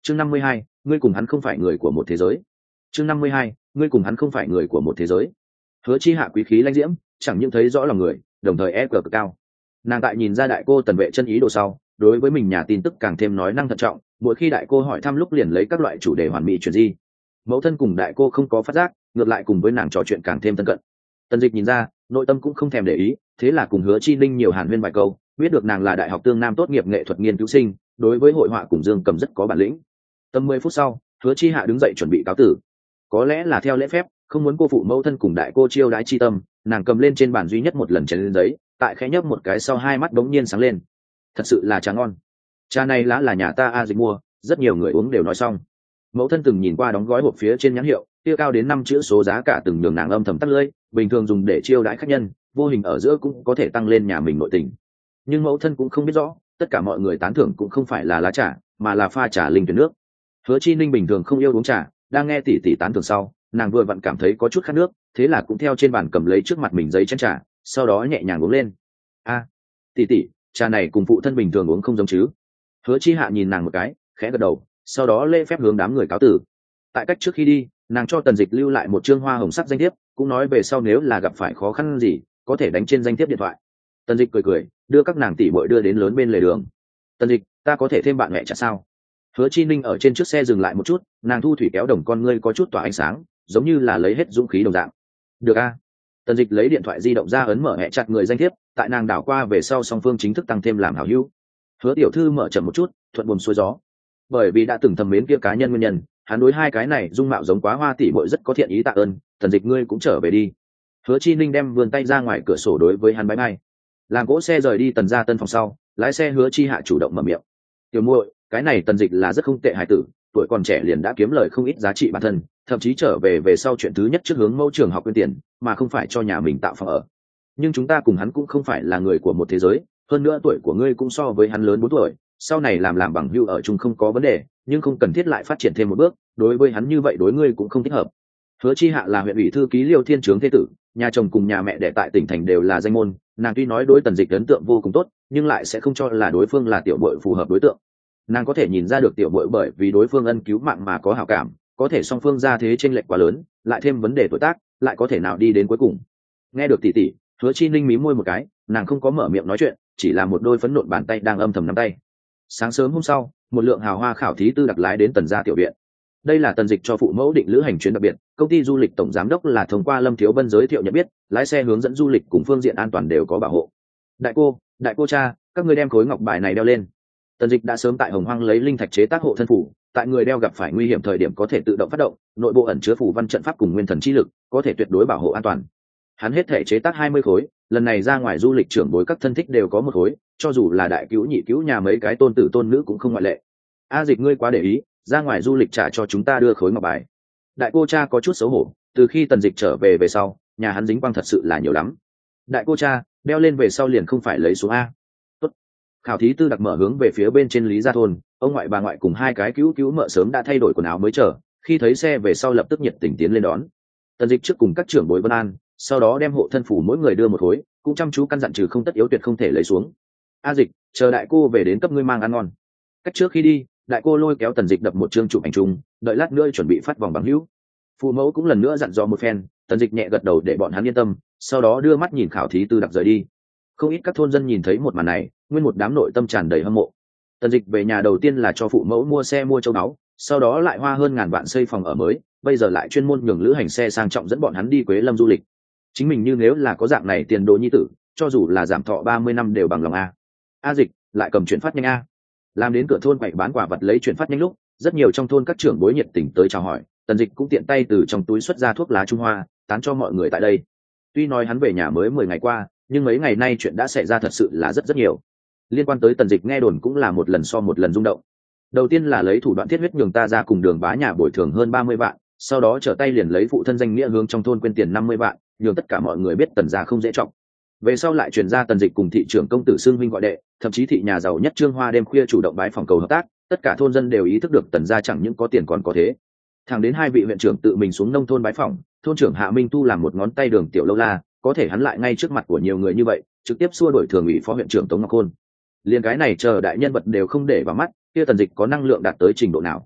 chương 52, ngươi cùng hắn không phải người của một thế giới. chương 52, ngươi cùng hắn không phải người của một thế giới. Hứa Chi Hạ quý khí lãnh diễm, chẳng những thấy rõ lòng người, đồng thời e cực cao. Nàng tại nhìn ra đại cô Tần Vệ chân ý đồ sau, đối với mình nhà tin tức càng thêm nói năng thận trọng, mỗi khi đại cô hỏi thăm lúc liền lấy các loại chủ đề hoàn mỹ chuyển di. Mẫu thân cùng đại cô không có phát giác, ngược lại cùng với nàng trò chuyện càng thêm thân cận. Tần Dịch nhìn ra, nội tâm cũng không thèm để ý, thế là cùng Hứa Chi Ninh nhiều hàn huyên vài câu, biết được nàng là đại học Tương Nam tốt nghiệp nghệ thuật nghiên cứu sinh, đối với hội họa cùng dương cầm rất có bản lĩnh. Tầm 10 phút sau, Hứa Chi Hạ đứng dậy chuẩn bị cáo tử. Có lẽ là theo lễ phép, không muốn cô phụ mẫu thân cùng đại cô chiêu đãi chi tâm, nàng cầm lên trên bàn duy nhất một lần chén lên giấy, tại khẽ nhấp một cái sau hai mắt bỗng nhiên sáng lên. Thật sự là trà ngon. Trà này là nhà ta A Dịch mua, rất nhiều người uống đều nói xong. Mẫu thân từng nhìn qua đóng gói hộp phía trên nhãn hiệu, kia cao đến 5 chữ số giá cả từng nhường nàng âm thầm tắt lưỡi, bình thường dùng để chiêu đãi khách nhân, vô hình ở giữa cũng có thể tăng lên nhà mình nội tình. Nhưng mẫu thân cũng không biết rõ, tất cả mọi người tán thưởng cũng không phải là lá trà, mà là pha trà linh tuyển nước. Hứa Chi Ninh bình thường không yêu uống trà, đang nghe tỷ tỷ tán thưởng sau, nàng vừa vặn cảm thấy có chút khát nước, thế là cũng theo trên bàn cầm lấy trước mặt mình giấy chén trà, sau đó nhẹ nhàng uống lên. A, tỷ tỷ, trà này cùng phụ thân bình thường uống không giống chứ? Hứa Chi Hạ nhìn nàng một cái, khẽ gật đầu, sau đó lễ phép hướng đám người cáo tử. Tại cách trước khi đi, nàng cho Tần Dịch lưu lại một trương hoa hồng sắc danh thiếp, cũng nói về sau nếu là gặp phải khó khăn gì, có thể đánh trên danh thiếp điện thoại. Tần Dịch cười cười, đưa các nàng tỷ muội đưa đến lớn bên lề đường. Tần Dịch, ta có thể thêm bạn mẹ chả sao? Hứa Chi Ninh ở trên chiếc xe dừng lại một chút, nàng thu thủy kéo đồng con ngươi có chút tỏa ánh sáng, giống như là lấy hết dũng khí đồng dạng. Được a. Tần Dịch lấy điện thoại di động ra ấn mở hẹ chặt người danh thiếp, tại nàng đảo qua về sau song phương chính thức tăng thêm làm hảo hữu. Hứa tiểu thư mở chậm một chút, thuận buồm xuôi gió. Bởi vì đã từng thầm mến kia cá nhân nguyên nhân, hắn đối hai cái này dung mạo giống quá hoa tỷ muội rất có thiện ý tạ ơn. Tần Dịch ngươi cũng trở về đi. Hứa Chi Ninh đem vươn tay ra ngoài cửa sổ đối với hắn bái bay. Làm cỗ xe rời đi Tần gia tân phòng sau, lái xe Hứa Chi Hạ chủ động mở miệng. Tiểu muội, cái này Tần Dịch là rất không tệ hài tử, tuổi còn trẻ liền đã kiếm lời không ít giá trị bản thân, thậm chí trở về sau chuyện thứ nhất trước hướng mẫu trường học quyên tiền, mà không phải cho nhà mình tạo phòng ở. Nhưng chúng ta cùng hắn cũng không phải là người của một thế giới, hơn nữa tuổi của ngươi cũng so với hắn lớn 4 tuổi, sau này làm bằng hữu ở chung không có vấn đề, nhưng không cần thiết lại phát triển thêm một bước, đối với hắn như vậy đối ngươi cũng không thích hợp. Hứa Chi Hạ là huyện ủy thư ký Liêu Thiên Trướng thế tử, nhà chồng cùng nhà mẹ đẻ tại tỉnh thành đều là danh môn, nàng tuy nói đối Tần Dịch ấn tượng vô cùng tốt, nhưng lại sẽ không cho là đối phương là tiểu muội phù hợp đối tượng. Nàng có thể nhìn ra được tiểu muội bởi vì đối phương ân cứu mạng mà có hảo cảm, có thể song phương ra thế chênh lệch quá lớn, lại thêm vấn đề tuổi tác, lại có thể nào đi đến cuối cùng. Nghe được tỷ tỷ, Hứa Chi Ninh mím môi một cái, nàng không có mở miệng nói chuyện, chỉ là một đôi phấn nộn bàn tay đang âm thầm nắm tay. Sáng sớm hôm sau, một lượng hào hoa khảo thí tư đặc lái đến Tần gia tiểu viện. Đây là Tần Dịch cho phụ mẫu định lữ hành chuyến đặc biệt, công ty du lịch tổng giám đốc là thông qua Lâm Thiếu Bân giới thiệu nhận biết, lái xe hướng dẫn du lịch cùng phương diện an toàn đều có bảo hộ. Đại cô cha, các ngươi đem khối ngọc bài này đeo lên. Tần Dịch đã sớm tại Hồng Hoang lấy linh thạch chế tác hộ thân phủ, tại người đeo gặp phải nguy hiểm thời điểm có thể tự động phát động, nội bộ ẩn chứa phù văn trận pháp cùng nguyên thần chi lực, có thể tuyệt đối bảo hộ an toàn. Hắn hết thể chế tác 20 khối, lần này ra ngoài du lịch trưởng bối các thân thích đều có một khối, cho dù là đại cứu nhị cứu nhà mấy cái tôn tử tôn nữ cũng không ngoại lệ. A Dịch ngươi quá để ý, ra ngoài du lịch trả cho chúng ta đưa khối ngọc bài. Đại cô cha có chút xấu hổ, từ khi Tần Dịch trở về sau, nhà hắn dính quang thật sự là nhiều lắm. Đại cô cha, đeo lên về sau liền không phải lấy xuống a. Tốt. Khảo thí tư đặc mở hướng về phía bên trên Lý Gia thôn, ông ngoại bà ngoại cùng hai cái cứu mợ sớm đã thay đổi quần áo mới chờ, khi thấy xe về sau lập tức nhiệt tình tiến lên đón. Tần Dịch trước cùng các trưởng bối vân an, sau đó đem hộ thân phủ mỗi người đưa một khối, cũng chăm chú căn dặn trừ không tất yếu tuyệt không thể lấy xuống. A Dịch, chờ đại cô về đến cấp ngươi mang ăn ngon. Cách trước khi đi, đại cô lôi kéo Tần Dịch đập một chương chụp ảnh chung, đợi lát nữa chuẩn bị phát vòng bằng hữu. Phụ mẫu cũng lần nữa dặn dò một phen, Tần Dịch nhẹ gật đầu để bọn hắn yên tâm, sau đó đưa mắt nhìn khảo thí tư đặc rời đi. Không ít các thôn dân nhìn thấy một màn này, nguyên một đám nội tâm tràn đầy hâm mộ. Tần Dịch về nhà đầu tiên là cho phụ mẫu mua xe mua châu báu, sau đó lại hoa hơn ngàn vạn xây phòng ở mới, bây giờ lại chuyên môn nhường lữ hành xe sang trọng dẫn bọn hắn đi Quế Lâm du lịch. Chính mình như nếu là có dạng này tiền đồ nhi tử, cho dù là giảm thọ 30 năm đều bằng lòng a. A Dịch, lại cầm chuyển phát nhanh a. Làm đến cửa thôn quậy bán quả vật lấy chuyển phát nhanh lúc, rất nhiều trong thôn các trưởng bối nhiệt tình tới chào hỏi, Tần Dịch cũng tiện tay từ trong túi xuất ra thuốc lá Trung Hoa, tán cho mọi người tại đây. Tuy nói hắn về nhà mới 10 ngày qua, nhưng mấy ngày nay chuyện đã xảy ra thật sự là rất nhiều. Liên quan tới Tần Dịch nghe đồn cũng là một lần so một lần rung động. Đầu tiên là lấy thủ đoạn thiết huyết nhường ta ra cùng Đường Bá nhà bồi thường hơn 30 vạn, sau đó trở tay liền lấy phụ thân danh nghĩa hướng trong thôn quên tiền 50 vạn, nhường tất cả mọi người biết Tần gia không dễ trọng. Về sau lại truyền ra Tần Dịch cùng thị trưởng công tử xương huynh gọi đệ, thậm chí thị nhà giàu nhất Trương Hoa đêm khuya chủ động bái phòng cầu hợp tác, tất cả thôn dân đều ý thức được Tần gia chẳng những có tiền còn có thế. Thẳng đến hai vị huyện trưởng tự mình xuống nông thôn bái phòng, thôn trưởng Hạ Minh Tu làm một ngón tay đường tiểu lâu la, có thể hắn lại ngay trước mặt của nhiều người như vậy, trực tiếp xua đuổi thường ủy phó huyện trưởng Tống Ngọc Khôn. Liên cái này chờ đại nhân vật đều không để vào mắt, kia Tần Dịch có năng lượng đạt tới trình độ nào?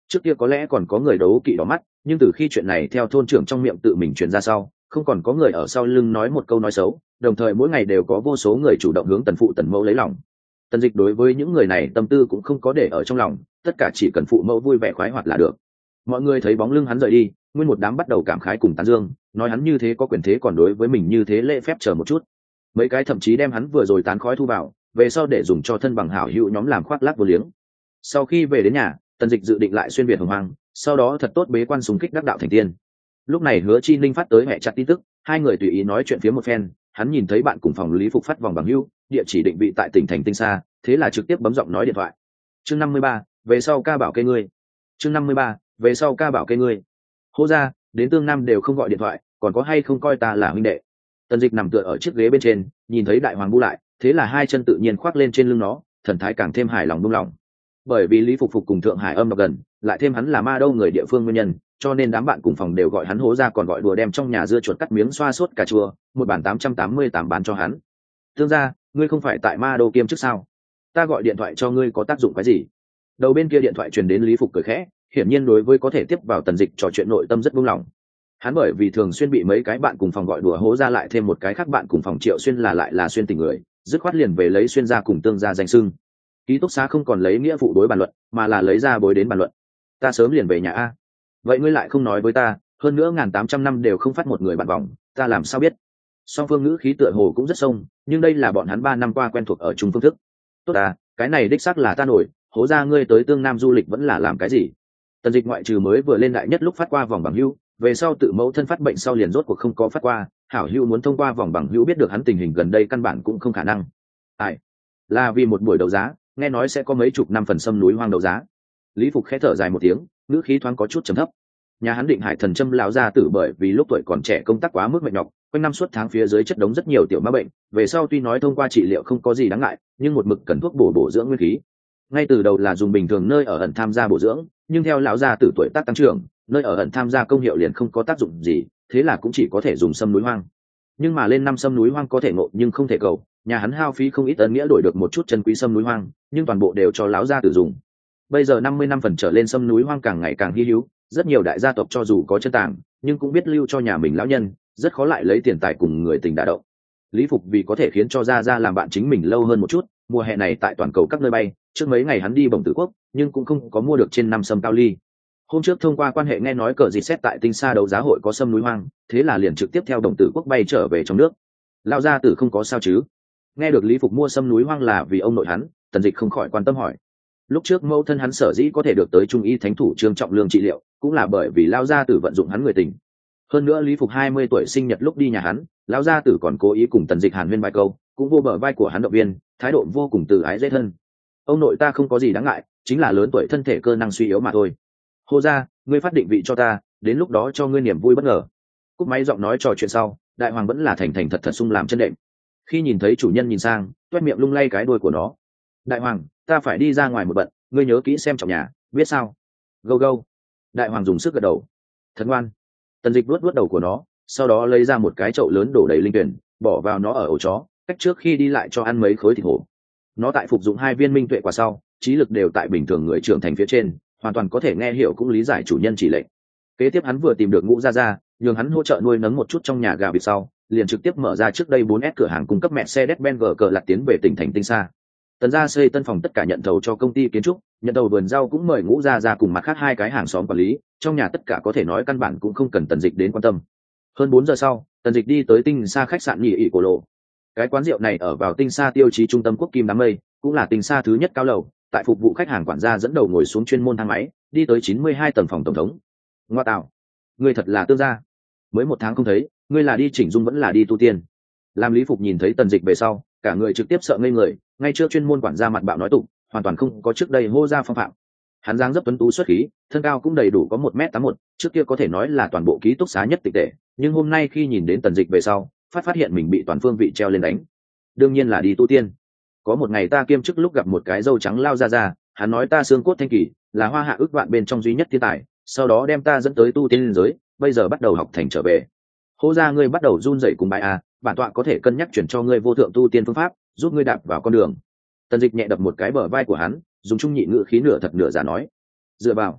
Trước kia có lẽ còn có người đấu kỵ đỏ mắt, nhưng từ khi chuyện này theo thôn trưởng trong miệng tự mình truyền ra sau, không còn có người ở sau lưng nói một câu nói xấu, đồng thời mỗi ngày đều có vô số người chủ động hướng tần phụ tần mẫu lấy lòng. Tần Dịch đối với những người này tâm tư cũng không có để ở trong lòng, tất cả chỉ cần phụ mẫu vui vẻ khoái hoạt là được. Mọi người thấy bóng lưng hắn rời đi, nguyên một đám bắt đầu cảm khái cùng tán dương, nói hắn như thế có quyền thế còn đối với mình như thế lễ phép chờ một chút. Mấy cái thậm chí đem hắn vừa rồi tán khói thu vào, về sau để dùng cho thân bằng hảo hữu nhóm làm khoác lác vô liếng. Sau khi về đến nhà, Tần Dịch dự định lại xuyên việt hồng hoang, sau đó thật tốt bế quan súng kích đắc đạo thành tiên. Lúc này Hứa Chi Ninh phát tới mẹ chặt tin tức, hai người tùy ý nói chuyện phía một phen, hắn nhìn thấy bạn cùng phòng Lý Phục phát vòng bằng hữu, địa chỉ định vị tại tỉnh thành tinh xa, thế là trực tiếp bấm giọng nói điện thoại. Chương 53, về sau ca bảo kê ngươi. Chương 53, về sau ca bảo kê ngươi. Hô ra, đến Tương Nam đều không gọi điện thoại, còn có hay không coi ta là huynh đệ. Tần Dịch nằm tựa ở chiếc ghế bên trên, nhìn thấy đại hoàng bu lại, thế là hai chân tự nhiên khoác lên trên lưng nó, thần thái càng thêm hài lòng buông lòng. Bởi vì Lý Phục Phục cùng Thượng Hải Âm đọc gần, lại thêm hắn là ma đâu người địa phương nguyên nhân, cho nên đám bạn cùng phòng đều gọi hắn hố ra, còn gọi đùa đem trong nhà dưa chuột cắt miếng xoa sốt cà chua, một bản 888 bán cho hắn. Tương gia, ngươi không phải tại ma đô kiêm chức sao? Ta gọi điện thoại cho ngươi có tác dụng cái gì? Đầu bên kia điện thoại truyền đến Lý Phục cười khẽ, hiển nhiên đối với có thể tiếp vào Tần Dịch trò chuyện nội tâm rất buông lòng. Hắn bởi vì thường xuyên bị mấy cái bạn cùng phòng gọi đùa hố ra, lại thêm một cái khác bạn cùng phòng Triệu Xuyên là lại là xuyên tình người, dứt khoát liền về lấy xuyên ra cùng tương gia danh xưng. Ký túc xá không còn lấy nghĩa vụ đối bàn luận, mà là lấy ra bối đến bàn luận. Ta sớm liền về nhà a. Vậy ngươi lại không nói với ta, hơn nữa 1800 năm đều không phát một người bạn vòng, ta làm sao biết? Song phương ngữ khí tựa hồ cũng rất sông, nhưng đây là bọn hắn 3 năm qua quen thuộc ở chung phương thức. Tốt à, cái này đích xác là ta nổi, hố ra ngươi tới Tương Nam du lịch vẫn là làm cái gì? Tần Dịch ngoại trừ mới vừa lên đại nhất lúc phát qua vòng bằng hữu, về sau tự mẫu thân phát bệnh sau liền rốt cuộc không có phát qua, hảo hữu muốn thông qua vòng bằng hữu biết được hắn tình hình gần đây căn bản cũng không khả năng. Ai? Là vì một buổi đấu giá, nghe nói sẽ có mấy chục năm phần sâm núi hoang đấu giá. Lý Phục khẽ thở dài một tiếng, ngữ khí thoáng có chút trầm thấp. Nhà hắn Định Hải Thần Châm lão gia tử bởi vì lúc tuổi còn trẻ công tác quá mức mệt nhọc, quanh năm suốt tháng phía dưới chất đống rất nhiều tiểu ma bệnh, về sau tuy nói thông qua trị liệu không có gì đáng ngại, nhưng một mực cần thuốc bổ dưỡng nguyên khí. Ngay từ đầu là dùng bình thường nơi ở ẩn tham gia bổ dưỡng, nhưng theo lão gia tử tuổi tác tăng trưởng, nơi ở ẩn tham gia công hiệu liền không có tác dụng gì, thế là cũng chỉ có thể dùng sâm núi hoang. Nhưng mà lên năm sâm núi hoang có thể ngộ nhưng không thể cầu, nhà hắn hao phí không ít ân nghĩa đổi được một chút chân quý sâm núi hoang, nhưng toàn bộ đều cho lão gia tử dùng. Bây giờ 50 năm phần trở lên sâm núi hoang càng ngày càng hi hữu, rất nhiều đại gia tộc cho dù có chân tàng, nhưng cũng biết lưu cho nhà mình lão nhân, rất khó lại lấy tiền tài cùng người tình đả động. Lý Phục vì có thể khiến cho gia làm bạn chính mình lâu hơn một chút, mùa hè này tại toàn cầu các nơi bay, trước mấy ngày hắn đi Bồng Tử Quốc, nhưng cũng không có mua được trên 5 sâm cao ly. Hôm trước thông qua quan hệ nghe nói cờ gì xét tại tinh xa đấu giá hội có sâm núi hoang, thế là liền trực tiếp theo Đồng Tử Quốc bay trở về trong nước. Lão gia tử không có sao chứ? Nghe được Lý Phục mua sâm núi hoang là vì ông nội hắn, Tần Dịch không khỏi quan tâm hỏi. Lúc trước mẫu thân hắn sở dĩ có thể được tới trung y thánh thủ Trương Trọng Lương trị liệu, cũng là bởi vì lão gia tử vận dụng hắn người tình. Hơn nữa Lý Phục 20 tuổi sinh nhật lúc đi nhà hắn, lão gia tử còn cố ý cùng Tần Dịch hàn huyên vài câu, cũng vô bờ vai của hắn động viên, thái độ vô cùng từ ái dễ thân. Ông nội ta không có gì đáng ngại, chính là lớn tuổi thân thể cơ năng suy yếu mà thôi. Hô ra, ngươi phát định vị cho ta, đến lúc đó cho ngươi niềm vui bất ngờ. Cúp máy giọng nói trò chuyện sau, đại hoàng vẫn là thành thành thật thật sung làm chân đệm. Khi nhìn thấy chủ nhân nhìn sang, toét miệng lung lay cái đuôi của nó. Đại hoàng, ta phải đi ra ngoài một bận, ngươi nhớ kỹ xem trọng nhà, biết sao? Gâu gâu. Đại hoàng dùng sức gật đầu. Thật ngoan. Tần Dịch vuốt vuốt đầu của nó, sau đó lấy ra một cái chậu lớn đổ đầy linh tuyển, bỏ vào nó ở ổ chó, cách trước khi đi lại cho ăn mấy khối thịt hổ. Nó tại phục dụng 2 viên minh tuệ quả sau, trí lực đều tại bình thường người trưởng thành phía trên, hoàn toàn có thể nghe hiểu cũng lý giải chủ nhân chỉ lệnh. Kế tiếp hắn vừa tìm được Ngũ Gia, nhường hắn hỗ trợ nuôi nấng một chút trong nhà gà vịt sau, liền trực tiếp mở ra trước đây 4S cửa hàng cung cấp mẹ xe Mercedes-Benz cờ lạc tiến về tỉnh thành tinh xa. Tần gia xây tân phòng tất cả nhận thầu cho công ty kiến trúc, nhận thầu vườn rau cũng mời Ngũ Gia cùng mặt khác 2 cái hàng xóm quản lý, trong nhà tất cả có thể nói căn bản cũng không cần Tần Dịch đến quan tâm. Hơn 4 giờ sau, Tần Dịch đi tới tinh xa khách sạn Nhị ỉ cổ lộ. Cái quán rượu này ở vào tinh xa tiêu chí trung tâm quốc kim đám mây, cũng là tinh xa thứ nhất cao lầu, tại phục vụ khách hàng quản gia dẫn đầu ngồi xuống chuyên môn thang máy, đi tới 92 tầng phòng tổng thống. Ngoa tạo, ngươi thật là Tương gia. Mới 1 tháng không thấy, ngươi là đi chỉnh dung vẫn là đi tu tiên? Làm Lý Phục nhìn thấy Tần Dịch về sau, cả người trực tiếp sợ ngây người, ngay trước chuyên môn quản gia mặt bạo nói tục, hoàn toàn không có trước đây hô ra phong phạm. Hắn dáng dấp tuấn tú xuất khí, thân cao cũng đầy đủ có 1m81, trước kia có thể nói là toàn bộ ký túc xá nhất tịch tệ, nhưng hôm nay khi nhìn đến Tần Dịch về sau, phát hiện mình bị toàn phương vị treo lên đánh. Đương nhiên là đi tu tiên. Có một ngày ta kiêm chức lúc gặp một cái râu trắng lao ra, hắn nói ta xương cốt thanh kỳ, là hoa hạ ước vạn bên trong duy nhất thiên tài, sau đó đem ta dẫn tới tu tiên liên giới, bây giờ bắt đầu học thành trở về. Hô ra ngươi bắt đầu run rẩy cùng bài a, bản tọa có thể cân nhắc chuyển cho ngươi vô thượng tu tiên phương pháp, giúp ngươi đạp vào con đường. Tần Dịch nhẹ đập một cái bờ vai của hắn, dùng trung nhị ngữ khí nửa thật nửa giả nói. Dựa vào.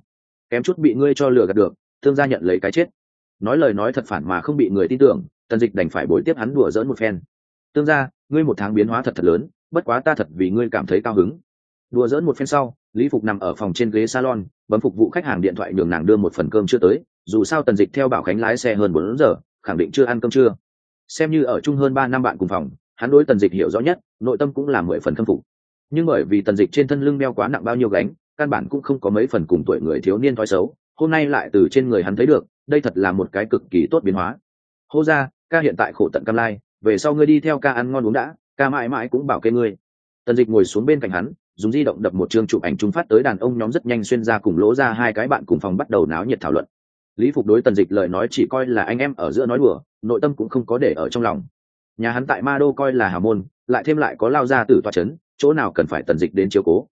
kém chút bị ngươi cho lừa gạt được, thương gia nhận lấy cái chết. Nói lời nói thật phản mà không bị người tin tưởng, Tần Dịch đành phải bồi tiếp hắn đùa giỡn một phen. Tương gia, ngươi một tháng biến hóa thật lớn, bất quá ta thật vì ngươi cảm thấy cao hứng. Đùa giỡn một phen sau, Lý Phục nằm ở phòng trên ghế salon, bấm phục vụ khách hàng điện thoại nhường nàng đưa một phần cơm chưa tới, dù sao Tần Dịch theo Bảo Khánh lái xe hơn 4 giờ, khẳng định chưa ăn cơm trưa. Xem như ở chung hơn 3 năm bạn cùng phòng, hắn đối Tần Dịch hiểu rõ nhất, nội tâm cũng là 10 phần khâm phục. Nhưng bởi vì Tần Dịch trên thân lưng đeo quá nặng bao nhiêu gánh, căn bản cũng không có mấy phần cùng tuổi người thiếu niên thói xấu, hôm nay lại từ trên người hắn thấy được, đây thật là một cái cực kỳ tốt biến hóa. Hô ra, ca hiện tại khổ tận cam lai, về sau ngươi đi theo ca ăn ngon uống đã, ca mãi mãi cũng bảo kê ngươi. Tần Dịch ngồi xuống bên cạnh hắn, dùng di động đập một chương chụp ảnh trung phát tới đàn ông nhóm rất nhanh xuyên ra cùng lỗ ra hai cái bạn cùng phòng bắt đầu náo nhiệt thảo luận. Lý Phục đối Tần Dịch lời nói chỉ coi là anh em ở giữa nói đùa, nội tâm cũng không có để ở trong lòng. Nhà hắn tại Ma Đô coi là hào môn, lại thêm lại có lao gia tử tọa chấn, chỗ nào cần phải Tần Dịch đến chiếu cố.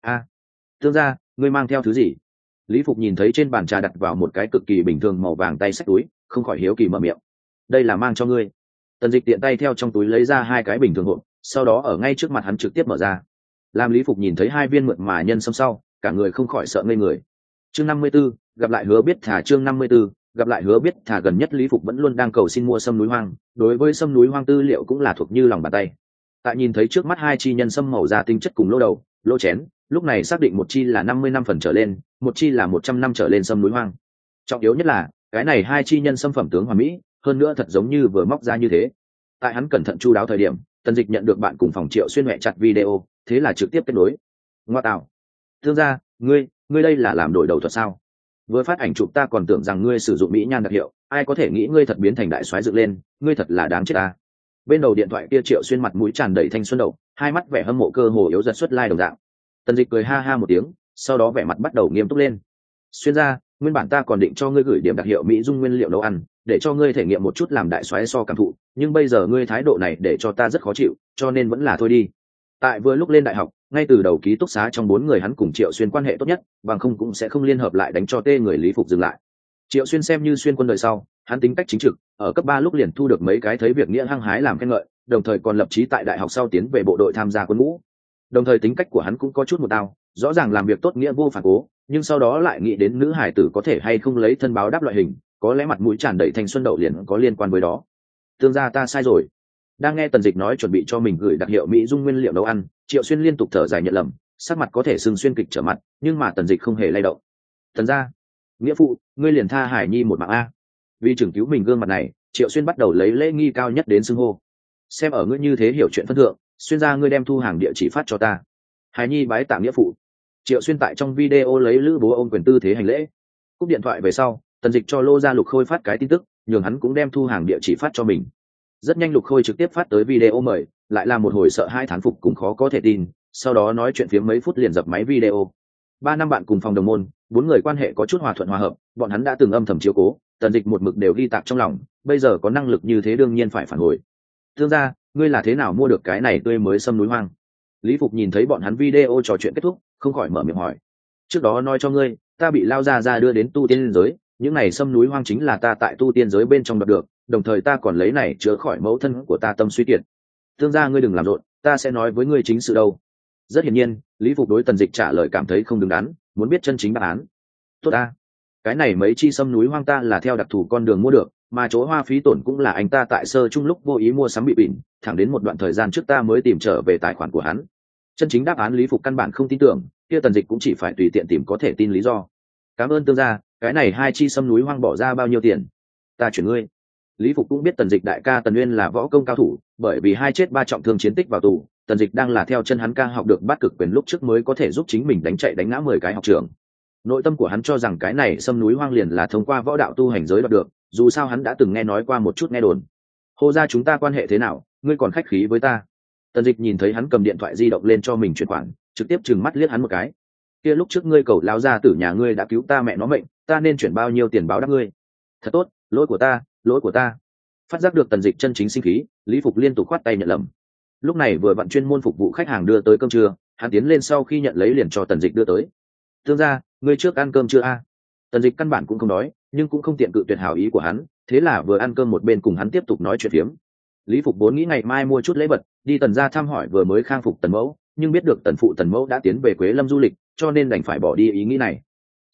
Thương gia, ngươi mang theo thứ gì? Lý Phục nhìn thấy trên bàn trà đặt vào một cái cực kỳ bình thường màu vàng tay xách túi, không khỏi hiếu kỳ mở miệng. Đây là mang cho ngươi. Tần Dịch tiện tay theo trong túi lấy ra hai cái bình thường hộp, sau đó ở ngay trước mặt hắn trực tiếp mở ra. Làm Lý Phục nhìn thấy hai viên mượt mà nhân sâm sau, cả người không khỏi sợ ngây người. Chương 54, gặp lại Hứa Biết Thả. Chương 54, gặp lại Hứa Biết Thả. Gần nhất Lý Phục vẫn luôn đang cầu xin mua sâm núi hoang, đối với sâm núi hoang tư liệu cũng là thuộc như lòng bàn tay. Tại nhìn thấy trước mắt hai chi nhân sâm màu da tinh chất cùng lô đầu, lô chén, lúc này xác định một chi là 50 năm phần trở lên, một chi là 100 năm trở lên sâm núi hoang. Trọng yếu nhất là, cái này hai chi nhân sâm phẩm tướng hoàn mỹ, hơn nữa thật giống như vừa móc ra như thế. Tại hắn cẩn thận chu đáo thời điểm, Tần Dịch nhận được bạn cùng phòng Triệu Xuyên mẹ chặt video, thế là trực tiếp kết nối. Ngoa tạo, thương gia, ngươi đây là làm đổi đầu thuật sao? Vừa phát ảnh chụp ta còn tưởng rằng ngươi sử dụng mỹ nhan đặc hiệu, ai có thể nghĩ ngươi thật biến thành đại soái dựng lên, ngươi thật là đáng chết ta. Bên đầu điện thoại kia Triệu Xuyên mặt mũi tràn đầy thanh xuân đậu, hai mắt vẻ hâm mộ cơ hồ yếu dần xuất lai đồng dạng. Tần Dịch cười ha ha một tiếng, sau đó vẻ mặt bắt đầu nghiêm túc lên. Xuyên gia, nguyên bản ta còn định cho ngươi gửi điểm đặc hiệu mỹ dung nguyên liệu nấu ăn, để cho ngươi thể nghiệm một chút làm đại soái so cảm thụ, nhưng bây giờ ngươi thái độ này để cho ta rất khó chịu, cho nên vẫn là thôi đi. Tại vừa lúc lên đại học, ngay từ đầu ký túc xá trong 4 người hắn cùng Triệu Xuyên quan hệ tốt nhất, bằng không cũng sẽ không liên hợp lại đánh cho tê người Lý Phục dừng lại. Triệu Xuyên xem như xuyên quân đời sau, hắn tính cách chính trực, ở cấp 3 lúc liền thu được mấy cái thấy việc nghĩa hăng hái làm khen ngợi, đồng thời còn lập chí tại đại học sau tiến về bộ đội tham gia quân ngũ. Đồng thời tính cách của hắn cũng có chút một đao, rõ ràng làm việc tốt nghĩa vô phản cố, nhưng sau đó lại nghĩ đến nữ hải tử có thể hay không lấy thân báo đáp loại hình, có lẽ mặt mũi tràn đầy thanh xuân đậu liền có liên quan với đó. Tương gia ta sai rồi. Đang nghe Tần Dịch nói chuẩn bị cho mình gửi đặc hiệu mỹ dung nguyên liệu nấu ăn, Triệu Xuyên liên tục thở dài nhận lầm, sắc mặt có thể sưng xuyên kịch trở mặt, nhưng mà Tần Dịch không hề lay động. Tần gia, nghĩa phụ, ngươi liền tha Hải Nhi một mạng a. Vì chừng cứu mình gương mặt này, Triệu Xuyên bắt đầu lấy lễ nghi cao nhất đến xưng hô. Xem ở ngươi như thế hiểu chuyện phân thượng, Xuyên gia ngươi đem thu hàng địa chỉ phát cho ta. Hải Nhi bái tạ nghĩa phụ. Triệu Xuyên tại trong video lấy lữ bố ôm quyền tư thế hành lễ. Cúp điện thoại về sau, Tần Dịch cho Lô Gia Lục Khôi phát cái tin tức, nhường hắn cũng đem thu hàng địa chỉ phát cho mình. Rất nhanh Lục Khôi trực tiếp phát tới video mời, lại là một hồi sợ hai thán phục cũng khó có thể tin, sau đó nói chuyện phiếm mấy phút liền dập máy video. 3 năm bạn cùng phòng đồng môn, 4 người quan hệ có chút hòa thuận hòa hợp, bọn hắn đã từng âm thầm chiếu cố, Tần Dịch một mực đều ghi tạc trong lòng, bây giờ có năng lực như thế đương nhiên phải phản hồi. Thương gia, ngươi là thế nào mua được cái này tươi mới sâm núi hoang? Lý Phục nhìn thấy bọn hắn video trò chuyện kết thúc, không khỏi mở miệng hỏi. Trước đó nói cho ngươi, ta bị lao ra đưa đến tu tiên giới, những này sâm núi hoang chính là ta tại tu tiên giới bên trong đoạt được, đồng thời ta còn lấy này chữa khỏi mẫu thân của ta tâm suy kiệt. Thương gia ngươi đừng làm rộn, ta sẽ nói với ngươi chính sự đâu. Rất hiển nhiên, Lý Phục đối Tần Dịch trả lời cảm thấy không đứng đắn, muốn biết chân chính đáp án. Tốt ta, cái này mấy chi sâm núi hoang ta là theo đặc thù con đường mua được, mà chỗ hoa phí tổn cũng là anh ta tại sơ chung lúc vô ý mua sắm bị bỉn, thẳng đến một đoạn thời gian trước ta mới tìm trở về tài khoản của hắn. Chân chính đáp án Lý Phục căn bản không tin tưởng, kia Tần Dịch cũng chỉ phải tùy tiện tìm có thể tin lý do. Cảm ơn tương gia, cái này hai chi sâm núi hoang bỏ ra bao nhiêu tiền? Ta chuyển ngươi. Lý Phục cũng biết Tần Dịch đại ca Tần Nguyên là võ công cao thủ, bởi vì hai chết 3 trọng thương chiến tích vào tù, Tần Dịch đang là theo chân hắn ca học được bát cực quyền lúc trước mới có thể giúp chính mình đánh chạy đánh ngã 10 cái học trưởng. Nội tâm của hắn cho rằng cái này sâm núi hoang liền là thông qua võ đạo tu hành giới đoạt được, dù sao hắn đã từng nghe nói qua một chút nghe đồn. Hồ gia chúng ta quan hệ thế nào, ngươi còn khách khí với ta? Tần Dịch nhìn thấy hắn cầm điện thoại di động lên cho mình chuyển khoản, trực tiếp trừng mắt liếc hắn một cái. Kia lúc trước ngươi cầu lao ra tử nhà ngươi đã cứu ta mẹ nó mệnh, ta nên chuyển bao nhiêu tiền báo đáp ngươi? Thật tốt, lỗi của ta, lỗi của ta. Phát giác được Tần Dịch chân chính sinh khí, Lý Phục liên tục khoát tay nhận lầm. Lúc này vừa vặn chuyên môn phục vụ khách hàng đưa tới cơm trưa, hắn tiến lên sau khi nhận lấy liền cho Tần Dịch đưa tới. Thương gia, ngươi trước ăn cơm chưa a? Tần Dịch căn bản cũng không đói, nhưng cũng không tiện cự tuyệt hảo ý của hắn, thế là vừa ăn cơm một bên cùng hắn tiếp tục nói chuyện phiếm. Lý Phục vốn nghĩ ngày mai mua chút lễ vật, đi Tần gia thăm hỏi vừa mới khang phục Tần mẫu, nhưng biết được Tần phụ Tần mẫu đã tiến về Quế Lâm du lịch, cho nên đành phải bỏ đi ý nghĩ này.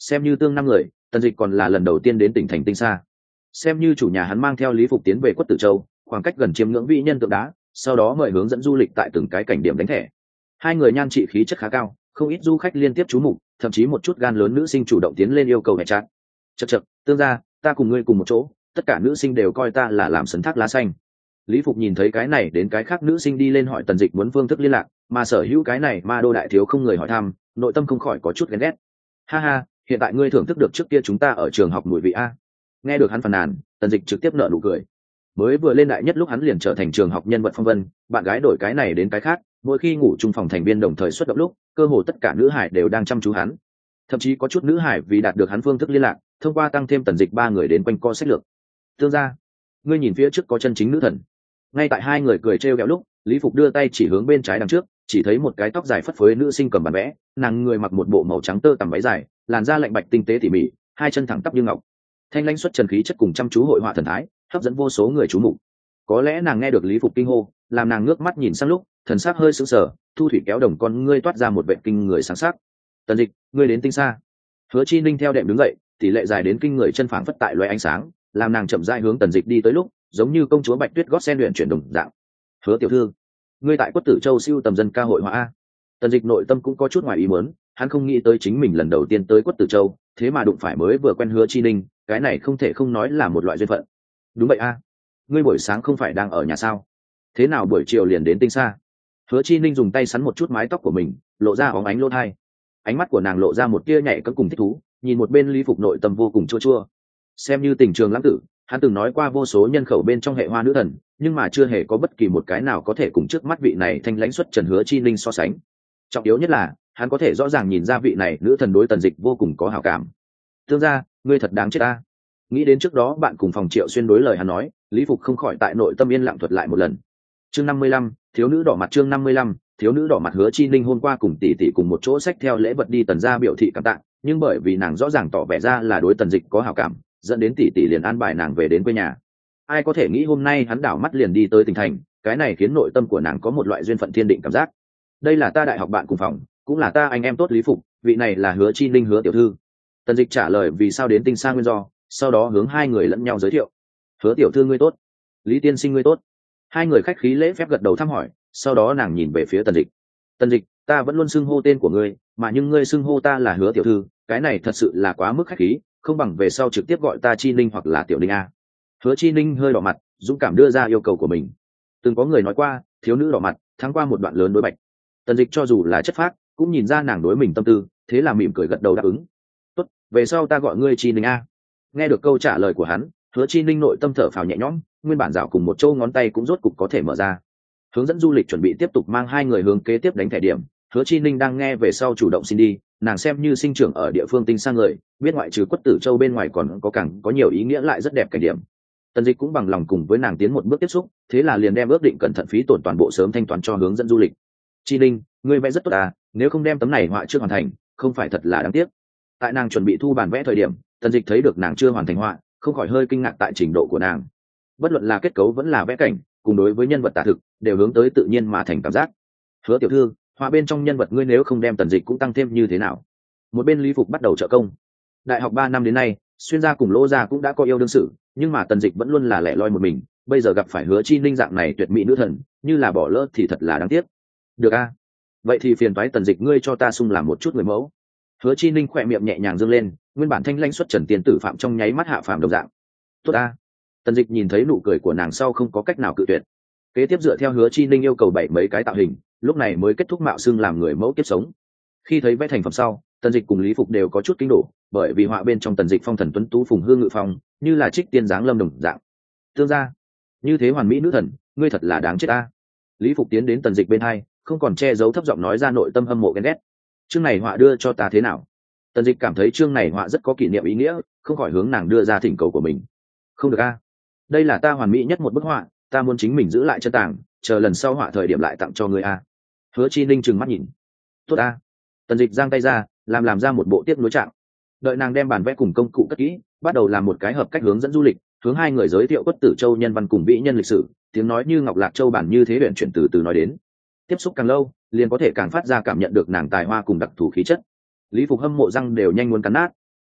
xem như tương năm người, Tần Dịch còn là lần đầu tiên đến tỉnh thành Tinh Sa. Xem như chủ nhà hắn mang theo Lý Phục tiến về Quất Tử Châu, khoảng cách gần chiêm ngưỡng vĩ nhân tượng đá, sau đó mời hướng dẫn du lịch tại từng cái cảnh điểm đánh thẻ. Hai người nhan trị khí chất khá cao, không ít du khách liên tiếp chú mục, thậm chí một chút gan lớn nữ sinh chủ động tiến lên yêu cầu hẹn chặt. Chậc chậc, tương gia, ta cùng ngươi cùng một chỗ, tất cả nữ sinh đều coi ta là làm sấn thác lá xanh. Lý Phục nhìn thấy cái này đến cái khác nữ sinh đi lên hỏi Tần Dịch muốn phương thức liên lạc, mà sở hữu cái này ma đô đại thiếu không người hỏi thăm, nội tâm không khỏi có chút ghen ghét. Ha ha, hiện tại ngươi thưởng thức được trước kia chúng ta ở trường học mùi vị a. Nghe được hắn phàn nàn, Tần Dịch trực tiếp nở nụ cười. Mới vừa lên đại nhất lúc hắn liền trở thành trường học nhân vật phong vân, bạn gái đổi cái này đến cái khác, mỗi khi ngủ chung phòng thành viên đồng thời xuất động lúc, cơ hồ tất cả nữ hải đều đang chăm chú hắn. Thậm chí có chút nữ hải vì đạt được hắn phương thức liên lạc, thông qua tăng thêm Tần Dịch ba người đến quanh co sách lược. Tương gia, ngươi nhìn phía trước có chân chính nữ thần. Ngay tại hai người cười trêu ghẹo lúc, Lý Phục đưa tay chỉ hướng bên trái đằng trước, chỉ thấy một cái tóc dài phất phới nữ sinh cầm bàn vẽ, nàng người mặc một bộ màu trắng tơ tằm váy dài, làn da lạnh bạch tinh tế tỉ mỉ, hai chân thẳng tắp như ngọc, thanh lãnh xuất trần khí chất cùng chăm chú hội họa thần thái, hấp dẫn vô số người chú mục. Có lẽ nàng nghe được Lý Phục kinh hô, làm nàng ngước mắt nhìn sang lúc, thần sắc hơi sững sờ, thu thủy kéo đồng con ngươi toát ra một vệ kinh người sáng sắc. Tần Dịch, ngươi đến Tinh Sa. Hứa Chi Ninh theo đệm đứng dậy, tỷ lệ dài đến kinh người chân phảng phất tại loé ánh sáng, làm nàng chậm rãi hướng Tần Dịch đi tới lúc, giống như công chúa Bạch Tuyết gót sen luyện chuyển đồng dạng. Hứa tiểu thư, ngươi tại Quất Tử Châu siêu tầm dân ca hội họa a. Tần Dịch nội tâm cũng có chút ngoài ý muốn, hắn không nghĩ tới chính mình lần đầu tiên tới Quất Tử Châu, thế mà đụng phải mới vừa quen Hứa Chi Ninh, cái này không thể không nói là một loại duyên phận. Đúng vậy a, ngươi buổi sáng không phải đang ở nhà sao? Thế nào buổi chiều liền đến Tinh Sa? Hứa Chi Ninh dùng tay sắn một chút mái tóc của mình, lộ ra óng ánh lỗ tai. Ánh mắt của nàng lộ ra một tia nhạy cẫng cùng thích thú, nhìn một bên Lý Phục nội tâm vô cùng chua chua. Xem như tình trường lãng tử, hắn từng nói qua vô số nhân khẩu bên trong hệ hoa nữ thần, nhưng mà chưa hề có bất kỳ một cái nào có thể cùng trước mắt vị này thanh lãnh xuất trần Hứa Chi Ninh so sánh. Trọng yếu nhất là, hắn có thể rõ ràng nhìn ra vị này nữ thần đối Tần Dịch vô cùng có hảo cảm. Tương gia, ngươi thật đáng chết ta. Nghĩ đến trước đó bạn cùng phòng Triệu Xuyên đối lời hắn nói, Lý Phục không khỏi tại nội tâm yên lặng thuật lại một lần. Chương 55, thiếu nữ đỏ mặt. Chương 55, thiếu nữ đỏ mặt. Hứa Chi Ninh hôm qua cùng tỷ tỷ cùng một chỗ xách theo lễ vật đi Tần gia biểu thị cảm tạ, nhưng bởi vì nàng rõ ràng tỏ vẻ ra là đối Tần Dịch có hảo cảm, dẫn đến tỷ tỷ liền an bài nàng về đến quê nhà. Ai có thể nghĩ hôm nay hắn đảo mắt liền đi tới tỉnh thành, cái này khiến nội tâm của nàng có một loại duyên phận thiên định cảm giác. Đây là ta đại học bạn cùng phòng, cũng là ta anh em tốt Lý Phục, vị này là Hứa Chi Ninh Hứa tiểu thư. Tần Dịch trả lời vì sao đến Tinh Sa nguyên do, sau đó hướng hai người lẫn nhau giới thiệu. Hứa tiểu thư ngươi tốt, Lý tiên sinh ngươi tốt. Hai người khách khí lễ phép gật đầu thăm hỏi, sau đó nàng nhìn về phía Tần Dịch. Tần Dịch, ta vẫn luôn xưng hô tên của ngươi, mà nhưng ngươi xưng hô ta là Hứa tiểu thư, cái này thật sự là quá mức khách khí, không bằng về sau trực tiếp gọi ta Chi Ninh hoặc là Tiểu Ninh a. Hứa Chi Ninh hơi đỏ mặt, dũng cảm đưa ra yêu cầu của mình. Từng có người nói qua, thiếu nữ đỏ mặt, thắng qua một đoạn lớn đối bạch. Tần Dịch cho dù là chất phác, cũng nhìn ra nàng đối mình tâm tư, thế là mỉm cười gật đầu đáp ứng. Tốt, về sau ta gọi ngươi Chi Ninh a. Nghe được câu trả lời của hắn, Hứa Chi Ninh nội tâm thở phào nhẹ nhõm, nguyên bản dạo cùng một châu ngón tay cũng rốt cục có thể mở ra. Hướng dẫn du lịch chuẩn bị tiếp tục mang hai người hướng kế tiếp đánh thẻ điểm. Hứa Chi Ninh đang nghe về sau chủ động xin đi, nàng xem như sinh trưởng ở địa phương Tinh Sa người, biết ngoại trừ Quất Tử Châu bên ngoài còn có càng có nhiều ý nghĩa lại rất đẹp cảnh điểm. Tần Dịch cũng bằng lòng cùng với nàng tiến một bước tiếp xúc, thế là liền đem ước định cẩn thận phí tổn toàn bộ sớm thanh toán cho hướng dẫn du lịch. Chi Ninh, ngươi vẽ rất tốt à, nếu không đem tấm này họa chưa hoàn thành, không phải thật là đáng tiếc. Tại nàng chuẩn bị thu bản vẽ thời điểm, Tần Dịch thấy được nàng chưa hoàn thành họa, không khỏi hơi kinh ngạc tại trình độ của nàng. Bất luận là kết cấu vẫn là vẽ cảnh, cùng đối với nhân vật tả thực, đều hướng tới tự nhiên mà thành cảm giác. Hứa tiểu thư, họa bên trong nhân vật ngươi nếu không đem Tần Dịch cũng tăng thêm như thế nào? Một bên Lý Phục bắt đầu trợ công. Đại học 3 năm đến nay, Xuyên gia cùng Lỗ gia cũng đã có yêu đương sự, nhưng mà Tần Dịch vẫn luôn là lẻ loi một mình, bây giờ gặp phải Hứa Chi Ninh dạng này tuyệt mỹ nữ thần, như là bỏ lỡ thì thật là đáng tiếc. Được a, vậy thì phiền toái Tần Dịch ngươi cho ta sung làm một chút người mẫu. Hứa Chi Ninh khỏe miệng nhẹ nhàng dương lên, nguyên bản thanh lãnh xuất trần tiền tử phạm trong nháy mắt hạ phàm đồng dạng. Tốt a. Tần Dịch nhìn thấy nụ cười của nàng sau không có cách nào cự tuyệt. Kế tiếp dựa theo Hứa Chi Ninh yêu cầu bảy mấy cái tạo hình, lúc này mới kết thúc mạo xưng làm người mẫu tiếp sống. Khi thấy vẽ thành phẩm sau, Tần Dịch cùng Lý Phục đều có chút kinh đổ, bởi vì họa bên trong Tần Dịch phong thần tuấn tú phùng hương ngự phong, như là trích tiên dáng lâm đồng dạng. Tương gia, như thế hoàn mỹ nữ thần, ngươi thật là đáng chết a. Lý Phục tiến đến Tần Dịch bên hai, không còn che giấu thấp giọng nói ra nội tâm hâm mộ ghen ghét. Chương này họa đưa cho ta thế nào? Tần Dịch cảm thấy chương này họa rất có kỷ niệm ý nghĩa, không khỏi hướng nàng đưa ra thỉnh cầu của mình. Không được a, đây là ta hoàn mỹ nhất một bức họa, ta muốn chính mình giữ lại chân tàng, chờ lần sau họa thời điểm lại tặng cho ngươi a. Hứa Chi Ninh trừng mắt nhìn. Tốt a. Tần Dịch giang tay ra, làm ra một bộ tiếp nối trạng. Đợi nàng đem bản vẽ cùng công cụ cất kỹ, bắt đầu làm một cái hợp cách hướng dẫn du lịch, hướng hai người giới thiệu Quất Tử Châu nhân văn cùng vĩ nhân lịch sử, tiếng nói như ngọc lạc châu bản như thế luyện chuyển từ từ nói đến. Tiếp xúc càng lâu, liền có thể càng phát ra cảm nhận được nàng tài hoa cùng đặc thù khí chất. Lý Phục hâm mộ răng đều nhanh muốn cắn nát.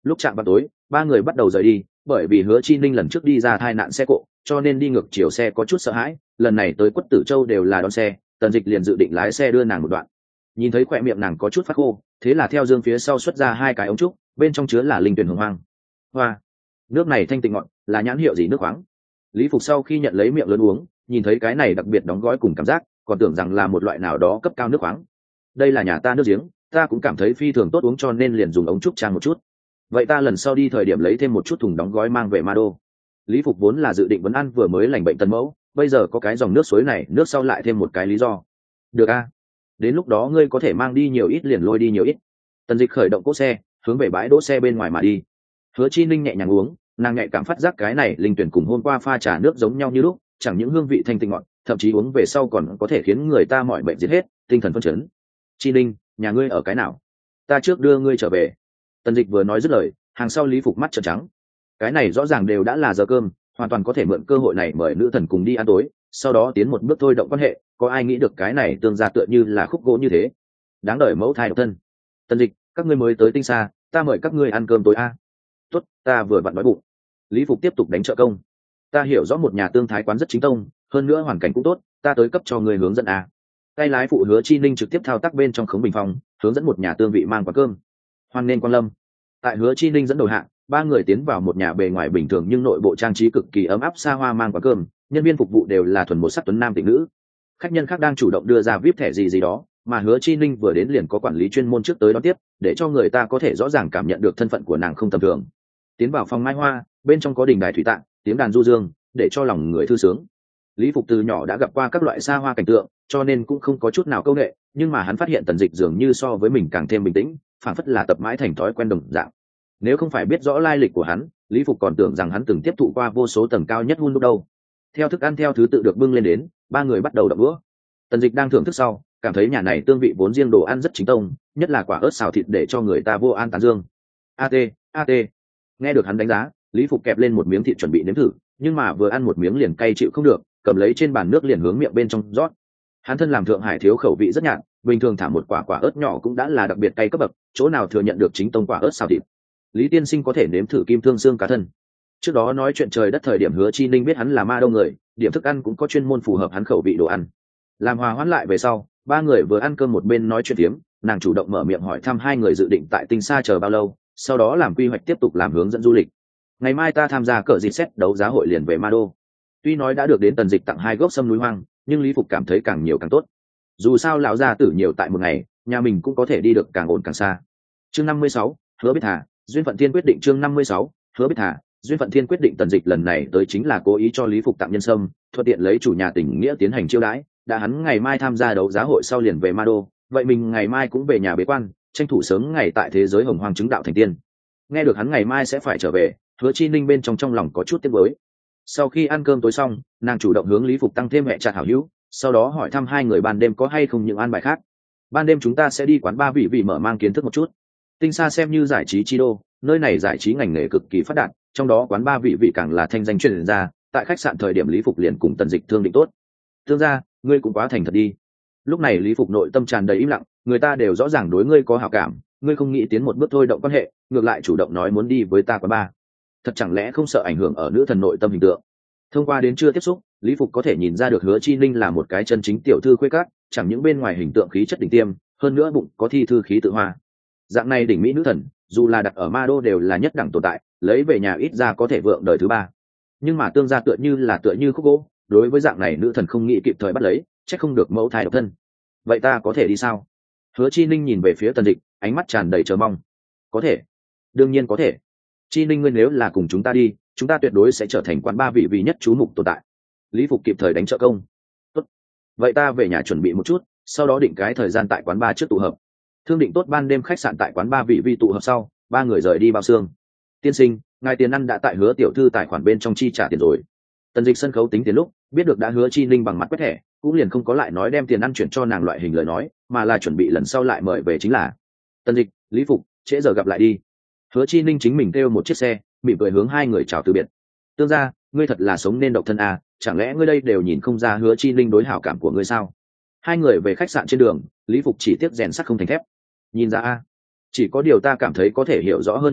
Lúc chạm vào tối, ba người bắt đầu rời đi, bởi vì Hứa Chi Ninh lần trước đi ra tai nạn xe cộ, cho nên đi ngược chiều xe có chút sợ hãi, lần này tới Quất Tử Châu đều là đón xe, Tần Dịch liền dự định lái xe đưa nàng một đoạn. Nhìn thấy khỏe miệng nàng có chút phát khô, thế là theo dương phía sau xuất ra hai cái ống trúc, bên trong chứa là linh tuyển hồng hoang. Hoa, nước này thanh tịnh ngọt, là nhãn hiệu gì nước khoáng? Lý Phục sau khi nhận lấy miệng lớn uống, nhìn thấy cái này đặc biệt đóng gói cùng cảm giác, còn tưởng rằng là một loại nào đó cấp cao nước khoáng. Đây là nhà ta nước giếng, ta cũng cảm thấy phi thường tốt uống cho nên liền dùng ống trúc trang một chút. Vậy ta lần sau đi thời điểm lấy thêm một chút thùng đóng gói mang về Ma Đô. Lý Phục vốn là dự định vấn ăn vừa mới lành bệnh Tần Mẫu, bây giờ có cái dòng nước suối này, nước sau lại thêm một cái lý do. Được a, đến lúc đó ngươi có thể mang đi nhiều ít liền lôi đi nhiều ít. Tần Dịch khởi động cỗ xe, hướng về bãi đỗ xe bên ngoài mà đi. Hứa Chi Ninh nhẹ nhàng uống, nàng nhạy cảm phát giác cái này linh tuyển cùng hôm qua pha trà nước giống nhau như lúc, chẳng những hương vị thanh tinh ngọt, thậm chí uống về sau còn có thể khiến người ta mọi bệnh diệt hết, tinh thần phấn chấn. Chi Ninh, nhà ngươi ở cái nào? Ta trước đưa ngươi trở về. Tần Dịch vừa nói dứt lời, hàng sau Lý Phục mắt trợn trắng. Cái này rõ ràng đều đã là giờ cơm, hoàn toàn có thể mượn cơ hội này mời nữ thần cùng đi ăn tối, sau đó tiến một bước thôi động quan hệ, có ai nghĩ được cái này tương gia tựa như là khúc gỗ như thế. Đáng đợi mẫu thai độc thân. Tần Dịch, các ngươi mới tới tinh xa, ta mời các ngươi ăn cơm tối a. Tốt, ta vừa vặn đói bụng. Lý Phục tiếp tục đánh trợ công. Ta hiểu rõ một nhà tương thái quán rất chính tông, hơn nữa hoàn cảnh cũng tốt, ta tới cấp cho người hướng dẫn a. Tay lái phụ Hứa Chi Ninh trực tiếp thao tác bên trong khống bình phòng, hướng dẫn một nhà tương vị mang quán cơm. Hoan nên quan lâm. Tại Hứa Chi Ninh dẫn đầu hạng, ba người tiến vào một nhà bề ngoài bình thường nhưng nội bộ trang trí cực kỳ ấm áp xa hoa mang quán cơm, nhân viên phục vụ đều là thuần một sắc tuấn nam tịnh nữ. Khách nhân khác đang chủ động đưa ra vip thẻ gì đó, mà Hứa Chi Ninh vừa đến liền có quản lý chuyên môn trước tới đón tiếp, để cho người ta có thể rõ ràng cảm nhận được thân phận của nàng không tầm thường. Tiến vào phòng mai hoa, bên trong có đình đài thủy tạng, tiếng đàn du dương, để cho lòng người thư sướng. Lý Phục từ nhỏ đã gặp qua các loại xa hoa cảnh tượng, cho nên cũng không có chút nào câu nệ, nhưng mà hắn phát hiện Tần Dịch dường như so với mình càng thêm bình tĩnh, phản phất là tập mãi thành thói quen đồng dạng. Nếu không phải biết rõ lai lịch của hắn, Lý Phục còn tưởng rằng hắn từng tiếp thụ qua vô số tầng cao nhất hun đúc đâu. Theo thức ăn theo thứ tự được bưng lên đến, ba người bắt đầu đập đũa. Tần Dịch đang thưởng thức sau, cảm thấy nhà này tương vị vốn riêng đồ ăn rất chính tông, nhất là quả ớt xào thịt để cho người ta vô an tán dương. At, at. Nghe được hắn đánh giá, Lý Phục kẹp lên một miếng thịt chuẩn bị nếm thử, nhưng mà vừa ăn một miếng liền cay chịu không được, cầm lấy trên bàn nước liền hướng miệng bên trong rót. Hắn thân làm Thượng Hải thiếu khẩu vị rất nhạt, bình thường thả một quả ớt nhỏ cũng đã là đặc biệt cay cấp bậc, chỗ nào thừa nhận được chính tông quả ớt xào thịt. Lý tiên sinh có thể nếm thử kim thương xương cá thân. Trước đó nói chuyện trời đất thời điểm Hứa Chi Ninh biết hắn là ma đâu người, điểm thức ăn cũng có chuyên môn phù hợp hắn khẩu vị đồ ăn. Làm hòa hoãn lại về sau, ba người vừa ăn cơm một bên nói chuyện tiếm, nàng chủ động mở miệng hỏi thăm hai người dự định tại tinh xa chờ bao lâu, sau đó làm quy hoạch tiếp tục làm hướng dẫn du lịch. Ngày mai ta tham gia cờ dịp xét đấu giá hội liền về Ma Đô. Tuy nói đã được đến Tần Dịch tặng 2 gốc sâm núi hoang, nhưng Lý Phục cảm thấy càng nhiều càng tốt. Dù sao lão gia tử nhiều tại một ngày, nhà mình cũng có thể đi được càng ổn càng xa. Chương 56, Hứa Biết Thà, duyên phận thiên quyết định. Chương 56, Hứa Biết Thà, duyên phận thiên quyết định. Tần Dịch lần này tới chính là cố ý cho Lý Phục tặng nhân sâm, thuận tiện lấy chủ nhà tình nghĩa tiến hành chiêu đãi. Đã hắn ngày mai tham gia đấu giá hội sau liền về Ma Đô, vậy mình ngày mai cũng về nhà bế quan, tranh thủ sớm ngày tại thế giới hồng hoang chứng đạo thành tiên. Nghe được hắn ngày mai sẽ phải trở về, Hứa Chi Ninh bên trong lòng có chút tiếc nuối. Sau khi ăn cơm tối xong, nàng chủ động hướng Lý Phục tăng thêm mẹ chặt hảo hữu, sau đó hỏi thăm hai người ban đêm có hay không những an bài khác. Ban đêm chúng ta sẽ đi quán bar vị mở mang kiến thức một chút. Tinh xa xem như giải trí chi đô, nơi này giải trí ngành nghề cực kỳ phát đạt, trong đó quán bar vị càng là thanh danh truyền ra. Tại khách sạn thời điểm Lý Phục liền cùng Tần Dịch thương định tốt. Thương gia, ngươi cũng quá thành thật đi. Lúc này Lý Phục nội tâm tràn đầy im lặng, người ta đều rõ ràng đối ngươi có hảo cảm, ngươi không nghĩ tiến một bước thôi động quan hệ, ngược lại chủ động nói muốn đi với ta quán bar. Thật chẳng lẽ không sợ ảnh hưởng ở nữ thần nội tâm hình tượng? Thông qua đến chưa tiếp xúc, Lý Phục có thể nhìn ra được Hứa Chi Ninh là một cái chân chính tiểu thư khuê các, chẳng những bên ngoài hình tượng khí chất đỉnh tiêm, hơn nữa bụng có thi thư khí tự hoa. Dạng này đỉnh mỹ nữ thần, dù là đặt ở Ma Đô đều là nhất đẳng tồn tại, lấy về nhà ít ra có thể vượng đời thứ 3. Nhưng mà tương gia tựa như khúc gỗ, đối với dạng này nữ thần không nghĩ kịp thời bắt lấy, chắc không được mẫu thai độc thân. Vậy ta có thể đi sao? Hứa Chi Ninh nhìn về phía Tần Dịch, ánh mắt tràn đầy chờ mong. Có thể, đương nhiên có thể. Chi Ninh ngươi nếu là cùng chúng ta đi, chúng ta tuyệt đối sẽ trở thành quán ba vị nhất chú mục tồn tại. Lý Phục kịp thời đánh trợ công. Tốt. Vậy ta về nhà chuẩn bị một chút, sau đó định cái thời gian tại quán ba trước tụ hợp. Thương định tốt ban đêm khách sạn tại quán ba vị tụ hợp sau, ba người rời đi bao xương. Tiên sinh, ngài tiền ăn đã tại Hứa tiểu thư tài khoản bên trong chi trả tiền rồi. Tần Dịch sân khấu tính tiền lúc, biết được đã Hứa Chi Ninh bằng mặt quét thẻ, cũng liền không có lại nói đem tiền ăn chuyển cho nàng loại hình lời nói, mà là chuẩn bị lần sau lại mời về chính là. Tần Dịch, Lý Phục, trễ giờ gặp lại đi. Hứa Chi Ninh chính mình kêu một chiếc xe, mỉm cười hướng hai người chào từ biệt. Tương gia, ngươi thật là sống nên độc thân à, chẳng lẽ ngươi đây đều nhìn không ra Hứa Chi Ninh đối hảo cảm của ngươi sao? Hai người về khách sạn trên đường, Lý Phục chỉ tiếc rèn sắt không thành thép. Nhìn ra a, chỉ có điều ta cảm thấy có thể hiểu rõ hơn một chút,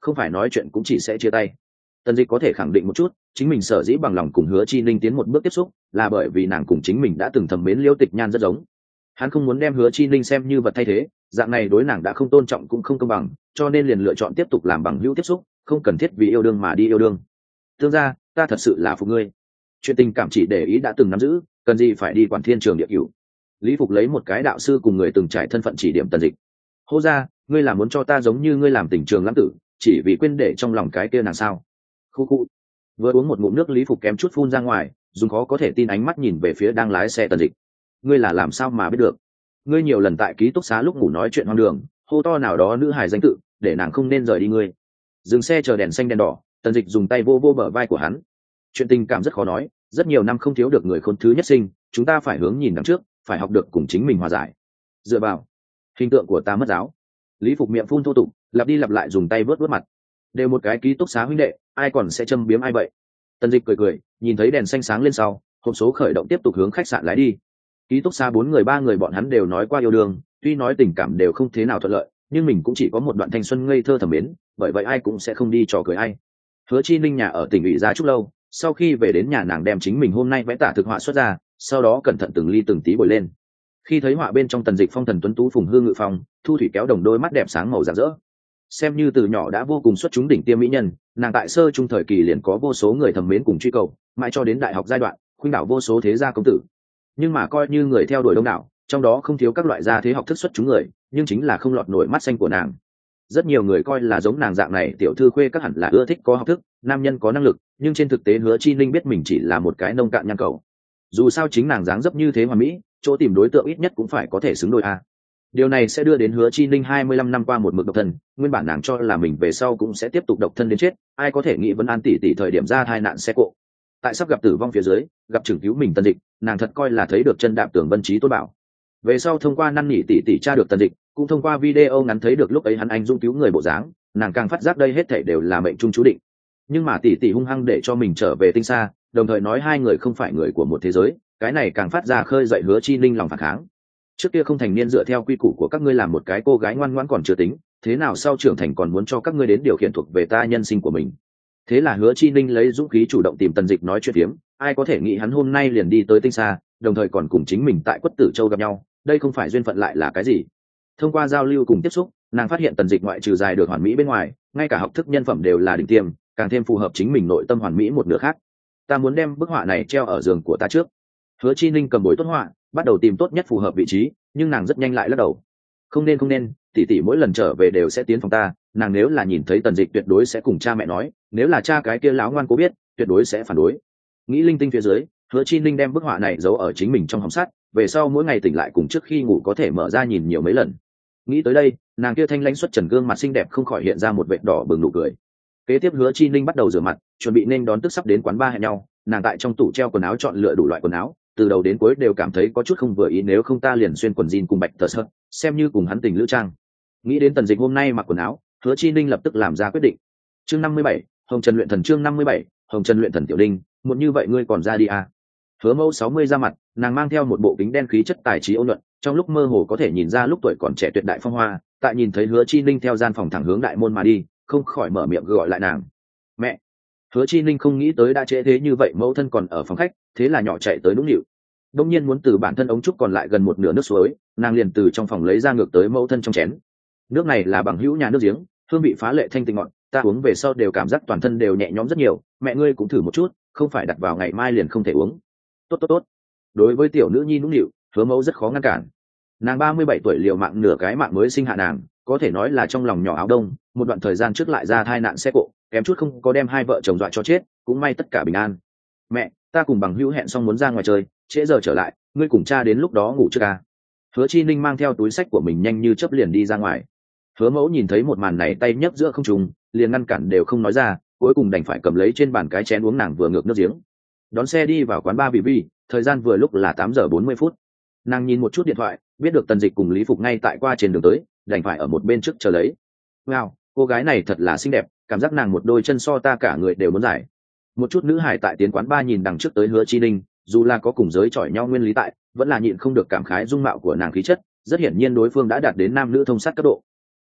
không phải nói chuyện cũng chỉ sẽ chia tay. Tần Dịch có thể khẳng định một chút, chính mình sở dĩ bằng lòng cùng Hứa Chi Ninh tiến một bước tiếp xúc, là bởi vì nàng cùng chính mình đã từng thầm mến Liễu Tịch Nhan rất giống. Hắn không muốn đem Hứa Chi Ninh xem như vật thay thế, dạng này đối nàng đã không tôn trọng cũng không công bằng, cho nên liền lựa chọn tiếp tục làm bằng hữu tiếp xúc, không cần thiết vì yêu đương mà đi yêu đương. Tương gia, ta thật sự là phục ngươi. Chuyện tình cảm chỉ để ý đã từng nắm giữ, cần gì phải đi quản thiên trường địa cửu. Lý Phục lấy một cái đạo sư cùng người từng trải thân phận chỉ điểm Tần Dịch. Hô ra, ngươi là muốn cho ta giống như ngươi làm tình trường lãng tử, chỉ vì quên để trong lòng cái kia nàng sao? Khu khu. Vừa uống một ngụm nước, Lý Phục kém chút phun ra ngoài, dùng khó có thể tin ánh mắt nhìn về phía đang lái xe Tần Dịch. Ngươi là làm sao mà biết được? Ngươi nhiều lần tại ký túc xá lúc ngủ nói chuyện hoang đường, hô to nào đó nữ hài danh tự, để nàng không nên rời đi ngươi. Dừng xe chờ đèn xanh đèn đỏ, Tần Dịch dùng tay vô vô bờ vai của hắn. Chuyện tình cảm rất khó nói, rất nhiều năm không thiếu được người khôn thứ nhất sinh, chúng ta phải hướng nhìn đằng trước, phải học được cùng chính mình hòa giải. Dựa vào, hình tượng của ta mất giáo. Lý Phục miệng phun thô tục, lặp đi lặp lại dùng tay vớt vớt mặt. Đều một cái ký túc xá huynh đệ, ai còn sẽ châm biếm ai vậy? Tần Dịch cười cười, nhìn thấy đèn xanh sáng lên sau, hộp số khởi động tiếp tục hướng khách sạn lái đi. Ký túc xá 4 người 3 người bọn hắn đều nói qua yêu đương, tuy nói tình cảm đều không thế nào thuận lợi, nhưng mình cũng chỉ có một đoạn thanh xuân ngây thơ thầm mến, bởi vậy ai cũng sẽ không đi trò cười ai. Hứa Chi Ninh nhà ở tỉnh ủy ra chút lâu, sau khi về đến nhà nàng đem chính mình hôm nay vẽ tả thực họa xuất ra, sau đó cẩn thận từng ly từng tí bồi lên. Khi thấy họa bên trong Tần Dịch phong thần tuấn tú phùng hương ngự phong, thu thủy kéo đồng đôi mắt đẹp sáng màu rạng rỡ. Xem như từ nhỏ đã vô cùng xuất chúng đỉnh tiêm mỹ nhân, nàng tại sơ trung thời kỳ liền có vô số người thầm mến cùng truy cầu, mãi cho đến đại học giai đoạn, khuynh đảo vô số thế gia công tử. Nhưng mà coi như người theo đuổi đông đảo, trong đó không thiếu các loại gia thế học thức xuất chúng người, nhưng chính là không lọt nổi mắt xanh của nàng. Rất nhiều người coi là giống nàng dạng này tiểu thư khuê các hẳn là ưa thích có học thức, nam nhân có năng lực, nhưng trên thực tế Hứa Chi Ninh biết mình chỉ là một cái nông cạn nhang cầu. Dù sao chính nàng dáng dấp như thế hoàn mỹ, chỗ tìm đối tượng ít nhất cũng phải có thể xứng đôi a. Điều này sẽ đưa đến Hứa Chi Ninh 25 năm qua một mực độc thân, nguyên bản nàng cho là mình về sau cũng sẽ tiếp tục độc thân đến chết, ai có thể nghĩ Vân An tỷ tỷ thời điểm ra tai nạn xe cộ. Tại sắp gặp tử vong phía dưới, gặp trưởng cứu mình Tần Dịch, nàng thật coi là thấy được chân đạp tưởng Vân Trí Tôn Bảo. Về sau thông qua năn nỉ tỷ tỷ tra được Tần Dịch, cũng thông qua video ngắn thấy được lúc ấy hắn anh dũng cứu người bộ dáng, nàng càng phát giác đây hết thảy đều là mệnh trung chú định. Nhưng mà tỷ tỷ hung hăng để cho mình trở về tinh xa, đồng thời nói hai người không phải người của một thế giới, cái này càng phát ra khơi dậy Hứa Chi Ninh lòng phản kháng. Trước kia không thành niên dựa theo quy củ của các ngươi làm một cái cô gái ngoan ngoãn còn chưa tính, thế nào sau trưởng thành còn muốn cho các ngươi đến điều khiển thuộc về ta nhân sinh của mình. Thế là Hứa Chi Ninh lấy dũng khí chủ động tìm Tần Dịch nói chuyện phiếm, ai có thể nghĩ hắn hôm nay liền đi tới tinh xa, đồng thời còn cùng chính mình tại Quất Tử Châu gặp nhau, đây không phải duyên phận lại là cái gì? Thông qua giao lưu cùng tiếp xúc, nàng phát hiện Tần Dịch ngoại trừ dài được hoàn mỹ bên ngoài, ngay cả học thức nhân phẩm đều là đỉnh tiêm, càng thêm phù hợp chính mình nội tâm hoàn mỹ một nửa khác. Ta muốn đem bức họa này treo ở giường của ta trước. Hứa Chi Ninh cầm bối tốt họa, bắt đầu tìm tốt nhất phù hợp vị trí, nhưng nàng rất nhanh lại lắc đầu. Không nên, tỷ tỷ mỗi lần trở về đều sẽ tiến phòng ta, nàng nếu là nhìn thấy Tần Dịch tuyệt đối sẽ cùng cha mẹ nói, nếu là cha cái kia láo ngoan cố biết, tuyệt đối sẽ phản đối. Nghĩ linh tinh phía dưới, Hứa Chi Ninh đem bức họa này giấu ở chính mình trong hòm sắt, về sau mỗi ngày tỉnh lại cùng trước khi ngủ có thể mở ra nhìn nhiều mấy lần. Nghĩ tới đây, nàng kia thanh lãnh xuất trần gương mặt xinh đẹp không khỏi hiện ra một vệt đỏ bừng nụ cười. Kế tiếp Hứa Chi Ninh bắt đầu rửa mặt, chuẩn bị nên đón tức sắp đến quán bar hẹn nhau, nàng tại trong tủ treo quần áo chọn lựa đủ loại quần áo, từ đầu đến cuối đều cảm thấy có chút không vừa ý, nếu không ta liền xuyên quần jean cùng bạch tờ sơ, xem như cùng hắn tình lữ trang. Nghĩ đến Tần Dịch hôm nay mặc quần áo, Hứa Chi Ninh lập tức làm ra quyết định. Chương 57, Hồng Trần luyện thần. Chương 57, Hồng Trần luyện thần. Tiểu Đinh, một như vậy ngươi còn ra đi à? Hứa Mẫu 60 ra mặt, nàng mang theo một bộ kính đen khí chất tài trí ôn nhuận, trong lúc mơ hồ có thể nhìn ra lúc tuổi còn trẻ tuyệt đại phong hoa, tại nhìn thấy Hứa Chi Ninh theo gian phòng thẳng hướng đại môn mà đi, không khỏi mở miệng gọi lại nàng. Mẹ! Hứa Chi Ninh không nghĩ tới đã trễ thế như vậy mẫu thân còn ở phòng khách, thế là nhỏ chạy tới nũng nịu. Đông nhiên muốn từ bản thân ống trúc còn lại gần một nửa nước suối, nàng liền từ trong phòng lấy ra ngược tới mẫu thân trong chén. Nước này là bằng hữu nhà nước giếng, hương vị phá lệ thanh tịnh ngọt, ta uống về sau đều cảm giác toàn thân đều nhẹ nhõm rất nhiều, mẹ ngươi cũng thử một chút, không phải đặt vào ngày mai liền không thể uống. Tốt. Đối với tiểu nữ nhi nũng nịu, Hứa Mẫu rất khó ngăn cản. Nàng 37 tuổi liều mạng nửa cái mạng mới sinh hạ nàng, có thể nói là trong lòng nhỏ áo đông, một đoạn thời gian trước lại ra tai nạn xe cộ, kém chút không có đem hai vợ chồng dọa cho chết, cũng may tất cả bình an. Mẹ, ta cùng bằng hữu hẹn xong muốn ra ngoài chơi, trễ giờ trở lại, ngươi cùng cha đến lúc đó ngủ trước à? Hứa Chi Ninh mang theo túi sách của mình nhanh như chớp liền đi ra ngoài. Hứa Mẫu nhìn thấy một màn này tay nhấc giữa không trung, liền ngăn cản đều không nói ra, cuối cùng đành phải cầm lấy trên bàn cái chén uống nàng vừa ngược nước giếng. Đón xe đi vào quán bar Vi, thời gian vừa lúc là 8 giờ 40 phút. Nàng nhìn một chút điện thoại, biết được Tần Dịch cùng Lý Phục ngay tại qua trên đường tới, đành phải ở một bên trước chờ lấy. Wow, cô gái này thật là xinh đẹp, cảm giác nàng một đôi chân so ta cả người đều muốn giải. Một chút nữ hải tại tiến quán bar nhìn đằng trước tới Hứa Chi Ninh, dù là có cùng giới chọi nhau nguyên lý tại, vẫn là nhịn không được cảm khái dung mạo của nàng khí chất, rất hiển nhiên đối phương đã đạt đến nam nữ thông sát cấp độ.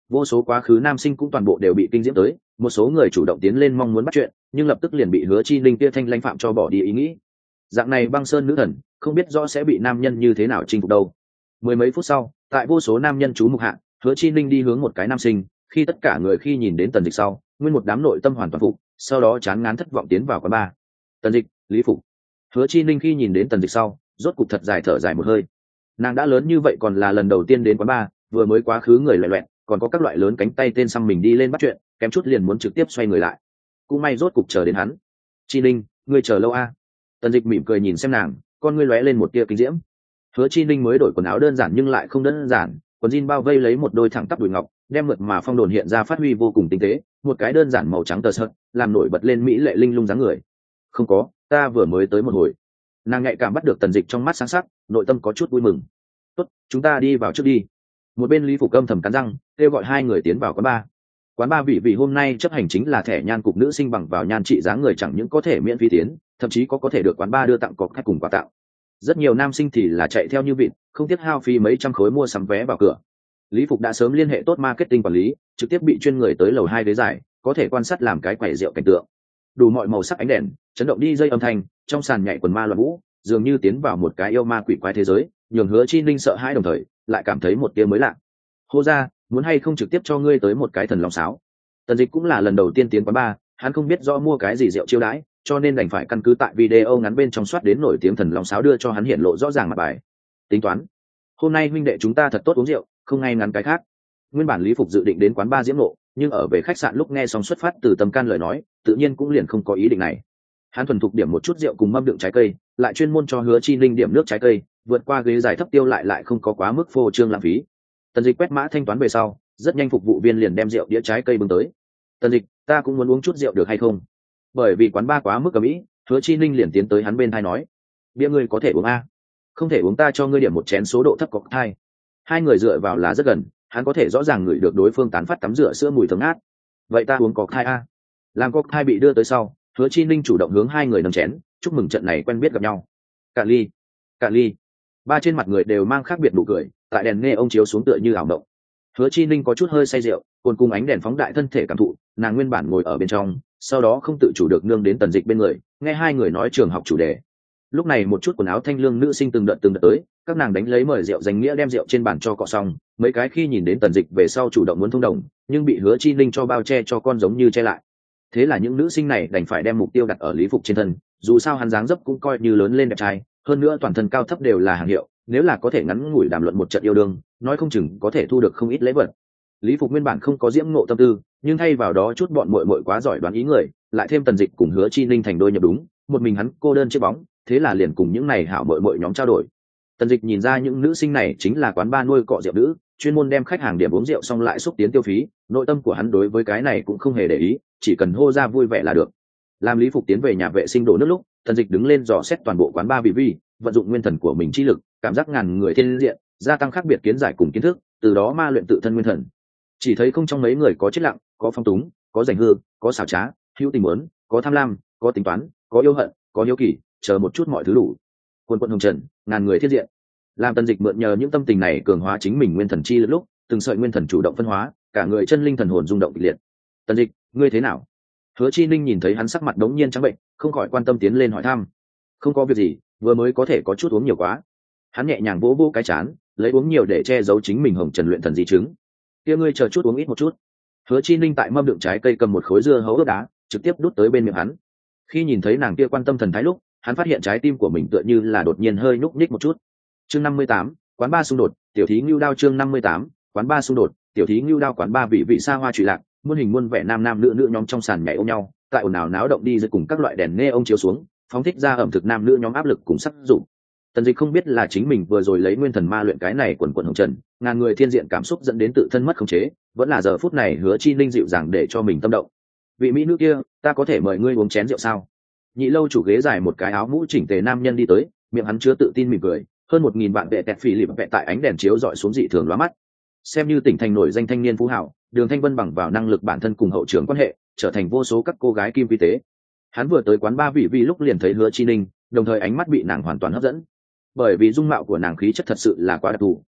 vô số quá khứ nam sinh cũng toàn bộ đều bị kinh diễm tới, một số người chủ động tiến lên mong muốn bắt chuyện, nhưng lập tức liền bị Hứa Chi Linh kia thanh lãnh phạm cho bỏ đi ý nghĩ. Dạng này băng sơn nữ thần không biết rõ sẽ bị nam nhân như thế nào chinh phục đâu. Mười mấy phút sau, tại vô số nam nhân chú mục hạ, Hứa Chi Linh đi hướng một cái nam sinh, khi tất cả người khi nhìn đến Tần Dịch sau, nguyên một đám nội tâm hoàn toàn phục, sau đó chán ngán thất vọng tiến vào quán bar. Tần Dịch, Lý Phục. Hứa Chi Linh khi nhìn đến Tần Dịch sau, rốt cục thật dài thở dài một hơi. Nàng đã lớn như vậy còn là lần đầu tiên đến quán bar, vừa mới quá khứ người loẹt loẹt, còn có các loại lớn cánh tay tên xăm mình đi lên bắt chuyện, kém chút liền muốn trực tiếp xoay người lại. Cũng may rốt cục chờ đến hắn. Chi Linh, ngươi chờ lâu a? Tần Dịch mỉm cười nhìn xem nàng, con ngươi lóe lên một tia kinh diễm. Hứa Chi Linh mới đổi quần áo đơn giản nhưng lại không đơn giản, quần jean bao vây lấy một đôi thẳng tắp đùi ngọc, đem mượt mà phong đồn hiện ra phát huy vô cùng tinh tế, một cái đơn giản màu trắng tơ sợi, làm nổi bật lên mỹ lệ linh lung dáng người. Không có, ta vừa mới tới một hồi. Nàng nhạy cảm bắt được Tần Dịch trong mắt sáng sắc, nội tâm có chút vui mừng. Tốt, chúng ta đi vào trước đi. Một bên Lý Phục âm thầm cắn răng, kêu gọi hai người tiến vào quán bar. Quán bar vị hôm nay chấp hành chính là thẻ nhan cục nữ sinh bằng vào nhan trị dáng người chẳng những có thể miễn phí tiến, thậm chí có thể được quán bar đưa tặng cọc khách cùng quà tặng. Rất nhiều nam sinh thì là chạy theo như vịt, không tiếc hao phí mấy trăm khối mua sắm vé vào cửa. Lý Phục đã sớm liên hệ tốt marketing quản lý, trực tiếp bị chuyên người tới lầu 2 ghế dài, có thể quan sát làm cái quẩy rượu cảnh tượng. Đủ mọi màu sắc ánh đèn, chấn động đi dây âm thanh, trong sàn nhảy quần ma loạn vũ, dường như tiến vào một cái yêu ma quỷ quái thế giới, nhường Hứa Chi Linh sợ hãi đồng thời, lại cảm thấy một tia mới lạ. Hô ra, muốn hay không trực tiếp cho ngươi tới một cái thần long sáo. Tần Dịch cũng là lần đầu tiên tiến quán bar, hắn không biết rõ mua cái gì rượu chiêu đãi, cho nên đành phải căn cứ tại video ngắn bên trong soát đến nổi tiếng thần long sáo đưa cho hắn hiện lộ rõ ràng mặt bài. Tính toán, hôm nay huynh đệ chúng ta thật tốt uống rượu, không ngay ngắn cái khác. Nguyên bản Lý Phục dự định đến quán bar diễm nộ, nhưng ở về khách sạn lúc nghe xong xuất phát từ tâm can lời nói, tự nhiên cũng liền không có ý định này. Hắn thuần thục điểm một chút rượu cùng mâm đựng trái cây, lại chuyên môn cho Hứa Chi Linh điểm nước trái cây, vượt qua ghế dài thấp tiêu lại không có quá mức phô trương lãng phí. Tần Dịch quét mã thanh toán về sau, rất nhanh phục vụ viên liền đem rượu đĩa trái cây bưng tới. Tần Dịch, ta cũng muốn uống chút rượu được hay không? Bởi vì quán bar quá mức ầm ĩ, Hứa Chi Linh liền tiến tới hắn bên tai nói, bia ngươi có thể uống a? Không thể uống ta cho ngươi điểm một chén số độ thấp cocktail. Hai người dựa vào là rất gần, hắn có thể rõ ràng ngửi được đối phương tán phát tắm rửa sữa mùi thơm ngát. Vậy ta uống cocktail a? Làm cocktail bị đưa tới sau, Hứa Chi Linh chủ động hướng hai người nâng chén, chúc mừng trận này quen biết gặp nhau. Cạn ly, cạn ly. Ba trên mặt người đều mang khác biệt nụ cười, tại đèn nghe ông chiếu xuống tựa như ảo mộng. Hứa Chi Linh có chút hơi say rượu, cồn cùng ánh đèn phóng đại thân thể cảm thụ, nàng nguyên bản ngồi ở bên trong, sau đó không tự chủ được nương đến Tần Dịch bên người, nghe hai người nói trường học chủ đề. Lúc này một chút quần áo thanh lương nữ sinh từng đợt tới, các nàng đánh lấy mời rượu danh nghĩa đem rượu trên bàn cho cọ xong, mấy cái khi nhìn đến Tần Dịch về sau chủ động muốn thông đồng, nhưng bị Hứa Chi Linh cho bao che cho con giống như che lại. Thế là những nữ sinh này đành phải đem mục tiêu đặt ở Lý Phục trên thân, dù sao hắn dáng dấp cũng coi như lớn lên đẹp trai, hơn nữa toàn thân cao thấp đều là hàng hiệu, nếu là có thể ngắn ngủi đàm luận một trận yêu đương, nói không chừng có thể thu được không ít lễ vật. Lý Phục nguyên bản không có diễm ngộ tâm tư, nhưng thay vào đó chút bọn muội muội quá giỏi đoán ý người, lại thêm Tần Dịch cùng Hứa Chi Linh thành đôi nhập đúng, một mình hắn cô đơn chiếc bóng, thế là liền cùng những này hảo muội muội nhóm trao đổi. Tần Dịch nhìn ra những nữ sinh này chính là quán bar nuôi cọ rượu nữ, chuyên môn đem khách hàng điểm uống rượu xong lại xúc tiến tiêu phí, nội tâm của hắn đối với cái này cũng không hề để ý, chỉ cần hô ra vui vẻ là được. Làm Lý Phục tiến về nhà vệ sinh đổ nước lúc, Tần Dịch đứng lên dò xét toàn bộ quán bar vì vận dụng nguyên thần của mình chi lực, cảm giác ngàn người thiên diện, gia tăng khác biệt kiến giải cùng kiến thức, từ đó ma luyện tự thân nguyên thần. Chỉ thấy không trong mấy người có chết lặng, có phong túng, có rảnh hư, có xảo trá, hữu tình muốn, có tham lam, có tính toán, có yêu hận, có hiếu kỳ, chờ một chút mọi thứ đủ. Quân quân hồng trần, ngàn người thiên diện. Làm Tần Dịch mượn nhờ những tâm tình này cường hóa chính mình nguyên thần chi lực lúc, từng sợi nguyên thần chủ động phân hóa, cả người chân linh thần hồn rung động kịch liệt. Tần Dịch, ngươi thế nào? Hứa Chi Ninh nhìn thấy hắn sắc mặt đống nhiên trắng bệnh, không khỏi quan tâm tiến lên hỏi thăm. Không có việc gì, vừa mới có thể có chút uống nhiều quá. Hắn nhẹ nhàng vỗ vỗ cái chán, lấy uống nhiều để che giấu chính mình hồng trần luyện thần di chứng. Kia ngươi chờ chút uống ít một chút. Hứa Chi Ninh tại mâm đựng trái cây cầm một khối dưa hấu ướp đá, trực tiếp đút tới bên miệng hắn. Khi nhìn thấy nàng kia quan tâm thần thái lúc, hắn phát hiện trái tim của mình tựa như là đột nhiên hơi nhúc nhích một chút. Chương 58, quán ba xung đột, tiểu thí ngưu đao chương 58, quán ba xung đột, tiểu thí ngưu đao quán ba vị xa hoa trụy lạc, muôn hình muôn vẻ nam nam nữ nữ nhóm trong sàn nhảy ôm nhau, tại ồn ào náo động đi dưới cùng các loại đèn nghe ông chiếu xuống, phóng thích ra ẩm thực nam nữ nhóm áp lực cùng sắc dụng. Tần Dịch không biết là chính mình vừa rồi lấy nguyên thần ma luyện cái này quần quần hồng trần, ngàn người thiên diện cảm xúc dẫn đến tự thân mất khống chế, vẫn là giờ phút này Hứa Chi Ninh dịu dàng để cho mình tâm động. Vị mỹ nữ kia, ta có thể mời ngươi uống chén rượu sao? Nhị lâu chủ ghế dài một cái áo mũ chỉnh tề nam nhân đi tới, miệng hắn chứa tự tin mỉm cười, hơn 1000 bạn vệ tẹt phì lịp vẽ tại ánh đèn chiếu dọi xuống dị thường lóa mắt. Xem như tỉnh thành nổi danh thanh niên phú hảo, Đường Thanh Vân bằng vào năng lực bản thân cùng hậu trường quan hệ, trở thành vô số các cô gái kim quy tế. Hắn vừa tới quán ba vị lúc liền thấy Hứa Chi Ninh, đồng thời ánh mắt bị nàng hoàn toàn hấp dẫn. Bởi vì dung mạo của nàng khí chất thật sự là quá đặc thù,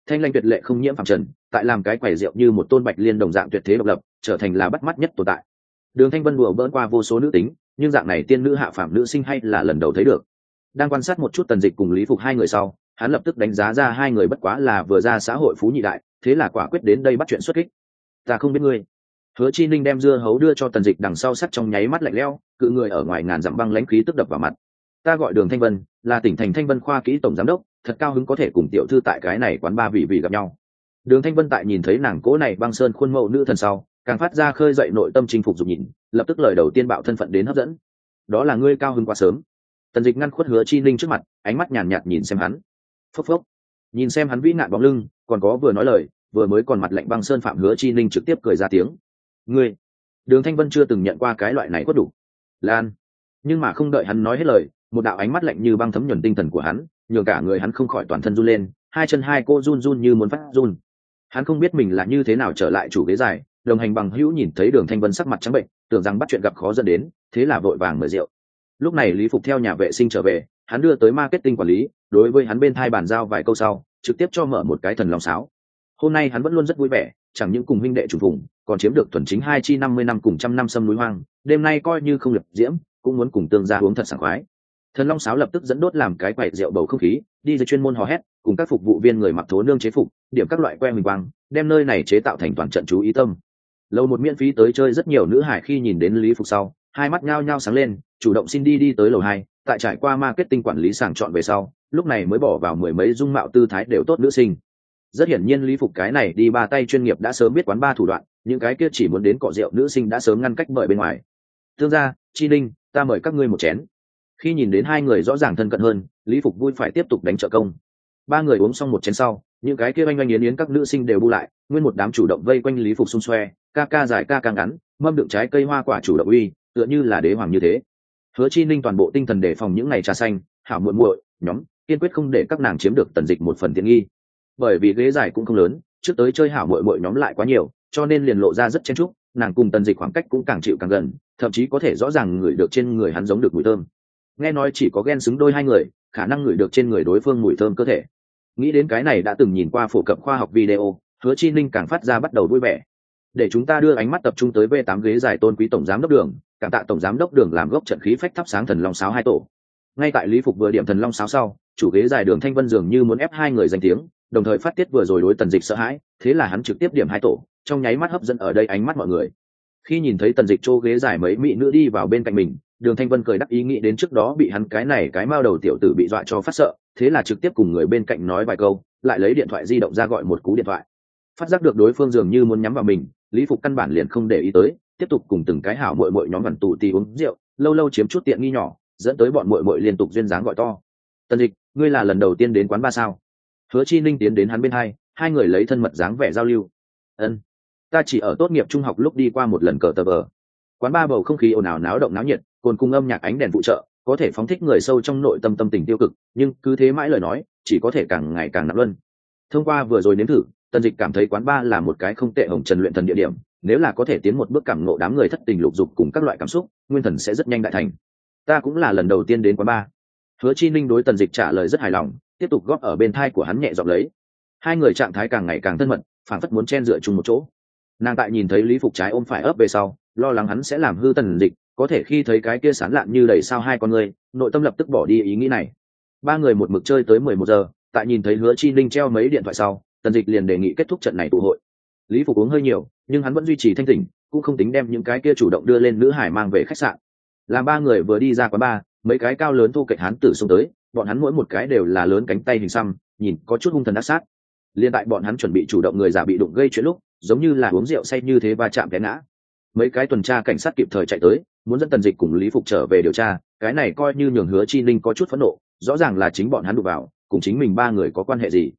thanh lanh tuyệt lệ không nhiễm phàm trần, tại làm cái quầy rượu như một tôn bạch liên đồng dạng tuyệt thế độc lập, trở thành là bắt mắt nhất tồn tại. Đường Thanh Vân đùa bỡn qua vô số nữ tính, nhưng dạng này tiên nữ hạ phàm nữ sinh hay là lần đầu thấy được. Đang quan sát một chút Tần Dịch cùng Lý Phục hai người sau, hắn lập tức đánh giá ra hai người bất quá là vừa ra xã hội phú nhị đại, thế là quả quyết đến đây bắt chuyện xuất kích. Ta không biết ngươi. Hứa Chi Ninh đem dưa hấu đưa cho Tần Dịch đằng sau sắc trong nháy mắt lạnh lẽo, cự người ở ngoài ngàn dặm băng lãnh khí tức đập vào mặt. Ta gọi Đường Thanh Vân, là tỉnh thành Thanh Vân khoa kỹ tổng giám đốc, thật cao hứng có thể cùng tiểu thư tại cái này quán ba vị gặp nhau. Đường Thanh Vân tại nhìn thấy nàng cố này băng sơn khuôn mẫu nữ thần sau, càng phát ra khơi dậy nội tâm chinh phục dục nhìn, lập tức lời đầu tiên bạo thân phận đến hấp dẫn. Đó là ngươi cao hứng quá sớm. Tần Dịch ngăn khuất Hứa Chi Ninh trước mặt, ánh mắt nhàn nhạt nhìn xem hắn. Phốc phốc. Nhìn xem hắn vĩ nạn bóng lưng, còn có vừa nói lời, vừa mới còn mặt lạnh băng sơn phạm Hứa Chi Ninh trực tiếp cười ra tiếng. Ngươi. Đường Thanh Vân chưa từng nhận qua cái loại này quất đủ. Lan. Nhưng mà không đợi hắn nói hết lời, một đạo ánh mắt lạnh như băng thấm nhuần tinh thần của hắn, nhường cả người hắn không khỏi toàn thân run lên, hai chân hai cô run run như muốn phát run. Hắn không biết mình là như thế nào trở lại chủ ghế dài, đồng hành bằng hữu nhìn thấy Đường Thanh Vân sắc mặt trắng bệnh, tưởng rằng bắt chuyện gặp khó dẫn đến, thế là vội vàng mời rượu. Lúc này Lý Phục theo nhà vệ sinh trở về, hắn đưa tới marketing quản lý, đối với hắn bên thai bàn giao vài câu sau, trực tiếp cho mở một cái thần long sáo. Hôm nay hắn vẫn luôn rất vui vẻ, chẳng những cùng huynh đệ chủ vùng, còn chiếm được thuần chính 2 chi 50 năm cùng trăm năm sâm núi hoang, đêm nay coi như không lập diễm, cũng muốn cùng tương gia uống thật sảng khoái. Thần long sáo lập tức dẫn đốt làm cái quậy rượu bầu không khí, đi ra chuyên môn hò hét, cùng các phục vụ viên người mặc thố nương chế phục, điểm các loại que huỳnh quang, đem nơi này chế tạo thành toàn trận chú ý tâm. Lâu một miễn phí tới chơi rất nhiều nữ hải khi nhìn đến Lý Phục sau, hai mắt nhao nhao sáng lên, chủ động xin đi tới lầu 2, tại trải qua marketing quản lý sàng chọn về sau, lúc này mới bỏ vào mười mấy dung mạo tư thái đều tốt nữ sinh. Rất hiển nhiên Lý Phục cái này đi ba tay chuyên nghiệp đã sớm biết quán ba thủ đoạn, những cái kia chỉ muốn đến cọ rượu nữ sinh đã sớm ngăn cách bởi bên ngoài. Tương gia, Chi Ninh, ta mời các ngươi một chén. Khi nhìn đến hai người rõ ràng thân cận hơn, Lý Phục vui phải tiếp tục đánh trợ công. Ba người uống xong một chén sau, những cái kia oanh oanh yến yến các nữ sinh đều bu lại, nguyên một đám chủ động vây quanh Lý Phục xung xoe, ca ca dài ca ca ngắn, mâm đựng trái cây hoa quả chủ động uy, tựa như là đế hoàng như thế. Hứa Chi Ninh toàn bộ tinh thần đề phòng những ngày trà xanh, hảo muội muội, nhóm, kiên quyết không để các nàng chiếm được Tần Dịch một phần tiện nghi. Bởi vì ghế dài cũng không lớn, trước tới chơi hảo muội muội nhóm lại quá nhiều, cho nên liền lộ ra rất chen chúc, nàng cùng Tần Dịch khoảng cách cũng càng chịu càng gần, thậm chí có thể rõ ràng ngửi được trên người hắn giống được mùi thơm. Nghe nói chỉ có ghen xứng đôi hai người, khả năng ngửi được trên người đối phương mùi thơm cơ thể. Nghĩ đến cái này đã từng nhìn qua phổ cập khoa học video, Hứa Chi Ninh càng phát ra bắt đầu vui vẻ. Để chúng ta đưa ánh mắt tập trung tới V8 ghế dài tôn quý tổng giám đốc Đường, cảm tạ tổng giám đốc Đường làm gốc trận khí phách thắp sáng thần long sáo hai tổ. Ngay tại Lý Phục vừa điểm thần long sáo sau, chủ ghế dài Đường Thanh Vân dường như muốn ép hai người danh tiếng, đồng thời phát tiết vừa rồi đối Tần Dịch sợ hãi, thế là hắn trực tiếp điểm hai tổ, trong nháy mắt hấp dẫn ở đây ánh mắt mọi người. Khi nhìn thấy Tần Dịch chỗ ghế dài mấy mỹ nữ đi vào bên cạnh mình, Đường Thanh Vân cười đắc ý nghĩ đến trước đó bị hắn cái này cái mao đầu tiểu tử bị dọa cho phát sợ, thế là trực tiếp cùng người bên cạnh nói vài câu, lại lấy điện thoại di động ra gọi một cú điện thoại. Phát giác được đối phương dường như muốn nhắm vào mình, Lý Phục căn bản liền không để ý tới, tiếp tục cùng từng cái hảo muội muội nhóm gần tụ tì uống rượu, lâu lâu chiếm chút tiện nghi nhỏ, dẫn tới bọn muội muội liên tục duyên dáng gọi to. Tần Dịch, ngươi là lần đầu tiên đến quán ba sao? Hứa Chi Ninh tiến đến hắn bên hai người lấy thân mật dáng vẻ giao lưu. Ân, ta chỉ ở tốt nghiệp trung học lúc đi qua một lần cờ tờ vờ. Quán ba bầu không khí ồn ào náo động náo nhiệt, cồn cung âm nhạc ánh đèn phụ trợ, có thể phóng thích người sâu trong nội tâm tâm tình tiêu cực, nhưng cứ thế mãi lời nói, chỉ có thể càng ngày càng nặng luân. Thông qua vừa rồi nếm thử, Tần Dịch cảm thấy quán ba là một cái không tệ hồng trần luyện thần địa điểm, nếu là có thể tiến một bước cảm ngộ đám người thất tình lục dục cùng các loại cảm xúc, nguyên thần sẽ rất nhanh đại thành. Ta cũng là lần đầu tiên đến quán ba. Hứa Chi Ninh đối Tần Dịch trả lời rất hài lòng, tiếp tục góp ở bên thai của hắn nhẹ giọng lấy. Hai người trạng thái càng ngày càng thân mật, phảng phất muốn chen dựa chung một chỗ. Nàng tại nhìn thấy Lý Phục trái ôm phải ấp về sau, lo lắng hắn sẽ làm hư Tần Dịch, có thể khi thấy cái kia sán lạn như đầy sao hai con người, nội tâm lập tức bỏ đi ý nghĩ này. Ba người một mực chơi tới 11 giờ, tại nhìn thấy Hứa Chi Ninh treo mấy điện thoại sau, Tần Dịch liền đề nghị kết thúc trận này tụ hội. Lý Phục uống hơi nhiều, nhưng hắn vẫn duy trì thanh tỉnh, cũng không tính đem những cái kia chủ động đưa lên nữ hải mang về khách sạn. Làm ba người vừa đi ra quán bar, mấy cái cao lớn thu kịch hán tử xông tới, bọn hắn mỗi một cái đều là lớn cánh tay hình xăm, nhìn có chút hung thần ác sát. Liên tại bọn hắn chuẩn bị chủ động người giả bị đụng gây chuyện lúc, giống như là uống rượu say như thế va chạm té ngã. Mấy cái tuần tra cảnh sát kịp thời chạy tới, muốn dẫn Tần Dịch cùng Lý Phục trở về điều tra, cái này coi như nhường Hứa Chi Ninh có chút phẫn nộ, rõ ràng là chính bọn hắn đụng vào, cùng chính mình ba người có quan hệ gì?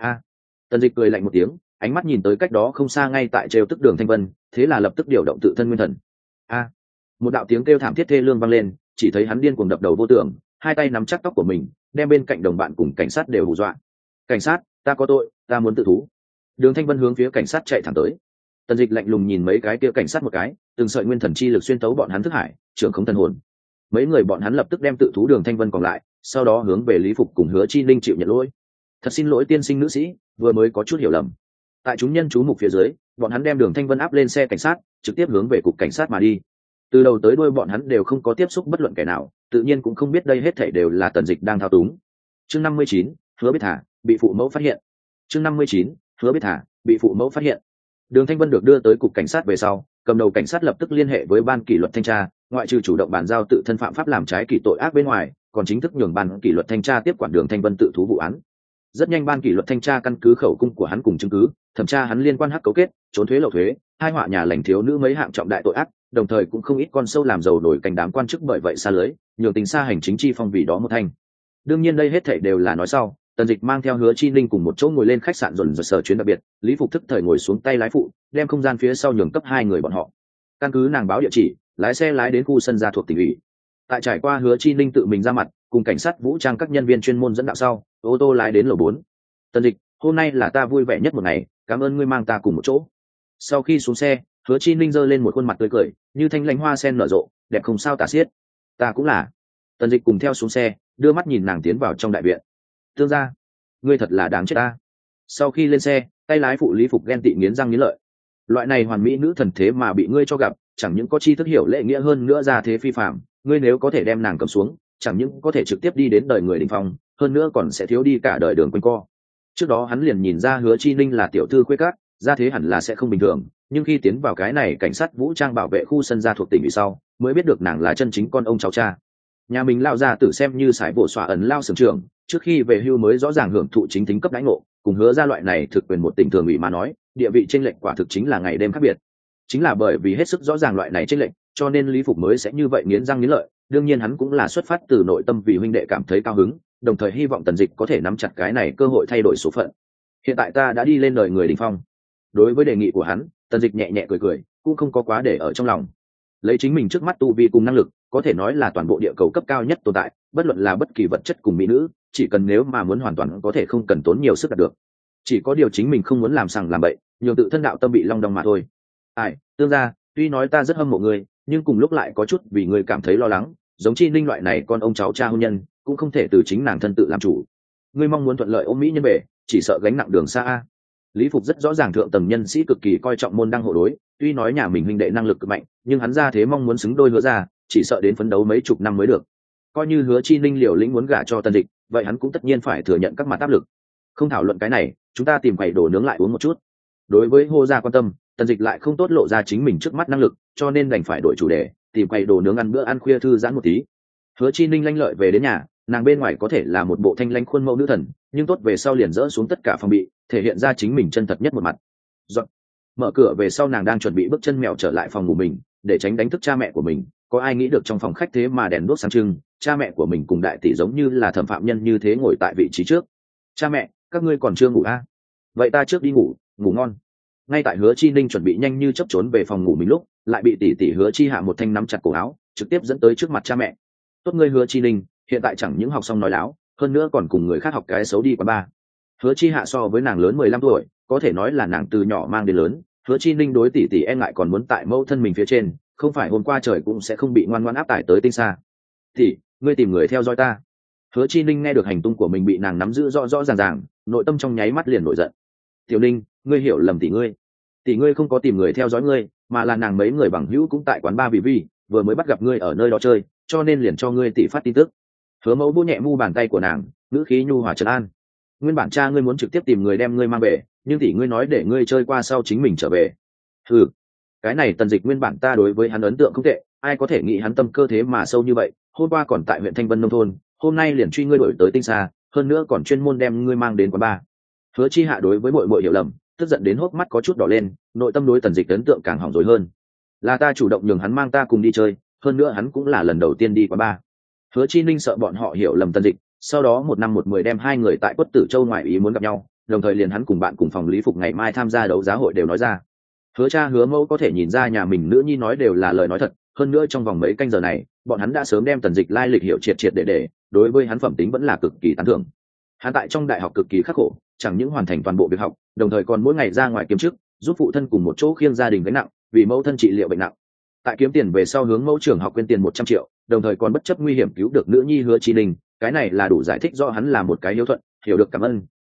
Tần Dịch cười lạnh một tiếng, ánh mắt nhìn tới cách đó không xa ngay tại trêu tức Đường Thanh Vân, thế là lập tức điều động tự thân nguyên thần. Một đạo tiếng kêu thảm thiết thê lương vang lên, chỉ thấy hắn điên cuồng đập đầu vô tưởng, hai tay nắm chắc tóc của mình, đem bên cạnh đồng bạn cùng cảnh sát đều hù dọa. Cảnh sát, ta có tội, ta muốn tự thú. Đường Thanh Vân hướng phía cảnh sát chạy thẳng tới. Tần Dịch lạnh lùng nhìn mấy cái kia cảnh sát một cái, từng sợi nguyên thần chi lực xuyên tấu bọn hắn thức hải, trưởng khống thần hồn. Mấy người bọn hắn lập tức đem tự thú Đường Thanh Vân còn lại, sau đó hướng về Lý Phục cùng Hứa Chi Ninh chịu nhận lỗi. Thật xin lỗi tiên sinh nữ sĩ, vừa mới có chút hiểu lầm. Tại chúng nhân chú mục phía dưới, bọn hắn đem Đường Thanh Vân áp lên xe cảnh sát, trực tiếp hướng về cục cảnh sát mà đi. Từ đầu tới đuôi bọn hắn đều không có tiếp xúc bất luận kẻ nào, tự nhiên cũng không biết đây hết thảy đều là Tần Dịch đang thao túng. Chương 59, hứa biết thả, bị phụ mẫu phát hiện. Chương 59, hứa biết thả, bị phụ mẫu phát hiện. Đường Thanh Vân được đưa tới cục cảnh sát về sau, cầm đầu cảnh sát lập tức liên hệ với ban kỷ luật thanh tra, ngoại trừ chủ động bàn giao tự thân phạm pháp làm trái kỷ tội ác bên ngoài, còn chính thức nhường ban kỷ luật thanh tra tiếp quản Đường Thanh Vân tự thú vụ án. Rất nhanh ban kỷ luật thanh tra căn cứ khẩu cung của hắn cùng chứng cứ, thẩm tra hắn liên quan hắc cấu kết, trốn thuế lậu thuế, hai họa nhà lành thiếu nữ mấy hạng trọng đại tội ác, đồng thời cũng không ít con sâu làm giàu nổi cành đám quan chức bởi vậy xa lưới, nhường tính xa hành chính chi phong vì đó một thành. Đương nhiên đây hết thảy đều là nói sau. Tần Dịch mang theo Hứa Chi Ninh cùng một chỗ ngồi lên khách sạn dồn dập sở chuyến đặc biệt, Lý Phục thức thời ngồi xuống tay lái phụ, đem không gian phía sau nhường cấp hai người bọn họ. Căn cứ nàng báo địa chỉ, lái xe lái đến khu sân gia thuộc tỉnh ủy. Tại trải qua Hứa Chi Ninh tự mình ra mặt, cùng cảnh sát vũ trang các nhân viên chuyên môn dẫn đạo sau, ô tô lái đến lầu 4. Tần Dịch, hôm nay là ta vui vẻ nhất một ngày, cảm ơn ngươi mang ta cùng một chỗ. Sau khi xuống xe, Hứa Chi Ninh giơ lên một khuôn mặt tươi cười, như thanh lãnh hoa sen nở rộ, đẹp không sao tả xiết. Ta cũng là. Tần Dịch cùng theo xuống xe, đưa mắt nhìn nàng tiến vào trong đại viện. Tương gia, ngươi thật là đáng chết ta. Sau khi lên xe, tay lái phụ Lý Phục ghen tị nghiến răng nghiến lợi. Loại này hoàn mỹ nữ thần thế mà bị ngươi cho gặp, chẳng những có tri thức hiểu lễ nghĩa hơn nữa ra thế phi phạm, ngươi nếu có thể đem nàng cầm xuống, chẳng những có thể trực tiếp đi đến đời người đỉnh phong, hơn nữa còn sẽ thiếu đi cả đời đường quanh co. Trước đó hắn liền nhìn ra Hứa Chi Ninh là tiểu thư khuê các, ra thế hẳn là sẽ không bình thường, nhưng khi tiến vào cái này cảnh sát vũ trang bảo vệ khu sân gia thuộc tỉnh ủy sau, mới biết được nàng là chân chính con ông cháu cha. Nhà mình lao ra tự xem như sải bộ xóa ẩn lao sưởng trường, trước khi về hưu mới rõ ràng hưởng thụ chính tính cấp đãi ngộ, cùng Hứa ra loại này thực quyền một tỉnh thường ủy mà nói, địa vị chênh lệch quả thực chính là ngày đêm khác biệt. Chính là bởi vì hết sức rõ ràng loại này chênh lệch, cho nên Lý Phục mới sẽ như vậy nghiến răng nghiến lợi. Đương nhiên hắn cũng là xuất phát từ nội tâm vì huynh đệ cảm thấy cao hứng, đồng thời hy vọng Tần Dịch có thể nắm chặt cái này cơ hội thay đổi số phận. Hiện tại ta đã đi lên đời người đỉnh phong. Đối với đề nghị của hắn, Tần Dịch nhẹ nhẹ cười cười, cũng không có quá để ở trong lòng. Lấy chính mình trước mắt tu vi cùng năng lực, có thể nói là toàn bộ địa cầu cấp cao nhất tồn tại, bất luận là bất kỳ vật chất cùng mỹ nữ, chỉ cần nếu mà muốn hoàn toàn có thể không cần tốn nhiều sức đạt được. Chỉ có điều chính mình không muốn làm sằng làm bậy, nhiều tự thân đạo tâm bị long đong mà thôi. Ai, tương gia, tuy nói ta rất hâm mộ ngươi, nhưng cùng lúc lại có chút vì ngươi cảm thấy lo lắng, giống Chi Ninh loại này con ông cháu cha hôn nhân, cũng không thể từ chính nàng thân tự làm chủ. Ngươi mong muốn thuận lợi ôm mỹ nhân về, chỉ sợ gánh nặng đường xa a. Lý Phục rất rõ ràng thượng tầng nhân sĩ cực kỳ coi trọng môn đăng hộ đối, tuy nói nhà mình huynh đệ năng lực cực mạnh, nhưng hắn ra thế mong muốn xứng đôi Hứa ra, chỉ sợ đến phấn đấu mấy chục năm mới được. Coi như Hứa Chi Ninh liều lĩnh muốn gả cho Tần Dịch, vậy hắn cũng tất nhiên phải thừa nhận các mặt áp lực. Không thảo luận cái này, chúng ta tìm quầy đồ nướng lại uống một chút. Đối với Hồ gia quan tâm, Tần Dịch lại không tốt lộ ra chính mình trước mắt năng lực, cho nên đành phải đổi chủ đề, tìm quầy đồ nướng ăn bữa ăn khuya thư giãn một tí. Hứa Chi Ninh lanh lợi về đến nhà, nàng bên ngoài có thể là một bộ thanh lãnh khuôn mẫu nữ thần, nhưng tốt về sau liền dỡ xuống tất cả phòng bị, thể hiện ra chính mình chân thật nhất một mặt. Dọn. Mở cửa về sau nàng đang chuẩn bị bước chân mèo trở lại phòng ngủ mình, để tránh đánh thức cha mẹ của mình. Có ai nghĩ được trong phòng khách thế mà đèn đuốc sáng trưng, cha mẹ của mình cùng đại tỷ giống như là thẩm phạm nhân như thế ngồi tại vị trí trước. Cha mẹ, các ngươi còn chưa ngủ à? Vậy ta trước đi ngủ, ngủ ngon. Ngay tại Hứa Chi Ninh chuẩn bị nhanh như chớp trốn về phòng ngủ mình lúc, lại bị tỷ tỷ Hứa Chi Hạ một thanh nắm chặt cổ áo, trực tiếp dẫn tới trước mặt cha mẹ. Tốt ngươi Hứa Chi Ninh, hiện tại chẳng những học xong nói láo, hơn nữa còn cùng người khác học cái xấu đi quán bar. Hứa Chi Hạ so với nàng lớn 15 tuổi, có thể nói là nàng từ nhỏ mang đến lớn. Hứa Chi Ninh đối tỷ tỷ e ngại còn muốn tại mâu thân mình phía trên, không phải hôm qua trời cũng sẽ không bị ngoan ngoãn áp tải tới tinh xa. Tỷ, ngươi tìm người theo dõi ta. Hứa Chi Ninh nghe được hành tung của mình bị nàng nắm giữ rõ rõ ràng ràng, nội tâm trong nháy mắt liền nổi giận. Tiểu Ninh, ngươi hiểu lầm tỷ ngươi không có tìm người theo dõi ngươi, mà là nàng mấy người bằng hữu cũng tại quán bar vì vừa mới bắt gặp ngươi ở nơi đó chơi, cho nên liền cho ngươi tỷ phát tin tức. Hứa Mẫu vỗ nhẹ mu bàn tay của nàng, ngữ khí nhu hòa trấn an. Nguyên bản cha ngươi muốn trực tiếp tìm người đem ngươi mang về, nhưng tỷ ngươi nói để ngươi chơi qua sau chính mình trở về. Ừ, cái này Tần Dịch nguyên bản ta đối với hắn ấn tượng không tệ, ai có thể nghĩ hắn tâm cơ thế mà sâu như vậy, hôm qua còn tại huyện Thanh Vân nông thôn, hôm nay liền truy ngươi đổi tới tinh xa, hơn nữa còn chuyên môn đem ngươi mang đến quán bar. Hứa Chi Hạ đối với muội muội hiểu lầm, tức giận đến hốc mắt có chút đỏ lên, nội tâm đối Tần Dịch ấn tượng càng hỏng rồi hơn. Là ta chủ động nhường hắn mang ta cùng đi chơi, hơn nữa hắn cũng là lần đầu tiên đi quán bar. Hứa Chi Ninh sợ bọn họ hiểu lầm Tần Dịch, sau đó một năm một mười đem hai người tại Quất Tử Châu ngoại ý muốn gặp nhau, đồng thời liền hắn cùng bạn cùng phòng Lý Phục ngày mai tham gia đấu giá hội đều nói ra. Hứa cha Hứa Mẫu có thể nhìn ra nhà mình nữ nhi nói đều là lời nói thật, hơn nữa trong vòng mấy canh giờ này, bọn hắn đã sớm đem Tần Dịch lai lịch hiểu triệt triệt để, đối với hắn phẩm tính vẫn là cực kỳ tán thưởng. Hắn tại trong đại học cực kỳ khắc khổ, chẳng những hoàn thành toàn bộ việc học, đồng thời còn mỗi ngày ra ngoài kiếm chức, giúp phụ thân cùng một chỗ khiêng gia đình gánh nặng, vì mẫu thân trị liệu bệnh nặng. Tại kiếm tiền về sau hướng mẫu trưởng học quyên tiền 100 triệu, đồng thời còn bất chấp nguy hiểm cứu được nữ nhi Hứa Chi Ninh, cái này là đủ giải thích rõ hắn là một cái hiếu thuận, hiểu được cảm ơn,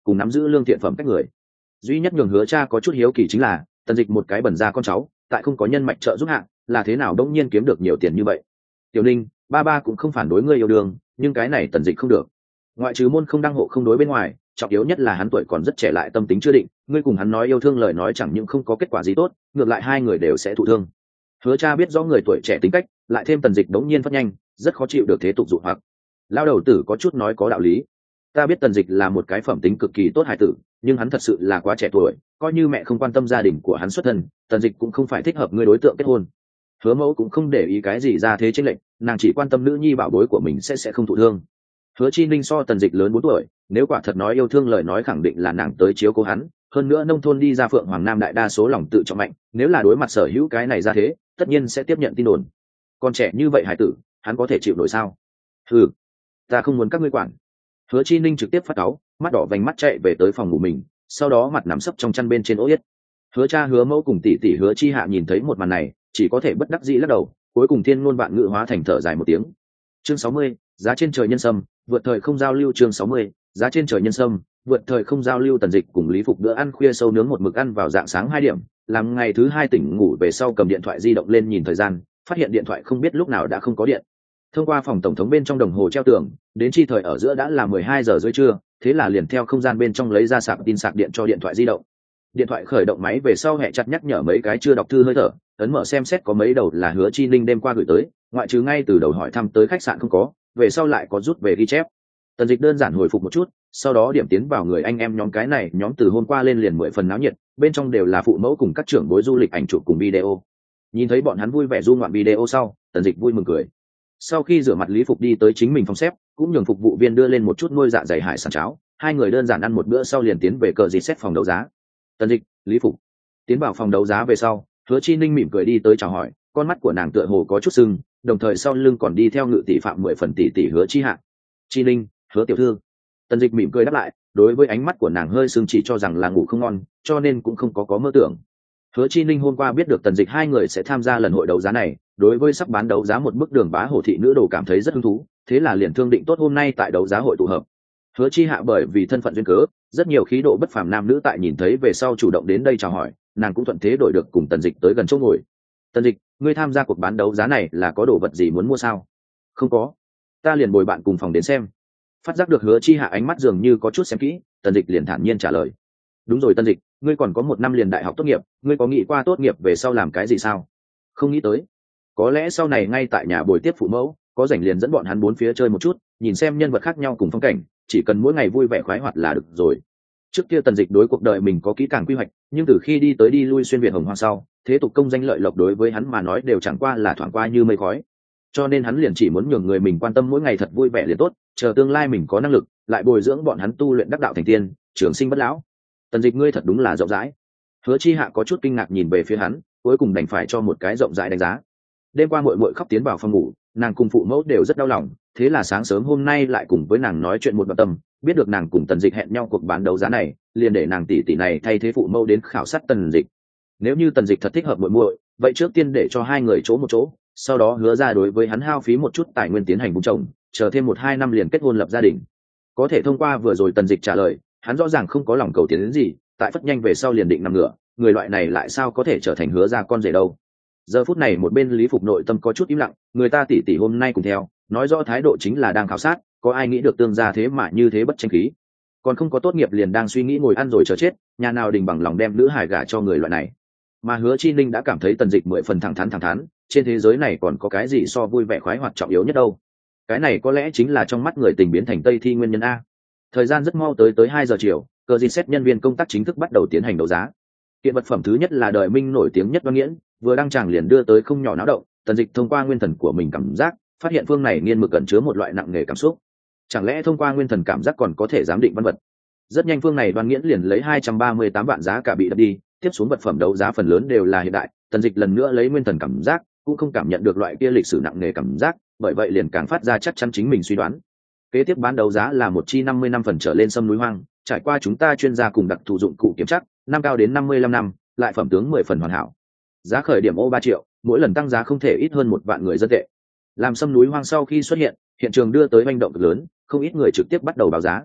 cùng nắm giữ lương thiện phẩm cách người. Duy nhất nhường Hứa Cha có chút hiếu kỳ chính là Tần Dịch một cái bẩn ra con cháu, tại không có nhân mạch trợ giúp hạng, là thế nào đông nhiên kiếm được nhiều tiền như vậy. Tiểu Ninh, ba cũng không phản đối ngươi yêu đương, nhưng cái này Tần Dịch không được. Ngoại trừ môn không đăng hộ không đối bên ngoài, trọng yếu nhất là hắn tuổi còn rất trẻ lại tâm tính chưa định, ngươi cùng hắn nói yêu thương lời nói chẳng những không có kết quả gì tốt, ngược lại hai người đều sẽ thụ thương. Hứa Cha biết rõ người tuổi trẻ tính cách, lại thêm Tần Dịch đống nhiên phát nhanh, rất khó chịu được thế tục dụ hoặc. Lao đầu tử có chút nói có đạo lý. Ta biết Tần Dịch là một cái phẩm tính cực kỳ tốt hài tử, nhưng hắn thật sự là quá trẻ tuổi, coi như mẹ không quan tâm gia đình của hắn xuất thân, Tần Dịch cũng không phải thích hợp ngươi đối tượng kết hôn. Hứa Mẫu cũng không để ý cái gì ra thế chênh lệch, nàng chỉ quan tâm nữ nhi bảo bối của mình sẽ không thụ thương. Hứa Chi Ninh so Tần Dịch lớn 4 tuổi, nếu quả thật nói yêu thương lời nói khẳng định là nàng tới chiếu cố hắn, hơn nữa nông thôn đi ra Phượng Hoàng Nam đại đa số lòng tự trọng mạnh, nếu là đối mặt sở hữu cái này ra thế, tất nhiên sẽ tiếp nhận tin đồn. Còn trẻ như vậy hải tử, hắn có thể chịu nổi sao? Ừ, ta không muốn các ngươi quản. Hứa Chi Ninh trực tiếp phát cáu, mắt đỏ vành mắt chạy về tới phòng ngủ mình, sau đó mặt nằm sấp trong chăn bên trên ố yết. Hứa Cha, Hứa Mẫu cùng tỷ tỷ Hứa Chi Hạ nhìn thấy một màn này, chỉ có thể bất đắc dĩ lắc đầu, cuối cùng thiên ngôn vạn ngữ hóa thành thở dài một tiếng. Chương 60, giá trên trời nhân sâm, vượt thời không giao lưu. Chương 60, giá trên trời nhân sâm, vượt thời không giao lưu. Tần Dịch cùng Lý Phục bữa ăn khuya sâu nướng một mực ăn vào dạng sáng 2 điểm, làm ngày thứ 2 tỉnh ngủ về sau cầm điện thoại di động lên nhìn thời gian, phát hiện điện thoại không biết lúc nào đã không có điện. Thông qua phòng tổng thống bên trong đồng hồ treo tường, đến chi thời ở giữa đã là 12 giờ rưỡi trưa, thế là liền theo không gian bên trong lấy ra sạc tin sạc điện cho điện thoại di động. Điện thoại khởi động máy về sau hẹ chặt nhắc nhở mấy cái chưa đọc thư hơi thở, ấn mở xem xét có mấy đầu là Hứa Chi Ninh đêm qua gửi tới, ngoại trừ ngay từ đầu hỏi thăm tới khách sạn không có, về sau lại có rút về ghi chép. Tần Dịch đơn giản hồi phục một chút, sau đó điểm tiến vào người anh em nhóm, cái này nhóm từ hôm qua lên liền 10 phần náo nhiệt, bên trong đều là phụ mẫu cùng các trưởng bối du lịch ảnh chụp cùng video. Nhìn thấy bọn hắn vui vẻ du ngoạn video sau, Tần Dịch vui mừng cười. Sau khi rửa mặt, Lý Phục đi tới chính mình phòng xếp, cũng nhường phục vụ viên đưa lên một chút nuôi dạ dày hải sản cháo, hai người đơn giản ăn một bữa sau liền tiến về cờ dịt xét phòng đấu giá. Tần Dịch, Lý Phục tiến vào phòng đấu giá về sau, Hứa Chi Ninh mỉm cười đi tới chào hỏi, con mắt của nàng tựa hồ có chút sưng, đồng thời sau lưng còn đi theo ngự tỷ phạm 10 phần tỷ Hứa Chi Hạ. Chi Ninh, Hứa tiểu thư. Tần Dịch mỉm cười đáp lại, đối với ánh mắt của nàng hơi sưng chỉ cho rằng là ngủ không ngon, cho nên cũng không có mơ tưởng. Hứa Chi Ninh hôm qua biết được Tần Dịch hai người sẽ tham gia lần hội đấu giá này, đối với sắp bán đấu giá một bức Đường Bá Hổ thị nữ đồ cảm thấy rất hứng thú, thế là liền thương định tốt hôm nay tại đấu giá hội tụ hợp. Hứa Chi Hạ bởi vì thân phận duyên cớ, rất nhiều khí độ bất phàm nam nữ tại nhìn thấy về sau chủ động đến đây chào hỏi, nàng cũng thuận thế đổi được cùng Tần Dịch tới gần chỗ ngồi. Tần Dịch, ngươi tham gia cuộc bán đấu giá này là có đồ vật gì muốn mua sao? Không có, ta liền bồi bạn cùng phòng đến xem. Phát giác được Hứa Chi Hạ ánh mắt dường như có chút xem kỹ, Tần Dịch liền thản nhiên trả lời. Đúng rồi Tần Dịch, ngươi còn có 1 năm liền đại học tốt nghiệp, ngươi có nghĩ qua tốt nghiệp về sau làm cái gì sao? Không nghĩ tới. Có lẽ sau này ngay tại nhà bồi tiếp phụ mẫu, có rảnh liền dẫn bọn hắn bốn phía chơi một chút, nhìn xem nhân vật khác nhau cùng phong cảnh, chỉ cần mỗi ngày vui vẻ khoái hoạt là được rồi. Trước kia Tần Dịch đối cuộc đời mình có kỹ càng quy hoạch, nhưng từ khi đi tới đi lui xuyên việt hồng hoang sau, thế tục công danh lợi lộc đối với hắn mà nói đều chẳng qua là thoảng qua như mây khói. Cho nên hắn liền chỉ muốn nhường người mình quan tâm mỗi ngày thật vui vẻ liền tốt, chờ tương lai mình có năng lực, lại bồi dưỡng bọn hắn tu luyện đắc đạo thành tiên, trường sinh bất lão. Tần Dịch, ngươi thật đúng là rộng rãi. Hứa Chi Hạ có chút kinh ngạc nhìn về phía hắn, cuối cùng đành phải cho một cái rộng rãi đánh giá. Đêm qua muội muội khóc tiến vào phòng ngủ, nàng cùng phụ mẫu đều rất đau lòng, thế là sáng sớm hôm nay lại cùng với nàng nói chuyện một đoạn tâm, biết được nàng cùng Tần Dịch hẹn nhau cuộc bán đấu giá này, liền để nàng tỷ này thay thế phụ mẫu đến khảo sát Tần Dịch. Nếu như Tần Dịch thật thích hợp muội muội, vậy trước tiên để cho hai người chỗ một chỗ, sau đó hứa ra đối với hắn hao phí một chút tài nguyên tiến hành bùng chồng, chờ thêm 1-2 năm liền kết hôn lập gia đình. Có thể thông qua vừa rồi Tần Dịch trả lời, hắn rõ ràng không có lòng cầu tiến đến gì, tại phất nhanh về sau liền định nằm ngửa, người loại này lại sao có thể trở thành hứa ra con rể đâu. Giờ phút này một bên Lý Phục nội tâm có chút im lặng, người ta tỷ hôm nay cùng theo, nói rõ thái độ chính là đang khảo sát, có ai nghĩ được tương gia thế mà như thế bất tranh khí. Còn không có tốt nghiệp liền đang suy nghĩ ngồi ăn rồi chờ chết, nhà nào đình bằng lòng đem nữ hài gả cho người loại này. Mà Hứa Chi Ninh đã cảm thấy Tần Dịch 10 phần thẳng thắn, trên thế giới này còn có cái gì so vui vẻ khoái hoạt trọng yếu nhất đâu. Cái này có lẽ chính là trong mắt người tình biến thành Tây thi nguyên nhân a. Thời gian rất mau tới 2 giờ chiều, cờ dịt xét nhân viên công tác chính thức bắt đầu tiến hành đấu giá. Kiện vật phẩm thứ nhất là đời Minh nổi tiếng nhất Đoan Nghiễn, vừa đăng tràng liền đưa tới không nhỏ náo động. Tần Dịch thông qua nguyên thần của mình cảm giác, phát hiện phương này nghiên mực cẩn chứa một loại nặng nề cảm xúc. Chẳng lẽ thông qua nguyên thần cảm giác còn có thể giám định văn vật? Rất nhanh phương này Đoan Nghiễn liền lấy 238 vạn giá cả bị đập đi, tiếp xuống vật phẩm đấu giá phần lớn đều là hiện đại. Tần Dịch lần nữa lấy nguyên thần cảm giác, cũng không cảm nhận được loại kia lịch sử nặng nề cảm giác, bởi vậy liền càng phát ra chắc chắn chính mình suy đoán. Kế tiếp bán đấu giá là một chi 50 năm phần trở lên sâm núi hoang, trải qua chúng ta chuyên gia cùng đặc thù dụng cụ kiểm chắc, năm cao đến 55 năm, lại phẩm tướng 10 phần hoàn hảo. Giá khởi điểm ô 3 triệu, mỗi lần tăng giá không thể ít hơn 1 vạn người dân tệ. Làm sâm núi hoang sau khi xuất hiện, hiện trường đưa tới manh động cực lớn, không ít người trực tiếp bắt đầu báo giá.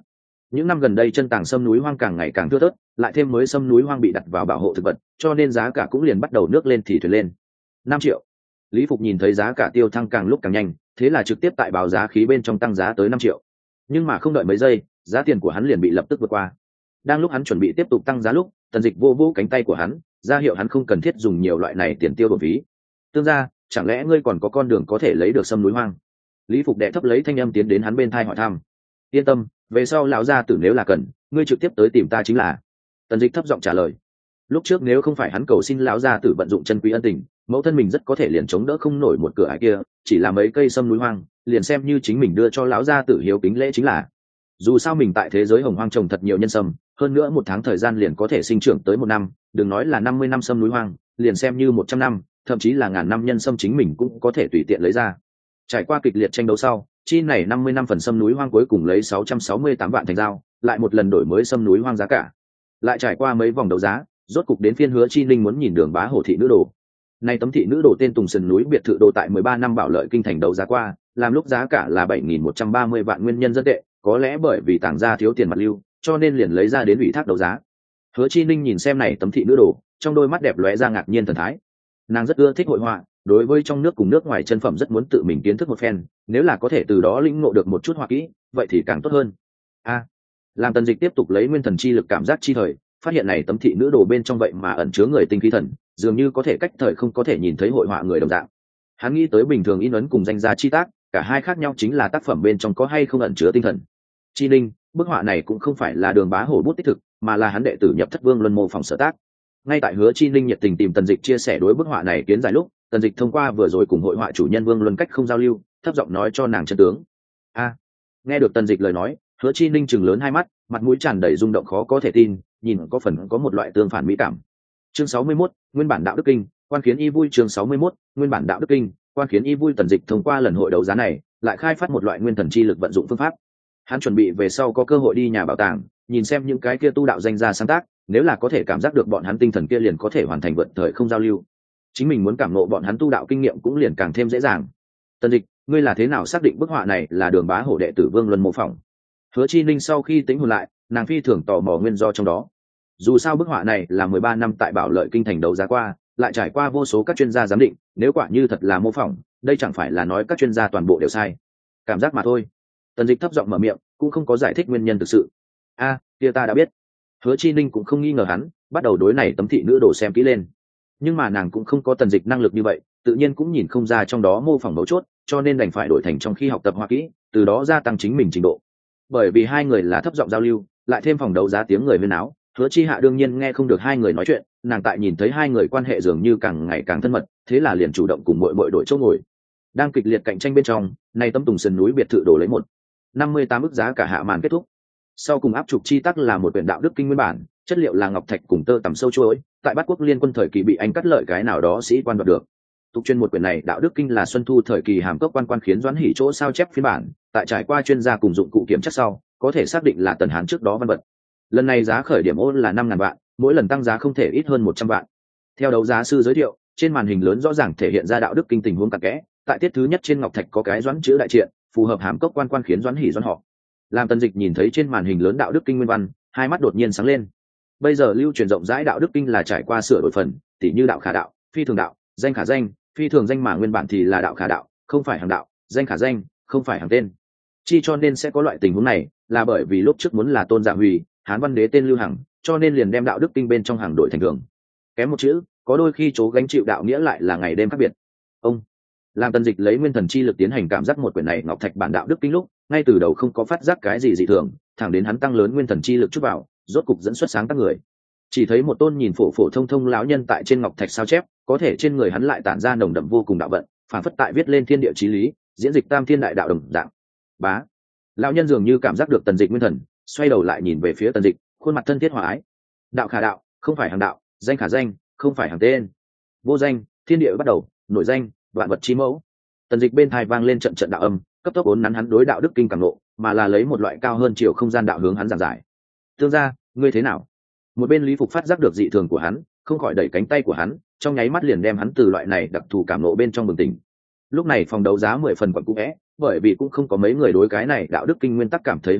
những năm gần đây chân tàng sâm núi hoang càng ngày càng thưa thớt, lại thêm mới sâm núi hoang bị đặt vào bảo hộ thực vật, cho nên giá cả cũng liền bắt đầu nước lên thì thuyền lên. 5 triệu. Lý Phục nhìn thấy giá cả tiêu thăng càng lúc càng nhanh, thế là trực tiếp tại báo giá khí bên trong tăng giá tới 5 triệu. Nhưng mà không đợi mấy giây, giá tiền của hắn liền bị lập tức vượt qua. Đang lúc hắn chuẩn bị tiếp tục tăng giá lúc, Tần Dịch vô vô cánh tay của hắn, ra hiệu hắn không cần thiết dùng nhiều loại này tiền tiêu bổng phí. Tương gia, chẳng lẽ ngươi còn có con đường có thể lấy được sâm núi hoang? Lý Phục đệ thấp lấy thanh âm tiến đến hắn bên thai hỏi thăm. Yên tâm, về sau lão gia tử nếu là cần, ngươi trực tiếp tới tìm ta chính là. Tần Dịch thấp giọng trả lời. Lúc trước nếu không phải hắn cầu xin lão gia tử vận dụng chân quý ân tình, mẫu thân mình rất có thể liền chống đỡ không nổi một cửa ải kia, chỉ là mấy cây sâm núi hoang, liền xem như chính mình đưa cho lão gia tử hiếu kính lễ chính là. Dù sao mình tại thế giới hồng hoang trồng thật nhiều nhân sâm, hơn nữa 1 tháng thời gian liền có thể sinh trưởng tới 1 năm, đừng nói là 50 năm sâm núi hoang, liền xem như 100 năm, thậm chí là ngàn năm nhân sâm chính mình cũng có thể tùy tiện lấy ra. Trải qua kịch liệt tranh đấu sau, chi này 50 năm phần sâm núi hoang cuối cùng lấy 668 vạn thành giao, lại một lần đổi mới sâm núi hoang giá cả. Lại trải qua mấy vòng đấu giá, rốt cục đến phiên Hứa Chi Ninh muốn nhìn Đường Bá Hổ thị nữ đồ. Này tấm thị nữ đồ tên Tùng Sừng núi biệt thự đồ tại 13 năm Bảo Lợi kinh thành đấu giá qua, làm lúc giá cả là 7.130 vạn nguyên nhân dân tệ, có lẽ bởi vì tàng gia thiếu tiền mặt lưu, cho nên liền lấy ra đến ủy thác đấu giá. Hứa Chi Ninh nhìn xem này tấm thị nữ đồ, trong đôi mắt đẹp lóe ra ngạc nhiên thần thái. Nàng rất ưa thích hội họa, đối với trong nước cùng nước ngoài chân phẩm rất muốn tự mình kiến thức một phen, nếu là có thể từ đó lĩnh ngộ được một chút họa kỹ, vậy thì càng tốt hơn. Làm Tần Dịch tiếp tục lấy nguyên thần chi lực cảm giác chi thời, phát hiện này tấm thị nữ đồ bên trong vậy mà ẩn chứa người tinh khí thần, dường như có thể cách thời không có thể nhìn thấy hội họa người đồng dạng. Hắn nghĩ tới bình thường in ấn cùng danh gia chi tác, cả hai khác nhau chính là tác phẩm bên trong có hay không ẩn chứa tinh thần. Chi Ninh, bức họa này cũng không phải là Đường Bá Hổ bút tích thực, mà là hắn đệ tử Nhập Thất Vương Luân mô phỏng sở tác. Ngay tại Hứa Chi Ninh nhiệt tình tìm Tần Dịch chia sẻ đối bức họa này kiến giải lúc, Tần Dịch thông qua vừa rồi cùng hội họa chủ nhân Vương Luân cách không giao lưu, thấp giọng nói cho nàng chân tướng. Nghe được Tần Dịch lời nói, Hứa Chi Ninh chừng lớn hai mắt, mặt mũi tràn đầy rung động khó có thể tin, nhìn có phần có một loại tương phản mỹ cảm. Chương 61, nguyên bản đạo đức kinh, quan khiến y vui. Chương 61, nguyên bản đạo đức kinh, quan khiến y vui. Tần Dịch thông qua lần hội đấu giá này, lại khai phát một loại nguyên thần chi lực vận dụng phương pháp. Hắn chuẩn bị về sau có cơ hội đi nhà bảo tàng, nhìn xem những cái kia tu đạo danh gia sáng tác, nếu là có thể cảm giác được bọn hắn tinh thần kia liền có thể hoàn thành vượt thời không giao lưu. Chính mình muốn cảm ngộ bọn hắn tu đạo kinh nghiệm cũng liền càng thêm dễ dàng. Tần Dịch, ngươi là thế nào xác định bức họa này là Đường Bá Hổ đệ tử Vương Luân mô phỏng? Hứa Chi Ninh sau khi tính hồn lại, nàng phi thường tò mò nguyên do trong đó. Dù sao bức họa này là 13 năm tại Bảo Lợi kinh thành đấu giá qua, lại trải qua vô số các chuyên gia giám định, nếu quả như thật là mô phỏng, đây chẳng phải là nói các chuyên gia toàn bộ đều sai. Cảm giác mà thôi. Tần Dịch thấp giọng mở miệng, cũng không có giải thích nguyên nhân thực sự. Kia ta đã biết. Hứa Chi Ninh cũng không nghi ngờ hắn, bắt đầu đối này tấm thị nữ đồ xem kỹ lên. Nhưng mà nàng cũng không có Tần Dịch năng lực như vậy, tự nhiên cũng nhìn không ra trong đó mô phỏng mấu chốt, cho nên đành phải đổi thành trong khi học tập họa kỹ, từ đó gia tăng chính mình trình độ. Bởi vì hai người là thấp giọng giao lưu, lại thêm phòng đấu giá tiếng người huyên náo, Hứa Chi Hạ đương nhiên nghe không được hai người nói chuyện, nàng tại nhìn thấy hai người quan hệ dường như càng ngày càng thân mật, thế là liền chủ động cùng muội muội đổi chỗ ngồi. Đang kịch liệt cạnh tranh bên trong, nay tấm Tùng Sừng núi biệt thự đổ lấy 1.58 ức giá cả hạ màn kết thúc. Sau cùng áp trục chi tắc là một quyển đạo đức kinh nguyên bản, chất liệu là ngọc thạch cùng tơ tằm sâu chuỗi, tại Bát Quốc Liên Quân thời kỳ bị Anh cắt lợi cái nào đó sĩ quan đoạt được. Tục chuyên một quyển này đạo đức kinh là Xuân Thu thời kỳ Hàm Cốc quan khiến Doãn Hỷ chỗ sao chép phiên bản, tại trải qua chuyên gia cùng dụng cụ kiểm chất sau, có thể xác định là Tần Hán trước đó văn vật. Lần này giá khởi điểm ôn là 5.000 vạn, mỗi lần tăng giá không thể ít hơn 100 vạn. Theo đấu giá sư giới thiệu, trên màn hình lớn rõ ràng thể hiện ra đạo đức kinh tình huống cặn kẽ, tại tiết thứ nhất trên ngọc thạch có cái Doãn chữ đại triện, phù hợp Hàm Cốc quan khiến Doãn Hỷ Doãn họ. Làm Tần Dịch nhìn thấy trên màn hình lớn đạo đức kinh nguyên văn, hai mắt đột nhiên sáng lên. Bây giờ lưu truyền rộng rãi đạo đức kinh là trải qua sửa đổi phần, tỉ như đạo khả đạo, phi thường đạo, danh khả danh, phi thường danh mà nguyên bản thì là đạo khả đạo, không phải hàng đạo, danh khả danh, không phải hàng tên. Chi cho nên sẽ có loại tình huống này, là bởi vì lúc trước muốn là Tôn Dạ Hủy, Hán văn đế tên Lưu Hằng, cho nên liền đem đạo đức kinh bên trong hàng đổi thành thường. Kém một chữ, có đôi khi chố gánh chịu đạo nghĩa lại là ngày đêm khác biệt. Làm Tần Dịch lấy nguyên thần chi lực tiến hành cảm giác một quyển này ngọc thạch bản đạo đức kinh lúc, ngay từ đầu không có phát giác cái gì dị thường, thẳng đến hắn tăng lớn nguyên thần chi lực chút vào, rốt cục dẫn xuất sáng tác người. Chỉ thấy một tôn nhìn phổ phổ thông thông lão nhân tại trên ngọc thạch sao chép, có thể trên người hắn lại tản ra nồng đậm vô cùng đạo vận, phản phất tại viết lên thiên địa chí lý, diễn dịch tam thiên đại đạo đồng dạng. Bá, lão nhân dường như cảm giác được Tần Dịch nguyên thần, xoay đầu lại nhìn về phía Tần Dịch, khuôn mặt thân thiết hòa ái. Đạo khả đạo, không phải hàng đạo, danh khả danh, không phải hàng tên. Vô danh, thiên địa bắt đầu, nội danh, vạn vật chi mẫu. Tần Dịch bên tai vang lên trận trận đạo âm, cấp tốc uốn nắn hắn đối đạo đức kinh cảm ngộ, mà là lấy một loại cao hơn chiều không gian đạo hướng hắn giảng giải. Tương gia, ngươi thế nào? Một bên Lý Phục phát giác được dị thường của hắn, không khỏi đẩy cánh tay của hắn, trong nháy mắt liền đem hắn từ loại này đặc thù cảm ngộ bên trong bừng tỉnh. Lúc này phòng đấu giá 10 phần quặn cũ é, bởi vì cũng không có mấy người đối cái này đạo đức kinh nguyên tắc cảm thấy hứng thú,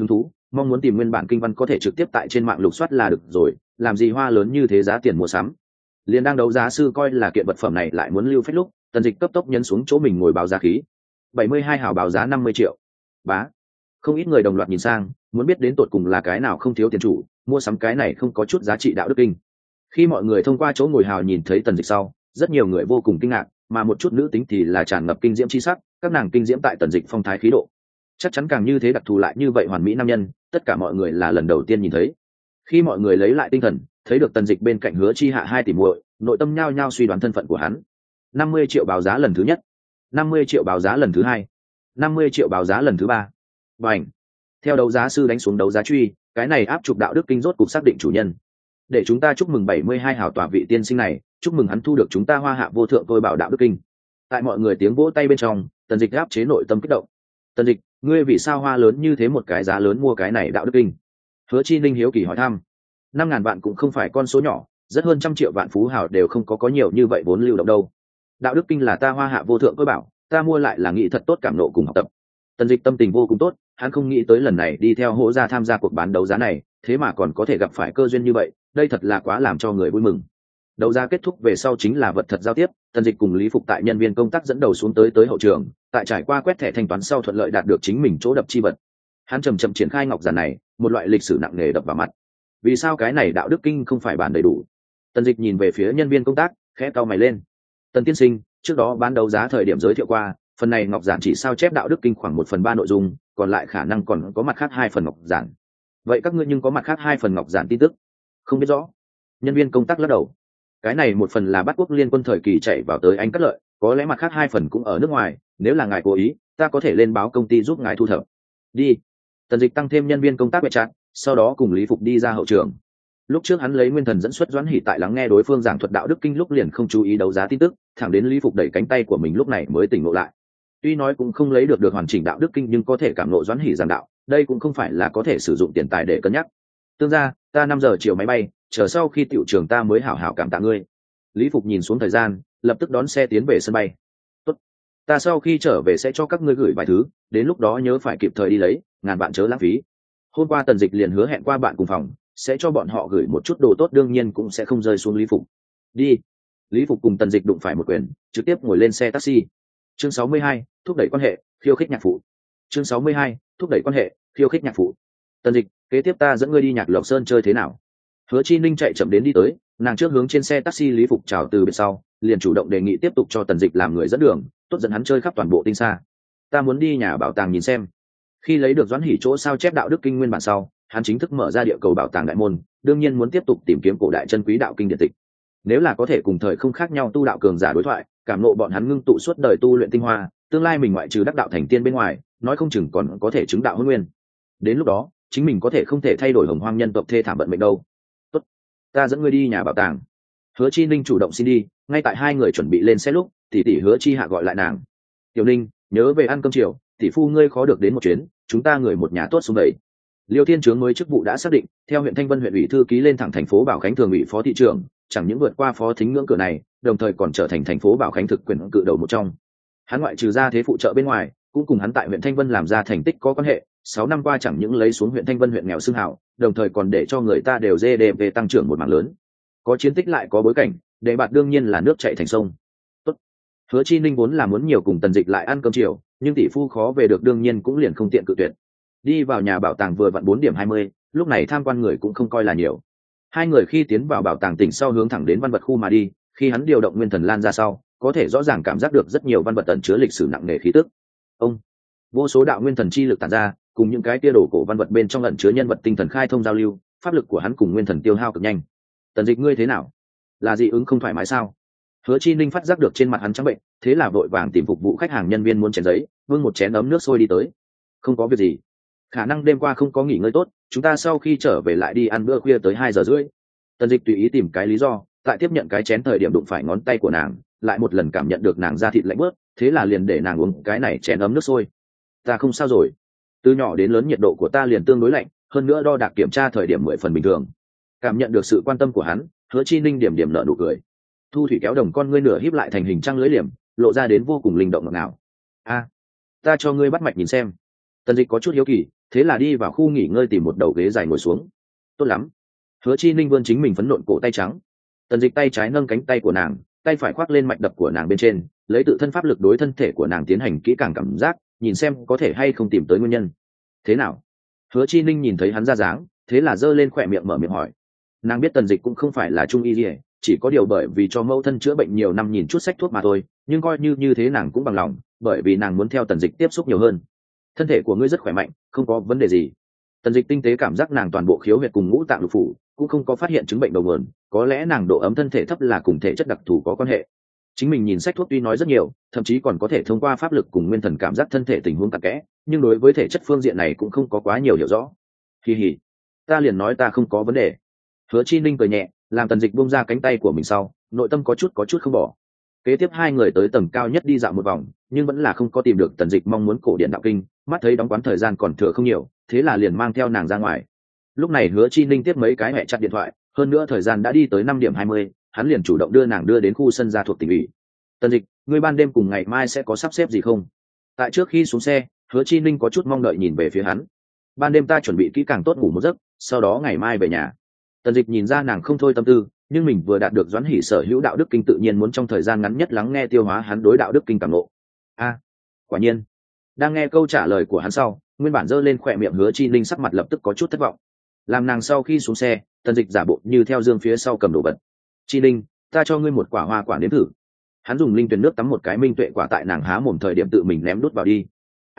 mong muốn tìm nguyên bản kinh văn có thể trực tiếp tại trên mạng lục soát là được rồi, làm gì hoa lớn như thế giá tiền mua sắm. Liền đang đấu giá sư coi là kiện vật phẩm này lại muốn lưu phép lúc, Tần Dịch cấp tốc nhấn xuống chỗ mình ngồi báo giá khí. 72 hào báo giá 50 triệu. Bá. Không ít người đồng loạt nhìn sang, muốn biết đến tột cùng là cái nào không thiếu tiền chủ, mua sắm cái này không có chút giá trị đạo đức kinh. Khi mọi người thông qua chỗ ngồi hào nhìn thấy Tần Dịch sau, rất nhiều người vô cùng kinh ngạc, mà một chút nữ tính thì là tràn ngập kinh diễm chi sắc, các nàng kinh diễm tại Tần Dịch phong thái khí độ. Chắc chắn càng như thế đặc thù lại như vậy hoàn mỹ nam nhân, tất cả mọi người là lần đầu tiên nhìn thấy. Khi mọi người lấy lại tinh thần, thấy được Tần Dịch bên cạnh Hứa Chi Hạ 2 tỷ muội, nội tâm nhao nhao suy đoán thân phận của hắn. 50 triệu báo giá lần thứ nhất, 50 triệu báo giá lần thứ hai, 50 triệu báo giá lần thứ ba. Bành. Theo đấu giá sư đánh xuống đấu giá truy, cái này áp chụp đạo đức kinh rốt cục xác định chủ nhân. Để chúng ta chúc mừng 72 hào tòa vị tiên sinh này, chúc mừng hắn thu được chúng ta Hoa Hạ vô thượng tôi bảo đạo đức kinh. Tại mọi người tiếng vỗ tay bên trong, Tần Dịch áp chế nội tâm kích động. Tần Dịch, ngươi vì sao hoa lớn như thế một cái giá lớn mua cái này đạo đức kinh? Hứa Chi Ninh hiếu kỳ hỏi thăm. 5.000 vạn cũng không phải con số nhỏ, rất hơn 100 triệu vạn phú hào đều không có nhiều như vậy vốn lưu động đâu. Đạo đức kinh là ta Hoa Hạ vô thượng tôi bảo, ta mua lại là nghĩ thật tốt cảm nộ cùng học tập. Tần Dịch tâm tình vô cùng tốt, hắn không nghĩ tới lần này đi theo Hỗ Gia tham gia cuộc bán đấu giá này, thế mà còn có thể gặp phải cơ duyên như vậy, đây thật là quá làm cho người vui mừng. Đấu giá kết thúc về sau chính là vật thật giao tiếp, Tần Dịch cùng Lý Phục tại nhân viên công tác dẫn đầu xuống tới hậu trường, tại trải qua quét thẻ thanh toán sau thuận lợi đạt được chính mình chỗ đập chi vật. Hắn chậm chậm triển khai ngọc giản này, một loại lịch sử nặng nề đập vào mặt. Vì sao cái này đạo đức kinh không phải bản đầy đủ? Tần Dịch nhìn về phía nhân viên công tác, khẽ cau mày lên. Tần tiên sinh, trước đó bán đấu giá thời điểm giới thiệu qua, phần này ngọc giản chỉ sao chép đạo đức kinh khoảng 1/3 nội dung, còn lại khả năng còn có mặt khác 2 phần ngọc giản. Vậy các ngươi nhưng có mặt khác 2 phần ngọc giản tin tức? Không biết rõ. Nhân viên công tác lắc đầu. Cái này một phần là Bát Quốc liên quân thời kỳ chạy vào tới Anh cắt lợi, có lẽ mặt khác 2 phần cũng ở nước ngoài, nếu là ngài cố ý, ta có thể lên báo công ty giúp ngài thu thập. Đi. Tần Dịch tăng thêm nhân viên công tác bệ trạng, sau đó cùng Lý Phục đi ra hậu trường. Lúc trước hắn lấy nguyên thần dẫn xuất Doãn Hỷ tại lắng nghe đối phương giảng thuật đạo đức kinh lúc liền không chú ý đấu giá tin tức, thẳng đến Lý Phục đẩy cánh tay của mình lúc này mới tỉnh ngộ lại. Tuy nói cũng không lấy được hoàn chỉnh đạo đức kinh nhưng có thể cảm ngộ Doãn Hỷ giảng đạo, đây cũng không phải là có thể sử dụng tiền tài để cân nhắc. Tương ra, ta 5 giờ chiều máy bay, chờ sau khi tiểu trường ta mới hảo hảo cảm tạ ngươi. Lý Phục nhìn xuống thời gian, lập tức đón xe tiến về sân bay. Tốt, ta sau khi trở về sẽ cho các ngươi gửi vài thứ, đến lúc đó nhớ phải kịp thời đi lấy, ngàn bạn chớ lãng phí. Hôm qua Tần Dịch liền hứa hẹn qua bạn cùng phòng, sẽ cho bọn họ gửi một chút đồ tốt, đương nhiên cũng sẽ không rơi xuống Lý Phục. Đi. Lý Phục cùng Tần Dịch đụng phải một quyền, trực tiếp ngồi lên xe taxi. Chương 62, thúc đẩy quan hệ, khiêu khích nhạc phụ. Chương 62, thúc đẩy quan hệ, khiêu khích nhạc phụ. Tần Dịch, kế tiếp ta dẫn ngươi đi Nhạc Lộc Sơn chơi thế nào? Hứa Chi Ninh chạy chậm đến đi tới, nàng trước hướng trên xe taxi Lý Phục chào từ biệt sau, liền chủ động đề nghị tiếp tục cho Tần Dịch làm người dẫn đường, tốt dẫn hắn chơi khắp toàn bộ tinh xa. Ta muốn đi nhà bảo tàng nhìn xem. Khi lấy được Doãn Hỷ chỗ sao chép đạo đức kinh nguyên bản sau, hắn chính thức mở ra địa cầu bảo tàng đại môn, đương nhiên muốn tiếp tục tìm kiếm cổ đại chân quý đạo kinh điển tịch. Nếu là có thể cùng thời không khác nhau tu đạo cường giả đối thoại, cảm ngộ bọn hắn ngưng tụ suốt đời tu luyện tinh hoa, tương lai mình ngoại trừ đắc đạo thành tiên bên ngoài, nói không chừng còn có thể chứng đạo hôn nguyên. Đến lúc đó, chính mình có thể không thể thay đổi hồng hoang nhân tộc thê thảm vận mệnh đâu. Tốt, ta dẫn ngươi đi nhà bảo tàng. Hứa Chi Ninh chủ động xin đi, ngay tại hai người chuẩn bị lên xe lúc, tỷ Hứa Chi Hạ gọi lại nàng. Tiểu Ninh, nhớ về ăn cơm chiều, tỷ phu ngươi khó được đến một chuyến, chúng ta người một nhà tốt xuống đấy. Liêu Thiên Chướng mới chức vụ đã xác định, theo huyện Thanh Vân huyện ủy thư ký lên thẳng thành phố Bảo Khánh thường ủy phó thị trưởng, chẳng những vượt qua phó thính ngưỡng cửa này, đồng thời còn trở thành thành phố Bảo Khánh thực quyền cự đầu một trong. Hắn ngoại trừ ra thế phụ trợ bên ngoài, cũng cùng hắn tại huyện Thanh Vân làm ra thành tích có quan hệ. 6 năm qua chẳng những lấy xuống huyện Thanh Vân huyện nghèo xưng hào, đồng thời còn để cho người ta đều GDP tăng trưởng một mảng lớn. Có chiến tích lại có bối cảnh, đề bạt đương nhiên là nước chảy thành sông. Tốt. Hứa Chi Ninh vốn là muốn nhiều cùng Tần Dịch lại ăn cơm chiều, nhưng tỷ phu khó về được đương nhiên cũng liền không tiện cự tuyệt. Đi vào nhà bảo tàng vừa vặn 4:20, lúc này tham quan người cũng không coi là nhiều. Hai người khi tiến vào bảo tàng tỉnh sau hướng thẳng đến văn vật khu mà đi, khi hắn điều động nguyên thần lan ra sau, có thể rõ ràng cảm giác được rất nhiều văn vật ẩn chứa lịch sử nặng nề khí tức. Ông, vô số đạo nguyên thần chi lực tản ra, cùng những cái tia đổ cổ văn vật bên trong ẩn chứa nhân vật tinh thần khai thông giao lưu, pháp lực của hắn cùng nguyên thần tiêu hao cực nhanh. Tần Dịch ngươi thế nào? Là dị ứng không thoải mái sao? Hứa Chi Ninh phát giác được trên mặt hắn trắng bệnh, thế là vội vàng tìm phục vụ khách hàng nhân viên muốn chén giấy, vương một chén ấm nước sôi đi tới. Không có việc gì, khả năng đêm qua không có nghỉ ngơi tốt, chúng ta sau khi trở về lại đi ăn bữa khuya tới 2:30. Tần Dịch tùy ý tìm cái lý do, tại tiếp nhận cái chén thời điểm đụng phải ngón tay của nàng, lại một lần cảm nhận được nàng da thịt lạnh bớt, thế là liền để nàng uống cái này chén ấm nước sôi. Ta không sao rồi, từ nhỏ đến lớn nhiệt độ của ta liền tương đối lạnh, hơn nữa đo đạc kiểm tra thời điểm 10 phần bình thường. Cảm nhận được sự quan tâm của hắn, Hứa Chi Ninh điểm điểm nở nụ cười. Thu thủy kéo đồng con ngươi nửa híp lại thành hình trăng lưỡi liềm, lộ ra đến vô cùng linh động ngọt ngào. A, ta cho ngươi bắt mạch nhìn xem. Tần Dịch có chút hiếu kỳ, thế là đi vào khu nghỉ ngơi tìm một đầu ghế dài ngồi xuống. Tốt lắm. Hứa Chi Ninh vươn chính mình phấn nộn cổ tay trắng. Tần Dịch tay trái nâng cánh tay của nàng, tay phải khoác lên mạch đập của nàng bên trên, lấy tự thân pháp lực đối thân thể của nàng tiến hành kỹ càng cảm giác, nhìn xem có thể hay không tìm tới nguyên nhân. Thế nào? Hứa Chi Ninh nhìn thấy hắn ra dáng, thế là giơ lên khỏe miệng mở miệng hỏi. Nàng biết Tần Dịch cũng không phải là trung y gì, chỉ có điều bởi vì cho mẫu thân chữa bệnh nhiều năm nhìn chút sách thuốc mà thôi, nhưng coi như thế nàng cũng bằng lòng, bởi vì nàng muốn theo Tần Dịch tiếp xúc nhiều hơn. Thân thể của ngươi rất khỏe mạnh, không có vấn đề gì. Tần Dịch tinh tế cảm giác nàng toàn bộ khiếu huyệt cùng ngũ tạng lục phủ, cũng không có phát hiện chứng bệnh đầu nguồn, có lẽ nàng độ ấm thân thể thấp là cùng thể chất đặc thù có quan hệ. Chính mình nhìn sách thuốc tuy nói rất nhiều, thậm chí còn có thể thông qua pháp lực cùng nguyên thần cảm giác thân thể tình huống cặn kẽ, nhưng đối với thể chất phương diện này cũng không có quá nhiều hiểu rõ. Kỳ hỉ, ta liền nói ta không có vấn đề. Hứa Chi Ninh cười nhẹ, làm Tần Dịch buông ra cánh tay của mình sau, nội tâm có chút không bỏ. Kế tiếp hai người tới tầng cao nhất đi dạo một vòng, nhưng vẫn là không có tìm được Tần Dịch mong muốn cổ điển đạo kinh, mắt thấy đóng quán thời gian còn thừa không nhiều, thế là liền mang theo nàng ra ngoài. Lúc này Hứa Chi Ninh tiếp mấy cái mẹ chặt điện thoại, hơn nữa thời gian đã đi tới 5:20, hắn liền chủ động đưa nàng đưa đến khu sân gia thuộc tỉnh ủy. Tần Dịch, ngươi ban đêm cùng ngày mai sẽ có sắp xếp gì không? Tại trước khi xuống xe, Hứa Chi Ninh có chút mong đợi nhìn về phía hắn. Ban đêm ta chuẩn bị kỹ càng tốt ngủ một giấc, sau đó ngày mai về nhà. Tần Dịch nhìn ra nàng không thôi tâm tư, nhưng mình vừa đạt được Doãn Hỷ sở hữu đạo đức kinh tự nhiên muốn trong thời gian ngắn nhất lắng nghe tiêu hóa hắn đối đạo đức kinh cảm ngộ. Quả nhiên. Đang nghe câu trả lời của hắn sau, nguyên bản giơ lên khỏe miệng Hứa Chi Ninh sắc mặt lập tức có chút thất vọng. Làm nàng sau khi xuống xe, Tần Dịch giả bộ như theo Dương phía sau cầm đồ vật. Chi Ninh, ta cho ngươi một quả hoa quả nếm thử. Hắn dùng linh tuyển nước tắm một cái minh tuệ quả tại nàng há mồm thời điểm tự mình ném đút vào đi.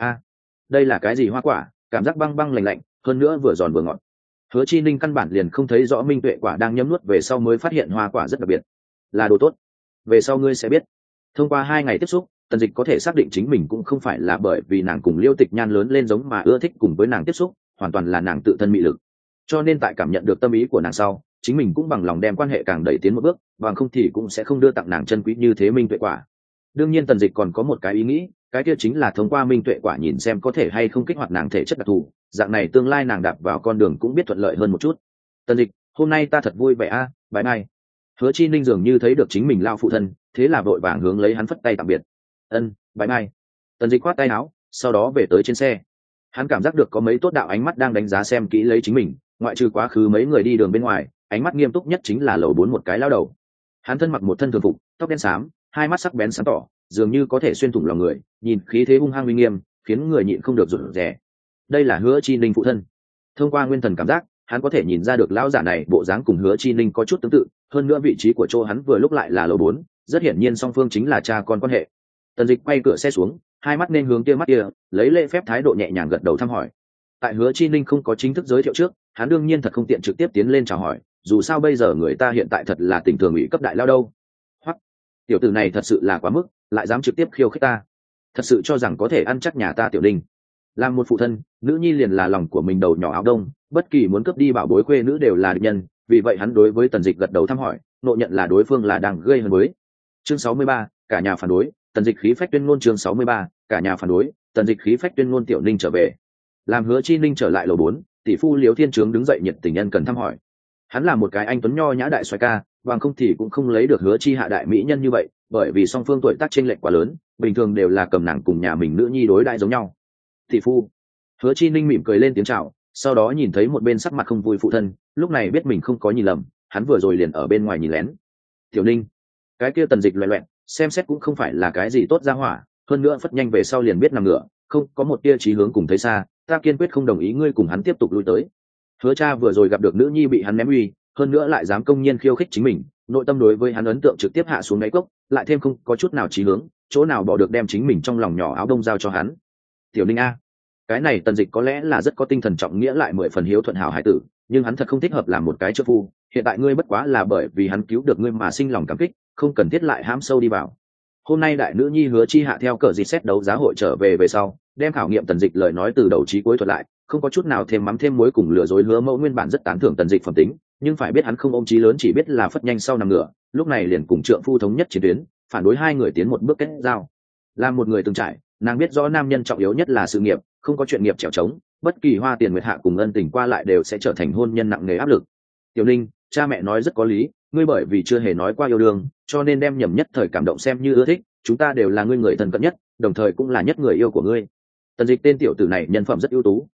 Đây là cái gì hoa quả? Cảm giác băng băng lạnh lạnh, hơn nữa vừa giòn vừa ngọt. Hứa Chi Ninh căn bản liền không thấy rõ minh tuệ quả đang nhấm nuốt về sau mới phát hiện hoa quả rất đặc biệt, là đồ tốt. Về sau ngươi sẽ biết. Thông qua 2 ngày tiếp xúc, Tần Dịch có thể xác định chính mình cũng không phải là bởi vì nàng cùng Liêu Tịch Nhan lớn lên giống mà ưa thích cùng với nàng tiếp xúc, hoàn toàn là nàng tự thân mị lực. Cho nên tại cảm nhận được tâm ý của nàng sau, chính mình cũng bằng lòng đem quan hệ càng đẩy tiến một bước, bằng không thì cũng sẽ không đưa tặng nàng chân quý như thế minh tuệ quả. Đương nhiên Tần Dịch còn có một cái ý nghĩ, cái kia chính là thông qua minh tuệ quả nhìn xem có thể hay không kích hoạt nàng thể chất đặc thù, dạng này tương lai nàng đạp vào con đường cũng biết thuận lợi hơn một chút. Tần Dịch, hôm nay ta thật vui vẻ a, bye bye. Hứa Chi Ninh dường như thấy được chính mình lao phụ thân, thế là vội vàng hướng lấy hắn phất tay tạm biệt. Bye bye. Tần Dịch khoát tay áo, sau đó về tới trên xe. Hắn cảm giác được có mấy tốt đạo ánh mắt đang đánh giá xem kỹ lấy chính mình, ngoại trừ quá khứ mấy người đi đường bên ngoài, ánh mắt nghiêm túc nhất chính là lầu 4 một cái lao đầu. Hắn thân mặc một thân thường phục, tóc đen xám, hai mắt sắc bén sáng tỏ, dường như có thể xuyên thủng lòng người, nhìn khí thế hung hăng uy nghiêm, khiến người nhịn không được rụt rè. Đây là Hứa Chi Ninh phụ thân. Thông qua nguyên thần cảm giác, hắn có thể nhìn ra được lão giả này bộ dáng cùng Hứa Chi Ninh có chút tương tự, hơn nữa vị trí của chỗ hắn vừa lúc lại là lầu 4, rất hiển nhiên song phương chính là cha con quan hệ. Tần Dịch quay cửa xe xuống, hai mắt nên hướng kia mắt kia, lấy lễ phép thái độ nhẹ nhàng gật đầu thăm hỏi. Tại Hứa Chi Ninh không có chính thức giới thiệu trước, hắn đương nhiên thật không tiện trực tiếp tiến lên chào hỏi, dù sao bây giờ người ta hiện tại thật là tỉnh thường ủy cấp đại lao đâu. Hoặc, tiểu tử này thật sự là quá mức, lại dám trực tiếp khiêu khích ta, thật sự cho rằng có thể ăn chắc nhà ta Tiểu Ninh. Làm một phụ thân, nữ nhi liền là lòng của mình đầu nhỏ áo đông, bất kỳ muốn cướp đi bảo bối khuê nữ đều là địch nhân, vì vậy hắn đối với Tần Dịch gật đầu thăm hỏi, nộ nhận là đối phương là đang gây hấn với. Chương 63, cả nhà phản đối, Tần Dịch khí phách tuyên ngôn. Chương 63, cả nhà phản đối, Tần Dịch khí phách tuyên ngôn. Tiểu Ninh trở về. Làm Hứa Chi Ninh trở lại lầu 4, tỷ phu Liễu Thiên Trướng đứng dậy nhiệt tình nhân cần thăm hỏi. Hắn là một cái anh tuấn nho nhã đại soái ca, bằng không thì cũng không lấy được Hứa Chi hạ đại mỹ nhân như vậy, bởi vì song phương tuổi tác chênh lệch quá lớn, bình thường đều là cầm nàng cùng nhà mình nữ nhi đối đãi giống nhau. Tỷ phu. Hứa Chi Ninh mỉm cười lên tiếng chào, sau đó nhìn thấy một bên sắc mặt không vui phụ thân, lúc này biết mình không có nhìn lầm, hắn vừa rồi liền ở bên ngoài nhìn lén. Tiểu Ninh, cái kia Tần Dịch loẹt loẹt, xem xét cũng không phải là cái gì tốt ra hỏa, hơn nữa phất nhanh về sau liền biết nằm ngửa, không có một tia chí hướng cùng thấy xa, ta kiên quyết không đồng ý ngươi cùng hắn tiếp tục lui tới. Hứa cha vừa rồi gặp được nữ nhi bị hắn ném uy, hơn nữa lại dám công nhiên khiêu khích chính mình, nội tâm đối với hắn ấn tượng trực tiếp hạ xuống đáy cốc, lại thêm không có chút nào chí hướng, chỗ nào bỏ được đem chính mình trong lòng nhỏ áo đông giao cho hắn. Tiểu Ninh a, cái này Tần Dịch có lẽ là rất có tinh thần trọng nghĩa lại 10 phần hiếu thuận hảo hải tử, nhưng hắn thật không thích hợp làm một cái trợ phu, hiện tại ngươi bất quá là bởi vì hắn cứu được ngươi mà sinh lòng cảm kích, không cần thiết lại hãm sâu đi vào. Hôm nay đại nữ nhi Hứa Chi hạ theo cờ dịch xét đấu giá hội trở về sau, đem khảo nghiệm Tần Dịch lời nói từ đầu chí cuối thuật lại, không có chút nào thêm mắm thêm muối cùng lừa dối. Hứa mẫu nguyên bản rất tán thưởng Tần Dịch phẩm tính, nhưng phải biết hắn không ôm chí lớn, chỉ biết là phất nhanh sau nằm ngửa, lúc này liền cùng trượng phu thống nhất chiến tuyến, phản đối hai người tiến một bước kết giao. Làm một người từng trải, nàng biết rõ nam nhân trọng yếu nhất là sự nghiệp, không có chuyện nghiệp trèo trống, bất kỳ hoa tiền nguyệt hạ cùng ân tình qua lại đều sẽ trở thành hôn nhân nặng nề áp lực. Tiểu Ninh, cha mẹ nói rất có lý, ngươi bởi vì chưa hề nói qua yêu đương, cho nên đem nhầm nhất thời cảm động xem như ưa thích, chúng ta đều là ngươi người thân cận nhất, đồng thời cũng là nhất người yêu của ngươi. Tần Dịch tên tiểu tử này nhân phẩm rất ưu tú,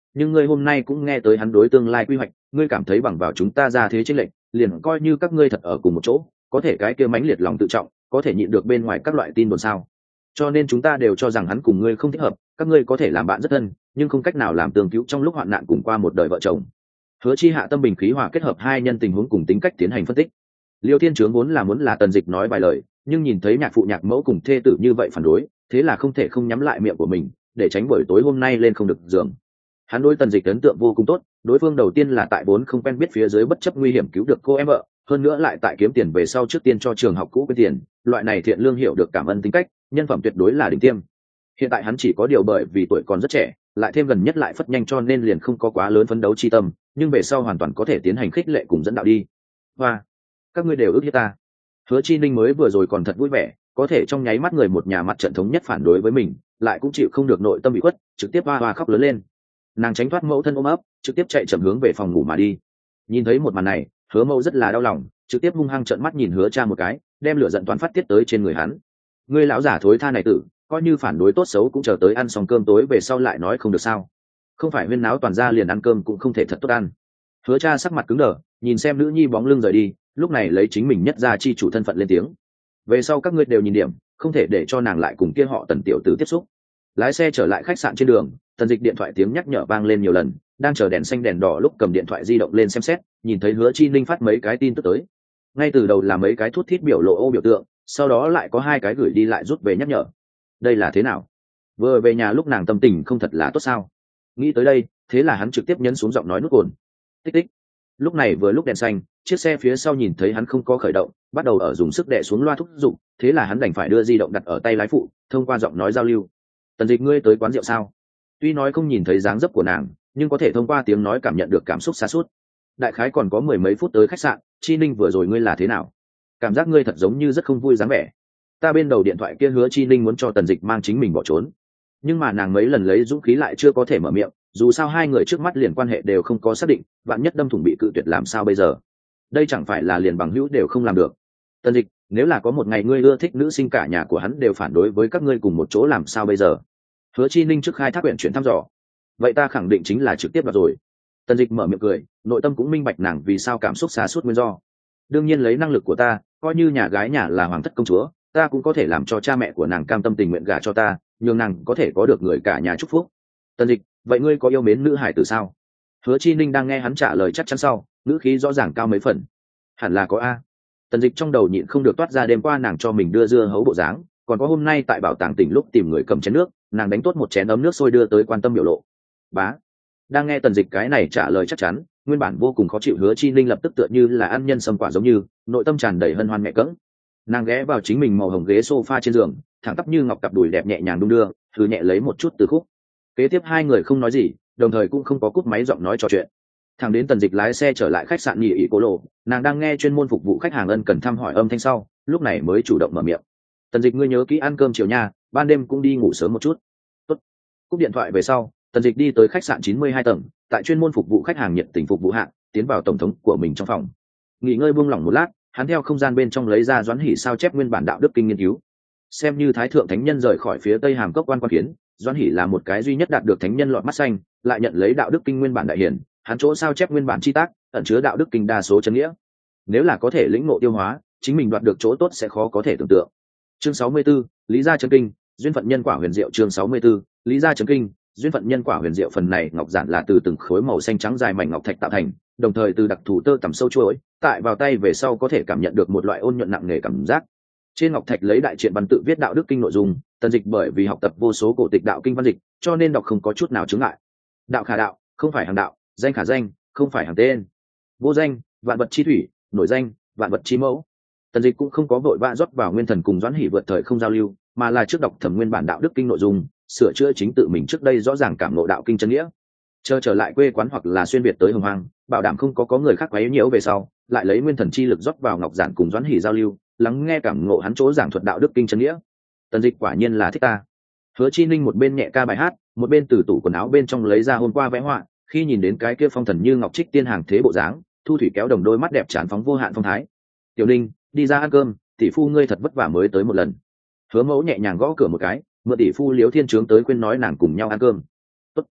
nhưng ngươi hôm nay cũng nghe tới hắn đối tương lai quy hoạch, ngươi cảm thấy bằng vào chúng ta ra thế chênh lệch, liền coi như các ngươi thật ở cùng một chỗ, có thể cái kia mãnh liệt lòng tự trọng có thể nhịn được bên ngoài các loại tin đồn sao? Cho nên chúng ta đều cho rằng hắn cùng ngươi không thích hợp, các ngươi có thể làm bạn rất thân, nhưng không cách nào làm tương cứu trong lúc hoạn nạn cùng qua một đời vợ chồng. Hứa Chi Hạ tâm bình khí hòa kết hợp hai nhân tình huống cùng tính cách tiến hành phân tích. Liêu Thiên Chướng vốn là Tần Dịch nói vài lời, nhưng nhìn thấy nhạc phụ nhạc mẫu cùng thê tử như vậy phản đối, thế là không thể không nhắm lại miệng của mình, để tránh buổi tối hôm nay lên không được giường. Hắn đối Tần Dịch ấn tượng vô cùng tốt, đối phương đầu tiên là tại vốn không quen biết phía dưới bất chấp nguy hiểm cứu được cô em vợ, hơn nữa lại tại kiếm tiền về sau trước tiên cho trường học cũ quên tiền, loại này thiện lương hiểu được cảm ơn tính cách, nhân phẩm tuyệt đối là đỉnh tiêm. Hiện tại hắn chỉ có điều bởi vì tuổi còn rất trẻ, lại thêm gần nhất lại phất nhanh cho nên liền không có quá lớn phấn đấu chi tâm, nhưng về sau hoàn toàn có thể tiến hành khích lệ cùng dẫn đạo đi. Và các ngươi đều ước hiếp ta. Hứa Chi Ninh mới vừa rồi còn thật vui vẻ, có thể trong nháy mắt người một nhà mặt trận thống nhất phản đối với mình, lại cũng chịu không được nội tâm bị khuất, trực tiếp hoa khóc lớn lên. Nàng tránh thoát mẫu thân ôm ấp, trực tiếp chạy chậm hướng về phòng ngủ mà đi. Nhìn thấy một màn này, Hứa Mẫu rất là đau lòng, trực tiếp hung hăng trợn mắt nhìn Hứa Cha một cái, đem lửa giận toàn phát tiết tới trên người hắn. Ngươi lão giả thối tha này tử, coi như phản đối tốt xấu cũng chờ tới ăn xong cơm tối về sau lại nói không được sao? Không phải huyên náo toàn ra liền ăn cơm cũng không thể thật tốt ăn. Hứa Cha sắc mặt cứng đờ, nhìn xem nữ nhi bóng lưng rời đi, lúc này lấy chính mình nhất ra chi chủ thân phận lên tiếng. Về sau các ngươi đều nhìn điểm, không thể để cho nàng lại cùng kia họ Tần tiểu tử tiếp xúc. Lái xe trở lại khách sạn trên đường, Tần Dịch điện thoại tiếng nhắc nhở vang lên nhiều lần, đang chờ đèn xanh đèn đỏ lúc cầm điện thoại di động lên xem xét, nhìn thấy Hứa Chi Ninh phát mấy cái tin tức tới. Ngay từ đầu là mấy cái thút thít biểu lộ ô biểu tượng, sau đó lại có hai cái gửi đi lại rút về nhắc nhở. Đây là thế nào? Vừa về nhà lúc nàng tâm tình không thật là tốt sao? Nghĩ tới đây, thế là hắn trực tiếp nhấn xuống giọng nói nút cồn. Tích tích. Lúc này vừa lúc đèn xanh, chiếc xe phía sau nhìn thấy hắn không có khởi động, bắt đầu ở dùng sức đè xuống loa thúc giục, thế là hắn đành phải đưa di động đặt ở tay lái phụ, thông qua giọng nói giao lưu. Tần Dịch, ngươi tới quán rượu sao? Tuy nói không nhìn thấy dáng dấp của nàng, nhưng có thể thông qua tiếng nói cảm nhận được cảm xúc xa suốt. Đại khái còn có mười mấy phút tới khách sạn, Chi Ninh vừa rồi ngươi là thế nào? Cảm giác ngươi thật giống như rất không vui dáng vẻ. Ta bên đầu điện thoại kia hứa Chi Ninh muốn cho Tần Dịch mang chính mình bỏ trốn, nhưng mà nàng mấy lần lấy dũng khí lại chưa có thể mở miệng, dù sao hai người trước mắt liền quan hệ đều không có xác định, vạn nhất đâm thủng bị cự tuyệt làm sao bây giờ? Đây chẳng phải là liền bằng hữu đều không làm được. Tần Dịch, nếu là có một ngày ngươi ưa thích nữ sinh cả nhà của hắn đều phản đối với các ngươi cùng một chỗ làm sao bây giờ? Hứa Chi Ninh trước khai thác quyển chuyển thăm dò. Vậy ta khẳng định chính là trực tiếp vào rồi. Tần Dịch mở miệng cười, nội tâm cũng minh bạch nàng vì sao cảm xúc xa suốt nguyên do. Đương nhiên lấy năng lực của ta, coi như nhà gái nhà là hoàng thất công chúa, ta cũng có thể làm cho cha mẹ của nàng cam tâm tình nguyện gả cho ta, nhưng nàng có thể có được người cả nhà chúc phúc. Tần Dịch, vậy ngươi có yêu mến nữ hải tử sao? Hứa Chi Ninh đang nghe hắn trả lời chắc chắn sau, ngữ khí rõ ràng cao mấy phần. Hẳn là có a. Tần Dịch trong đầu nhịn không được toát ra đêm qua nàng cho mình đưa dưa hấu bộ dáng, còn có hôm nay tại bảo tàng tỉnh lúc tìm người cầm chén nước, nàng đánh tốt một chén ấm nước sôi đưa tới quan tâm biểu lộ. Bá. Đang nghe Tần Dịch cái này trả lời chắc chắn, nguyên bản vô cùng khó chịu Hứa Chi Ninh lập tức tựa như là ăn nhân sâm quả giống như, nội tâm tràn đầy hân hoan mẹ cẫng. Nàng ghé vào chính mình màu hồng ghế sofa trên giường, thẳng tắp như ngọc cặp đùi đẹp nhẹ nhàng đung đưa, thử nhẹ lấy một chút từ khúc. Kế tiếp hai người không nói gì, đồng thời cũng không có cúp máy giọng nói trò chuyện. Thằng đến Tần Dịch lái xe trở lại khách sạn nghỉ ỉ Cố Lộ, nàng đang nghe chuyên môn phục vụ khách hàng ân cần thăm hỏi âm thanh sau, lúc này mới chủ động mở miệng. Tần Dịch, ngươi nhớ kỹ ăn cơm chiều nha, ban đêm cũng đi ngủ sớm một chút. Tốt. Cúp điện thoại về sau, Tần Dịch đi tới khách sạn 92 tầng, tại chuyên môn phục vụ khách hàng nhiệt tình phục vụ hạng, tiến vào tổng thống của mình trong phòng. Nghỉ ngơi buông lỏng một lát, hắn theo không gian bên trong lấy ra Doãn Hỷ sao chép nguyên bản đạo đức kinh nghiên cứu. Xem như thái thượng thánh nhân rời khỏi phía Tây Hàm Cốc quan kiến, Doãn Hỷ là một cái duy nhất đạt được thánh nhân lọt mắt xanh, lại nhận lấy đạo đức kinh nguyên bản đại hiển, hắn chỗ sao chép nguyên bản chi tác, ẩn chứa đạo đức kinh đa số chân nghĩa. Nếu là có thể lĩnh ngộ tiêu hóa, chính mình đoạt được chỗ tốt sẽ khó có thể tưởng tượng. Chương 64, Lý gia chấn kinh, duyên phận nhân quả huyền diệu. Chương 64, Lý gia chấn kinh, duyên phận nhân quả huyền diệu. Phần này ngọc giản là từ từng khối màu xanh trắng dài mảnh ngọc thạch tạo thành, đồng thời từ đặc thù tơ tằm sâu chuỗi, tại vào tay về sau có thể cảm nhận được một loại ôn nhuận nặng nề cảm giác. Trên ngọc thạch lấy đại truyện văn tự viết đạo đức kinh nội dung, Tần Dịch bởi vì học tập vô số cổ tịch đạo kinh văn dịch, cho nên đọc không có chút nào chướng ngại. Đạo khả đạo, không phải hàng đạo, danh khả danh, không phải hàng tên. Vô danh, vạn vật chi thủy, nổi danh, vạn vật chi mẫu. Tần Dịch cũng không có vội vã rót vào nguyên thần cùng Doãn Hỷ vượt thời không giao lưu, mà là trước đọc thẩm nguyên bản đạo đức kinh nội dung, sửa chữa chính tự mình trước đây rõ ràng cảm ngộ đạo kinh chân nghĩa. Chờ trở lại quê quán hoặc là xuyên việt tới Hồng Hoang, bảo đảm không có người khác quấy nhiễu về sau, lại lấy nguyên thần chi lực rót vào ngọc giản cùng Doãn Hỷ giao lưu, lắng nghe cảm ngộ hắn chỗ giảng thuật đạo đức kinh chân nghĩa. Tần Dịch quả nhiên là thích ta. Hứa Chi Ninh một bên nhẹ ca bài hát, một bên từ tủ quần áo bên trong lấy ra hôm qua vẽ họa, khi nhìn đến cái kia phong thần như ngọc trích tiên hàng thế bộ dáng, Thu Thủy kéo đồng đôi mắt đẹp tràn phóng vô hạn phong thái. Tiểu Ninh, đi ra ăn cơm, tỷ phu ngươi thật vất vả mới tới một lần. Hứa Mẫu nhẹ nhàng gõ cửa một cái, mượn tỷ phu Liễu Thiên Trướng tới khuyên nói nàng cùng nhau ăn cơm. Tốt.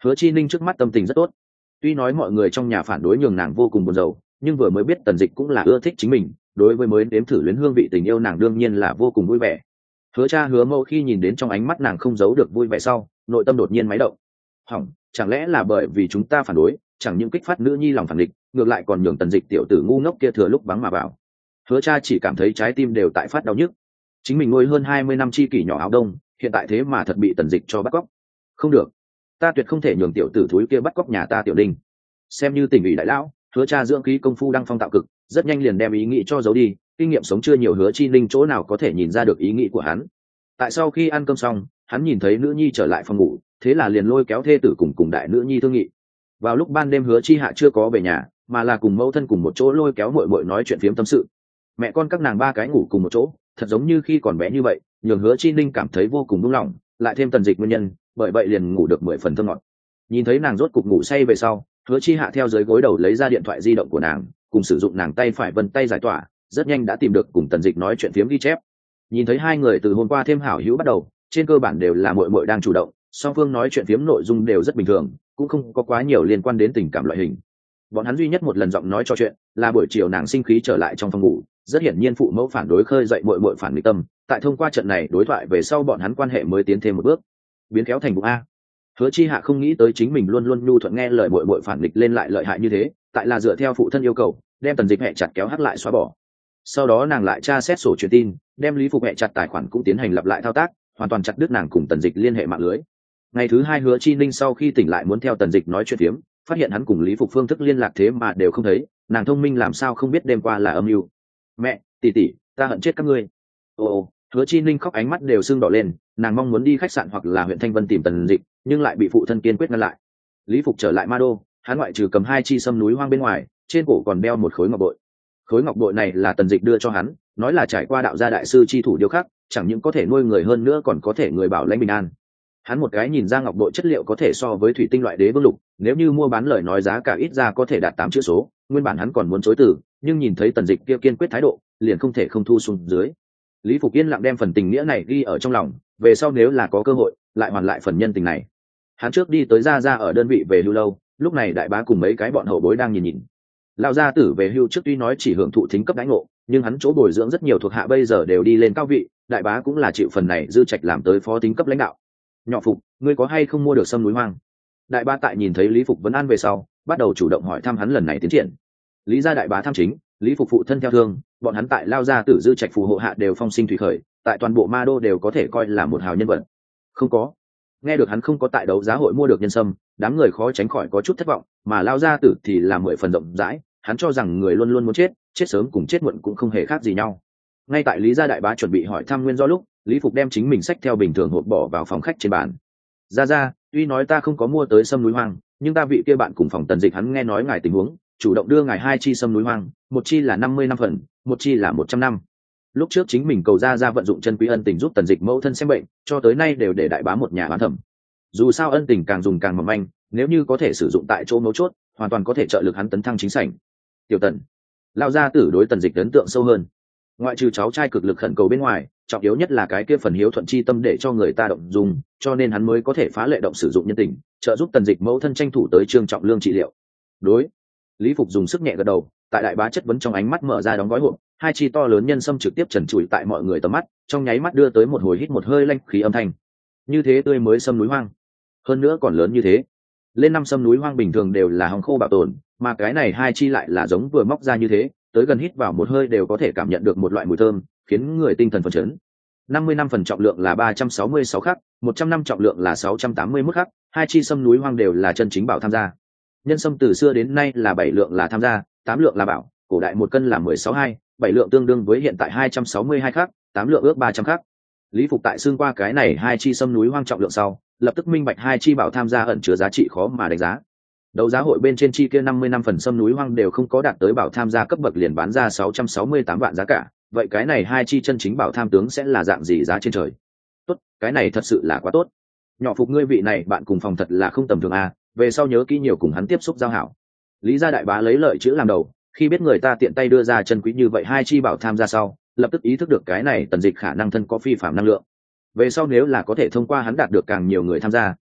Hứa Chi Ninh trước mắt tâm tình rất tốt. Tuy nói mọi người trong nhà phản đối nhường nàng vô cùng buồn rầu, nhưng vừa mới biết Tần Dịch cũng là ưa thích chính mình, đối với mới nếm thử luyến hương vị tình yêu nàng đương nhiên là vô cùng vui vẻ. Hứa cha hứa mẫu khi nhìn đến trong ánh mắt nàng không giấu được vui vẻ sau, nội tâm đột nhiên máy động. Hỏng, chẳng lẽ là bởi vì chúng ta phản đối, chẳng những kích phát nữ nhi lòng phản địch, ngược lại còn nhường Tần Dịch tiểu tử ngu ngốc kia thừa lúc vắng mà vào. Hứa cha chỉ cảm thấy trái tim đều tại phát đau nhức. Chính mình nuôi hơn 20 năm chi kỷ nhỏ áo đông, hiện tại thế mà thật bị Tần Dịch cho bắt cóc. Không được, ta tuyệt không thể nhường tiểu tử thúi kia bắt cóc nhà ta Tiểu Đinh. Xem như tình ủy đại lão, Hứa cha dưỡng khí công phu đăng phong tạo cực, rất nhanh liền đem ý nghĩ cho giấu đi, kinh nghiệm sống chưa nhiều Hứa Chi Ninh chỗ nào có thể nhìn ra được ý nghĩ của hắn. Tại sau khi ăn cơm xong, hắn nhìn thấy nữ nhi trở lại phòng ngủ, thế là liền lôi kéo thê tử cùng đại nữ nhi thương nghị. Vào lúc ban đêm Hứa Chi Hạ chưa có về nhà, mà là cùng mẫu thân cùng một chỗ lôi kéo muội muội nói chuyện phiếm tâm sự. Mẹ con các nàng ba cái ngủ cùng một chỗ, thật giống như khi còn bé như vậy, nhường Hứa Chi Ninh cảm thấy vô cùng đúng lòng, lại thêm Tần Dịch nguyên nhân, bởi vậy liền ngủ được 10 phần thơm ngọt. Nhìn thấy nàng rốt cục ngủ say về sau, Hứa Chi Hạ theo dưới gối đầu lấy ra điện thoại di động của nàng, cùng sử dụng nàng tay phải vân tay giải tỏa, rất nhanh đã tìm được cùng Tần Dịch nói chuyện phiếm ghi chép. Nhìn thấy hai người từ hôm qua thêm hảo hữu bắt đầu, trên cơ bản đều là muội muội đang chủ động, song phương nói chuyện phiếm nội dung đều rất bình thường, cũng không có quá nhiều liên quan đến tình cảm loại hình. Bọn hắn duy nhất một lần giọng nói trò chuyện là buổi chiều nàng sinh khí trở lại trong phòng ngủ, rất hiển nhiên phụ mẫu phản đối khơi dậy muội muội phản nghịch tâm, tại thông qua trận này đối thoại về sau bọn hắn quan hệ mới tiến thêm một bước, biến kéo thành bụng a. Hứa Chi Hạ không nghĩ tới chính mình luôn luôn nhu thuận nghe lời muội muội phản nghịch lên lại lợi hại như thế, tại là dựa theo phụ thân yêu cầu, đem Tần Dịch hẹ chặt kéo hắt lại xóa bỏ. Sau đó nàng lại tra xét sổ truyền tin, đem Lý Phục hẹ chặt tài khoản cũng tiến hành lặp lại thao tác, hoàn toàn chặt đứt nàng cùng Tần Dịch liên hệ mạng lưới. Ngày thứ hai Hứa Chi Ninh sau khi tỉnh lại muốn theo Tần Dịch nói chuyện phiếm, phát hiện hắn cùng Lý Phục phương thức liên lạc thế mà đều không thấy, nàng thông minh làm sao không biết đêm qua là âm mưu. Mẹ, tỷ tỷ, ta hận chết các ngươi. Ồ, Hứa Chi Ninh khóc ánh mắt đều sưng đỏ lên, nàng mong muốn đi khách sạn hoặc là huyện Thanh Vân tìm Tần Dịch, nhưng lại bị phụ thân kiên quyết ngăn lại. Lý Phục trở lại Ma Đô, hắn ngoại trừ cầm 2 chi sâm núi hoang bên ngoài, trên cổ còn đeo một khối ngọc bội. Khối ngọc bội này là Tần Dịch đưa cho hắn, nói là trải qua đạo gia đại sư chi thủ điêu khắc, chẳng những có thể nuôi người hơn nữa còn có thể người bảo lãnh bình an. Hắn một cái nhìn ra ngọc bội chất liệu có thể so với thủy tinh loại đế vương lục, nếu như mua bán lời nói giá cả ít ra có thể đạt 8 chữ số, nguyên bản hắn còn muốn chối từ, nhưng nhìn thấy Tần Dịch kia kiên quyết thái độ, liền không thể không thu xuống dưới. Lý Phục yên lặng đem phần tình nghĩa này ghi ở trong lòng, về sau nếu là có cơ hội, lại hoàn lại phần nhân tình này. Hắn trước đi tới gia ở đơn vị về hưu lâu, lúc này đại bá cùng mấy cái bọn hậu bối đang nhìn. Lão gia tử về hưu trước tuy nói chỉ hưởng thụ thính cấp đãi ngộ, nhưng hắn chỗ bồi dưỡng rất nhiều thuộc hạ bây giờ đều đi lên cao vị, đại bá cũng là chịu phần này dư trạch làm tới phó tính cấp lãnh đạo. Nhỏ Phục, ngươi có hay không mua được sâm núi hoang? Đại bá tại nhìn thấy Lý Phục vấn an về sau, bắt đầu chủ động hỏi thăm hắn lần này tiến triển. Lý gia đại bá tham chính, Lý Phục phụ thân theo thương, bọn hắn tại Lao gia tử dư trạch phù hộ hạ đều phong sinh thủy khởi, tại toàn bộ Ma Đô đều có thể coi là một hào nhân vật. Không có. Nghe được hắn không có tại đấu giá hội mua được nhân sâm, đám người khó tránh khỏi có chút thất vọng, mà Lao gia tử thì là 10 phần rộng rãi, hắn cho rằng người luôn luôn muốn chết, chết sớm cùng chết muộn cũng không hề khác gì nhau. Ngay tại Lý gia đại bá chuẩn bị hỏi thăm nguyên do lúc, Lý Phục đem chính mình xách theo bình thường hộp bỏ vào phòng khách trên bàn. Ra, tuy nói ta không có mua tới sâm núi hoang, nhưng ta vị kia bạn cùng phòng Tần Dịch hắn nghe nói ngài tình huống, chủ động đưa ngài 2 chi sâm núi hoang, một chi là 50 năm phần, một chi là 100 năm. Lúc trước chính mình cầu ra vận dụng chân quý ân tình giúp Tần Dịch mẫu thân xem bệnh, cho tới nay đều để đại bá một nhà bán thẩm. Dù sao ân tình càng dùng càng mỏng manh, nếu như có thể sử dụng tại chỗ mấu chốt, hoàn toàn có thể trợ lực hắn tấn thăng chính sảnh. Tiểu Tần, Lão gia tử đối Tần Dịch ấn tượng sâu hơn. Ngoại trừ cháu trai cực lực khẩn cầu bên ngoài, trọng yếu nhất là cái kia phần hiếu thuận chi tâm để cho người ta động dung, cho nên hắn mới có thể phá lệ động sử dụng nhân tình, trợ giúp Tần Dịch mẫu thân tranh thủ tới Trương Trọng Lương trị liệu. Đối. Lý Phục dùng sức nhẹ gật đầu, tại đại bá chất vấn trong ánh mắt mở ra đóng gói hộp, 2 chi to lớn nhân sâm trực tiếp trần trụi tại mọi người tầm mắt, trong nháy mắt đưa tới một hồi hít một hơi lanh khí âm thanh. Như thế tươi mới sâm núi hoang, hơn nữa còn lớn như thế. Lên năm sâm núi hoang bình thường đều là hồng khô bảo tồn, mà cái này 2 chi lại là giống vừa móc ra như thế, tới gần hít vào một hơi đều có thể cảm nhận được một loại mùi thơm, khiến người tinh thần phấn chấn. 50 năm phần trọng lượng là 366 khắc, 100 năm trọng lượng là 681 khắc, 2 chi sâm núi hoang đều là chân chính bảo tham gia. Nhân sâm từ xưa đến nay là 7 lượng là tham gia, 8 lượng là bảo, cổ đại 1 cân là 16,2, 7 lượng tương đương với hiện tại 262 khắc, 8 lượng ước 300 khắc. Lý Phục tại xương qua cái này 2 chi sâm núi hoang trọng lượng sau, lập tức minh bạch 2 chi bảo tham gia ẩn chứa giá trị khó mà đánh giá. Đấu giá hội bên trên chi kia 50 năm phần sâm núi hoang đều không có đạt tới bảo tham gia cấp bậc liền bán ra 668 vạn giá cả, vậy cái này 2 chi chân chính bảo tham tướng sẽ là dạng gì giá trên trời? Tốt, cái này thật sự là quá tốt. Nhỏ Phục ngươi vị này bạn cùng phòng thật là không tầm thường a, về sau nhớ kỹ nhiều cùng hắn tiếp xúc giao hảo. Lý gia đại bá lấy lợi chữ làm đầu, khi biết người ta tiện tay đưa ra chân quý như vậy 2 chi bảo tham gia sau, lập tức ý thức được cái này Tần Dịch khả năng thân có phi phạm năng lượng. Về sau nếu là có thể thông qua hắn đạt được càng nhiều người tham gia,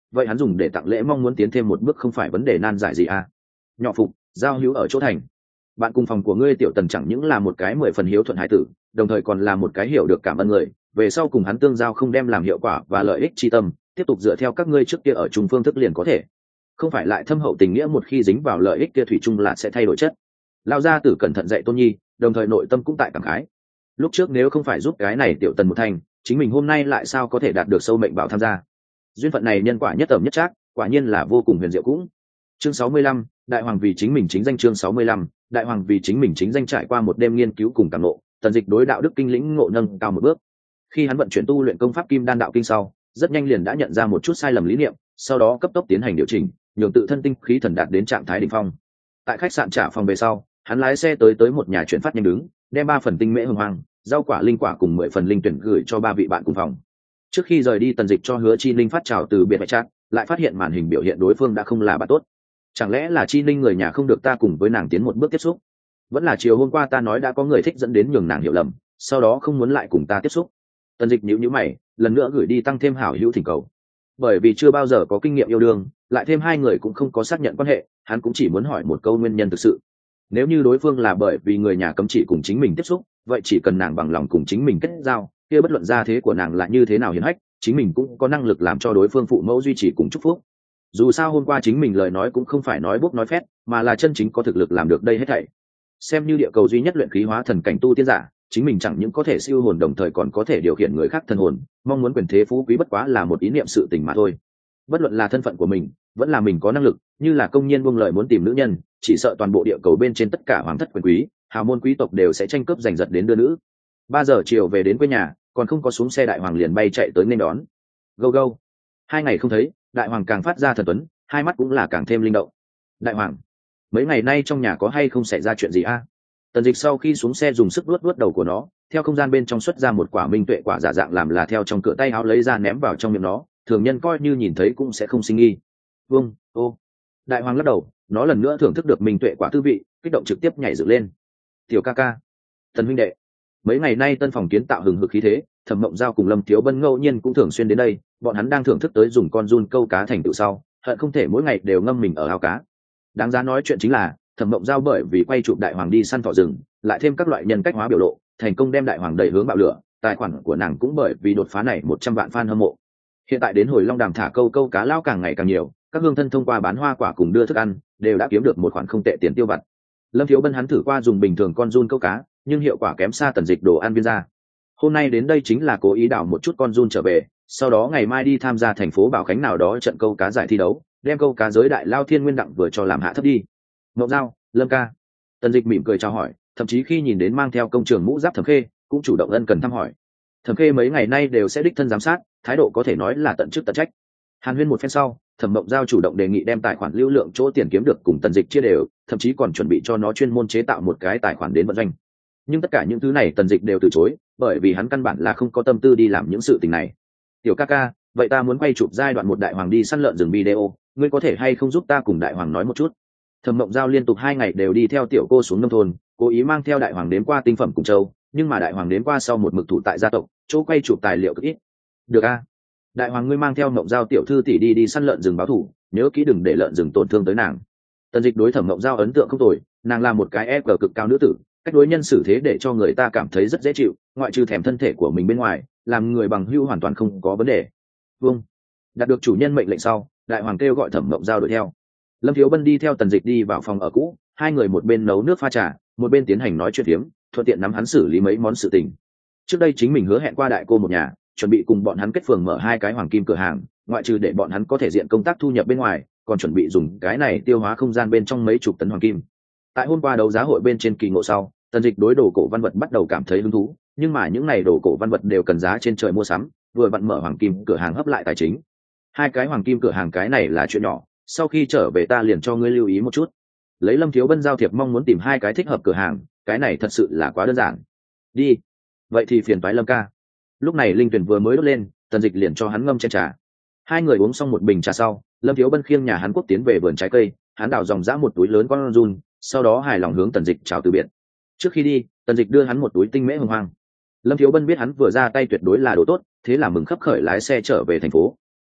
vậy hắn dùng để tặng lễ mong muốn tiến thêm một bước không phải vấn đề nan giải gì à? Nhỏ Phục, giao hữu ở chỗ thành. Bạn cùng phòng của ngươi Tiểu Tần chẳng những là một cái 10 phần hiếu thuận hải tử, đồng thời còn là một cái hiểu được cảm ơn người, về sau cùng hắn tương giao không đem làm hiệu quả và lợi ích chi tâm, tiếp tục dựa theo các ngươi trước kia ở chung phương thức liền có thể, không phải lại thâm hậu tình nghĩa một khi dính vào lợi ích kia thủy chung là sẽ thay đổi chất. Lao gia tử cẩn thận dạy Tôn Nhi, đồng thời nội tâm cũng tại cảm khái. Lúc trước nếu không phải giúp cái này Tiểu Tần một thành, chính mình hôm nay lại sao có thể đạt được sâu mệnh bảo tham gia. Duyên phận này nhân quả nhất tầm nhất trác, quả nhiên là vô cùng huyền diệu cũng. Chương 65, Đại Hoàng vì chính mình chính danh. Chương 65, Đại Hoàng vì chính mình chính danh. Trải qua một đêm nghiên cứu cùng cảm ngộ, Tần Dịch đối đạo đức kinh lĩnh ngộ nâng cao một bước. Khi hắn vận chuyển tu luyện công pháp Kim Đan đạo kinh sau, rất nhanh liền đã nhận ra một chút sai lầm lý niệm, sau đó cấp tốc tiến hành điều chỉnh, nhường tự thân tinh khí thần đạt đến trạng thái đỉnh phong. Tại khách sạn trả phòng về sau, hắn lái xe tới một nhà chuyển phát nhanh đứng, đem 3 phần tinh mễ hương hoang, rau quả linh quả cùng 10 phần linh tuyển gửi cho 3 vị bạn cùng phòng. Trước khi rời đi, Tần Dịch cho Hứa Chi Linh phát chào từ biệt chat, lại phát hiện màn hình biểu hiện đối phương đã không là bạn tốt. Chẳng lẽ là Chi Linh người nhà không được ta cùng với nàng tiến một bước tiếp xúc? Vẫn là chiều hôm qua ta nói đã có người thích dẫn đến nhường nàng hiểu lầm, sau đó không muốn lại cùng ta tiếp xúc. Tần Dịch nhíu mày, lần nữa gửi đi tăng thêm hảo hữu thỉnh cầu. Bởi vì chưa bao giờ có kinh nghiệm yêu đương, lại thêm hai người cũng không có xác nhận quan hệ, hắn cũng chỉ muốn hỏi một câu nguyên nhân thực sự. Nếu như đối phương là bởi vì người nhà cấm chỉ cùng chính mình tiếp xúc, vậy chỉ cần nàng bằng lòng cùng chính mình kết giao, kia bất luận gia thế của nàng là như thế nào hiển hách, chính mình cũng có năng lực làm cho đối phương phụ mẫu duy trì cùng chúc phúc. Dù sao hôm qua chính mình lời nói cũng không phải nói bốc nói phét, mà là chân chính có thực lực làm được đây hết thảy. Xem như địa cầu duy nhất luyện khí hóa thần cảnh tu tiên giả, chính mình chẳng những có thể siêu hồn đồng thời còn có thể điều khiển người khác thần hồn, mong muốn quyền thế phú quý bất quá là một ý niệm sự tình mà thôi. Bất luận là thân phận của mình, vẫn là mình có năng lực, như là công nhân buông lời muốn tìm nữ nhân, chỉ sợ toàn bộ địa cầu bên trên tất cả hoàng thất quyền quý, hào môn quý tộc đều sẽ tranh cướp giành giật đến đưa nữ. 3 giờ chiều về đến quê nhà, còn không có xuống xe, Đại Hoàng liền bay chạy tới nên đón. Gâu gâu. 2 ngày không thấy, Đại Hoàng càng phát ra thần tuấn, hai mắt cũng là càng thêm linh động. Đại Hoàng, mấy ngày nay trong nhà có hay không xảy ra chuyện gì a? Tần Dịch sau khi xuống xe dùng sức vuốt đầu của nó, theo không gian bên trong xuất ra một quả minh tuệ quả giả dạng làm là theo trong cửa tay áo lấy ra ném vào trong miệng nó, thường nhân coi như nhìn thấy cũng sẽ không sinh nghi. Vâng, ô. Đại Hoàng lắc đầu, nó lần nữa thưởng thức được minh tuệ quả tư vị, kích động trực tiếp nhảy dựng lên. Tiểu ca ca, Tần huynh đệ, mấy ngày nay tân phòng kiến tạo hừng hực khí thế, Thẩm Mộng Giao cùng Lâm Thiếu Bân ngẫu nhiên cũng thường xuyên đến đây, bọn hắn đang thưởng thức tới dùng con giun câu cá thành tựu sau, hận không thể mỗi ngày đều ngâm mình ở ao cá. Đáng giá nói chuyện chính là Thẩm Mộng Giao bởi vì quay chụp Đại Hoàng đi săn thỏ rừng, lại thêm các loại nhân cách hóa biểu lộ, thành công đem Đại Hoàng đẩy hướng bạo lửa, tài khoản của nàng cũng bởi vì đột phá này 100 vạn fan hâm mộ. Hiện tại đến hồi Long Đàm thả câu cá lao càng ngày càng nhiều, các hương thân thông qua bán hoa quả cùng đưa thức ăn, đều đã kiếm được một khoản không tệ tiền tiêu vặt. Lâm Thiếu Bân hắn thử qua dùng bình thường con giun câu cá, nhưng hiệu quả kém xa Tần Dịch đồ ăn viên ra. Hôm nay đến đây chính là cố ý đảo một chút con giun trở về, sau đó ngày mai đi tham gia thành phố Bảo Khánh nào đó trận câu cá giải thi đấu, đem câu cá giới đại lao thiên nguyên đặng vừa cho làm hạ thấp đi. Mộng Giao, Lâm ca. Tần Dịch mỉm cười chào hỏi, thậm chí khi nhìn đến mang theo công trường mũ giáp Thẩm Khê, cũng chủ động ân cần thăm hỏi. Thẩm Khê mấy ngày nay đều sẽ đích thân giám sát, thái độ có thể nói là tận chức tận trách. Hàn huyên một phen sau, Thẩm Mộng Giao chủ động đề nghị đem tài khoản lưu lượng chỗ tiền kiếm được cùng Tần Dịch chia đều, thậm chí còn chuẩn bị cho nó chuyên môn chế tạo một cái tài khoản đến vận doanh. Nhưng tất cả những thứ này Tần Dịch đều từ chối, bởi vì hắn căn bản là không có tâm tư đi làm những sự tình này. Tiểu ca ca, vậy ta muốn quay chụp giai đoạn 1 Đại Hoàng đi săn lợn rừng video, ngươi có thể hay không giúp ta cùng Đại Hoàng nói một chút? Thẩm Mộng Giao liên tục 2 ngày đều đi theo tiểu cô xuống nông thôn, cố ý mang theo Đại Hoàng đến qua tinh phẩm cùng châu, nhưng mà Đại Hoàng đến qua sau một mực thủ tại gia tộc, chỗ quay chụp tài liệu cực ít. Được a. Đại Hoàng ngươi mang theo Mộng Giao tiểu thư tỷ đi săn lợn rừng báo thù, nhớ kỹ đừng để lợn rừng tổn thương tới nàng. Tần Dịch đối Thẩm Mộng Giao ấn tượng không tồi, nàng là một cái EQ cực cao nữ tử, cách đối nhân xử thế để cho người ta cảm thấy rất dễ chịu, ngoại trừ thèm thân thể của mình bên ngoài, làm người bằng hữu hoàn toàn không có vấn đề. Vâng. Đạt được chủ nhân mệnh lệnh sau, Đại Hoàng kêu gọi Thẩm Mộng Giao đuổi theo. Lâm Thiếu Bân đi theo Tần Dịch đi vào phòng ở cũ, hai người một bên nấu nước pha trà, một bên tiến hành nói chuyện phiếm, thuận tiện nắm hắn xử lý mấy món sự tình. Trước đây chính mình hứa hẹn qua đại cô một nhà, chuẩn bị cùng bọn hắn kết phường mở 2 cái hoàng kim cửa hàng, ngoại trừ để bọn hắn có thể diện công tác thu nhập bên ngoài, còn chuẩn bị dùng cái này tiêu hóa không gian bên trong mấy chục tấn hoàng kim. Tại hôm qua đấu giá hội bên trên kỳ ngộ sau, Tần Dịch đối đồ cổ văn vật bắt đầu cảm thấy hứng thú, nhưng mà những này đồ cổ văn vật đều cần giá trên trời mua sắm, vừa vặn mở hoàng kim cửa hàng hấp lại tài chính. 2 cái hoàng kim cửa hàng cái này là chuyện nhỏ, sau khi trở về ta liền cho ngươi lưu ý một chút. Lấy Lâm Thiếu Bân giao thiệp mong muốn tìm 2 cái thích hợp cửa hàng, cái này thật sự là quá đơn giản. Đi. Vậy thì phiền toái Lâm ca. Lúc này linh tuyển vừa mới đốt lên, Tần Dịch liền cho hắn ngâm chén trà. 2 người uống xong một bình trà sau, Lâm Thiếu Bân khiêng nhà hắn Quốc tiến về vườn trái cây, hắn đào dòng dã một túi lớn con giun, sau đó hài lòng hướng Tần Dịch chào từ biệt. Trước khi đi, Tần Dịch đưa hắn một túi tinh mễ hồng hoang. Lâm Thiếu Bân biết hắn vừa ra tay tuyệt đối là đồ tốt, thế là mừng khấp khởi lái xe trở về thành phố.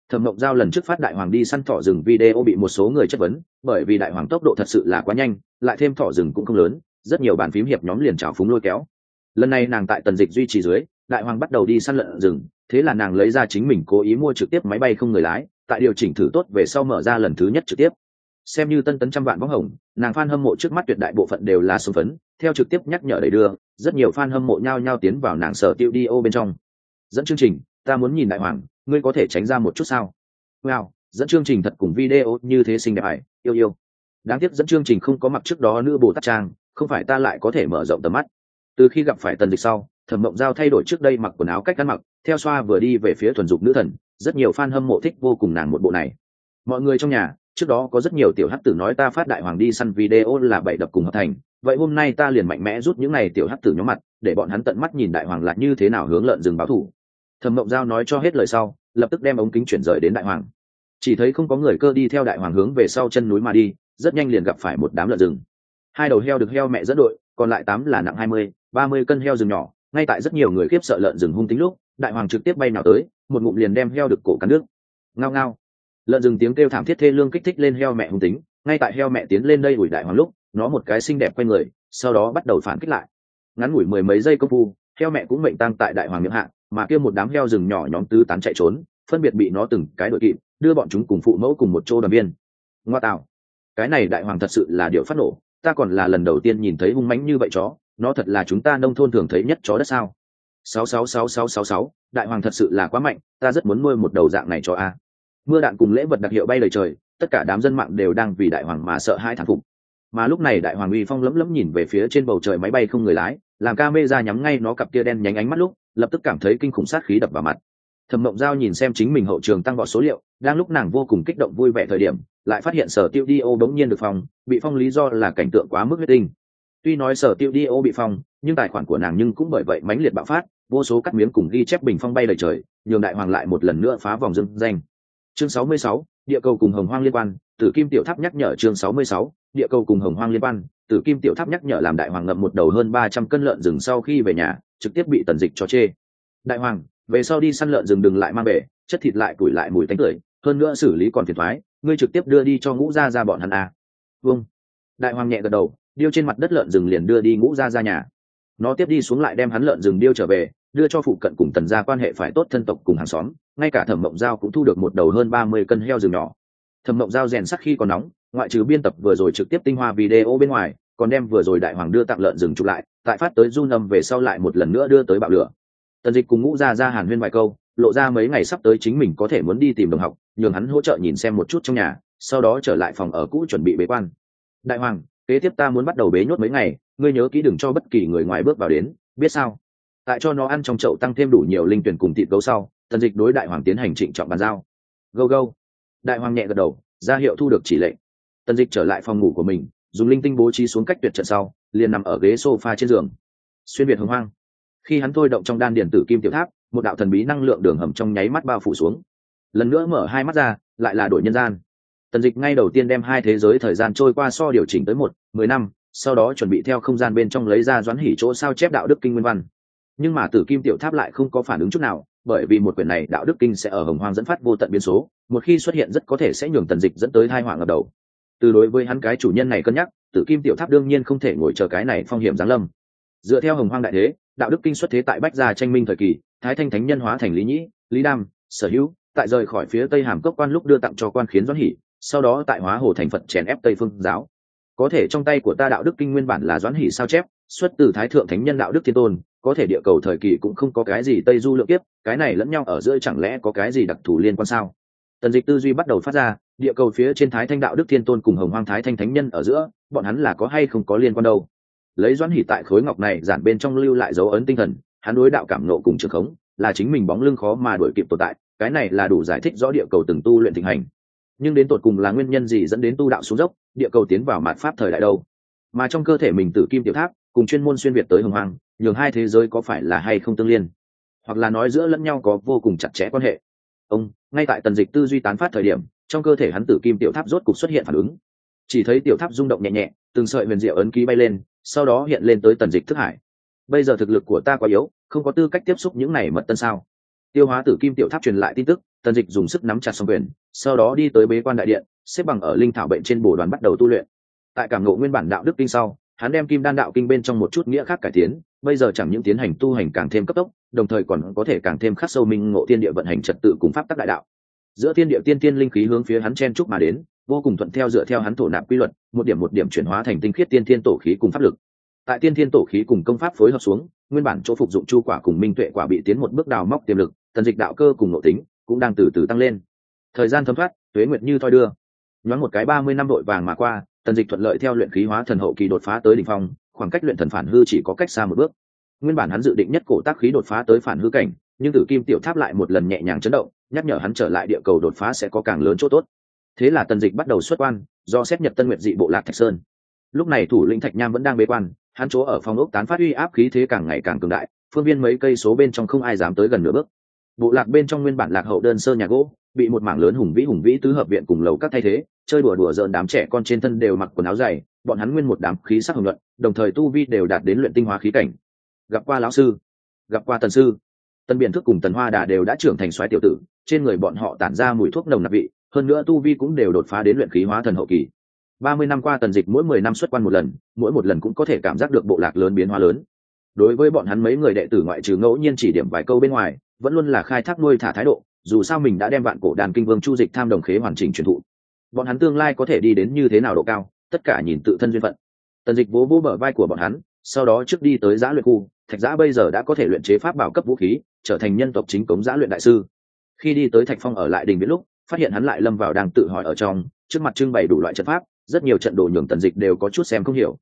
Thẩm Mộng Giao lần trước phát đại hoàng đi săn thỏ rừng video bị một số người chất vấn, bởi vì đại hoàng tốc độ thật sự là quá nhanh, lại thêm thỏ rừng cũng không lớn, rất nhiều bàn phím hiệp nhóm liền trào phúng lôi kéo. Lần này nàng tại Tần Dịch duy trì dưới, đại hoàng bắt đầu đi săn lợn rừng, thế là nàng lấy ra chính mình cố ý mua trực tiếp máy bay không người lái, tại điều chỉnh thử tốt về sau mở ra lần thứ nhất trực tiếp. Xem như tân tấn trăm vạn bóng hồng, nàng fan hâm mộ trước mắt tuyệt đại bộ phận đều là số phấn, theo trực tiếp nhắc nhở đẩy đưa, rất nhiều fan hâm mộ nhao nhao tiến vào nàng sở tiêu đi ô bên trong. Dẫn chương trình, ta muốn nhìn đại hoàng, ngươi có thể tránh ra một chút sao? Wow, dẫn chương trình thật cùng video như thế xinh đẹp ải, yêu yêu. Đáng tiếc dẫn chương trình không có mặc trước đó nữ bồ tát trang, không phải ta lại có thể mở rộng tầm mắt. Từ khi gặp phải Tần Dịch sau, Thẩm Mộng Giao thay đổi trước đây mặc quần áo cách ăn mặc, theo xoa vừa đi về phía thuần dục nữ thần, rất nhiều fan hâm mộ thích vô cùng nàng một bộ này. Mọi người trong nhà, trước đó có rất nhiều tiểu hắc tử nói ta phát đại hoàng đi săn video là bậy đập cùng hợp thành, vậy hôm nay ta liền mạnh mẽ rút những này tiểu hắc tử nhóm mặt, để bọn hắn tận mắt nhìn đại hoàng là như thế nào hướng lợn rừng báo thù. Thẩm Mộng Giao nói cho hết lời sau, lập tức đem ống kính chuyển rời đến đại hoàng. Chỉ thấy không có người cơ đi theo đại hoàng hướng về sau chân núi mà đi, rất nhanh liền gặp phải một đám lợn rừng. Hai đầu heo được heo mẹ dẫn đội, còn lại 8 là nặng 20-30 cân heo rừng nhỏ, ngay tại rất nhiều người khiếp sợ lợn rừng hung tính lúc, đại hoàng trực tiếp bay nào tới, một ngụm liền đem heo được cổ cắn nước. Ngao ngao. Lợn rừng tiếng kêu thảm thiết thê lương kích thích lên heo mẹ hung tính, ngay tại heo mẹ tiến lên đây đuổi đại hoàng lúc, nó một cái xinh đẹp quay người, sau đó bắt đầu phản kích lại. Ngắn ngủi mười mấy giây công phu, heo mẹ cũng mệnh tang tại đại hoàng miệng hạ, mà kia một đám heo rừng nhỏ nhóm tứ tán chạy trốn, phân biệt bị nó từng cái đuổi kịp, đưa bọn chúng cùng phụ mẫu cùng một chỗ đoàn viên. Ngoa tạo, cái này đại hoàng thật sự là điều phát nổ, ta còn là lần đầu tiên nhìn thấy hung mãnh như vậy chó, nó thật là chúng ta nông thôn thường thấy nhất chó đất sao? 6666666, đại hoàng thật sự là quá mạnh, ta rất muốn nuôi một đầu dạng này cho a. Mưa đạn cùng lễ vật đặc hiệu bay lời trời, tất cả đám dân mạng đều đang vì đại hoàng mà sợ hãi thán phục. Mà lúc này đại hoàng uy phong lấm lấm nhìn về phía trên bầu trời máy bay không người lái, làm camera nhắm ngay nó cặp kia đen nhánh ánh mắt lúc, lập tức cảm thấy kinh khủng sát khí đập vào mặt. Thẩm Mộng Giao nhìn xem chính mình hậu trường tăng vọt số liệu, đang lúc nàng vô cùng kích động vui vẻ thời điểm, lại phát hiện sở tiêu đi ô bỗng nhiên được phong, bị phong lý do là cảnh tượng quá mức huyết tinh. Tuy nói sở tiêu đi ô bị phong, nhưng tài khoản của nàng nhưng cũng bởi vậy mãnh liệt bạo phát, vô số cắt miếng cùng ghi chép bình phong bay đầy trời, nhường đại hoàng lại một lần nữa phá vòng dưng danh. Chương 66, địa cầu cùng hồng hoang liên quan, Tử Kim Tiểu Tháp nhắc nhở. Chương 66, địa cầu cùng hồng hoang liên quan, Tử Kim Tiểu Tháp nhắc nhở. Làm đại hoàng ngậm một đầu hơn 300 cân lợn rừng sau khi về nhà, trực tiếp bị Tần Dịch cho chê. Đại hoàng, về sau đi săn lợn rừng đừng lại mang về, chất thịt lại củi lại mùi tanh tưởi, hơn nữa xử lý còn phiền toái, ngươi trực tiếp đưa đi cho Ngũ Gia Gia bọn hắn à. Vâng. Đại hoàng nhẹ gật đầu, điêu trên mặt đất lợn rừng liền đưa đi Ngũ Gia Gia nhà. Nó tiếp đi xuống lại đem hắn lợn rừng điêu trở về, đưa cho phụ cận cùng Tần gia quan hệ phải tốt thân tộc cùng hàng xóm, ngay cả Thẩm Mộng Giao cũng thu được một đầu hơn 30 cân heo rừng nhỏ. Thẩm Mộng Giao rèn sắt khi còn nóng, ngoại trừ biên tập vừa rồi trực tiếp tinh hoa video bên ngoài, còn đem vừa rồi đại hoàng đưa tặng lợn rừng chụp lại, tại phát tới run âm về sau lại một lần nữa đưa tới bạo lửa. Tần Dịch cùng Ngũ Gia Gia hàn huyên vài câu, lộ ra mấy ngày sắp tới chính mình có thể muốn đi tìm đồng học, nhường hắn hỗ trợ nhìn xem một chút trong nhà, sau đó trở lại phòng ở cũ chuẩn bị bế quan. Đại hoàng, kế tiếp ta muốn bắt đầu bế nhốt mấy ngày, ngươi nhớ kỹ đừng cho bất kỳ người ngoài bước vào đến, biết sao? Tại cho nó ăn trong chậu tăng thêm đủ nhiều linh tuyển cùng thịt gấu sau, Tần Dịch đối đại hoàng tiến hành trịnh trọng bàn giao. Go go. Đại hoàng nhẹ gật đầu, ra hiệu thu được chỉ lệnh. Tần Dịch trở lại phòng ngủ của mình, dùng linh tinh bố trí xuống cách tuyệt trận sau, liền nằm ở ghế sofa trên giường. Xuyên việt hồng hoang. Khi hắn thôi động trong đan điền Tử Kim Tiểu Tháp, một đạo thần bí năng lượng đường hầm trong nháy mắt bao phủ xuống. Lần nữa mở hai mắt ra, lại là đổi nhân gian. Tần Dịch ngay đầu tiên đem hai thế giới thời gian trôi qua so điều chỉnh tới 10 năm, sau đó chuẩn bị theo không gian bên trong lấy ra Doãn Hỉ chỗ sao chép đạo đức kinh nguyên văn. Nhưng mà Tử Kim Tiểu Tháp lại không có phản ứng chút nào, bởi vì một quyển này đạo đức kinh sẽ ở hồng hoang dẫn phát vô tận biến số, một khi xuất hiện rất có thể sẽ nhường Tần Dịch dẫn tới tai họa ngập đầu. Từ đối với hắn cái chủ nhân này cân nhắc, Tử Kim Tiểu Tháp đương nhiên không thể ngồi chờ cái này phong hiểm giáng lâm. Dựa theo hồng hoang đại thế, đạo đức kinh xuất thế tại Bách Gia tranh minh thời kỳ, Thái Thanh Thánh Nhân hóa thành Lý Nhĩ, Lý Đam, Sở Hữu, tại rời khỏi phía Tây Hàm Cốc quan lúc đưa tặng cho quan khiến Doãn Hỉ, sau đó tại Hóa Hồ thành Phật chèn ép Tây Phương giáo. Có thể trong tay của ta đạo đức kinh nguyên bản là Doãn Hỉ sao chép, xuất từ Thái Thượng Thánh Nhân đạo đức thiên tôn, có thể địa cầu thời kỳ cũng không có cái gì Tây Du lượng kiếp, cái này lẫn nhau ở giữa chẳng lẽ có cái gì đặc thù liên quan sao? Tần Dịch tư duy bắt đầu phát ra, địa cầu phía trên Thái Thanh đạo đức thiên tôn cùng hồng hoang Thái Thanh Thánh Nhân ở giữa, bọn hắn là có hay không có liên quan đâu? Lấy Doãn Hỉ tại khối ngọc này giản bên trong lưu lại dấu ấn tinh thần, hắn đối đạo cảm nộ cùng trường khống, là chính mình bóng lưng khó mà đuổi kịp tồn tại, cái này là đủ giải thích rõ địa cầu từng tu luyện thịnh hành. Nhưng đến tột cùng là nguyên nhân gì dẫn đến tu đạo xuống dốc, địa cầu tiến vào mạt pháp thời đại đâu? Mà trong cơ thể mình Tử Kim Tiểu Tháp cùng chuyên môn xuyên việt tới hồng hoang, nhường hai thế giới có phải là hay không tương liên, hoặc là nói giữa lẫn nhau có vô cùng chặt chẽ quan hệ. Ngay tại Tần Dịch tư duy tán phát thời điểm, trong cơ thể hắn Tử Kim Tiểu Tháp rốt cục xuất hiện phản ứng. Chỉ thấy tiểu tháp rung động nhẹ nhẹ, từng sợi huyền diệu ấn ký bay lên, sau đó hiện lên tới Tần Dịch thức hải. Bây giờ thực lực của ta quá yếu, không có tư cách tiếp xúc những này mật tân sao? Tiêu hóa tử kim tiểu tháp truyền lại tin tức, Tần Dịch dùng sức nắm chặt song quyền, sau đó đi tới bế quan đại điện, xếp bằng ở linh thảo bệnh trên bồ đoàn bắt đầu tu luyện. Tại cảm ngộ nguyên bản đạo đức kinh sau, hắn đem kim đan đạo kinh bên trong một chút nghĩa khác cải tiến, bây giờ chẳng những tiến hành tu hành càng thêm cấp tốc, đồng thời còn có thể càng thêm khắc sâu minh ngộ thiên địa vận hành trật tự cùng pháp tắc đại đạo. Giữa thiên địa tiên tiên linh khí hướng phía hắn chen chúc mà đến, vô cùng thuận theo dựa theo hắn thổ nạp quy luật, một điểm chuyển hóa thành tinh khiết tiên thiên tổ khí cùng pháp lực. Tại tiên thiên tổ khí cùng công pháp phối hợp xuống, nguyên bản chỗ phục dụng chu quả cùng minh tuệ quả bị tiến một bước đào móc tiềm lực, Tần Dịch đạo cơ cùng nội tính cũng đang từ từ tăng lên. Thời gian thấm thoát, tuế nguyệt như thoi đưa, nhoáng một cái 30 năm vội vàng mà qua, Tần Dịch thuận lợi theo luyện khí hóa thần hậu kỳ đột phá tới đỉnh phong, khoảng cách luyện thần phản hư chỉ có cách xa một bước. Nguyên bản hắn dự định nhất cổ tác khí đột phá tới phản hư cảnh, nhưng Tử Kim tiểu tháp lại một lần nhẹ nhàng chấn động, nhắc nhở hắn trở lại địa cầu đột phá sẽ có càng lớn chỗ tốt. Thế là Tần Dịch bắt đầu xuất quan, do xét nhập Tân Nguyệt dị bộ lạc Thạch Sơn. Lúc này thủ lĩnh Thạch Nham vẫn đang bế quan, hắn chỗ ở phòng ốc tán phát uy áp khí thế càng ngày càng cường đại, phương viên mấy cây số bên trong không ai dám tới gần nửa bước. Bộ lạc bên trong nguyên bản lạc hậu đơn sơ nhà gỗ, bị một mảng lớn hùng vĩ tứ hợp viện cùng lầu các thay thế, chơi đùa giỡn đám trẻ con trên thân đều mặc quần áo dày, bọn hắn nguyên một đám khí sắc hồng nhuận, đồng thời tu vi đều đạt đến luyện tinh hóa khí cảnh. Gặp qua lão sư, gặp qua Tần sư. Tần Biện Thức cùng Tần Hoa Đà đều đã trưởng thành soái tiểu tử, trên người bọn họ tản ra mùi thuốc nồng nặc vị, hơn nữa tu vi cũng đều đột phá đến luyện khí hóa thần hậu kỳ. 30 năm qua Tần Dịch mỗi 10 năm xuất quan một lần, mỗi một lần cũng có thể cảm giác được bộ lạc lớn biến hóa lớn. Đối với bọn hắn mấy người đệ tử ngoại trừ ngẫu nhiên chỉ điểm vài câu bên ngoài, vẫn luôn là khai thác nuôi thả thái độ, dù sao mình đã đem vạn cổ đàn kinh vương Chu Dịch tham đồng khế hoàn chỉnh truyền thụ. Bọn hắn tương lai có thể đi đến như thế nào độ cao, tất cả nhìn tự thân duyên phận. Tần Dịch vỗ vỗ bờ vai của bọn hắn, sau đó trước đi tới giã luyện khu. Thạch Giã bây giờ đã có thể luyện chế pháp bảo cấp vũ khí, trở thành nhân tộc chính cống giã luyện đại sư. Khi đi tới Thạch Phong ở lại đình viễn lúc, phát hiện hắn lại lâm vào đang tự hỏi ở trong, trước mặt trưng bày đủ loại trận pháp, rất nhiều trận đồ nhường Tần Dịch đều có chút xem không hiểu.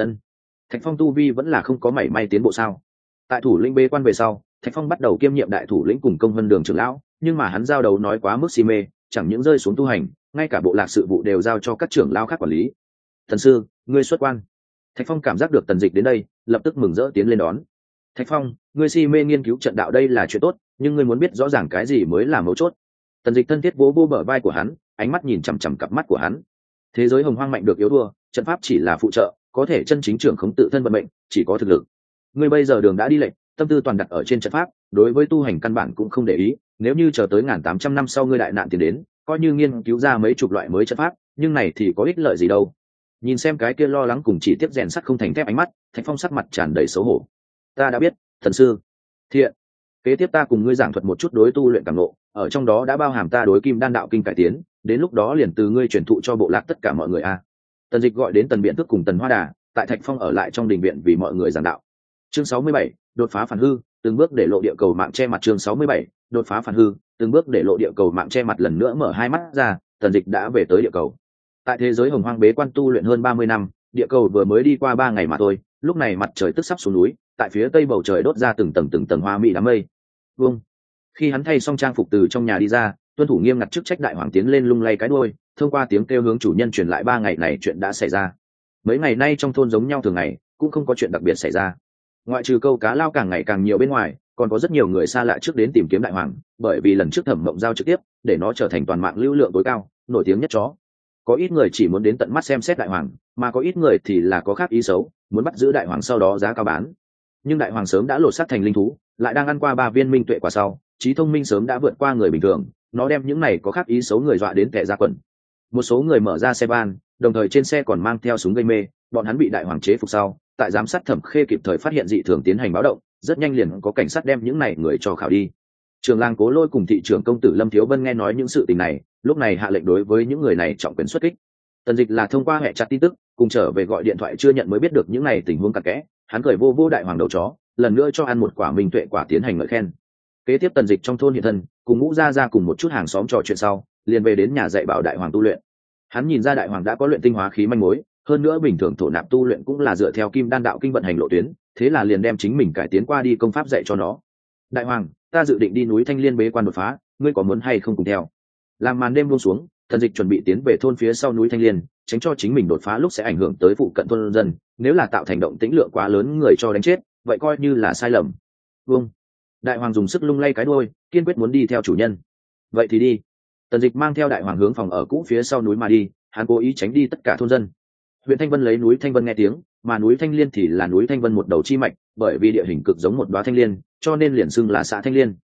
Thạch Phong tu vi vẫn là không có mảy may tiến bộ sao? Tại thủ lĩnh bế quan về sau, Thạch Phong bắt đầu kiêm nhiệm đại thủ lĩnh cùng công vân đường trưởng lão, nhưng mà hắn giao đấu nói quá mức si mê, chẳng những rơi xuống tu hành, ngay cả bộ lạc sự vụ đều giao cho các trưởng lão khác quản lý. Thần sư, ngươi xuất quan. Thạch Phong cảm giác được Tần Dịch đến đây, lập tức mừng rỡ tiến lên đón. Thạch Phong, ngươi si mê nghiên cứu trận đạo đây là chuyện tốt, nhưng ngươi muốn biết rõ ràng cái gì mới là mấu chốt. Tần Dịch thân thiết vỗ vỗ bờ vai của hắn, ánh mắt nhìn chằm chằm cặp mắt của hắn. Thế giới hồng hoang mạnh được yếu thua, trận pháp chỉ là phụ trợ, có thể chân chính trưởng khống tự thân vận mệnh, chỉ có thực lực. Ngươi bây giờ đường đã đi lệch, tâm tư toàn đặt ở trên trận pháp, đối với tu hành căn bản cũng không để ý. Nếu như chờ tới 1800 năm sau ngươi đại nạn tiền đến, coi như nghiên cứu ra mấy chục loại mới trận pháp, nhưng này thì có ích lợi gì đâu. Nhìn xem cái kia lo lắng cùng chỉ tiếp rèn sắt không thành thép ánh mắt, Thạch Phong sắc mặt tràn đầy xấu hổ. Ta đã biết, thần sư. Thiện. Kế tiếp ta cùng ngươi giảng thuật một chút đối tu luyện cảm ngộ, ở trong đó đã bao hàm ta đối kim đan đạo kinh cải tiến, đến lúc đó liền từ ngươi truyền thụ cho bộ lạc tất cả mọi người a. Tần Dịch gọi đến Tần Biện Thức cùng Tần Hoa Đà, tại Thạch Phong ở lại trong đình viện vì mọi người giảng đạo. Chương 67, đột phá phản hư, từng bước để lộ địa cầu mạng che mặt. Chương 67, đột phá phản hư, từng bước để lộ địa cầu mạng che mặt. Lần nữa mở hai mắt ra, Tần Dịch đã về tới địa cầu. Tại thế giới hồng hoang bế quan tu luyện hơn 30 năm, địa cầu vừa mới đi qua 3 ngày mà thôi, lúc này mặt trời tức sắp xuống núi, tại phía tây bầu trời đốt ra từng tầng hoa mỹ đám mây. Vương. Khi hắn thay xong trang phục từ trong nhà đi ra, tuân thủ nghiêm ngặt chức trách đại hoàng tiến lên lung lay cái đuôi, thông qua tiếng kêu hướng chủ nhân truyền lại 3 ngày này chuyện đã xảy ra. Mấy ngày nay trong thôn giống nhau thường ngày, cũng không có chuyện đặc biệt xảy ra. Ngoại trừ câu cá lao càng ngày càng nhiều bên ngoài, còn có rất nhiều người xa lạ trước đến tìm kiếm đại hoàng, bởi vì lần trước Thẩm Mộng giao trực tiếp, để nó trở thành toàn mạng lưu lượng tối cao, nổi tiếng nhất chó. Có ít người chỉ muốn đến tận mắt xem xét đại hoàng, mà có ít người thì là có khác ý xấu, muốn bắt giữ đại hoàng sau đó giá cao bán. Nhưng đại hoàng sớm đã lột xác thành linh thú, lại đang ăn qua 3 viên minh tuệ quả sau, trí thông minh sớm đã vượt qua người bình thường, nó đem những này có khác ý xấu người dọa đến kẻ ra quần. Một số người mở ra xe van, đồng thời trên xe còn mang theo súng gây mê, bọn hắn bị đại hoàng chế phục sau, tại giám sát Thẩm Khê kịp thời phát hiện dị thường tiến hành báo động, rất nhanh liền có cảnh sát đem những này người cho khảo đi. Trường Lang Cố Lôi cùng thị trưởng công tử Lâm Thiếu Vân nghe nói những sự tình này, lúc này hạ lệnh đối với những người này trọng quyền xuất kích. Tần Dịch là thông qua hệ chặt tin tức, cùng trở về gọi điện thoại chưa nhận mới biết được những này tình huống cặn kẽ, hắn cười vô vô đại hoàng đầu chó, lần nữa cho ăn một quả minh tuệ quả tiến hành ngợi khen. Kế tiếp Tần Dịch trong thôn hiện thân, cùng Ngũ Gia Gia cùng một chút hàng xóm trò chuyện sau, liền về đến nhà dạy bảo đại hoàng tu luyện. Hắn nhìn ra đại hoàng đã có luyện tinh hóa khí manh mối, hơn nữa bình thường thổ nạp tu luyện cũng là dựa theo kim đan đạo kinh vận hành lộ tuyến, thế là liền đem chính mình cải tiến qua đi công pháp dạy cho nó. Đại hoàng, ta dự định đi núi Thanh Liên bế quan đột phá, ngươi có muốn hay không cùng theo? Làm màn đêm buông xuống, Tần Dịch chuẩn bị tiến về thôn phía sau núi Thanh Liên, tránh cho chính mình đột phá lúc sẽ ảnh hưởng tới phụ cận thôn dân, nếu là tạo thành động tĩnh lượng quá lớn người cho đánh chết, vậy coi như là sai lầm. Vương. Đại hoàng dùng sức lung lay cái đuôi, kiên quyết muốn đi theo chủ nhân. Vậy thì đi. Tần Dịch mang theo đại hoàng hướng phòng ở cũ phía sau núi mà đi, hắn cố ý tránh đi tất cả thôn dân. Huyện Thanh Vân lấy núi Thanh Vân nghe tiếng, mà núi Thanh Liên thì là núi Thanh Vân một đầu chi mạch, bởi vì địa hình cực giống một đóa thanh liên, cho nên liền xưng là xã Thanh Liên.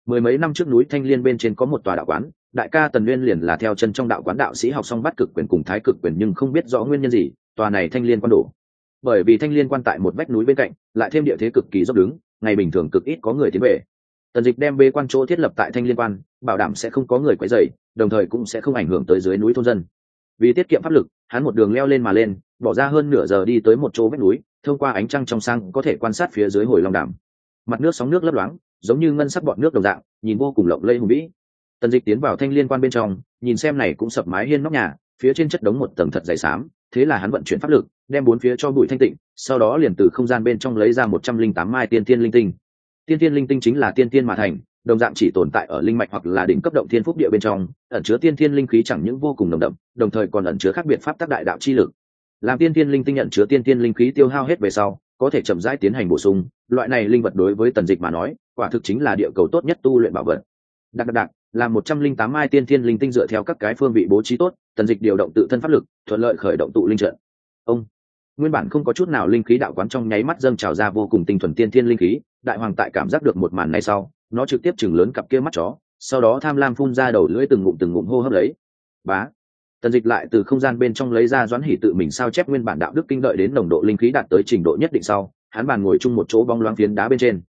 Mười mấy năm trước núi Thanh Liên bên trên có một tòa đạo quán, đại ca Tần Nguyên liền là theo chân trong đạo quán đạo sĩ học xong bắt cực quyền cùng thái cực quyền, nhưng không biết rõ nguyên nhân gì tòa này Thanh Liên quan đổ. Bởi vì Thanh Liên quan tại một vách núi bên cạnh, lại thêm địa thế cực kỳ dốc đứng, ngày bình thường cực ít có người tiến về. Tần Dịch đem bế quan chỗ thiết lập tại Thanh Liên quan, bảo đảm sẽ không có người quấy rầy, đồng thời cũng sẽ không ảnh hưởng tới dưới núi thôn dân. Vì tiết kiệm pháp lực, hắn một đường leo lên mà lên, bỏ ra hơn nửa giờ đi tới một chỗ vách núi, thông qua ánh trăng trong sang có thể quan sát phía dưới Hồi Long Đàm. Mặt nước sóng nước lấp loáng, giống như ngân sắc bọt nước đồng dạng, nhìn vô cùng lộng lẫy hùng vĩ. Tần Dịch tiến vào Thanh Liên quan bên trong, nhìn xem này cũng sập mái hiên nóc nhà, phía trên chất đống một tầng thật dày xám, thế là hắn vận chuyển pháp lực, đem bốn phía cho bụi thanh tịnh, sau đó liền từ không gian bên trong lấy ra 108 mai tiên tiên linh tinh. Tiên tiên linh tinh chính là tiên tiên mà thành, đồng dạng chỉ tồn tại ở linh mạch hoặc là đỉnh cấp động thiên phúc địa bên trong, ẩn chứa tiên tiên linh khí chẳng những vô cùng nồng đậm, đồng thời còn ẩn chứa khác biệt pháp tác đại đạo chi lực. Làm tiên tiên linh tinh nhận chứa tiên tiên linh khí tiêu hao hết về sau, có thể chậm rãi tiến hành bổ sung, loại này linh vật đối với Tần Dịch mà nói, quả thực chính là địa cầu tốt nhất tu luyện bảo vật. Đặc là 108 mai tiên tiên linh tinh dựa theo các cái phương vị bố trí tốt, Tần Dịch điều động tự thân pháp lực, thuận lợi khởi động tụ linh trận. Nguyên bản không có chút nào linh khí đạo quán trong nháy mắt dâng trào ra vô cùng tinh thuần tiên thiên linh khí, đại hoàng tại cảm giác được một màn này sau, nó trực tiếp chừng lớn cặp kia mắt chó, sau đó tham lam phun ra đầu lưỡi từng ngụm hô hấp lấy. Bá. Tần Dịch lại từ không gian bên trong lấy ra Doãn Hỉ tự mình sao chép nguyên bản đạo đức kinh, đợi đến nồng độ linh khí đạt tới trình độ nhất định sau, hắn bàn ngồi chung một chỗ bóng loáng phiến đá bên trên.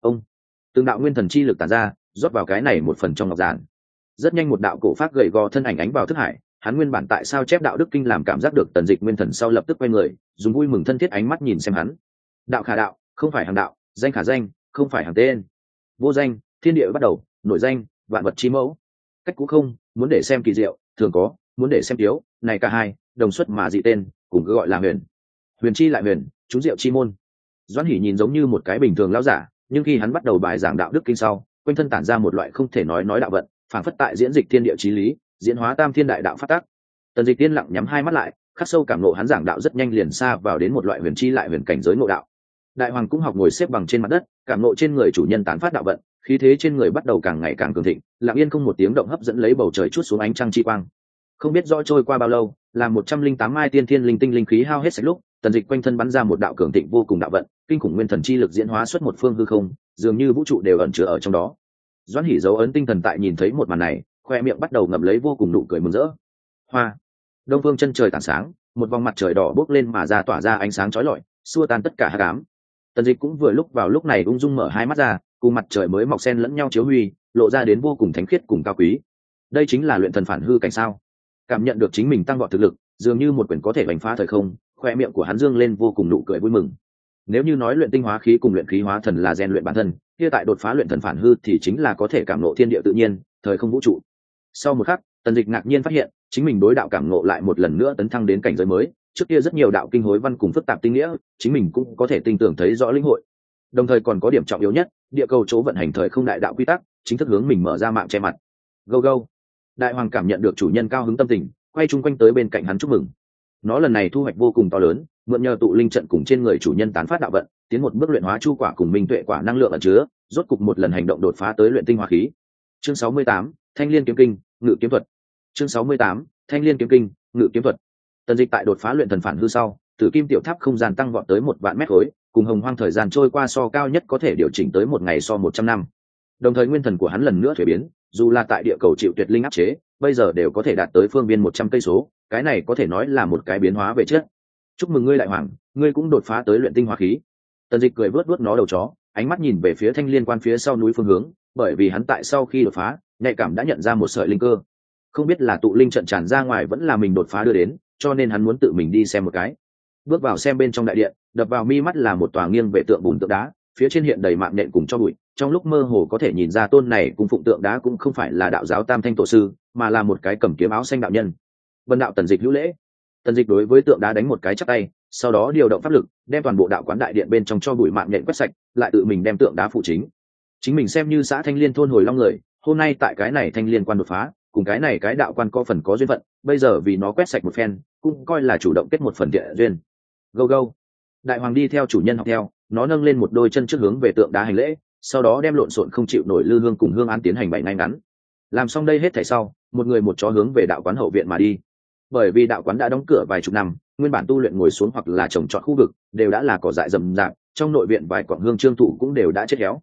Từng đạo nguyên thần chi lực tản ra, rót vào cái này một phần trong ngọc giản. Rất nhanh một đạo cổ phát gầy gò thân ảnh ánh vào thức hải, hắn nguyên bản tại sao chép đạo đức kinh làm cảm giác được Tần Dịch nguyên thần sau lập tức quay người, dùng vui mừng thân thiết ánh mắt nhìn xem hắn. Đạo khả đạo, không phải hàng đạo, danh khả danh, không phải hàng tên. Vô danh, thiên địa bắt đầu, nội danh, vạn vật chi mẫu. Cách cũ không, muốn để xem kỳ diệu, thường có, muốn để xem thiếu, này cả hai, đồng xuất mà dị tên, cùng cứ gọi là huyền. Huyền chi lại huyền, chú diệu chi môn. Doãn Hỉ nhìn giống như một cái bình thường lão giả, nhưng khi hắn bắt đầu bài giảng đạo đức kinh sau, quanh thân tản ra một loại không thể nói đạo vận, phảng phất tại diễn dịch thiên địa chí lý, diễn hóa tam thiên đại đạo phát tác. Tần Dịch tiên lặng nhắm hai mắt lại, khắc sâu cảm ngộ, hắn giảng đạo rất nhanh liền xa vào đến một loại huyền chi lại huyền cảnh giới ngộ đạo. Đại hoàng cũng học ngồi xếp bằng trên mặt đất, cảm ngộ trên người chủ nhân tán phát đạo vận, khí thế trên người bắt đầu càng ngày càng cường thịnh, lặng yên không một tiếng động hấp dẫn lấy bầu trời chút xuống ánh trăng chi quang. Không biết rõ trôi qua bao lâu, làm 108 mai tiên thiên linh tinh linh khí hao hết sạch lúc, Tần Dịch quanh thân bắn ra một đạo cường thịnh vô cùng đạo vận, kinh khủng nguyên thần chi lực diễn hóa xuất một phương hư không, dường như vũ trụ đều ẩn chứa ở trong đó. Doãn Hỉ dấu ấn tinh thần tại nhìn thấy một màn này, khoe miệng bắt đầu ngậm lấy vô cùng nụ cười mừng rỡ. Hoa. Đông phương chân trời tảng sáng, một vòng mặt trời đỏ bốc lên mà ra, tỏa ra ánh sáng chói lọi, xua tan tất cả hắc ám. Tần Dịch cũng vừa lúc vào lúc này ung dung mở hai mắt ra, cùng mặt trời mới mọc xen lẫn nhau chiếu huy, lộ ra đến vô cùng thánh khiết cùng cao quý. Đây chính là luyện thần phản hư cảnh sao? Cảm nhận được chính mình tăng vọt thực lực, dường như một quyền có thể đánh phá thời không, khoe miệng của hắn dương lên vô cùng nụ cười vui mừng. Nếu như nói luyện tinh hóa khí cùng luyện khí hóa thần là rèn luyện bản thân, kia tại đột phá luyện thần phản hư thì chính là có thể cảm ngộ thiên địa tự nhiên, thời không vũ trụ. Sau một khắc, Tần Dịch ngạc nhiên phát hiện, chính mình đối đạo cảm ngộ lại một lần nữa tấn thăng đến cảnh giới mới, trước kia rất nhiều đạo kinh hối văn cùng phức tạp tinh nghĩa, chính mình cũng có thể tinh tưởng thấy rõ linh hội. Đồng thời còn có điểm trọng yếu nhất, địa cầu chỗ vận hành thời không đại đạo quy tắc, chính thức hướng mình mở ra mạng che mặt. Go go. Đại hoàng cảm nhận được chủ nhân cao hứng tâm tình, quay chung quanh tới bên cạnh hắn chúc mừng. Nó lần này thu hoạch vô cùng to lớn, mượn nhờ tụ linh trận cùng trên người chủ nhân tán phát đạo vận, tiến một bước luyện hóa chu quả cùng minh tuệ quả năng lượng ẩn chứa, rốt cục một lần hành động đột phá tới luyện tinh hóa khí. Chương 68, Thanh Liên kiếm kinh, ngự kiếm thuật. Chương 68, Thanh Liên kiếm kinh, ngự kiếm thuật. Tần Dịch tại đột phá luyện thần phản hư sau, Tử Kim tiểu tháp không gian tăng vọt tới 1 vạn mét khối, cùng hồng hoang thời gian trôi qua so cao nhất có thể điều chỉnh tới một ngày so 100 năm. Đồng thời nguyên thần của hắn lần nữa thuế biến, dù là tại địa cầu chịu tuyệt linh áp chế, bây giờ đều có thể đạt tới phương viên 100 cây số, cái này có thể nói là một cái biến hóa về chất. Chúc mừng ngươi đại hoàng, ngươi cũng đột phá tới luyện tinh hóa khí. Tần Dịch cười vớt nó đầu chó, ánh mắt nhìn về phía Thanh Liên quan phía sau núi phương hướng, bởi vì hắn tại sau khi đột phá, nhạy cảm đã nhận ra một sợi linh cơ. Không biết là tụ linh trận tràn ra ngoài vẫn là mình đột phá đưa đến, cho nên hắn muốn tự mình đi xem một cái. Bước vào xem bên trong đại điện, đập vào mi mắt là một tòa nghiêng về tượng bùn tượng đá, phía trên hiện đầy mạng nện cùng cho bụi, trong lúc mơ hồ có thể nhìn ra tôn này cùng phụng tượng đá cũng không phải là đạo giáo Tam Thanh tổ sư, mà là một cái cầm kiếm áo xanh đạo nhân. Vân đạo Tần Dịch hữu lễ. Tần Dịch đối với tượng đá đánh một cái chắp tay, sau đó điều động pháp lực, đem toàn bộ đạo quán đại điện bên trong cho bụi mạng nhện quét sạch, lại tự mình đem tượng đá phụ chính mình xem như xã Thanh Liên thôn hồi long người, hôm nay tại cái này Thanh Liên quan đột phá, cùng cái này cái đạo quan có phần có duyên phận, bây giờ vì nó quét sạch một phen, cũng coi là chủ động kết một phần thiện duyên. Go go. Đại hoàng đi theo chủ nhân học theo, nó nâng lên một đôi chân trước hướng về tượng đá hành lễ, sau đó đem lộn xộn không chịu nổi lư hương cùng hương án tiến hành bày ngay ngắn. Làm xong đây hết thảy sau, một người một chó hướng về đạo quán hậu viện mà đi. Bởi vì đạo quán đã đóng cửa vài chục năm, nguyên bản tu luyện ngồi xuống hoặc là trồng trọt khu vực đều đã là cỏ dại rậm rạp, trong nội viện vài quặng hương trương thụ cũng đều đã chết héo.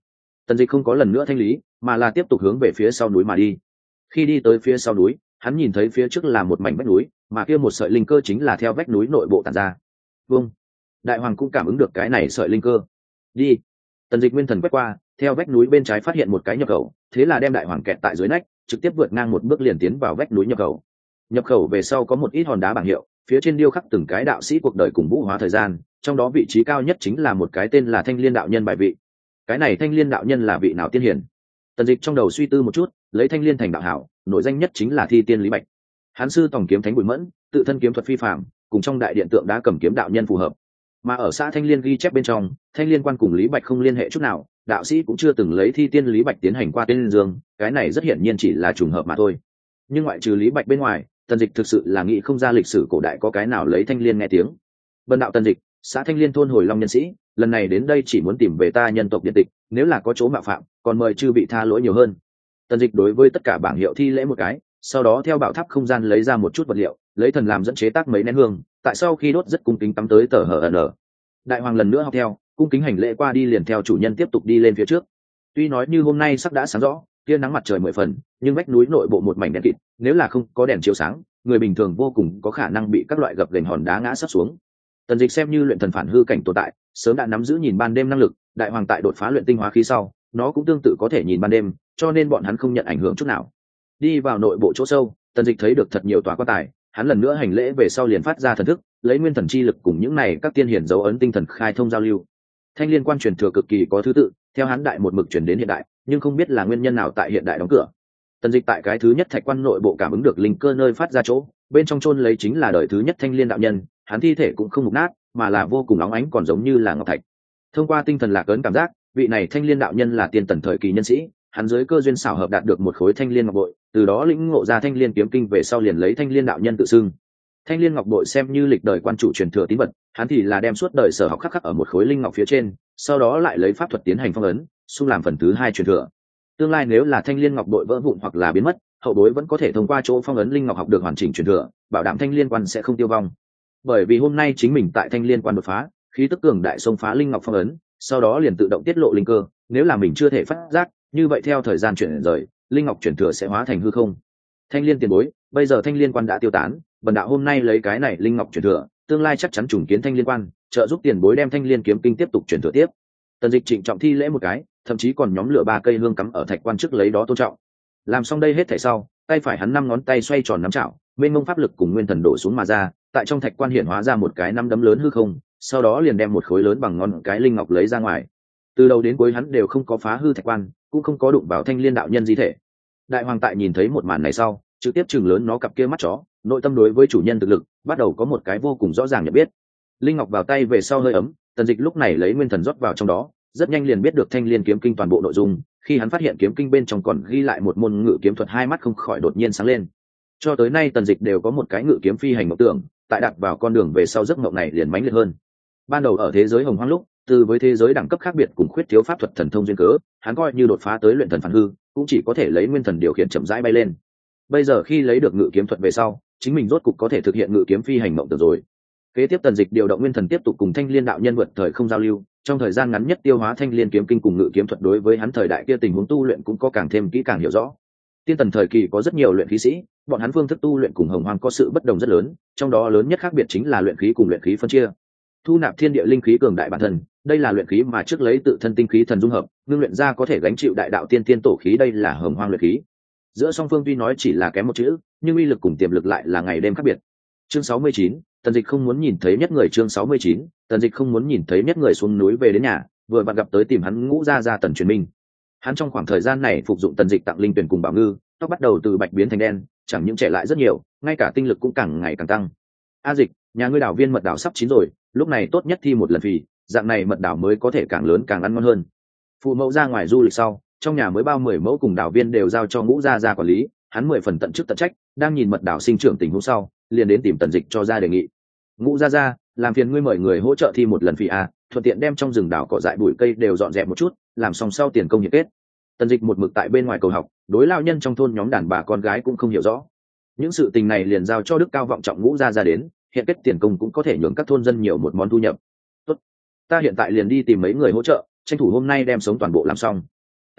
Tần Dịch không có lần nữa thanh lý, mà là tiếp tục hướng về phía sau núi mà đi. Khi đi tới phía sau núi, hắn nhìn thấy phía trước là một mảnh vách núi, mà kia một sợi linh cơ chính là theo vách núi nội bộ tản ra. Vâng, đại hoàng cũng cảm ứng được cái này sợi linh cơ. Đi. Tần Dịch nguyên thần quét qua, theo vách núi bên trái phát hiện một cái nhập khẩu, thế là đem đại hoàng kẹt tại dưới nách, trực tiếp vượt ngang một bước liền tiến vào vách núi nhập khẩu. Nhập khẩu về sau có một ít hòn đá bảng hiệu, phía trên điêu khắc từng cái đạo sĩ cuộc đời cùng vũ hóa thời gian, trong đó vị trí cao nhất chính là một cái tên là Thanh Liên đạo nhân bài vị. Cái này Thanh Liên đạo nhân là vị nào tiên hiển? Tần Dịch trong đầu suy tư một chút, lấy Thanh Liên thành đạo hảo, nổi danh nhất chính là Thi Tiên Lý Bạch. Hắn sư tổng kiếm thánh Bùi Mẫn, tự thân kiếm thuật phi phàm, cùng trong đại điện tượng đá cầm kiếm đạo nhân phù hợp. Mà ở xã Thanh Liên ghi chép bên trong, Thanh Liên quan cùng Lý Bạch không liên hệ chút nào, đạo sĩ cũng chưa từng lấy Thi Tiên Lý Bạch tiến hành qua tên dương, cái này rất hiển nhiên chỉ là trùng hợp mà thôi. Nhưng ngoại trừ Lý Bạch bên ngoài, Tần Dịch thực sự là nghĩ không ra lịch sử cổ đại có cái nào lấy Thanh Liên nghe tiếng. Bần đạo Tần Dịch, xã Thanh Liên thôn Hồi Long nhân sĩ, lần này đến đây chỉ muốn tìm về ta nhân tộc điện tịch, nếu là có chỗ mạo phạm, còn mời chư bị tha lỗi nhiều hơn. Tần Dịch đối với tất cả bảng hiệu thi lễ một cái, sau đó theo bảo tháp không gian lấy ra một chút vật liệu, lấy thần làm dẫn chế tác mấy nén hương, tại sau khi đốt rất cung kính tắm tới tờ hở ở. Đại hoàng lần nữa học theo, cung kính hành lễ qua đi liền theo chủ nhân tiếp tục đi lên phía trước. Tuy nói như hôm nay sắp đã sáng rõ, tia nắng mặt trời 10 phần, nhưng vách núi nội bộ một mảnh đen kịt, nếu là không có đèn chiếu sáng, người bình thường vô cùng có khả năng bị các loại gập ghềnh hòn đá ngã sắp xuống. Tần Dịch xem như luyện thần phản hư cảnh tồn tại, sớm đã nắm giữ nhìn ban đêm năng lực, đại hoàng tại đột phá luyện tinh hóa khí sau, nó cũng tương tự có thể nhìn ban đêm, cho nên bọn hắn không nhận ảnh hưởng chút nào. Đi vào nội bộ chỗ sâu, Tần Dịch thấy được thật nhiều tòa quan tài, hắn lần nữa hành lễ về sau liền phát ra thần thức, lấy nguyên thần chi lực cùng những này các tiên hiển dấu ấn tinh thần khai thông giao lưu. Thanh Liên quan truyền thừa cực kỳ có thứ tự, theo hắn đại một mực truyền đến hiện đại, nhưng không biết là nguyên nhân nào tại hiện đại đóng cửa. Tần Dịch tại cái thứ nhất thạch quan nội bộ cảm ứng được linh cơ nơi phát ra chỗ, bên trong chôn lấy chính là đời thứ nhất Thanh Liên đạo nhân, hắn thi thể cũng không mục nát, mà là vô cùng óng ánh còn giống như là ngọc thạch. Thông qua tinh thần lạc ấn cảm giác, vị này Thanh Liên đạo nhân là tiên tần thời kỳ nhân sĩ, hắn dưới cơ duyên xảo hợp đạt được một khối Thanh Liên ngọc bội, từ đó lĩnh ngộ ra Thanh Liên kiếm kinh về sau liền lấy Thanh Liên đạo nhân tự xưng. Thanh Liên ngọc bội xem như lịch đời quan chủ truyền thừa tín vật, hắn thì là đem suốt đời sở học khắc ở một khối linh ngọc phía trên, sau đó lại lấy pháp thuật tiến hành phong ấn, xung làm phần thứ hai truyền thừa. Tương lai nếu là Thanh Liên ngọc bội vỡ vụn hoặc là biến mất, hậu bối vẫn có thể thông qua chỗ phong ấn linh ngọc học được hoàn chỉnh truyền thừa, bảo đảm Thanh Liên quan sẽ không tiêu vong. Bởi vì hôm nay chính mình tại Thanh Liên quan đột phá, khí tức cường đại xông phá linh ngọc phong ấn, sau đó liền tự động tiết lộ linh cơ, nếu là mình chưa thể phát giác, như vậy theo thời gian chuyển rời, linh ngọc truyền thừa sẽ hóa thành hư không. Thanh Liên tiền bối, bây giờ Thanh Liên quan đã tiêu tán, bần đạo hôm nay lấy cái này linh ngọc truyền thừa, tương lai chắc chắn trùng kiến Thanh Liên quan, trợ giúp tiền bối đem Thanh Liên kiếm kinh tiếp tục truyền thừa tiếp. Tần Dịch trịnh trọng thi lễ một cái, thậm chí còn nhóm lửa 3 cây hương cắm ở thạch quan trước lấy đó tôn trọng. Làm xong đây hết thảy sau, tay phải hắn 5 ngón tay xoay tròn nắm chảo, mênh mông pháp lực cùng nguyên thần đổ xuống mà ra, tại trong thạch quan hiện hóa ra một cái năm đấm lớn hư không, sau đó liền đem một khối lớn bằng ngón cái linh ngọc lấy ra ngoài. Từ đầu đến cuối hắn đều không có phá hư thạch quan, cũng không có đụng vào Thanh Liên đạo nhân di thể. Đại hoàng tại nhìn thấy một màn này sau, trực tiếp chừng lớn nó cặp kia mắt chó, nội tâm đối với chủ nhân thực lực bắt đầu có một cái vô cùng rõ ràng nhận biết. Linh ngọc vào tay về sau hơi ấm, Tần Dịch lúc này lấy nguyên thần rót vào trong đó, rất nhanh liền biết được Thanh Liên kiếm kinh toàn bộ nội dung. Khi hắn phát hiện kiếm kinh bên trong còn ghi lại một môn ngự kiếm thuật, hai mắt không khỏi đột nhiên sáng lên. Cho tới nay Tần Dịch đều có một cái ngự kiếm phi hành mộng tưởng, tại đặt vào con đường về sau giấc mộng này liền mãnh liệt hơn. Ban đầu ở thế giới hồng hoang lúc, từ với thế giới đẳng cấp khác biệt cùng khuyết thiếu pháp thuật thần thông duyên cớ, hắn coi như đột phá tới luyện thần phản hư, cũng chỉ có thể lấy nguyên thần điều khiển chậm rãi bay lên. Bây giờ khi lấy được ngự kiếm thuật về sau, chính mình rốt cục có thể thực hiện ngự kiếm phi hành mộng tưởng rồi. Kế tiếp Tần Dịch điều động nguyên thần tiếp tục cùng Thanh Liên đạo nhân vượt thời không giao lưu, trong thời gian ngắn nhất tiêu hóa Thanh Liên kiếm kinh cùng ngự kiếm thuật, đối với hắn thời đại kia tình huống tu luyện cũng có càng thêm kỹ càng hiểu rõ. Tiên tần thời kỳ có rất nhiều luyện khí sĩ, bọn hắn phương thức tu luyện cùng hồng hoang có sự bất đồng rất lớn, trong đó lớn nhất khác biệt chính là luyện khí cùng luyện khí phân chia. Thu nạp thiên địa linh khí cường đại bản thân, đây là luyện khí mà trước lấy tự thân tinh khí thần dung hợp, ngưng luyện ra có thể gánh chịu đại đạo tiên tiên tổ khí, đây là hồng hoang luyện khí. Giữa song phương tuy nói chỉ là kém một chữ, nhưng uy lực cùng tiềm lực lại là ngày đêm khác biệt. Chương 69, Tần Dịch không muốn nhìn thấy nhất người. Chương 69, Tần Dịch không muốn nhìn thấy nhất người xuống núi về đến nhà, vừa vặn gặp tới tìm hắn Ngũ Gia Gia Tần Truyền Minh. Hắn trong khoảng thời gian này phục dụng Tần Dịch tặng linh tuyển cùng bảo ngư, tóc bắt đầu từ bạch biến thành đen, chẳng những trẻ lại rất nhiều, ngay cả tinh lực cũng càng ngày càng tăng. A Dịch, nhà ngươi đào viên mật đào sắp chín rồi, lúc này tốt nhất thi một lần phì, dạng này mật đào mới có thể càng lớn càng ăn ngon hơn. Phụ mẫu ra ngoài du lịch sau, trong nhà mới bao 10 mẫu cùng đào viên đều giao cho Ngũ Gia Gia quản lý, hắn 10 phần tận chức tận trách, đang nhìn mật đào sinh trưởng tình huống sau, liền đến tìm Tần Dịch cho ra đề nghị. Ngũ Gia Gia, làm phiền ngươi mời người hỗ trợ thi một lần phì a, thuận tiện đem trong rừng đào cỏ dại bụi cây đều dọn dẹp một chút, làm xong sau tiền công nhiệt kết. Tần Dịch một mực tại bên ngoài cầu học, đối lao nhân trong thôn nhóm đàn bà con gái cũng không hiểu rõ. Những sự tình này liền giao cho đức cao vọng trọng Ngũ Gia Gia đến, hiện kết tiền công cũng có thể nhường các thôn dân nhiều một món thu nhập. Tốt, ta hiện tại liền đi tìm mấy người hỗ trợ, tranh thủ hôm nay đem sống toàn bộ làm xong.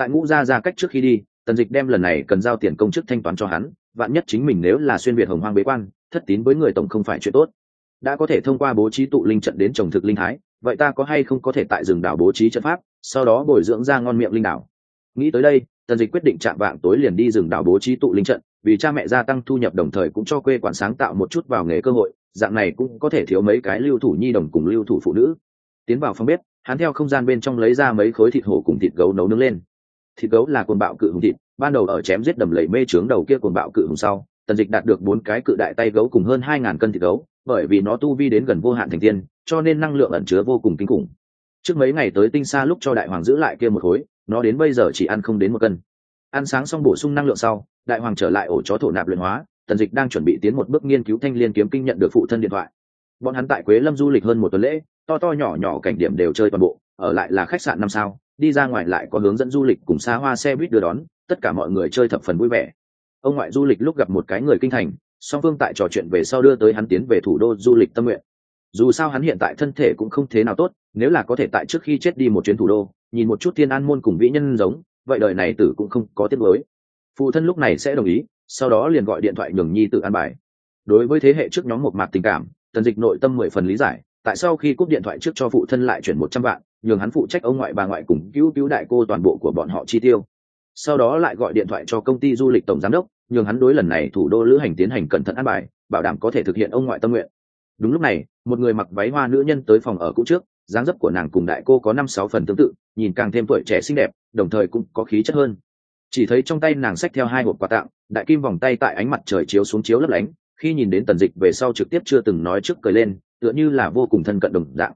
Tại Ngũ gia ra cách trước khi đi, Tần Dịch đem lần này cần giao tiền công chức thanh toán cho hắn, vạn nhất chính mình nếu là xuyên việt hồng hoang bế quan, thất tín với người tổng không phải chuyện tốt. Đã có thể thông qua bố trí tụ linh trận đến trồng thực linh thái, vậy ta có hay không có thể tại rừng đảo bố trí trận pháp, sau đó bồi dưỡng ra ngon miệng linh đảo. Nghĩ tới đây, Tần Dịch quyết định chạm vạng tối liền đi rừng đảo bố trí tụ linh trận, vì cha mẹ gia tăng thu nhập đồng thời cũng cho quê quản sáng tạo một chút vào nghề cơ hội, dạng này cũng có thể thiếu mấy cái lưu thủ nhi đồng cùng lưu thủ phụ nữ. Tiến vào phòng bếp, hắn theo không gian bên trong lấy ra mấy khối thịt hổ cùng thịt gấu nấu nướng lên. Thịt gấu là cuồng bạo cự hùng thịt, ban đầu ở chém giết đầm lầy mê trướng đầu kia cuồng bạo cự hùng sau, Tần Dịch đạt được 4 cái cự đại tay gấu cùng hơn 2000 cân thịt gấu, bởi vì nó tu vi đến gần vô hạn thành tiên, cho nên năng lượng ẩn chứa vô cùng kinh khủng. Trước mấy ngày tới Tinh Sa lúc cho đại hoàng giữ lại kia một khối, nó đến bây giờ chỉ ăn không đến 1 cân. Ăn sáng xong bổ sung năng lượng sau, đại hoàng trở lại ổ chó thổ nạp luyện hóa. Tần Dịch đang chuẩn bị tiến một bước nghiên cứu Thanh Liên kiếm kinh nhận được phụ thân điện thoại. Bọn hắn tại Quế Lâm du lịch hơn 1 tuần lễ, to to nhỏ nhỏ cảnh điểm đều chơi toàn bộ, ở lại là khách sạn 5 sao, đi ra ngoài lại có hướng dẫn du lịch cùng xa hoa xe buýt đưa đón, tất cả mọi người chơi thập phần vui vẻ. Ông ngoại du lịch lúc gặp một cái người kinh thành, song phương tại trò chuyện về sau đưa tới hắn tiến về thủ đô du lịch tâm nguyện. Dù sao hắn hiện tại thân thể cũng không thế nào tốt, nếu là có thể tại trước khi chết đi một chuyến thủ đô, nhìn một chút Thiên An môn cùng vĩ nhân giống, vậy đời này tử cũng không có tiếc nuối. Phụ thân lúc này sẽ đồng ý, sau đó liền gọi điện thoại nhường nhi tự an bài. Đối với thế hệ trước nhóm một mạc tình cảm, Tần Dịch nội tâm 10 phần lý giải, tại sau khi cúp điện thoại trước cho phụ thân lại chuyển 100 vạn, nhường hắn phụ trách ông ngoại bà ngoại cùng cứu đại cô toàn bộ của bọn họ chi tiêu. Sau đó lại gọi điện thoại cho công ty du lịch tổng giám đốc, nhường hắn đối lần này thủ đô lữ hành tiến hành cẩn thận an bài, bảo đảm có thể thực hiện ông ngoại tâm nguyện. Đúng lúc này, một người mặc váy hoa nữ nhân tới phòng ở cũ trước, dáng dấp của nàng cùng đại cô có 5-6 phần tương tự, nhìn càng thêm tuổi trẻ xinh đẹp, đồng thời cũng có khí chất hơn. Chỉ thấy trong tay nàng xách theo 2 hộp quà tặng, đại kim vòng tay tại ánh mặt trời chiếu xuống chiếu lấp lánh, khi nhìn đến Tần Dịch về sau trực tiếp chưa từng nói trước cười lên, tựa như là vô cùng thân cận đồng dạng.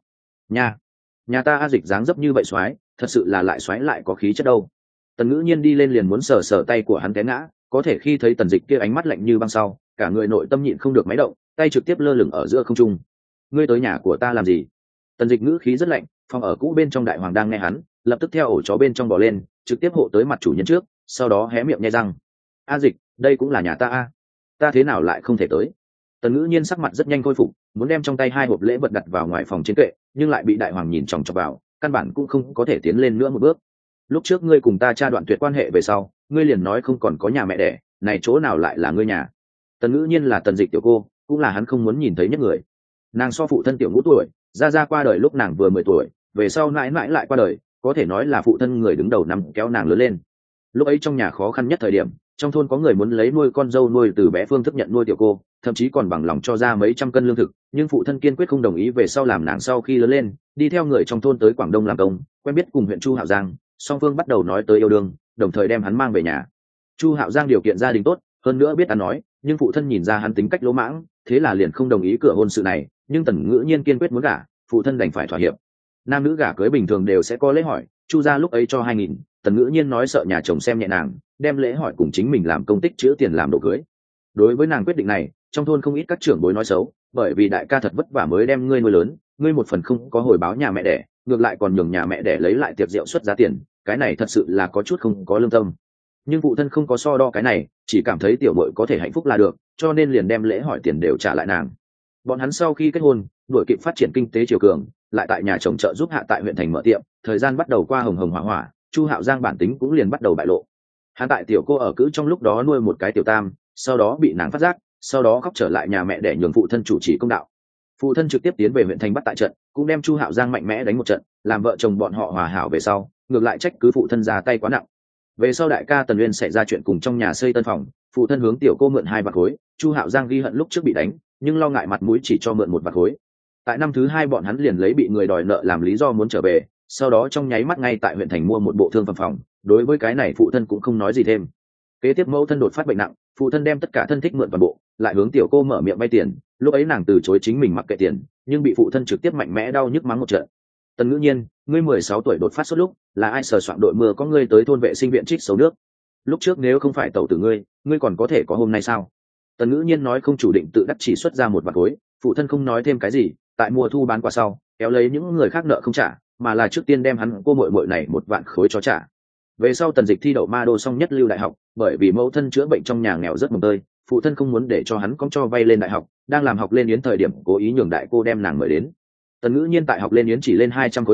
Nhà ta A Dịch dáng dấp như vậy xoái, thật sự là lại xoái lại có khí chất đâu. Tần Ngữ Nhiên đi lên liền muốn sờ sờ tay của hắn té ngã, có thể khi thấy Tần Dịch kia ánh mắt lạnh như băng sau, cả người nội tâm nhịn không được máy động, tay trực tiếp lơ lửng ở giữa không trung. Ngươi tới nhà của ta làm gì? Tần Dịch ngữ khí rất lạnh, phòng ở cũ bên trong đại hoàng đang nghe hắn, lập tức theo ổ chó bên trong bò lên, trực tiếp hộ tới mặt chủ nhân trước, sau đó hé miệng nhe răng. A Dịch, đây cũng là nhà ta a, ta thế nào lại không thể tới? Tần Ngữ Nhiên sắc mặt rất nhanh khôi phục, muốn đem trong tay 2 hộp lễ vật đặt vào ngoài phòng trên kệ, nhưng lại bị đại hoàng nhìn chòng chọc vào, căn bản cũng không có thể tiến lên nữa một bước. Lúc trước ngươi cùng ta cha đoạn tuyệt quan hệ về sau, ngươi liền nói không còn có nhà mẹ đẻ, này chỗ nào lại là ngươi nhà? Tần Ngữ Nhiên là Tần Dịch tiểu cô, cũng là hắn không muốn nhìn thấy nhất người. Nàng so phụ thân tiểu Ngũ tuổi, ra qua đời lúc nàng vừa 10 tuổi, về sau mãi mãi lại qua đời, có thể nói là phụ thân người đứng đầu nắm kéo nàng lớn lên. Lúc ấy trong nhà khó khăn nhất thời điểm, trong thôn có người muốn lấy nuôi con dâu nuôi từ bé phương thức nhận nuôi tiểu cô, thậm chí còn bằng lòng cho ra mấy trăm cân lương thực, nhưng phụ thân kiên quyết không đồng ý. Về sau làm nàng sau khi lớn lên, đi theo người trong thôn tới Quảng Đông làm công, quen biết cùng huyện Chu Hạo Giang, song phương bắt đầu nói tới yêu đương, đồng thời đem hắn mang về nhà. Chu Hạo Giang điều kiện gia đình tốt, hơn nữa biết ăn nói, nhưng phụ thân nhìn ra hắn tính cách lỗ mãng, thế là liền không đồng ý cửa hôn sự này. Nhưng Tần Ngữ Nhiên kiên quyết muốn gả, phụ thân đành phải thỏa hiệp. Nam nữ gả cưới bình thường đều sẽ có lễ hỏi, Chu gia lúc ấy cho 2000, Tần Ngữ Nhiên nói sợ nhà chồng xem nhẹ nàng, đem lễ hỏi cùng chính mình làm công tích chữa tiền làm đồ cưới. Đối với nàng quyết định này, trong thôn không ít các trưởng bối nói xấu, bởi vì đại ca thật vất vả mới đem ngươi nuôi lớn, ngươi một phần không có hồi báo nhà mẹ đẻ, ngược lại còn nhường nhà mẹ đẻ lấy lại tiệc rượu xuất giá tiền, cái này thật sự là có chút không có lương tâm. Nhưng phụ thân không có so đo cái này, chỉ cảm thấy tiểu muội có thể hạnh phúc là được, cho nên liền đem lễ hỏi tiền đều trả lại nàng. Bọn hắn sau khi kết hôn, đuổi kịp phát triển kinh tế chiều cường, lại tại nhà chồng trợ giúp hạ tại huyện thành mở tiệm, thời gian bắt đầu qua hồng hồng hỏa hỏa, Chu Hạo Giang bản tính cũng liền bắt đầu bại lộ. Hắn tại tiểu cô ở cữ trong lúc đó nuôi một cái tiểu tam, sau đó bị nàng phát giác, sau đó khóc trở lại nhà mẹ để nhường phụ thân chủ trì công đạo. Phụ thân trực tiếp tiến về huyện thành bắt tại trận, cũng đem Chu Hạo Giang mạnh mẽ đánh một trận, làm vợ chồng bọn họ hòa hảo về sau, ngược lại trách cứ phụ thân ra tay quá nặng. Về sau đại ca Tần Uyên xảy ra chuyện cùng trong nhà xây tân phòng, phụ thân hướng tiểu cô mượn 2 vạn khối, Chu Hạo Giang ghi hận lúc trước bị đánh, nhưng lo ngại mặt mũi chỉ cho mượn 1 vạn khối. Tại năm thứ 2 bọn hắn liền lấy bị người đòi nợ làm lý do muốn trở về, sau đó trong nháy mắt ngay tại huyện thành mua một bộ thương phẩm phòng, đối với cái này phụ thân cũng không nói gì thêm. Kế tiếp mẫu thân đột phát bệnh nặng, phụ thân đem tất cả thân thích mượn toàn bộ, lại hướng tiểu cô mở miệng vay tiền, lúc ấy nàng từ chối chính mình mặc kệ tiền, nhưng bị phụ thân trực tiếp mạnh mẽ đau nhức mắng một trận. Tần Ngữ Nhiên, ngươi 16 tuổi đột phát sốt lúc, là ai sờ soạn đội mưa có ngươi tới thôn vệ sinh viện trích xấu nước? Lúc trước nếu không phải tẩu tử ngươi còn có thể có hôm nay sao? Tần Ngữ Nhiên nói không chủ định tự đắc chỉ xuất ra 1 vạn khối, phụ thân không nói thêm cái gì, tại mùa thu bán quả sau, kéo lấy những người khác nợ không trả, mà là trước tiên đem hắn cô muội muội này 1 vạn khối cho trả. Về sau Tần Dịch thi đậu ma đô xong nhất lưu đại học, bởi vì mẫu thân chữa bệnh trong nhà nghèo rất mồng tơi, phụ thân không muốn để cho hắn cong cho vay lên đại học, đang làm học lên yến thời điểm cố ý nhường đại cô đem nàng mời đến. Tần Ngữ Nhiên tại học lên yến chỉ lên 200 khối lễ,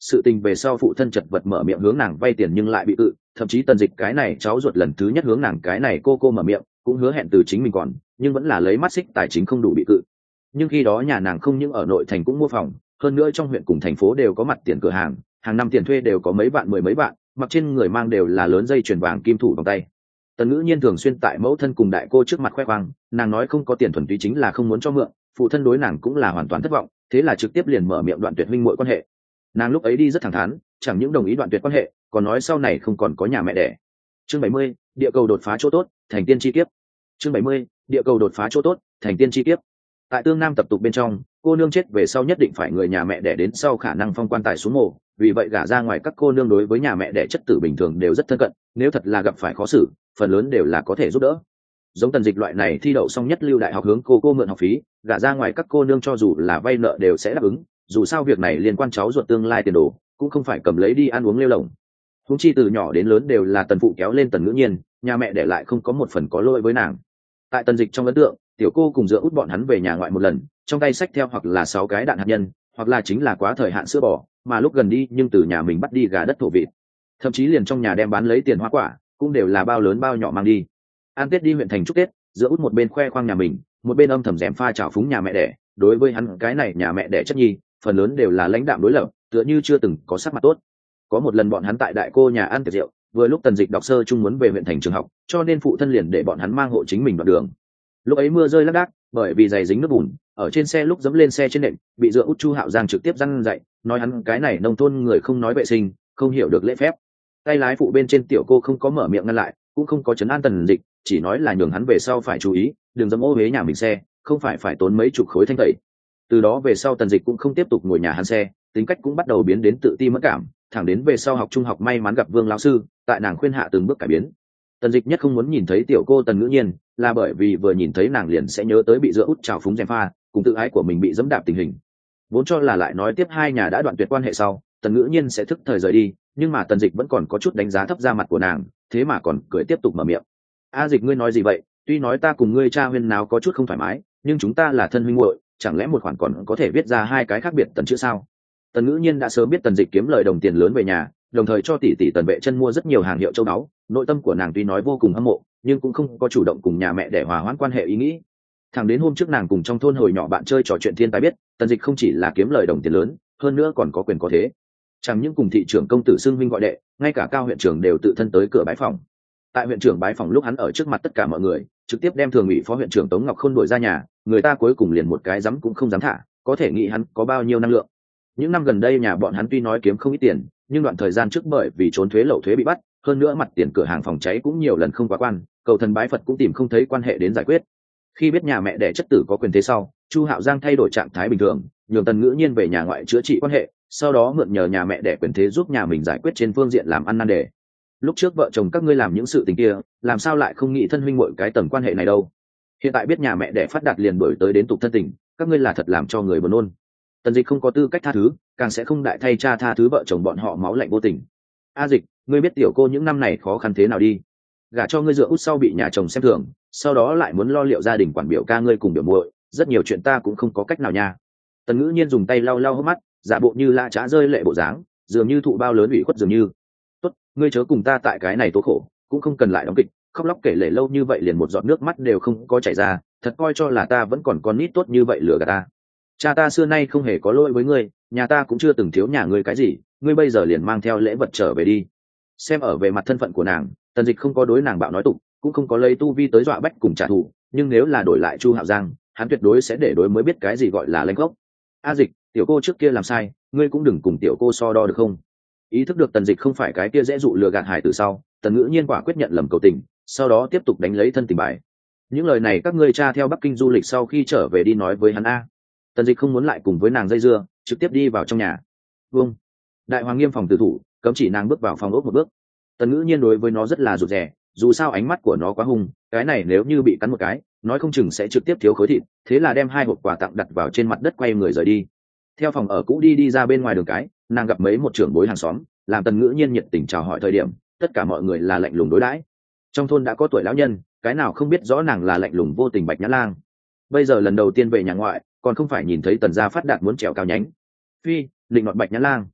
sự tình về sau phụ thân chật vật mở miệng hướng nàng vay tiền nhưng lại bị cự, thậm chí Tần Dịch cái này cháu ruột lần thứ nhất hướng nàng cái này cô mở miệng cũng hứa hẹn từ chính mình còn, nhưng vẫn là lấy mắt xích tài chính không đủ bị cự. Nhưng khi đó nhà nàng không những ở nội thành cũng mua phòng, hơn nữa trong huyện cùng thành phố đều có mặt tiền cửa hàng, hàng năm tiền thuê đều có mấy vạn mười mấy vạn, mặc trên người mang đều là lớn dây chuyền vàng kim thủ vòng tay. Tần Ngữ Nhiên thường xuyên tại mẫu thân cùng đại cô trước mặt khoe khoang, nàng nói không có tiền thuần túy chính là không muốn cho mượn, phụ thân đối nàng cũng là hoàn toàn thất vọng, thế là trực tiếp liền mở miệng đoạn tuyệt huynh muội quan hệ. Nàng lúc ấy đi rất thẳng thắn, chẳng những đồng ý đoạn tuyệt quan hệ, còn nói sau này không còn có nhà mẹ đẻ. Chương 70, địa cầu đột phá chỗ tốt, thành tiên chi kiếp. Chương 70, địa cầu đột phá chỗ tốt, thành tiên chi kiếp. Tại Tương Nam tập tục bên trong, cô nương chết về sau nhất định phải người nhà mẹ đẻ đến sau khả năng phong quan tài xuống mộ, vì vậy gả ra ngoài các cô nương đối với nhà mẹ đẻ chất tử bình thường đều rất thân cận, nếu thật là gặp phải khó xử, phần lớn đều là có thể giúp đỡ. Giống Tần Dịch loại này thi đậu xong nhất lưu đại học hướng cô mượn học phí, gả ra ngoài các cô nương cho dù là vay nợ đều sẽ đáp ứng, dù sao việc này liên quan cháu ruột tương lai tiền đồ, cũng không phải cầm lấy đi ăn uống lêu lổng. Huống chi từ nhỏ đến lớn đều là Tần phụ kéo lên Tần Ngữ Nhiên, nhà mẹ để lại không có một phần có lỗi với nàng. Tại Tần Dịch trong ấn tượng, tiểu cô cùng dựa út bọn hắn về nhà ngoại một lần, trong tay xách theo hoặc là 6 cái đạn hạt nhân, hoặc là chính là quá thời hạn sữa bò, mà lúc gần đi nhưng từ nhà mình bắt đi gà đất thổ vịt, thậm chí liền trong nhà đem bán lấy tiền hoa quả, cũng đều là bao lớn bao nhỏ mang đi. Ăn Tết đi huyện thành chúc Tết, dựa út một bên khoe khoang nhà mình, một bên âm thầm rèm pha trào phúng nhà mẹ đẻ, đối với hắn cái này nhà mẹ đẻ chất nhi, phần lớn đều là lãnh đạm đối lập, tựa như chưa từng có sắc mặt tốt. Có một lần bọn hắn tại đại cô nhà ăn tiệc rượu, vừa lúc Tần Dịch đọc sơ chung muốn về huyện thành trường học, cho nên phụ thân liền để bọn hắn mang hộ chính mình đoạn đường. Lúc ấy mưa rơi lác đác, bởi vì giày dính nước bùn, ở trên xe lúc dẫm lên xe trên nệm, bị dựa út Chu Hạo Giang trực tiếp răn dạy, nói hắn cái này nông thôn người không nói vệ sinh, không hiểu được lễ phép. Tay lái phụ bên trên tiểu cô không có mở miệng ngăn lại, cũng không có trấn an Tần Dịch, chỉ nói là nhường hắn về sau phải chú ý, đừng dẫm ô uế nhà mình xe, không phải tốn mấy chục khối thanh tẩy. Từ đó về sau Tần Dịch cũng không tiếp tục ngồi nhà hắn xe, tính cách cũng bắt đầu biến đến tự ti mất cảm, thẳng đến về sau học trung học may mắn gặp Vương lão sư, tại nàng khuyên hạ từng bước cải biến. Tần Dịch nhất không muốn nhìn thấy tiểu cô Tần Ngữ Nhiên, là bởi vì vừa nhìn thấy nàng liền sẽ nhớ tới bị dựa út trào phúng gièm pha, cùng tự ái của mình bị dẫm đạp tình hình. Vốn cho là lại nói tiếp hai nhà đã đoạn tuyệt quan hệ sau, Tần Ngữ Nhiên sẽ thức thời rời đi, nhưng mà Tần Dịch vẫn còn có chút đánh giá thấp da mặt của nàng, thế mà còn cười tiếp tục mở miệng. "A Dịch, ngươi nói gì vậy? Tuy nói ta cùng ngươi cha huyên náo có chút không thoải mái, nhưng chúng ta là thân huynh muội, chẳng lẽ một khoản còn có thể viết ra hai cái khác biệt tần chữ sao?" Tần Ngữ Nhiên đã sớm biết Tần Dịch kiếm lời đồng tiền lớn về nhà, đồng thời cho tỷ tỷ Tần Vệ Chân mua rất nhiều hàng hiệu châu báu, nội tâm của nàng tuy nói vô cùng hâm mộ, nhưng cũng không có chủ động cùng nhà mẹ để hòa hoãn quan hệ ý nghĩ. Thẳng đến hôm trước nàng cùng trong thôn hồi nhỏ bạn chơi trò chuyện thiên tài biết, Tần Dịch không chỉ là kiếm lời đồng tiền lớn, hơn nữa còn có quyền có thế. Chẳng những cùng thị trưởng công tử xưng huynh gọi đệ, ngay cả cao huyện trưởng đều tự thân tới cửa bái phòng. Tại huyện trưởng bái phòng lúc hắn ở trước mặt tất cả mọi người, trực tiếp đem thường ủy phó huyện trưởng Tống Ngọc Khôn đuổi ra nhà, người ta cuối cùng liền một cái dám cũng không dám thả, có thể nghĩ hắn có bao nhiêu năng lượng. Những năm gần đây nhà bọn hắn tuy nói kiếm không ít tiền, nhưng đoạn thời gian trước bởi vì trốn thuế lậu thuế bị bắt, hơn nữa mặt tiền cửa hàng phòng cháy cũng nhiều lần không quá quan, cầu thần bái Phật cũng tìm không thấy quan hệ đến giải quyết. Khi biết nhà mẹ đẻ chất tử có quyền thế sau, Chu Hạo Giang thay đổi trạng thái bình thường, nhường Tần Ngữ Nhiên về nhà ngoại chữa trị quan hệ, sau đó mượn nhờ nhà mẹ đẻ quyền thế giúp nhà mình giải quyết trên phương diện làm ăn nan đề. Lúc trước vợ chồng các ngươi làm những sự tình kia, làm sao lại không nghĩ thân huynh muội cái tầng quan hệ này đâu? Hiện tại biết nhà mẹ đẻ phát đạt liền đổi tới đến tục thân tình, các ngươi là thật làm cho người buồn nôn. Tần Dịch không có tư cách tha thứ, càng sẽ không đại thay cha tha thứ vợ chồng bọn họ máu lạnh vô tình. A Dịch, ngươi biết tiểu cô những năm này khó khăn thế nào đi? Gả cho ngươi dựa út sau bị nhà chồng xem thường, sau đó lại muốn lo liệu gia đình quản biểu ca ngươi cùng biểu muội, rất nhiều chuyện ta cũng không có cách nào nha. Tần Ngữ Nhiên dùng tay lau lau hốc mắt, giả bộ như lạ chã rơi lệ bộ dáng, dường như thụ bao lớn ủy khuất dường như. Tốt, ngươi chớ cùng ta tại cái này tố khổ, cũng không cần lại đóng kịch, khóc lóc kể lể lâu như vậy liền một giọt nước mắt đều không có chảy ra, thật coi cho là ta vẫn còn con nít tốt như vậy lừa gạt ta. Cha ta xưa nay không hề có lỗi với ngươi, nhà ta cũng chưa từng thiếu nhà ngươi cái gì, ngươi bây giờ liền mang theo lễ vật trở về đi. Xem ở về mặt thân phận của nàng, Tần Dịch không có đối nàng bạo nói tục, cũng không có lấy tu vi tới dọa bách cùng trả thù, nhưng nếu là đổi lại Chu Hạo Giang, hắn tuyệt đối sẽ để đối mới biết cái gì gọi là lãnh gốc. A Dịch, tiểu cô trước kia làm sai, ngươi cũng đừng cùng tiểu cô so đo được không? Ý thức được Tần Dịch không phải cái kia dễ dụ lừa gạt hải từ sau, Tần Ngữ Nhiên quả quyết nhận lầm cầu tình, sau đó tiếp tục đánh lấy thân tình bài. Những lời này các ngươi cha theo Bắc Kinh du lịch sau khi trở về đi nói với hắn a. Tần Dịch không muốn lại cùng với nàng dây dưa, trực tiếp đi vào trong nhà. Vâng. Đại hoàng nghiêm phòng tử thủ, cấm chỉ nàng bước vào phòng ốc một bước. Tần Ngữ Nhiên đối với nó rất là rụt rè, dù sao ánh mắt của nó quá hung, cái này nếu như bị cắn một cái, nói không chừng sẽ trực tiếp thiếu khối thịt, thế là đem 2 hộp quà tặng đặt vào trên mặt đất quay người rời đi. Theo phòng ở cũ đi ra bên ngoài đường cái, nàng gặp mấy một trưởng bối hàng xóm, làm Tần Ngữ Nhiên nhiệt tình chào hỏi thời điểm, tất cả mọi người là lạnh lùng đối đãi. Trong thôn đã có tuổi lão nhân, cái nào không biết rõ nàng là lạnh lùng vô tình Bạch Nhã Lang. Bây giờ lần đầu tiên về nhà ngoại, còn không phải nhìn thấy Tần gia phát đạt muốn trèo cao nhánh. Phi, định nọt Bạch Nhã Lang.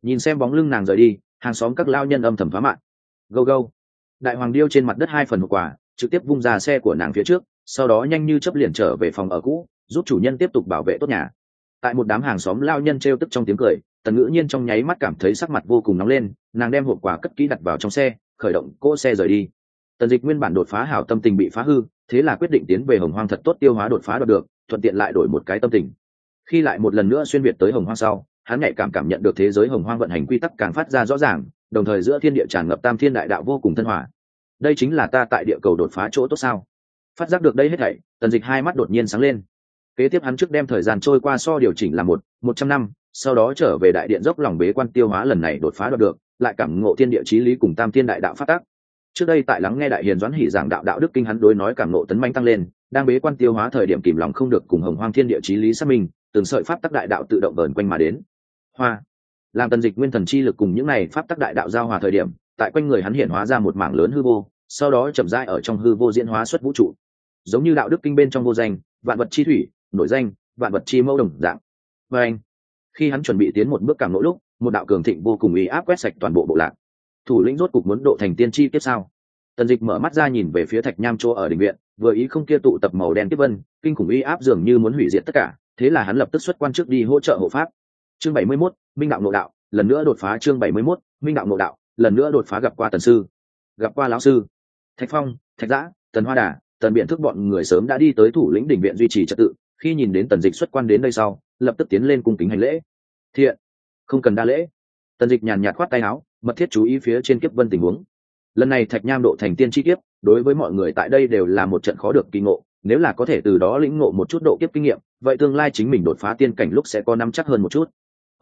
Nhìn xem bóng lưng nàng rời đi, hàng xóm các lao nhân âm thầm phá mạng. Go go. Đại hoàng điêu trên mặt đất 2 phần hộp quà, trực tiếp vung ra xe của nàng phía trước, sau đó nhanh như chớp liền trở về phòng ở cũ, giúp chủ nhân tiếp tục bảo vệ tốt nhà. Tại một đám hàng xóm lao nhân trêu tức trong tiếng cười, Tần Ngữ Nhiên trong nháy mắt cảm thấy sắc mặt vô cùng nóng lên, nàng đem hộp quà cất kỹ đặt vào trong xe, khởi động cỗ xe rời đi. Tần Dịch nguyên bản đột phá hảo tâm tình bị phá hư, thế là quyết định tiến về Hồng Hoang thật tốt tiêu hóa đột phá được, thuận tiện lại đổi một cái tâm tình. Khi lại một lần nữa xuyên việt tới Hồng Hoang sau, hắn nhạy cảm nhận được thế giới Hồng Hoang vận hành quy tắc càng phát ra rõ ràng, đồng thời giữa thiên địa tràn ngập tam thiên đại đạo vô cùng thân hòa. Đây chính là ta tại địa cầu đột phá chỗ tốt sao? Phát giác được đây hết thảy, Tần Dịch hai mắt đột nhiên sáng lên. Kế tiếp hắn trước đem thời gian trôi qua so điều chỉnh là 100 năm, sau đó trở về đại điện dốc lòng bế quan tiêu hóa lần này đột phá được, lại cảm ngộ thiên địa chí lý cùng tam thiên đại đạo pháp tắc. Trước đây tại lắng nghe đại hiền Doãn Hỷ giảng đạo đạo đức kinh, hắn đối nói cảm ngộ tấn manh tăng lên, đang bế quan tiêu hóa thời điểm kìm lòng không được cùng Hồng Hoang thiên địa chí lý xác minh, từng sợi pháp tắc đại đạo tự động vờn quanh mà đến. Hoa, làm Tần Dịch nguyên thần chi lực cùng những này pháp tắc đại đạo giao hòa thời điểm, tại quanh người hắn hiện hóa ra một mảng lớn hư vô, sau đó chậm rãi ở trong hư vô diễn hóa xuất vũ trụ. Giống như đạo đức kinh bên trong vô danh, vạn vật chi thủy, nổi danh, vạn vật chi mẫu đồng dạng. Và anh, khi hắn chuẩn bị tiến một bước cảm nộ lúc, một đạo cường thịnh vô cùng uy áp quét sạch toàn bộ bộ lạc. Thủ lĩnh rốt cục muốn độ thành tiên chi tiếp sao? Tần Dịch mở mắt ra nhìn về phía Thạch Nham chỗ ở đình viện, vừa ý không kia tụ tập màu đen tiếp vân, kinh khủng uy áp dường như muốn hủy diệt tất cả, thế là hắn lập tức xuất quan trước đi hỗ trợ hộ pháp. Chương 71, Minh đạo nội đạo, lần nữa đột phá. Chương 71, Minh đạo nội đạo, lần nữa đột phá. Gặp qua Tần sư, gặp qua lão sư. Thạch Phong, Thạch Dã, Tần Hoa Đà, Tần Biện Thức bọn người sớm đã đi tới thủ lĩnh đỉnh viện duy trì trật tự, khi nhìn đến Tần Dịch xuất quan đến đây sau, lập tức tiến lên cung kính hành lễ. Thiện, không cần đa lễ. Tần Dịch nhàn nhạt khoát tay áo, mật thiết chú ý phía trên kiếp vân tình huống. Lần này Thạch Nham độ thành tiên chi kiếp, đối với mọi người tại đây đều là một trận khó được kỳ ngộ, nếu là có thể từ đó lĩnh ngộ một chút độ kiếp kinh nghiệm, vậy tương lai chính mình đột phá tiên cảnh lúc sẽ có nắm chắc hơn một chút.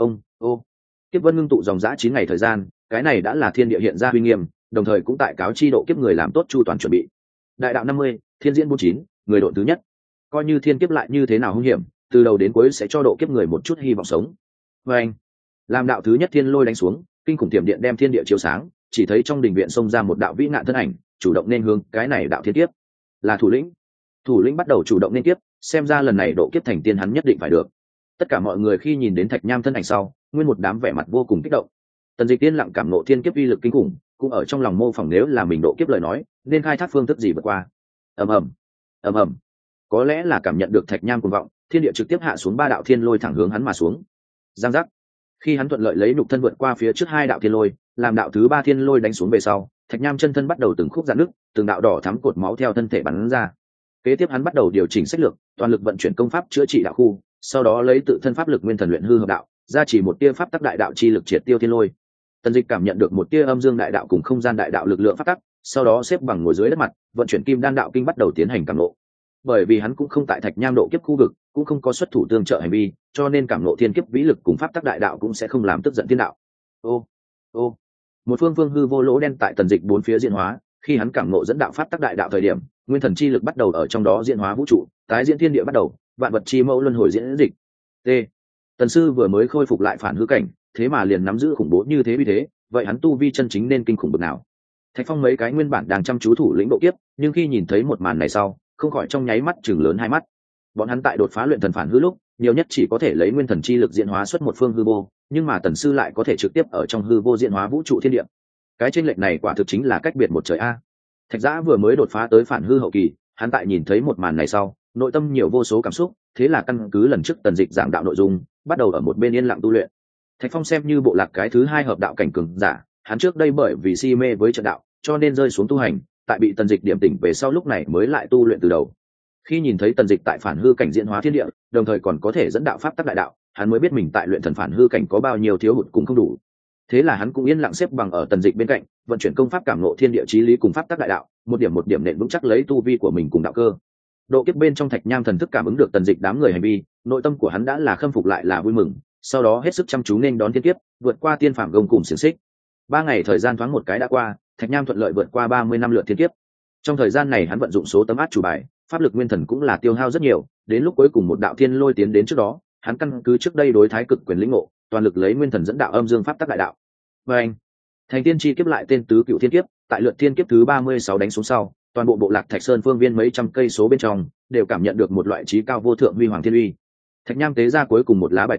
Kiếp vân ngưng tụ dòng dã 9 ngày thời gian, cái này đã là thiên địa hiện ra uy nghiêm, đồng thời cũng tại cáo chi độ kiếp người làm tốt chu toàn chuẩn bị. Đại đạo 50, thiên diễn 49, người độ thứ nhất. Coi như thiên kiếp lại như thế nào hung hiểm, từ đầu đến cuối sẽ cho độ kiếp người một chút hy vọng sống. Và anh, làm đạo thứ nhất thiên lôi đánh xuống, kinh khủng tiềm điện đem thiên địa chiếu sáng, chỉ thấy trong đình viện xông ra một đạo vĩ nạn thân ảnh, chủ động nên hướng cái này đạo thiên kiếp. Là thủ lĩnh. Thủ lĩnh bắt đầu chủ động nên kiếp, xem ra lần này độ kiếp thành tiên hắn nhất định phải được. Tất cả mọi người khi nhìn đến Thạch Nham thân ảnh sau, nguyên một đám vẻ mặt vô cùng kích động. Tần Dịch tiên lặng cảm ngộ thiên kiếp uy lực kinh khủng, cũng ở trong lòng mô phỏng nếu là mình độ kiếp lời nói, nên khai thác phương thức gì vượt qua. Ầm ầm. Có lẽ là cảm nhận được Thạch Nham cuồng vọng, thiên địa trực tiếp hạ xuống 3 đạo thiên lôi thẳng hướng hắn mà xuống. Giang giác. Khi hắn thuận lợi lấy nhục thân vượt qua phía trước 2 đạo thiên lôi, làm đạo thứ 3 thiên lôi đánh xuống về sau, Thạch Nham chân thân bắt đầu từng khúc rạn nứt, từng đạo đỏ thắm cột máu theo thân thể bắn ra. Kế tiếp hắn bắt đầu điều chỉnh sách lược, toàn lực vận chuyển công pháp chữa trị đạo khu, sau đó lấy tự thân pháp lực nguyên thần luyện hư hợp đạo, gia chỉ một tia pháp tắc đại đạo chi lực triệt tiêu thiên lôi. Tần Dịch cảm nhận được một tia âm dương đại đạo cùng không gian đại đạo lực lượng pháp tắc, sau đó xếp bằng ngồi dưới đất mặt, vận chuyển kim đan đạo kinh bắt đầu tiến hành cảm ngộ. Bởi vì hắn cũng không tại Thạch Nham độ kiếp khu vực, cũng không có xuất thủ tương trợ hành vi, cho nên cảm ngộ thiên kiếp vĩ lực cùng pháp tắc đại đạo cũng sẽ không làm tức giận thiên đạo. Một phương phương hư vô lỗ đen tại Tần Dịch bốn phía diễn hóa, khi hắn cảm ngộ dẫn đạo pháp tắc đại đạo thời điểm, nguyên thần chi lực bắt đầu ở trong đó diễn hóa vũ trụ, tái diễn thiên địa bắt đầu, vạn vật chi mẫu luân hồi diễn dịch. Tần sư vừa mới khôi phục lại phản hư cảnh, thế mà liền nắm giữ khủng bố như thế, vì thế vậy hắn tu vi chân chính nên kinh khủng bực nào? Thạch Phong mấy cái nguyên bản đang chăm chú thủ lĩnh độ kiếp, nhưng khi nhìn thấy một màn này sau, không khỏi trong nháy mắt chừng lớn hai mắt. Bọn hắn tại đột phá luyện thần phản hư lúc, nhiều nhất chỉ có thể lấy nguyên thần chi lực diễn hóa xuất một phương hư vô, nhưng mà Tần sư lại có thể trực tiếp ở trong hư vô diễn hóa vũ trụ thiên địa. Cái chênh lệch này quả thực chính là cách biệt một trời a. Thạch Dã vừa mới đột phá tới phản hư hậu kỳ, hắn tại nhìn thấy một màn này sau, nội tâm nhiều vô số cảm xúc, thế là căn cứ lần trước Tần Dịch giảng đạo nội dung, bắt đầu ở một bên yên lặng tu luyện. Thạch Phong xem như bộ lạc cái thứ 2 hợp đạo cảnh cường giả, hắn trước đây bởi vì si mê với trận đạo, cho nên rơi xuống tu hành, tại bị Tần Dịch điểm tỉnh về sau lúc này mới lại tu luyện từ đầu. Khi nhìn thấy Tần Dịch tại phản hư cảnh diễn hóa thiên địa, đồng thời còn có thể dẫn đạo pháp tắc đại đạo, hắn mới biết mình tại luyện thần phản hư cảnh có bao nhiêu thiếu hụt cũng không đủ. Thế là hắn cũng yên lặng xếp bằng ở Tần Dịch bên cạnh, vận chuyển công pháp cảm ngộ thiên địa chí lý cùng pháp tắc đại đạo, một điểm nện vững chắc lấy tu vi của mình cùng đạo cơ. Độ kiếp bên trong Thạch Nham thần thức cảm ứng được Tần Dịch đám người hành vi, nội tâm của hắn đã là khâm phục lại là vui mừng, sau đó hết sức chăm chú nên đón thiên kiếp, vượt qua tiên phàm gông cùng xiển xích. 3 ngày thời gian thoáng một cái đã qua, Thạch Nham thuận lợi vượt qua 30 năm lượt thiên kiếp. Trong thời gian này hắn vận dụng số tấm át chủ bài, pháp lực nguyên thần cũng là tiêu hao rất nhiều, đến lúc cuối cùng một đạo thiên lôi tiến đến trước đó, hắn căn cứ trước đây đối thái cực quyền lĩnh ngộ, toàn lực lấy nguyên thần dẫn đạo âm dương pháp tắc đại đạo. Và anh, thành tiên chi kiếp lại tên tứ cựu thiên kiếp, tại lượt thiên kiếp thứ 36 đánh xuống sau, toàn bộ bộ lạc Thạch Sơn phương viên mấy trăm cây số bên trong đều cảm nhận được một loại trí cao vô thượng huy hoàng thiên uy. Thạch Nham tế ra cuối cùng một lá bài tẩy,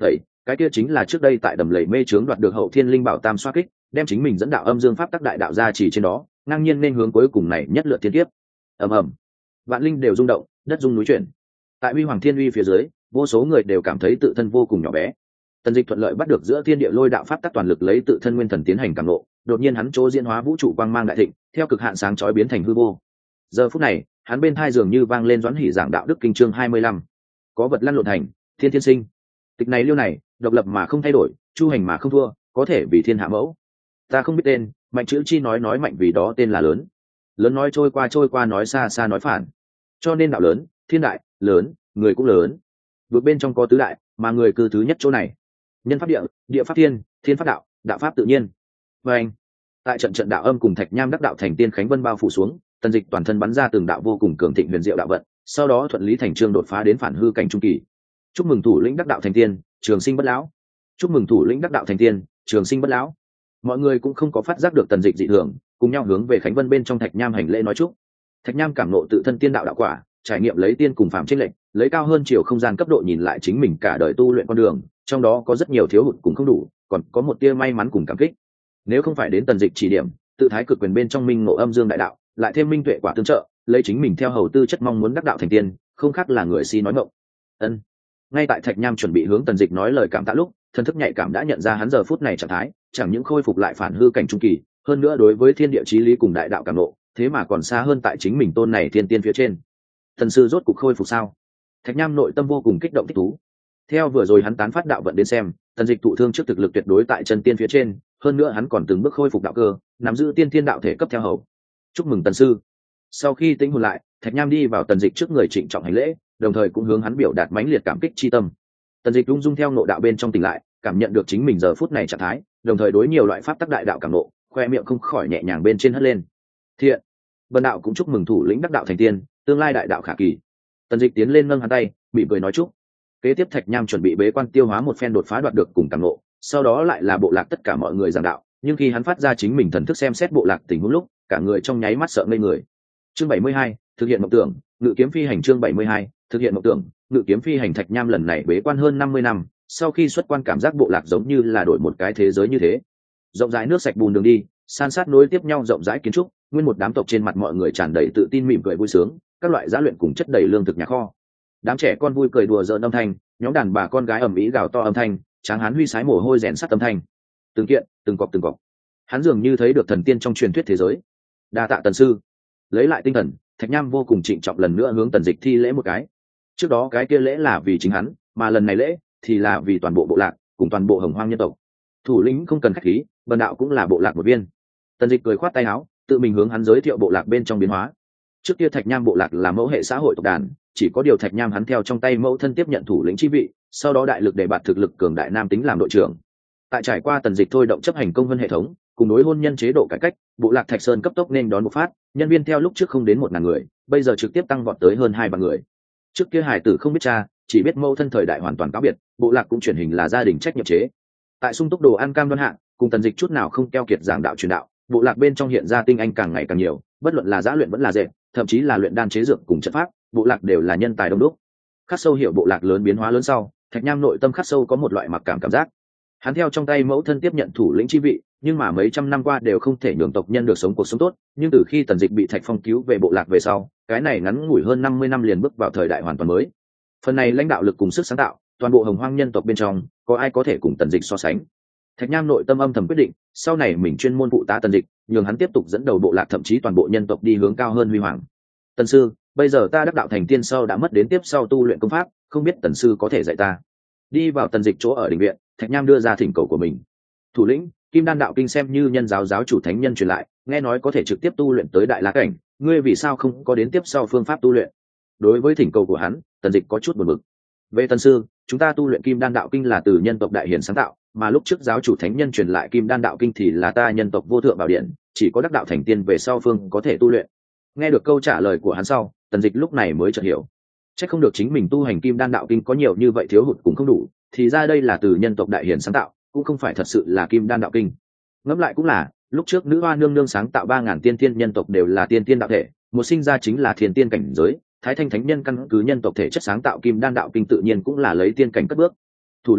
cái kia chính là trước đây tại đầm lầy mê trướng đoạt được hậu thiên linh bảo tam xoa kích, đem chính mình dẫn đạo âm dương pháp tắc đại đạo ra chỉ trên đó, ngang nhiên nên hướng cuối cùng này nhất lượt thiên kiếp. Ầm ầm, vạn linh đều rung động, đất rung núi chuyển. Tại uy hoàng thiên uy phía dưới, vô số người đều cảm thấy tự thân vô cùng nhỏ bé. Tần Dịch thuận lợi bắt được giữa thiên địa lôi đạo pháp tắc toàn lực lấy tự thân nguyên thần tiến hành cảm ngộ, đột nhiên hắn chỗ diễn hóa vũ trụ quang mang đại thịnh, theo cực hạn sáng chói biến thành hư vô. Giờ phút này, hắn bên tai dường như vang lên doãn hỉ giảng đạo đức kinh chương 25. Có vật lăn lộn thành, thiên thiên sinh. Tịch này liêu này, độc lập mà không thay đổi, chu hành mà không thua, có thể vì thiên hạ mẫu. Ta không biết tên, mạnh chữ chi nói mạnh vì đó tên là lớn. Lớn nói trôi qua nói xa xa nói phản. Cho nên đạo lớn, thiên đại, lớn, người cũng lớn. Vượt bên trong có tứ đại, mà người cư thứ nhất chỗ này. Nhân pháp địa, địa pháp thiên, thiên pháp đạo, đạo pháp tự nhiên. Và anh, tại trận đạo âm cùng thạch nham đắc đạo thành tiên khánh vân bao phủ xuống, Tần Dịch toàn thân bắn ra từng đạo vô cùng cường thịnh huyền diệu đạo vận, sau đó thuận lý thành chương đột phá đến phản hư cảnh trung kỳ. Chúc mừng thủ lĩnh đắc đạo thành tiên, trường sinh bất lão. Chúc mừng thủ lĩnh đắc đạo thành tiên, trường sinh bất lão. Mọi người cũng không có phát giác được Tần Dịch dị thường, cùng nhau hướng về khánh vân bên trong thạch nham hành lễ nói chúc. Thạch nham cảm nộ tự thân tiên đạo đạo quả, trải nghiệm lấy tiên cùng phàm chênh lệch, lấy cao hơn chiều không gian cấp độ nhìn lại chính mình cả đời tu luyện con đường, trong đó có rất nhiều thiếu hụt cũng không đủ, còn có một tia may mắn cùng cảm kích. Nếu không phải đến Tần Dịch chỉ điểm, tự thái cực quyền bên trong minh ngộ âm dương đại đạo, lại thêm minh tuệ quả tương trợ, lấy chính mình theo hầu tư chất mong muốn đắc đạo thành tiên, không khác là người si nói ngọng. Ân. Ngay tại Thạch Nham chuẩn bị hướng Tần Dịch nói lời cảm tạ lúc, thần thức nhạy cảm đã nhận ra hắn giờ phút này trạng thái, chẳng những khôi phục lại phản hư cảnh trung kỳ, hơn nữa đối với thiên địa chí lý cùng đại đạo cảm ngộ, thế mà còn xa hơn tại chính mình tôn này thiên tiên phía trên. Thần sư rốt cục khôi phục sao? Thạch Nham nội tâm vô cùng kích động thích thú. Theo vừa rồi hắn tán phát đạo vận đến xem, Tần Dịch thụ thương trước thực lực tuyệt đối tại chân tiên phía trên, hơn nữa hắn còn từng bước khôi phục đạo cơ, nắm giữ tiên thiên đạo thể cấp theo hầu. Chúc mừng Tần sư. Sau khi tĩnh hồn lại, Thạch Nham đi vào Tần Dịch trước người trịnh trọng hành lễ, đồng thời cũng hướng hắn biểu đạt mãnh liệt cảm kích chi tâm. Tần Dịch ung dung theo ngộ đạo bên trong tỉnh lại, cảm nhận được chính mình giờ phút này trạng thái, đồng thời đối nhiều loại pháp tắc đại đạo cảm ngộ, khoe miệng không khỏi nhẹ nhàng bên trên hất lên. Thiện, Vân đạo cũng chúc mừng thủ lĩnh đắc đạo thành tiên, tương lai đại đạo khả kỳ. Tần Dịch tiến lên nâng hắn tay, bị cười nói chúc. Kế tiếp Thạch Nham chuẩn bị bế quan tiêu hóa một phen đột phá đoạt được cùng cảm ngộ, sau đó lại là bộ lạc tất cả mọi người giảng đạo, nhưng khi hắn phát ra chính mình thần thức xem xét bộ lạc tình huống lúc, cả người trong nháy mắt sợ ngây người. Chương 72, thực hiện mộng tưởng, ngự kiếm phi hành chương 72, thực hiện mộng tưởng, ngự kiếm phi hành. Thạch Nham lần này bế quan hơn 50 năm, sau khi xuất quan cảm giác bộ lạc giống như là đổi một cái thế giới như thế. Rộng rãi nước sạch bùn đường đi, san sát nối tiếp nhau rộng rãi kiến trúc, nguyên một đám tộc trên mặt mọi người tràn đầy tự tin mỉm cười vui sướng, các loại giá luyện cùng chất đầy lương thực nhà kho. Đám trẻ con vui cười đùa giỡn âm thanh, nhóm đàn bà con gái ầm ĩ gào to âm thanh, tráng hán huy sái mồ hôi rèn sắt âm thanh. Từng kiện, từng cọc. Hắn dường như thấy được thần tiên trong truyền thuyết thế giới. Đa tạ Tần sư. Lấy lại tinh thần, Thạch Nham vô cùng trịnh trọng lần nữa hướng Tần Dịch thi lễ một cái. Trước đó cái kia lễ là vì chính hắn, mà lần này lễ thì là vì toàn bộ bộ lạc, cùng toàn bộ Hồng Hoang nhân tộc. Thủ lĩnh không cần khách khí, Vân đạo cũng là bộ lạc một viên. Tần Dịch cười khoát tay áo, tự mình hướng hắn giới thiệu bộ lạc bên trong biến hóa. Trước kia Thạch Nham bộ lạc là mẫu hệ xã hội tộc đàn, chỉ có điều Thạch Nham hắn theo trong tay mẫu thân tiếp nhận thủ lĩnh chi vị, sau đó đại lực để bạt thực lực cường đại nam tính làm đội trưởng. Tại trải qua Tần Dịch thôi động chấp hành công vân hệ thống, cùng đối hôn nhân chế độ cải cách, bộ lạc Thạch Sơn cấp tốc nên đón một phát, nhân viên theo lúc trước không đến 1000 người, bây giờ trực tiếp tăng vọt tới hơn 2 vạn người. Trước kia hải tử không biết cha, chỉ biết mẫu thân thời đại hoàn toàn cáo biệt, bộ lạc cũng chuyển hình là gia đình trách nhiệm chế. Tại sung túc đồ ăn cam đoan hạng, cùng Tần Dịch chút nào không keo kiệt giảng đạo truyền đạo, bộ lạc bên trong hiện ra tinh anh càng ngày càng nhiều, bất luận là giã luyện vẫn là dệt, thậm chí là luyện đan chế dược cùng trận pháp, bộ lạc đều là nhân tài đông đúc. Khắc sâu hiểu bộ lạc lớn biến hóa lớn sau, Thạch Nham nội tâm khắc sâu có một loại mặc cảm giác. Hắn theo trong tay mẫu thân tiếp nhận thủ lĩnh chi vị, nhưng mà mấy trăm năm qua đều không thể nhường tộc nhân được sống cuộc sống tốt, nhưng từ khi Tần Dịch bị Thạch Phong cứu về bộ lạc về sau, cái này ngắn ngủi hơn 50 năm liền bước vào thời đại hoàn toàn mới. Phần này lãnh đạo lực cùng sức sáng tạo, toàn bộ Hồng Hoang nhân tộc bên trong, có ai có thể cùng Tần Dịch so sánh. Thạch Nham nội tâm âm thầm quyết định, sau này mình chuyên môn phụ tá Tần Dịch, nhường hắn tiếp tục dẫn đầu bộ lạc thậm chí toàn bộ nhân tộc đi hướng cao hơn huy hoàng. Tần sư, bây giờ ta đắc đạo thành tiên sau đã mất đến tiếp sau tu luyện công pháp, không biết Tần sư có thể dạy ta. Đi vào Tần Dịch chỗ ở đình viện, Thạch Nham đưa ra thỉnh cầu của mình. Thủ lĩnh, Kim Đan đạo kinh xem như nhân giáo giáo chủ thánh nhân truyền lại, nghe nói có thể trực tiếp tu luyện tới đại la cảnh, ngươi vì sao không có đến tiếp sau phương pháp tu luyện? Đối với thỉnh cầu của hắn, Tần Dịch có chút buồn bực. Về Tần sư, chúng ta tu luyện Kim Đan đạo kinh là từ nhân tộc đại hiển sáng tạo, mà lúc trước giáo chủ thánh nhân truyền lại Kim Đan đạo kinh thì là ta nhân tộc vô thượng bảo điện, chỉ có đắc đạo thành tiên về sau phương có thể tu luyện. Nghe được câu trả lời của hắn sau, Tần Dịch lúc này mới chợt hiểu. Chắc không được chính mình tu hành Kim Đan đạo kinh có nhiều như vậy thiếu hụt cũng không đủ, thì ra đây là từ nhân tộc đại hiển sáng tạo, cũng không phải thật sự là Kim Đan đạo kinh. Ngẫm lại cũng là, lúc trước nữ hoa nương nương sáng tạo 3000 tiên tiên nhân tộc đều là tiên tiên đạo thể, một sinh ra chính là thiên tiên cảnh giới, Thái Thanh thánh nhân căn cứ nhân tộc thể chất sáng tạo Kim Đan đạo kinh tự nhiên cũng là lấy tiên cảnh cất bước. Thủ lĩnh,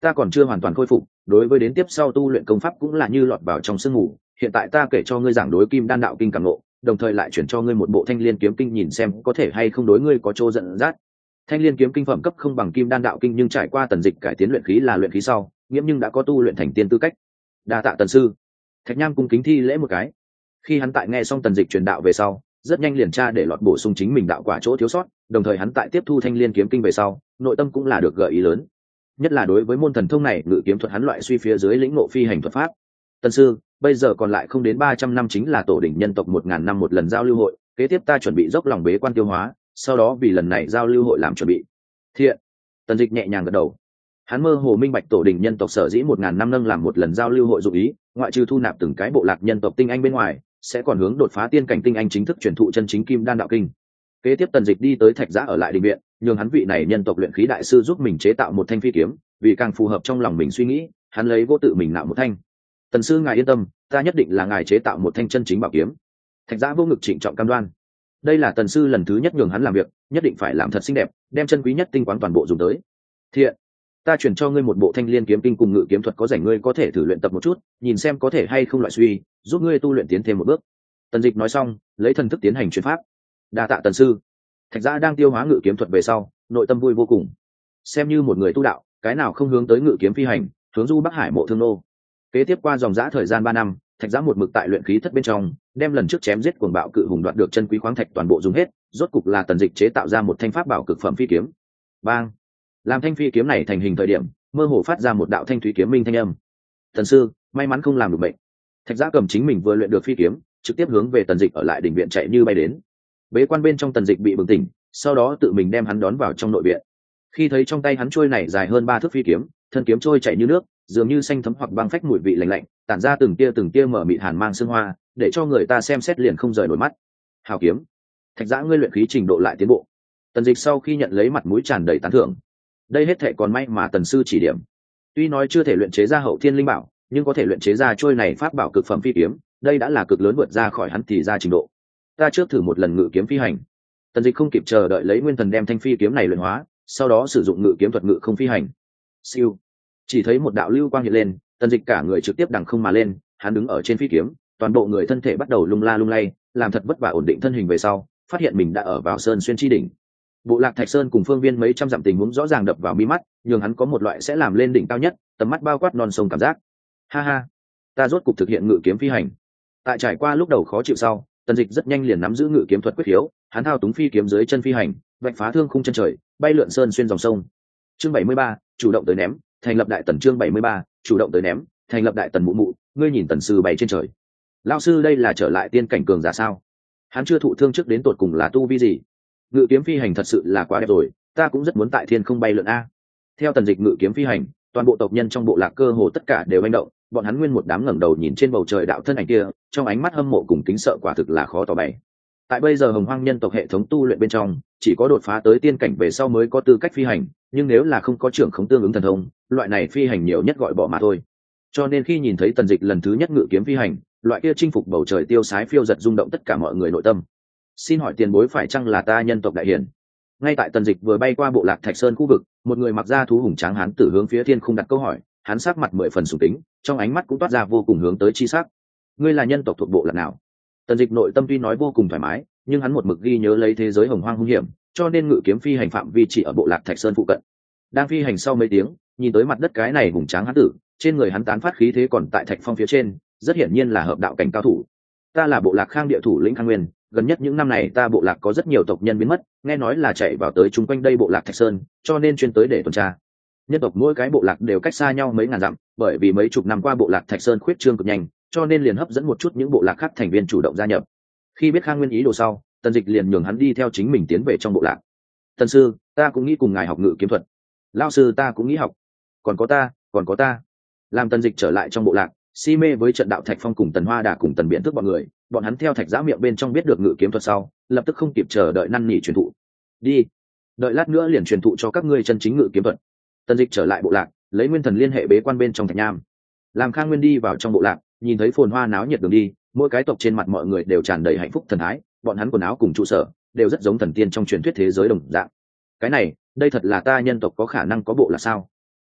ta còn chưa hoàn toàn khôi phục, đối với đến tiếp sau tu luyện công pháp cũng là như lọt vào trong sương mù. Hiện tại ta kể cho ngươi giảng đối kim đan đạo kinh cảm ngộ, đồng thời lại chuyển cho ngươi một bộ thanh liên kiếm kinh, nhìn xem có thể hay không đối ngươi có chỗ dẫn dắt. Thanh liên kiếm kinh phẩm cấp không bằng kim đan đạo kinh, nhưng trải qua Tần Dịch cải tiến luyện khí là luyện khí sau, nghiễm nhưng đã có tu luyện thành tiên tư cách. Đa tạ Tần sư. Thạch Nham cung kính thi lễ một cái. Khi hắn tại nghe xong Tần Dịch truyền đạo về sau, rất nhanh liền tra để lọt bổ sung chính mình đạo quả chỗ thiếu sót, đồng thời hắn tại tiếp thu thanh liên kiếm kinh về sau, nội tâm cũng là được gợi ý lớn. Nhất là đối với môn thần thông này, ngự kiếm thuật hắn loại suy phía dưới lĩnh ngộ phi hành thuật pháp. Tần sư, bây giờ còn lại không đến 300 năm chính là tổ đỉnh nhân tộc 1000 năm một lần giao lưu hội, kế tiếp ta chuẩn bị dốc lòng bế quan tiêu hóa, sau đó vì lần này giao lưu hội làm chuẩn bị. Thiện. Tần Dịch nhẹ nhàng gật đầu. Hắn mơ hồ minh bạch tổ đỉnh nhân tộc sở dĩ 1000 năm nâng làm một lần giao lưu hội dụng ý, ngoại trừ thu nạp từng cái bộ lạc nhân tộc tinh anh bên ngoài, sẽ còn hướng đột phá tiên cảnh tinh anh chính thức truyền thụ chân chính kim đan đạo kinh. Kế tiếp Tần Dịch đi tới Thạch Giã ở lại đình viện, nhường hắn vị này nhân tộc luyện khí đại sư giúp mình chế tạo một thanh phi kiếm, vì càng phù hợp trong lòng mình suy nghĩ, hắn lấy gỗ tự mình nạo một thanh. Tần sư ngài yên tâm, ta nhất định là ngài chế tạo một thanh chân chính bảo kiếm. Thạch Giã vô ngực trịnh trọng cam đoan. Đây là Tần sư lần thứ nhất nhường hắn làm việc, nhất định phải làm thật xinh đẹp, đem chân quý nhất tinh quáng toàn bộ dùng tới. Thiện, ta chuyển cho ngươi một bộ thanh liên kiếm kinh cùng ngự kiếm thuật, có rảnh ngươi có thể thử luyện tập một chút, nhìn xem có thể hay không loại suy, giúp ngươi tu luyện tiến thêm một bước. Tần Dịch nói xong, lấy thần thức tiến hành chuyển pháp. Đa tạ Tần sư. Thạch Giã đang tiêu hóa ngự kiếm thuật về sau, nội tâm vui vô cùng. Xem như một người tu đạo, cái nào không hướng tới ngự kiếm phi hành, hướng du Bắc Hải mộ thương nô. Kế tiếp qua dòng dã thời gian 3 năm, Thạch Giã một mực tại luyện khí thất bên trong, đem lần trước chém giết cuồng bạo cự hùng đoạt được chân quý khoáng thạch toàn bộ dùng hết, rốt cục là Tần Dịch chế tạo ra một thanh pháp bảo cực phẩm phi kiếm. Bang! Làm thanh phi kiếm này thành hình thời điểm, mơ hồ phát ra một đạo thanh thúy kiếm minh thanh âm. Thần sư, may mắn không làm được bệnh. Thạch Giã cầm chính mình vừa luyện được phi kiếm, trực tiếp hướng về Tần Dịch ở lại đỉnh viện chạy như bay đến. Bế quan bên trong Tần Dịch bị bừng tỉnh, sau đó tự mình đem hắn đón vào trong nội viện. Khi thấy trong tay hắn trôi này dài hơn 3 thước phi kiếm, thân kiếm trôi chảy như nước, dường như xanh thấm hoặc băng phách mùi vị lạnh lạnh, tản ra từng tia mở mịt hàn mang sương hoa, để cho người ta xem xét liền không rời nổi mắt. Hào kiếm, Thạch Giã ngươi luyện khí trình độ lại tiến bộ. Tần Dịch sau khi nhận lấy mặt mũi tràn đầy tán thưởng. Đây hết thệ còn may mà Tần sư chỉ điểm. Tuy nói chưa thể luyện chế ra hậu thiên linh bảo, nhưng có thể luyện chế ra trôi này pháp bảo cực phẩm phi kiếm, đây đã là cực lớn vượt ra khỏi hắn thì ra trình độ. Ta trước thử một lần ngự kiếm phi hành. Tần Dịch không kịp chờ đợi lấy nguyên thần đem thanh phi kiếm này luyện hóa, sau đó sử dụng ngự kiếm thuật ngự không phi hành. Siêu, chỉ thấy một đạo lưu quang hiện lên, Tần Dịch cả người trực tiếp đằng không mà lên, hắn đứng ở trên phi kiếm, toàn bộ người thân thể bắt đầu lung la lung lay, làm thật vất vả ổn định thân hình về sau, phát hiện mình đã ở vào sơn xuyên chi đỉnh. Bộ lạc Thạch Sơn cùng phương viên mấy trăm dặm tình huống rõ ràng đập vào mi mắt, nhường hắn có một loại sẽ làm lên đỉnh cao nhất, tầm mắt bao quát non sông cảm giác. Ha ha, ta rốt cục thực hiện ngự kiếm phi hành. Tại trải qua lúc đầu khó chịu sau, Tần Dịch rất nhanh liền nắm giữ ngự kiếm thuật quyết khiếu, hắn thao túng phi kiếm dưới chân phi hành, vạch phá thương khung chân trời, bay lượn sơn xuyên dòng sông. Chương 73, chủ động tới ném, thành lập đại tần. Chương 73, chủ động tới ném, thành lập đại tần. Mụ mụ, ngươi nhìn Tần sư bay trên trời. Lão sư đây là trở lại tiên cảnh cường giả sao? Hắn chưa thụ thương trước đến tột cùng là tu vi gì? Ngự kiếm phi hành thật sự là quá đẹp rồi, ta cũng rất muốn tại thiên không bay lượn a. Theo Tần Dịch ngự kiếm phi hành, toàn bộ tộc nhân trong bộ lạc cơ hồ tất cả đều hành động, bọn hắn nguyên một đám ngẩng đầu nhìn trên bầu trời đạo thân ảnh kia, trong ánh mắt hâm mộ cùng kính sợ quả thực là khó tỏ bày. Tại bây giờ Hồng Hoang nhân tộc hệ thống tu luyện bên trong, chỉ có đột phá tới tiên cảnh về sau mới có tư cách phi hành, nhưng nếu là không có trưởng khống tương ứng thần thông, loại này phi hành nhiều nhất gọi bỏ mà thôi. Cho nên khi nhìn thấy Tần Dịch lần thứ nhất ngự kiếm phi hành, loại kia chinh phục bầu trời tiêu sái phiêu giật rung động tất cả mọi người nội tâm. Xin hỏi tiền bối phải chăng là ta nhân tộc đại hiển? Ngay tại Tần Dịch vừa bay qua bộ lạc Thạch Sơn khu vực, một người mặc da thú hùng tráng hán tử hướng phía thiên không đặt câu hỏi, hắn sắc mặt 10 phần sùng kính, trong ánh mắt cũng toát ra vô cùng hướng tới chi sắc. Ngươi là nhân tộc thuộc bộ lạc nào? Tần Dịch nội tâm tuy nói vô cùng thoải mái, nhưng hắn một mực ghi nhớ lấy thế giới hồng hoang hung hiểm, cho nên ngự kiếm phi hành phạm vi chỉ ở bộ lạc Thạch Sơn phụ cận. Đang phi hành sau mấy tiếng, nhìn tới mặt đất cái này hùng tráng hán tử, trên người hắn tán phát khí thế còn tại thạch phong phía trên, rất hiển nhiên là hợp đạo cảnh cao thủ. Ta là bộ lạc Khang địa thủ lĩnh Khang Nguyên, gần nhất những năm này ta bộ lạc có rất nhiều tộc nhân biến mất, nghe nói là chạy vào tới chung quanh đây bộ lạc Thạch Sơn, cho nên chuyên tới để tuần tra. Nhân tộc mỗi cái bộ lạc đều cách xa nhau mấy ngàn dặm, bởi vì mấy chục năm qua bộ lạc Thạch Sơn khuyết trương cực nhanh, cho nên liền hấp dẫn một chút những bộ lạc khác thành viên chủ động gia nhập. Khi biết Khang Nguyên ý đồ sau, Tần Dịch liền nhường hắn đi theo chính mình tiến về trong bộ lạc. Tần sư, ta cũng nghĩ cùng ngài học ngự kiếm thuật. Lão sư ta cũng nghĩ học. Còn có ta. Làm Tần Dịch trở lại trong bộ lạc, si mê với trận đạo Thạch Phong cùng Tần Hoa Đà cùng Tần Biện Tước bọn người, bọn hắn theo Thạch Giã miệng bên trong biết được ngự kiếm thuật sau, lập tức không kịp chờ đợi năn nỉ truyền thụ. Đi, đợi lát nữa liền truyền thụ cho các ngươi chân chính ngự kiếm thuật. Tần Dịch trở lại bộ lạc, lấy nguyên thần liên hệ bế quan bên trong Thạch Nham. Làm Khang Nguyên đi vào trong bộ lạc, nhìn thấy phồn hoa náo nhiệt đường đi, mỗi cái tộc trên mặt mọi người đều tràn đầy hạnh phúc thần thái, bọn hắn quần áo cùng trụ sở đều rất giống thần tiên trong truyền thuyết thế giới đồng dạng. Cái này, đây thật là ta nhân tộc có khả năng có bộ là sao?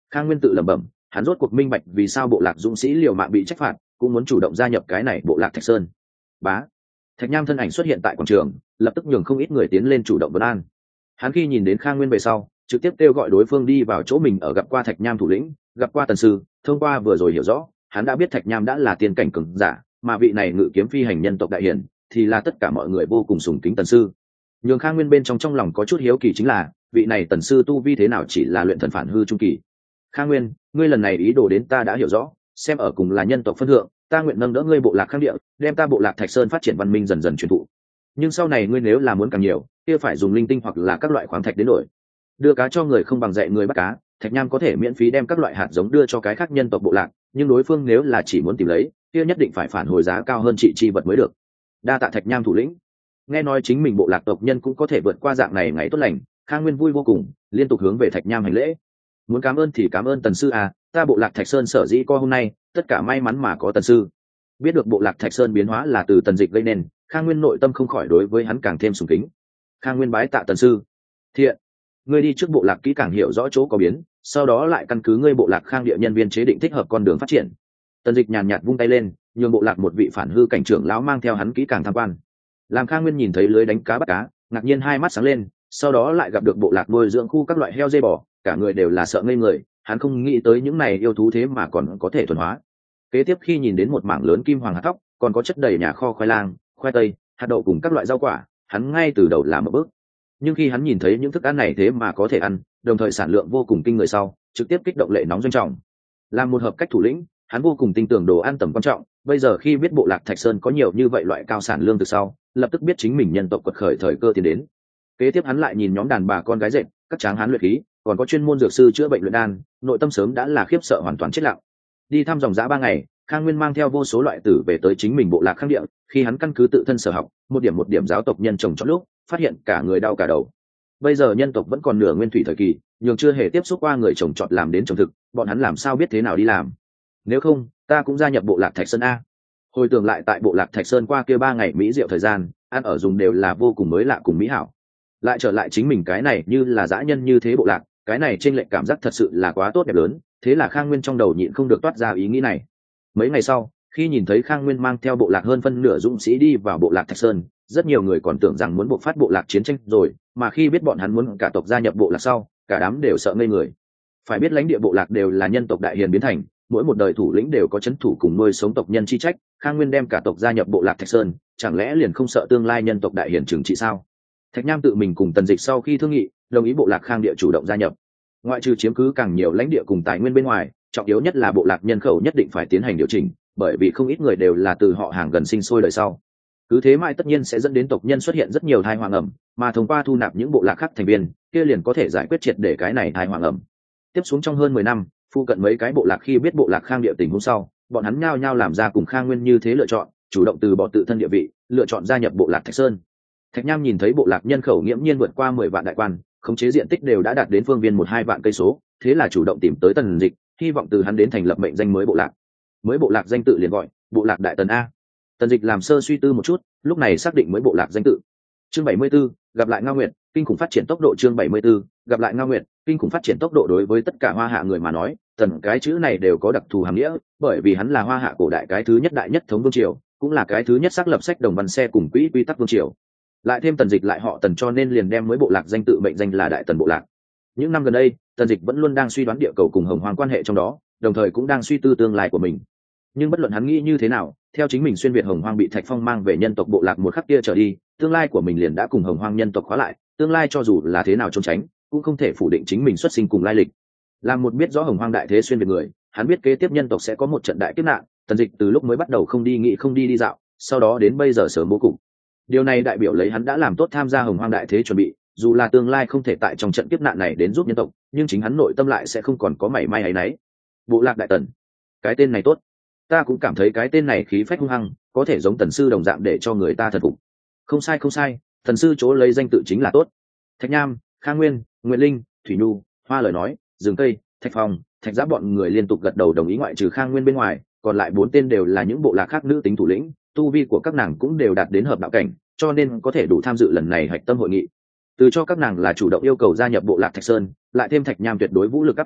Khang Nguyên tự lẩm bẩm, hắn rốt cuộc minh bạch vì sao bộ lạc dũng sĩ liều mạng bị trách phạt cũng muốn chủ động gia nhập cái này bộ lạc Thạch Sơn. Bá, Thạch Nham thân ảnh xuất hiện tại quảng trường, lập tức nhường không ít người tiến lên chủ động vấn an. Hắn khi nhìn đến Khang Nguyên về sau, trực tiếp kêu gọi đối phương đi vào chỗ mình ở, gặp qua Thạch Nham thủ lĩnh, gặp qua tần sư. Thông qua vừa rồi hiểu rõ, hắn đã biết Thạch Nham đã là tiên cảnh cường giả, mà vị này ngự kiếm phi hành nhân tộc đại hiển thì là tất cả mọi người vô cùng sùng kính tần sư. Nhường Khang Nguyên bên trong lòng có chút hiếu kỳ chính là, vị này tần sư tu vi thế nào chỉ là luyện thần phản hư trung kỳ. Khang Nguyên, ngươi lần này ý đồ đến ta đã hiểu rõ, xem ở cùng là nhân tộc phân thượng, ta nguyện nâng đỡ ngươi bộ lạc Khang Địa, đem ta bộ lạc Thạch Sơn phát triển văn minh dần dần truyền thụ. Nhưng sau này ngươi nếu là muốn càng nhiều, kia phải dùng linh tinh hoặc là các loại khoáng thạch đến đổi. Đưa cá cho người không bằng dạy người bắt cá, Thạch Nham có thể miễn phí đem các loại hạt giống đưa cho cái khác nhân tộc bộ lạc, nhưng đối phương nếu là chỉ muốn tìm lấy, kia nhất định phải phản hồi giá cao hơn trị chi vật mới được. Đa tạ Thạch Nham thủ lĩnh. Nghe nói chính mình bộ lạc tộc nhân cũng có thể vượt qua dạng này ngày tốt lành, Khang Nguyên vui vô cùng, liên tục hướng về Thạch Nham hành lễ. Muốn cảm ơn thì cảm ơn tần sư à, ta bộ lạc Thạch Sơn sở dĩ có hôm nay, tất cả may mắn mà có tần sư. Biết được bộ lạc Thạch Sơn biến hóa là từ tần dịch gây nên, Khang Nguyên nội tâm không khỏi đối với hắn càng thêm sùng kính. Khang Nguyên bái tạ tần sư. Thiện, ngươi đi trước bộ lạc kỹ càng hiểu rõ chỗ có biến, sau đó lại căn cứ ngươi bộ lạc Khang Địa nhân viên chế định thích hợp con đường phát triển. Tần dịch nhàn nhạt vung tay lên, nhường bộ lạc một vị phản hư cảnh trưởng lão mang theo hắn kỹ càng tham quan. Làm Khang Nguyên nhìn thấy lưới đánh cá bắt cá, ngạc nhiên hai mắt sáng lên, sau đó lại gặp được bộ lạc nuôi dưỡng khu các loại heo dê bò, cả người đều là sợ ngây người, hắn không nghĩ tới những này yêu thú thế mà còn có thể thuần hóa. Kế tiếp khi nhìn đến một mảng lớn kim hoàng hạt thóc, còn có chất đầy nhà kho khoai lang, khoai tây, hạt đậu cùng các loại rau quả, hắn ngay từ đầu làm một bước. Nhưng khi hắn nhìn thấy những thức ăn này thế mà có thể ăn, đồng thời sản lượng vô cùng kinh người sau, trực tiếp kích động lệ nóng doanh trọng. Làm một hợp cách thủ lĩnh, hắn vô cùng tin tưởng đồ ăn tầm quan trọng, bây giờ khi biết bộ lạc Thạch Sơn có nhiều như vậy loại cao sản lương từ sau, lập tức biết chính mình nhân tộc quật khởi thời cơ tiến đến. Kế tiếp hắn lại nhìn nhóm đàn bà con gái dệt, các tráng hán luyện khí, còn có chuyên môn dược sư chữa bệnh luyện đan, nội tâm sớm đã là khiếp sợ hoàn toàn chết lặng. Đi thăm dòng dã 3 ngày, Khang Nguyên mang theo vô số loại tử về tới chính mình bộ lạc Khang Địa, khi hắn căn cứ tự thân sở học, một điểm giáo tộc nhân trồng trọt lúc, phát hiện cả người đau cả đầu. Bây giờ nhân tộc vẫn còn nửa nguyên thủy thời kỳ, nhường chưa hề tiếp xúc qua người trồng trọt làm đến trồng thực, bọn hắn làm sao biết thế nào đi làm? Nếu không, ta cũng gia nhập bộ lạc Thạch Sơn a. Hồi tưởng lại tại bộ lạc Thạch Sơn qua kia 3 ngày mỹ diệu thời gian, ăn ở dùng đều là vô cùng mới lạ cùng mỹ hảo. Lại trở lại chính mình cái này như là dã nhân như thế bộ lạc, cái này trên lệch cảm giác thật sự là quá tốt đẹp lớn, thế là Khang Nguyên trong đầu nhịn không được toát ra ý nghĩ này. Mấy ngày sau, khi nhìn thấy Khang Nguyên mang theo bộ lạc hơn phân nửa dũng sĩ đi vào bộ lạc Thạch Sơn, rất nhiều người còn tưởng rằng muốn buộc phát bộ lạc chiến tranh rồi, mà khi biết bọn hắn muốn cả tộc gia nhập bộ lạc sau, cả đám đều sợ ngây người. Phải biết lãnh địa bộ lạc đều là nhân tộc đại hiền biến thành, mỗi một đời thủ lĩnh đều có trấn thủ cùng nuôi sống tộc nhân chi trách, Khang Nguyên đem cả tộc gia nhập bộ lạc Thạch Sơn, chẳng lẽ liền không sợ tương lai nhân tộc đại hiền trừng trị sao? Thạch Nham tự mình cùng Tần Dịch sau khi thương nghị, đồng ý bộ lạc Khang Địa chủ động gia nhập. Ngoại trừ chiếm cứ càng nhiều lãnh địa cùng tài nguyên bên ngoài, trọng yếu nhất là bộ lạc nhân khẩu nhất định phải tiến hành điều chỉnh, bởi vì không ít người đều là từ họ hàng gần sinh sôi đời sau. Cứ thế mãi tất nhiên sẽ dẫn đến tộc nhân xuất hiện rất nhiều tai họa ngầm, mà thông qua thu nạp những bộ lạc khác thành viên, kia liền có thể giải quyết triệt để cái này tai họa ngầm. Tiếp xuống trong hơn 10 năm, phụ cận mấy cái bộ lạc khi biết bộ lạc Khang Địa tình huống sau, bọn hắn nhao nhao làm ra cùng Khang Nguyên như thế lựa chọn, chủ động từ bỏ tự thân địa vị, lựa chọn gia nhập bộ lạc Thạch Sơn. Thạch Nham nhìn thấy bộ lạc nhân khẩu nghiễm nhiên vượt qua 10 vạn đại quan, khống chế diện tích đều đã đạt đến phương viên 1-2 vạn cây số, thế là chủ động tìm tới Tần Dịch, hy vọng từ hắn đến thành lập mệnh danh mới bộ lạc. Mới bộ lạc danh tự liền gọi bộ lạc Đại Tần a. Tần Dịch làm sơ suy tư một chút, lúc này xác định mới bộ lạc danh tự. Chương 74, gặp lại Ngao Nguyệt, kinh khủng phát triển tốc độ. Chương 74, gặp lại Ngao Nguyệt, kinh khủng phát triển tốc độ. Đối với tất cả Hoa Hạ người mà nói, Tần cái chữ này đều có đặc thù hàm nghĩa, bởi vì hắn là Hoa Hạ cổ đại cái thứ nhất đại nhất thống vương triều, cũng là cái thứ nhất xác lập sách đồng văn xe cùng quỹ quy tắc vương triều. Lại thêm Tần Dịch lại họ Tần, cho nên liền đem mới bộ lạc danh tự mệnh danh là Đại Tần bộ lạc. Những năm gần đây, Tần Dịch vẫn luôn đang suy đoán địa cầu cùng Hồng Hoang quan hệ trong đó, đồng thời cũng đang suy tư tương lai của mình. Nhưng bất luận hắn nghĩ như thế nào, theo chính mình xuyên việt Hồng Hoang bị Thạch Phong mang về nhân tộc bộ lạc một khắc kia trở đi, tương lai của mình liền đã cùng Hồng Hoang nhân tộc khóa lại, tương lai cho dù là thế nào trốn tránh, cũng không thể phủ định chính mình xuất sinh cùng lai lịch. Làm một biết rõ Hồng Hoang đại thế xuyên việt người, hắn biết kế tiếp nhân tộc sẽ có một trận đại kiếp nạn, Tần Dịch từ lúc mới bắt đầu không đi nghĩ không đi đi dạo, sau đó đến bây giờ sớm bố cục. Điều này đại biểu lấy hắn đã làm tốt tham gia Hồng Hoang đại thế chuẩn bị, dù là tương lai không thể tại trong trận kiếp nạn này đến giúp nhân tộc, nhưng chính hắn nội tâm lại sẽ không còn có mảy may áy náy. Bộ lạc Đại Tần, cái tên này tốt, ta cũng cảm thấy cái tên này khí phách hung hăng, có thể giống Tần sư đồng dạng để cho người ta thần phục. Không sai, Tần sư chỗ lấy danh tự chính là tốt. Thạch Nham, Khang Nguyên, Nguyệt Linh, Thủy Nhu, Hoa lời nói, Rừng Cây, Thạch Phong, Thạch Giã bọn người liên tục gật đầu đồng ý, ngoại trừ Khang Nguyên bên ngoài, còn lại 4 tên đều là những bộ lạc khác nữ tính thủ lĩnh, tu vi của các nàng cũng đều đạt đến hợp đạo cảnh, cho nên có thể đủ tham dự lần này hạch tâm hội nghị. Từ cho các nàng là chủ động yêu cầu gia nhập bộ lạc Thạch Sơn, lại thêm Thạch Nham tuyệt đối vũ lực áp chế,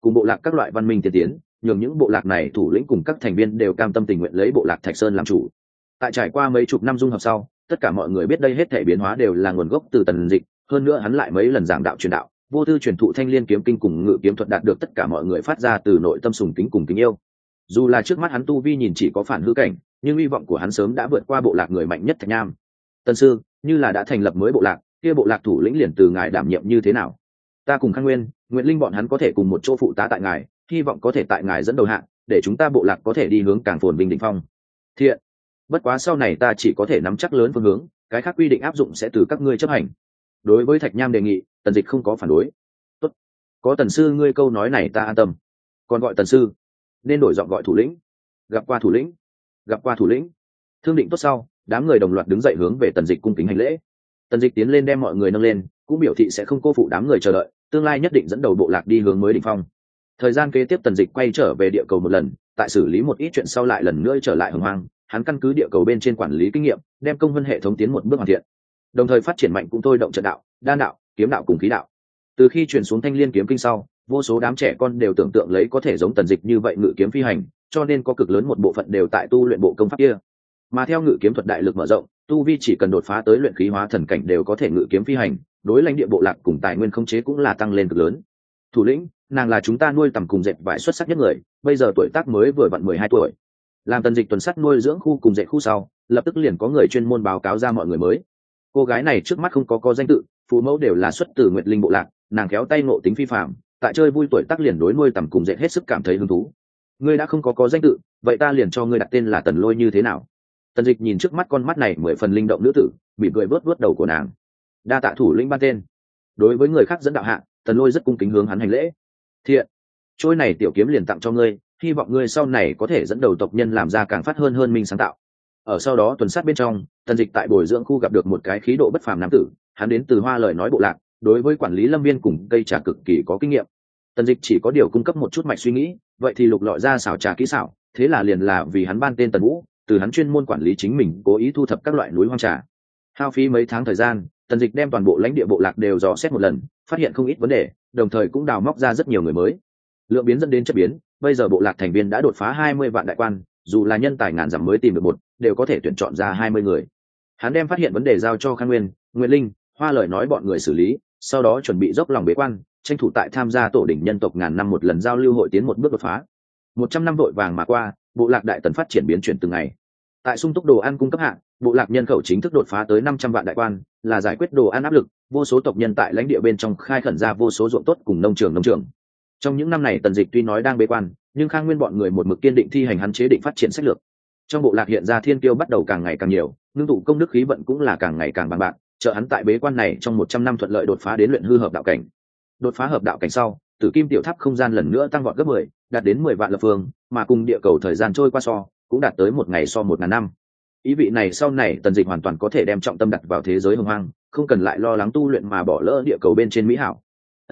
cùng bộ lạc các loại văn minh tiên tiến, nhường những bộ lạc này thủ lĩnh cùng các thành viên đều cam tâm tình nguyện lấy bộ lạc Thạch Sơn làm chủ. Tại trải qua mấy chục năm dung hợp sau, tất cả mọi người biết đây hết thảy biến hóa đều là nguồn gốc từ Tần Dịch, hơn nữa hắn lại mấy lần giảng đạo truyền đạo, vô tư truyền thụ Thanh Liên kiếm kinh cùng Ngự kiếm thuật đạt được tất cả mọi người phát ra từ nội tâm sùng kính cùng kính yêu. Dù là trước mắt hắn tu vi nhìn chỉ có phản hư cảnh, nhưng hy vọng của hắn sớm đã vượt qua bộ lạc người mạnh nhất Thạch Nham. Tân sư, như là đã thành lập mới bộ lạc, kia bộ lạc thủ lĩnh liền từ ngài đảm nhiệm như thế nào? Ta cùng Khang Nguyên, Nguyệt Linh bọn hắn có thể cùng một chỗ phụ tá tại ngài, hy vọng có thể tại ngài dẫn đầu hạng, để chúng ta bộ lạc có thể đi hướng càng phồn vinh đỉnh phong. Thiện. Bất quá sau này ta chỉ có thể nắm chắc lớn phương hướng, cái khác quy định áp dụng sẽ từ các ngươi chấp hành. Đối với Thạch Nham đề nghị, Tần Dịch không có phản đối. Tốt, có Tần sư ngươi câu nói này ta an tâm. Còn gọi Tần sư, nên đổi giọng gọi thủ lĩnh. Gặp qua thủ lĩnh, gặp qua thủ lĩnh. Thương định tốt sau, đám người đồng loạt đứng dậy hướng về Tần Dịch cung kính hành lễ. Tần Dịch tiến lên đem mọi người nâng lên, cũng biểu thị sẽ không cô phụ đám người chờ đợi, tương lai nhất định dẫn đầu bộ lạc đi hướng mới đỉnh phong. Thời gian kế tiếp Tần Dịch quay trở về địa cầu một lần, tại xử lý một ít chuyện sau lại lần nữa trở lại Hồng Hoang. Hắn căn cứ địa cầu bên trên quản lý kinh nghiệm, đem công vân hệ thống tiến một bước hoàn thiện, đồng thời phát triển mạnh cũng thôi động trận đạo, đan đạo, kiếm đạo cùng khí đạo. Từ khi chuyển xuống Thanh Liên kiếm kinh sau, vô số đám trẻ con đều tưởng tượng lấy có thể giống Tần Dịch như vậy ngự kiếm phi hành, cho nên có cực lớn một bộ phận đều tại tu luyện bộ công pháp kia. Mà theo ngự kiếm thuật đại lực mở rộng, tu vi chỉ cần đột phá tới luyện khí hóa thần cảnh đều có thể ngự kiếm phi hành, đối lãnh địa bộ lạc cùng tài nguyên khống chế cũng là tăng lên cực lớn. Thủ lĩnh, nàng là chúng ta nuôi tầm cùng dệt vải xuất sắc nhất người, bây giờ tuổi tác mới vừa vặn 12 tuổi. Làm Tần Dịch tuần sát nuôi dưỡng khu cùng dệt khu sau, lập tức liền có người chuyên môn báo cáo ra mọi người mới. Cô gái này trước mắt không có danh tự, phụ mẫu đều là xuất từ Nguyệt Linh bộ lạc, nàng khéo tay ngộ tính phi phàm, tại chơi vui tuổi tác liền đối nuôi tầm cùng dệt hết sức cảm thấy hứng thú. Ngươi đã không có danh tự, vậy ta liền cho ngươi đặt tên là Tần Lôi như thế nào? Tần Dịch nhìn trước mắt con mắt này 10 phần linh động nữ tử, bị cười vớt đầu của nàng. Đa tạ thủ lĩnh ban tên. Đối với người khác dẫn đạo hạ, Tần Lôi rất cung kính hướng hắn hành lễ. Thiện, trôi này tiểu kiếm liền tặng cho ngươi, hy vọng ngươi sau này có thể dẫn đầu tộc nhân làm ra càng phát hơn mình sáng tạo. Ở sau đó tuần sát bên trong, Tần Dịch tại bồi dưỡng khu gặp được một cái khí độ bất phàm nam tử, hắn đến từ Hoa Lời nói bộ lạc, đối với quản lý lâm viên cùng cây trà cực kỳ có kinh nghiệm. Tần Dịch chỉ có điều cung cấp một chút mạch suy nghĩ, vậy thì lục lọi ra xảo trà kỹ xảo, thế là liền là vì hắn ban tên Tần Vũ, từ hắn chuyên môn quản lý chính mình cố ý thu thập các loại núi hoang trà. Hao phí mấy tháng thời gian, Tần Dịch đem toàn bộ lãnh địa bộ lạc đều dò xét một lần, phát hiện không ít vấn đề, đồng thời cũng đào móc ra rất nhiều người mới. Lượng biến dẫn đến chất biến, bây giờ bộ lạc thành viên đã đột phá 20 vạn đại quan, dù là nhân tài ngàn dặm mới tìm được một, đều có thể tuyển chọn ra 20 người. Hắn đem phát hiện vấn đề giao cho Khang Nguyên, Nguyệt Linh, Hoa Lời nói bọn người xử lý, sau đó chuẩn bị dốc lòng bế quan, tranh thủ tại tham gia tổ đỉnh nhân tộc ngàn năm một lần giao lưu hội tiến một bước đột phá. 100 năm vội vàng mà qua, bộ lạc đại tần phát triển biến chuyển từng ngày. Tại sung túc đồ ăn cung cấp hạng, bộ lạc nhân khẩu chính thức đột phá tới 500 vạn đại quan, là giải quyết đồ ăn áp lực, vô số tộc nhân tại lãnh địa bên trong khai khẩn ra vô số ruộng tốt cùng nông trường. Trong những năm này Tần Dịch tuy nói đang bế quan, nhưng Khang Nguyên bọn người một mực kiên định thi hành hắn chế định phát triển sách lược. Trong bộ lạc hiện ra thiên kiêu bắt đầu càng ngày càng nhiều, ngưng tụ công đức khí vận cũng là càng ngày càng bằng bạc, trợ hắn tại bế quan này trong 100 năm thuận lợi đột phá đến luyện hư hợp đạo cảnh. Đột phá hợp đạo cảnh sau, Tử Kim tiểu tháp không gian lần nữa tăng vọt gấp 10, đạt đến 10 vạn lập phương, mà cùng địa cầu thời gian trôi qua cũng đạt tới 1 ngày 1.000 năm. Ý vị này sau này Tần Dịch hoàn toàn có thể đem trọng tâm đặt vào thế giới hồng hoang, không cần lại lo lắng tu luyện mà bỏ lỡ địa cầu bên trên mỹ hảo.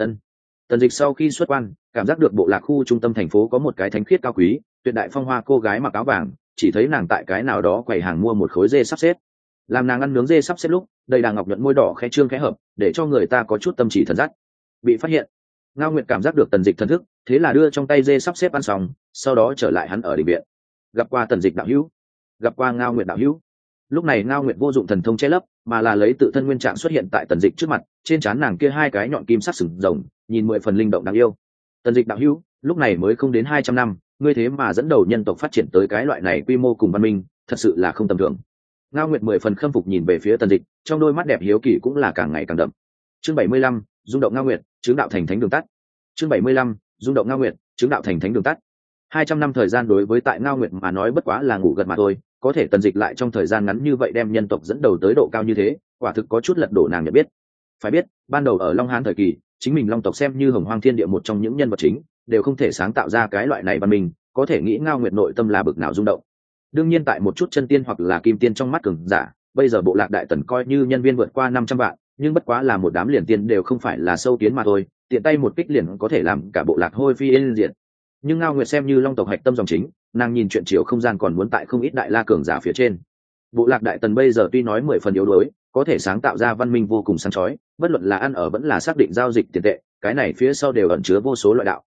Tần Dịch sau khi xuất quan, cảm giác được bộ lạc khu trung tâm thành phố có một cái thánh khiết cao quý, tuyệt đại phong hoa cô gái mặc áo vàng, chỉ thấy nàng tại cái nào đó quầy hàng mua một khối dê sắp xếp. Làm nàng ăn nướng dê sắp xếp lúc, đầy đàng ngọc nhuận môi đỏ khẽ trương khẽ hợp, để cho người ta có chút tâm chỉ thần dắt. Bị phát hiện, Ngao Nguyệt cảm giác được Tần Dịch thần thức, thế là đưa trong tay dê sắp xếp ăn xong, sau đó trở lại hắn ở đình viện. Gặp qua Tần Dịch đạo hữu, gặp qua Ngao Nguyệt đạo hữu. Lúc này Ngao Nguyệt vô dụng thần thông che lấp, mà là lấy tự thân nguyên trạng xuất hiện tại Tần Dịch trước mặt, trên trán nàng kia hai cái nhọn kim sắc sừng rồng, nhìn 10 phần linh động đáng yêu. Tần Dịch đạo hữu, lúc này mới không đến 200 năm, ngươi thế mà dẫn đầu nhân tộc phát triển tới cái loại này quy mô cùng văn minh, thật sự là không tầm thường. Ngao Nguyệt 10 phần khâm phục nhìn về phía Tần Dịch, trong đôi mắt đẹp hiếu kỳ cũng là càng ngày càng đậm. Chương 75, rung động Ngao Nguyệt, chứng đạo thành thánh đường tắt. Chương 75, rung động Ngao Nguyệt, chứng đạo thành thánh đường tắt. 200 năm thời gian đối với tại Ngao Nguyệt mà nói bất quá là ngủ gật mà thôi, có thể Tần Dịch lại trong thời gian ngắn như vậy đem nhân tộc dẫn đầu tới độ cao như thế, quả thực có chút lật đổ nàng nhận biết. Phải biết, ban đầu ở Long Hán thời kỳ, chính mình Long tộc xem như hồng hoang thiên địa một trong những nhân vật chính, đều không thể sáng tạo ra cái loại này văn minh, có thể nghĩ Ngao Nguyệt nội tâm là bực nào rung động. Đương nhiên tại một chút chân tiên hoặc là kim tiên trong mắt cường giả, bây giờ bộ lạc đại tần coi như nhân viên vượt qua 500 vạn, nhưng bất quá là một đám liền tiên đều không phải là sâu kiến mà thôi, tiện tay một kích liền có thể làm cả bộ lạc hôi phi yên diệt. Nhưng Ngao Nguyệt xem như Long tộc hạch tâm dòng chính, nàng nhìn chuyện chiều không gian còn muốn tại không ít đại la cường giả phía trên. Bộ lạc đại tần bây giờ tuy nói 10 phần yếu đuối, có thể sáng tạo ra văn minh vô cùng sáng chói, bất luận là ăn ở vẫn là xác định giao dịch tiền tệ, cái này phía sau đều ẩn chứa vô số loại đạo.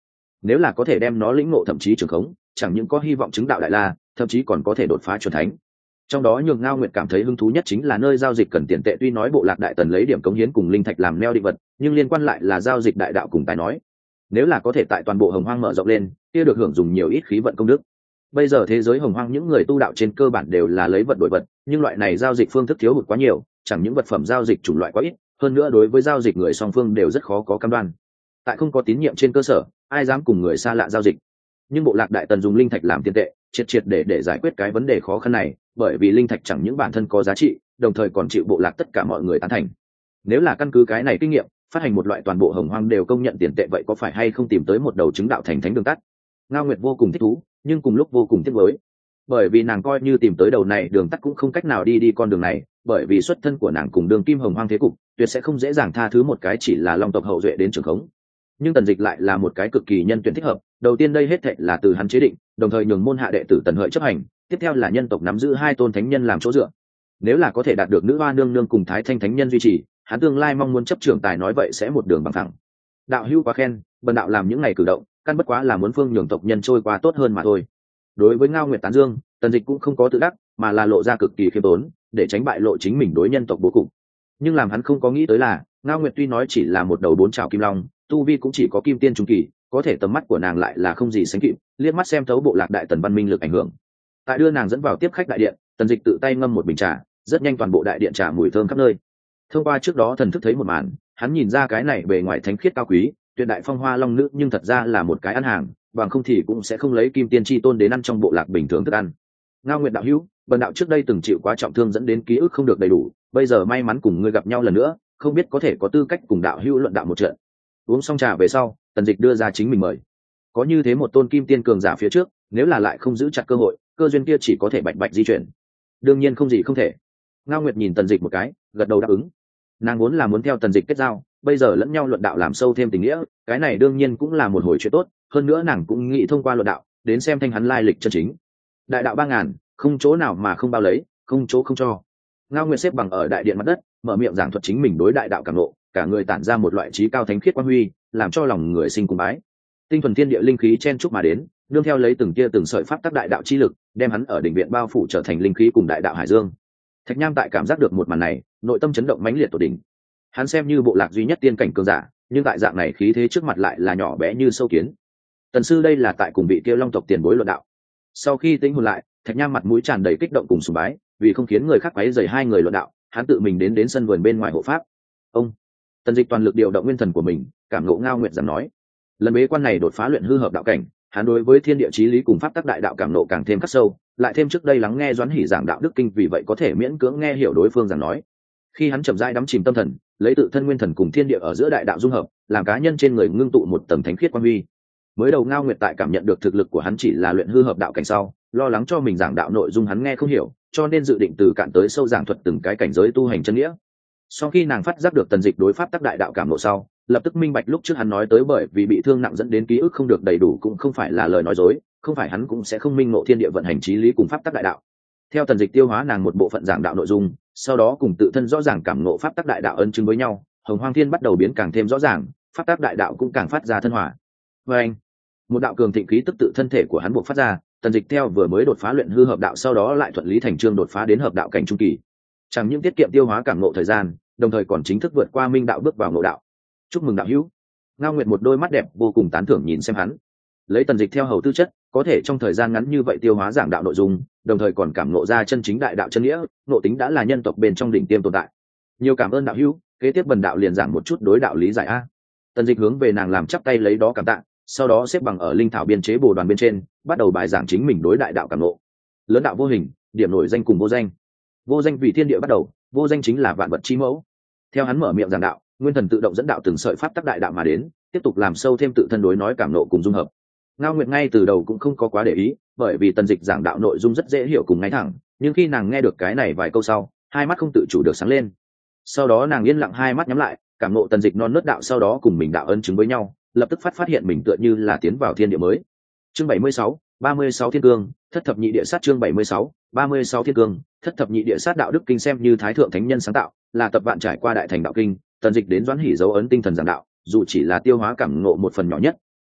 nếu là có thể đem nó lĩnh ngộ thậm chí trường khống, chẳng những có hy vọng chứng đạo đại la, thậm chí còn có thể đột phá chuẩn thánh. Trong đó nhường Ngao Nguyệt cảm thấy hứng thú nhất chính là nơi giao dịch cần tiền tệ, tuy nói bộ lạc đại tần lấy điểm cống hiến cùng linh thạch làm neo định vật, nhưng liên quan lại là giao dịch đại đạo cùng tài nói. Nếu là có thể tại toàn bộ Hồng Hoang mở rộng lên, kia được hưởng dùng nhiều ít khí vận công đức. Bây giờ thế giới Hồng Hoang những người tu đạo trên cơ bản đều là lấy vật đổi vật, nhưng loại này giao dịch phương thức thiếu hụt quá nhiều, chẳng những vật phẩm giao dịch chủng loại quá ít, hơn nữa đối với giao dịch người song phương đều rất khó có cam đoan. Tại không có tín nhiệm trên cơ sở, ai dám cùng người xa lạ giao dịch. Nhưng bộ lạc đại tần dùng linh thạch làm tiền tệ, triệt để giải quyết cái vấn đề khó khăn này, bởi vì linh thạch chẳng những bản thân có giá trị, đồng thời còn chịu bộ lạc tất cả mọi người tán thành. Nếu là căn cứ cái này kinh nghiệm, phát hành một loại toàn bộ Hồng Hoang đều công nhận tiền tệ, vậy có phải hay không tìm tới một đầu chứng đạo thành thánh đường tắt? Ngao Nguyệt vô cùng thích thú, nhưng cùng lúc vô cùng tiếc nuối, bởi vì nàng coi như tìm tới đầu này đường tắt cũng không cách nào đi con đường này, bởi vì xuất thân của nàng cùng đường kim Hồng Hoang thế cục, tuyệt sẽ không dễ dàng tha thứ một cái chỉ là long tộc hậu duệ đến trường khống. Nhưng Tần Dịch lại là một cái cực kỳ nhân tuyển thích hợp. Đầu tiên đây hết thệ là từ hắn chế định, đồng thời nhường môn hạ đệ tử Tần Hợi chấp hành, tiếp theo là nhân tộc nắm giữ hai tôn thánh nhân làm chỗ dựa. Nếu là có thể đạt được nữ hoa nương nương cùng Thái Thanh thánh nhân duy trì, hắn tương lai mong muốn chấp trưởng tài nói vậy sẽ một đường bằng thẳng. Đạo hữu quá khen, bần đạo làm những ngày cử động, căn bất quá là muốn phương nhường tộc nhân trôi qua tốt hơn mà thôi. Đối với Ngao Nguyệt tán dương, Tần Dịch cũng không có tự đắc, mà là lộ ra cực kỳ khiêm tốn, để tránh bại lộ chính mình đối nhân tộc bố cục. Nhưng làm hắn không có nghĩ tới là, Ngao Nguyệt tuy nói chỉ là một đầu bốn trảo kim long, tu vi cũng chỉ có kim tiên trung kỳ, có thể tầm mắt của nàng lại là không gì sánh kịp, liếc mắt xem thấu bộ lạc đại tần văn minh lực ảnh hưởng. Tại đưa nàng dẫn vào tiếp khách đại điện, Tần Dịch tự tay ngâm một bình trà, rất nhanh toàn bộ đại điện trà mùi thơm khắp nơi. Thông qua trước đó thần thức thấy một màn, hắn nhìn ra cái này bề ngoài thánh khiết cao quý, tuyệt đại phong hoa long nữ, nhưng thật ra là một cái ăn hàng, bằng không thì cũng sẽ không lấy kim tiên chi tôn đến ăn trong bộ lạc bình thường thức ăn. Ngao Nguyệt đạo hữu, bần đạo trước đây từng chịu quá trọng thương dẫn đến ký ức không được đầy đủ, bây giờ may mắn cùng ngươi gặp nhau lần nữa, không biết có thể có tư cách cùng đạo hữu luận đạo một trận. Uống xong trà về sau, Tần Dịch đưa ra chính mình mời. Có như thế một tôn kim tiên cường giả phía trước, nếu là lại không giữ chặt cơ hội, cơ duyên kia chỉ có thể bạch bạch di chuyển. Đương nhiên không gì không thể. Ngao Nguyệt nhìn Tần Dịch một cái, gật đầu đáp ứng. Nàng vốn là muốn theo Tần Dịch kết giao, bây giờ lẫn nhau luận đạo làm sâu thêm tình nghĩa, cái này đương nhiên cũng là một hồi chuyện tốt, hơn nữa nàng cũng nghĩ thông qua luận đạo đến xem thanh hắn lai lịch chân chính. Đại đạo 3000, không chỗ nào mà không bao lấy, không chỗ không cho. Ngao Nguyệt xếp bằng ở đại điện mặt đất, mở miệng giảng thuật chính mình đối đại đạo cảm ngộ, cả người tản ra một loại trí cao thánh khiết quang huy, làm cho lòng người sinh cung bái. Tinh thuần thiên địa linh khí chen chúc mà đến, nương theo lấy từng tia từng sợi pháp tắc đại đạo chi lực, đem hắn ở đỉnh viện bao phủ trở thành linh khí cùng đại đạo hải dương. Thạch Nham tại cảm giác được một màn này, nội tâm chấn động mãnh liệt tột đỉnh. Hắn xem như bộ lạc duy nhất tiên cảnh cường giả, nhưng tại dạng này khí thế trước mặt lại là nhỏ bé như sâu kiến. Tần sư đây là tại cùng vị kia long tộc tiền bối luận đạo. Sau khi tĩnh hồn lại, Thạch Nham mặt mũi tràn đầy kích động cùng sùng bái, vì không khiến người khác quấy rầy hai người luận đạo, hắn tự mình đến sân vườn bên ngoài hộ pháp. Ông Tần Dịch toàn lực điều động nguyên thần của mình, cảm ngộ Ngao Nguyệt giảm nói. Lần bế quan này đột phá luyện hư hợp đạo cảnh, hắn đối với thiên địa chí lý cùng pháp tắc đại đạo cảm ngộ càng thêm khắc sâu, lại thêm trước đây lắng nghe Doãn Hỉ giảng đạo đức kinh, vì vậy có thể miễn cưỡng nghe hiểu đối phương giảng nói. Khi hắn chậm rãi đắm chìm tâm thần, lấy tự thân nguyên thần cùng thiên địa ở giữa đại đạo dung hợp, làm cá nhân trên người ngưng tụ một tầng thánh khiết quang huy. Mới đầu Ngao Nguyệt tại cảm nhận được thực lực của hắn chỉ là luyện hư hợp đạo cảnh sau, lo lắng cho mình giảng đạo nội dung hắn nghe không hiểu, cho nên dự định từ cạn tới sâu giảng thuật từng cái cảnh giới tu hành chân nghĩa. Sau khi nàng phát giác được Tần Dịch đối pháp tắc đại đạo cảm ngộ sau, lập tức minh bạch lúc trước hắn nói tới bởi vì bị thương nặng dẫn đến ký ức không được đầy đủ cũng không phải là lời nói dối, không phải hắn cũng sẽ không minh ngộ thiên địa vận hành chí lý cùng pháp tắc đại đạo. Theo Tần Dịch tiêu hóa nàng một bộ phận giảng đạo nội dung, sau đó cùng tự thân rõ ràng cảm ngộ pháp tắc đại đạo ân chứng với nhau, Hồng Hoang Thiên bắt đầu biến càng thêm rõ ràng, pháp tắc đại đạo cũng càng phát ra thân hòa. Và anh, một đạo cường thịnh khí tức tự thân thể của hắn buộc phát ra, Tần Dịch theo vừa mới đột phá luyện hư hợp đạo, sau đó lại thuận lý thành chương đột phá đến hợp đạo cảnh trung kỳ. Chẳng những tiết kiệm tiêu hóa cảm ngộ thời gian, đồng thời còn chính thức vượt qua minh đạo bước vào ngộ đạo. Chúc mừng đạo hữu. Ngao Nguyệt một đôi mắt đẹp vô cùng tán thưởng nhìn xem hắn. Lấy Tần Dịch theo hầu tư chất, có thể trong thời gian ngắn như vậy tiêu hóa giảng đạo nội dung, đồng thời còn cảm ngộ ra chân chính đại đạo chân nghĩa, ngộ tính đã là nhân tộc bên trong đỉnh tiêm tồn tại. Nhiều cảm ơn đạo hữu, kế tiếp bần đạo liền giảng một chút đối đạo lý giải a. Tần Dịch hướng về nàng làm chắp tay lấy đó cảm tạ, sau đó xếp bằng ở linh thảo biên chế bồ đoàn bên trên, bắt đầu bài giảng chính mình đối đại đạo cảm ngộ. Lớn đạo vô hình, điểm nổi danh cùng vô danh. Vô danh vì thiên địa bắt đầu, vô danh chính là vạn vật chi mẫu. Theo hắn mở miệng giảng đạo, nguyên thần tự động dẫn đạo từng sợi pháp tắc đại đạo mà đến, tiếp tục làm sâu thêm tự thân đối nói cảm ngộ cùng dung hợp. Ngao Nguyệt ngay từ đầu cũng không có quá để ý, bởi vì Tần Dịch giảng đạo nội dung rất dễ hiểu cùng ngay thẳng, nhưng khi nàng nghe được cái này vài câu sau, hai mắt không tự chủ được sáng lên. Sau đó nàng yên lặng hai mắt nhắm lại, cảm ngộ Tần Dịch non nớt đạo, sau đó cùng mình đạo ân chứng với nhau, lập tức phát hiện mình tựa như là tiến vào thiên địa mới. Chương 76, 36 thiên cương, thất thập nhị địa sát. Chương 76, 36 thiên cương, thất thập nhị địa sát. Đạo đức kinh xem như thái thượng thánh nhân sáng tạo, là tập vạn trải qua đại thành đạo kinh. Tần Dịch đến Doãn Hỉ dấu ấn tinh thần giảng đạo, dù chỉ là tiêu hóa cảm ngộ một phần nhỏ nhất,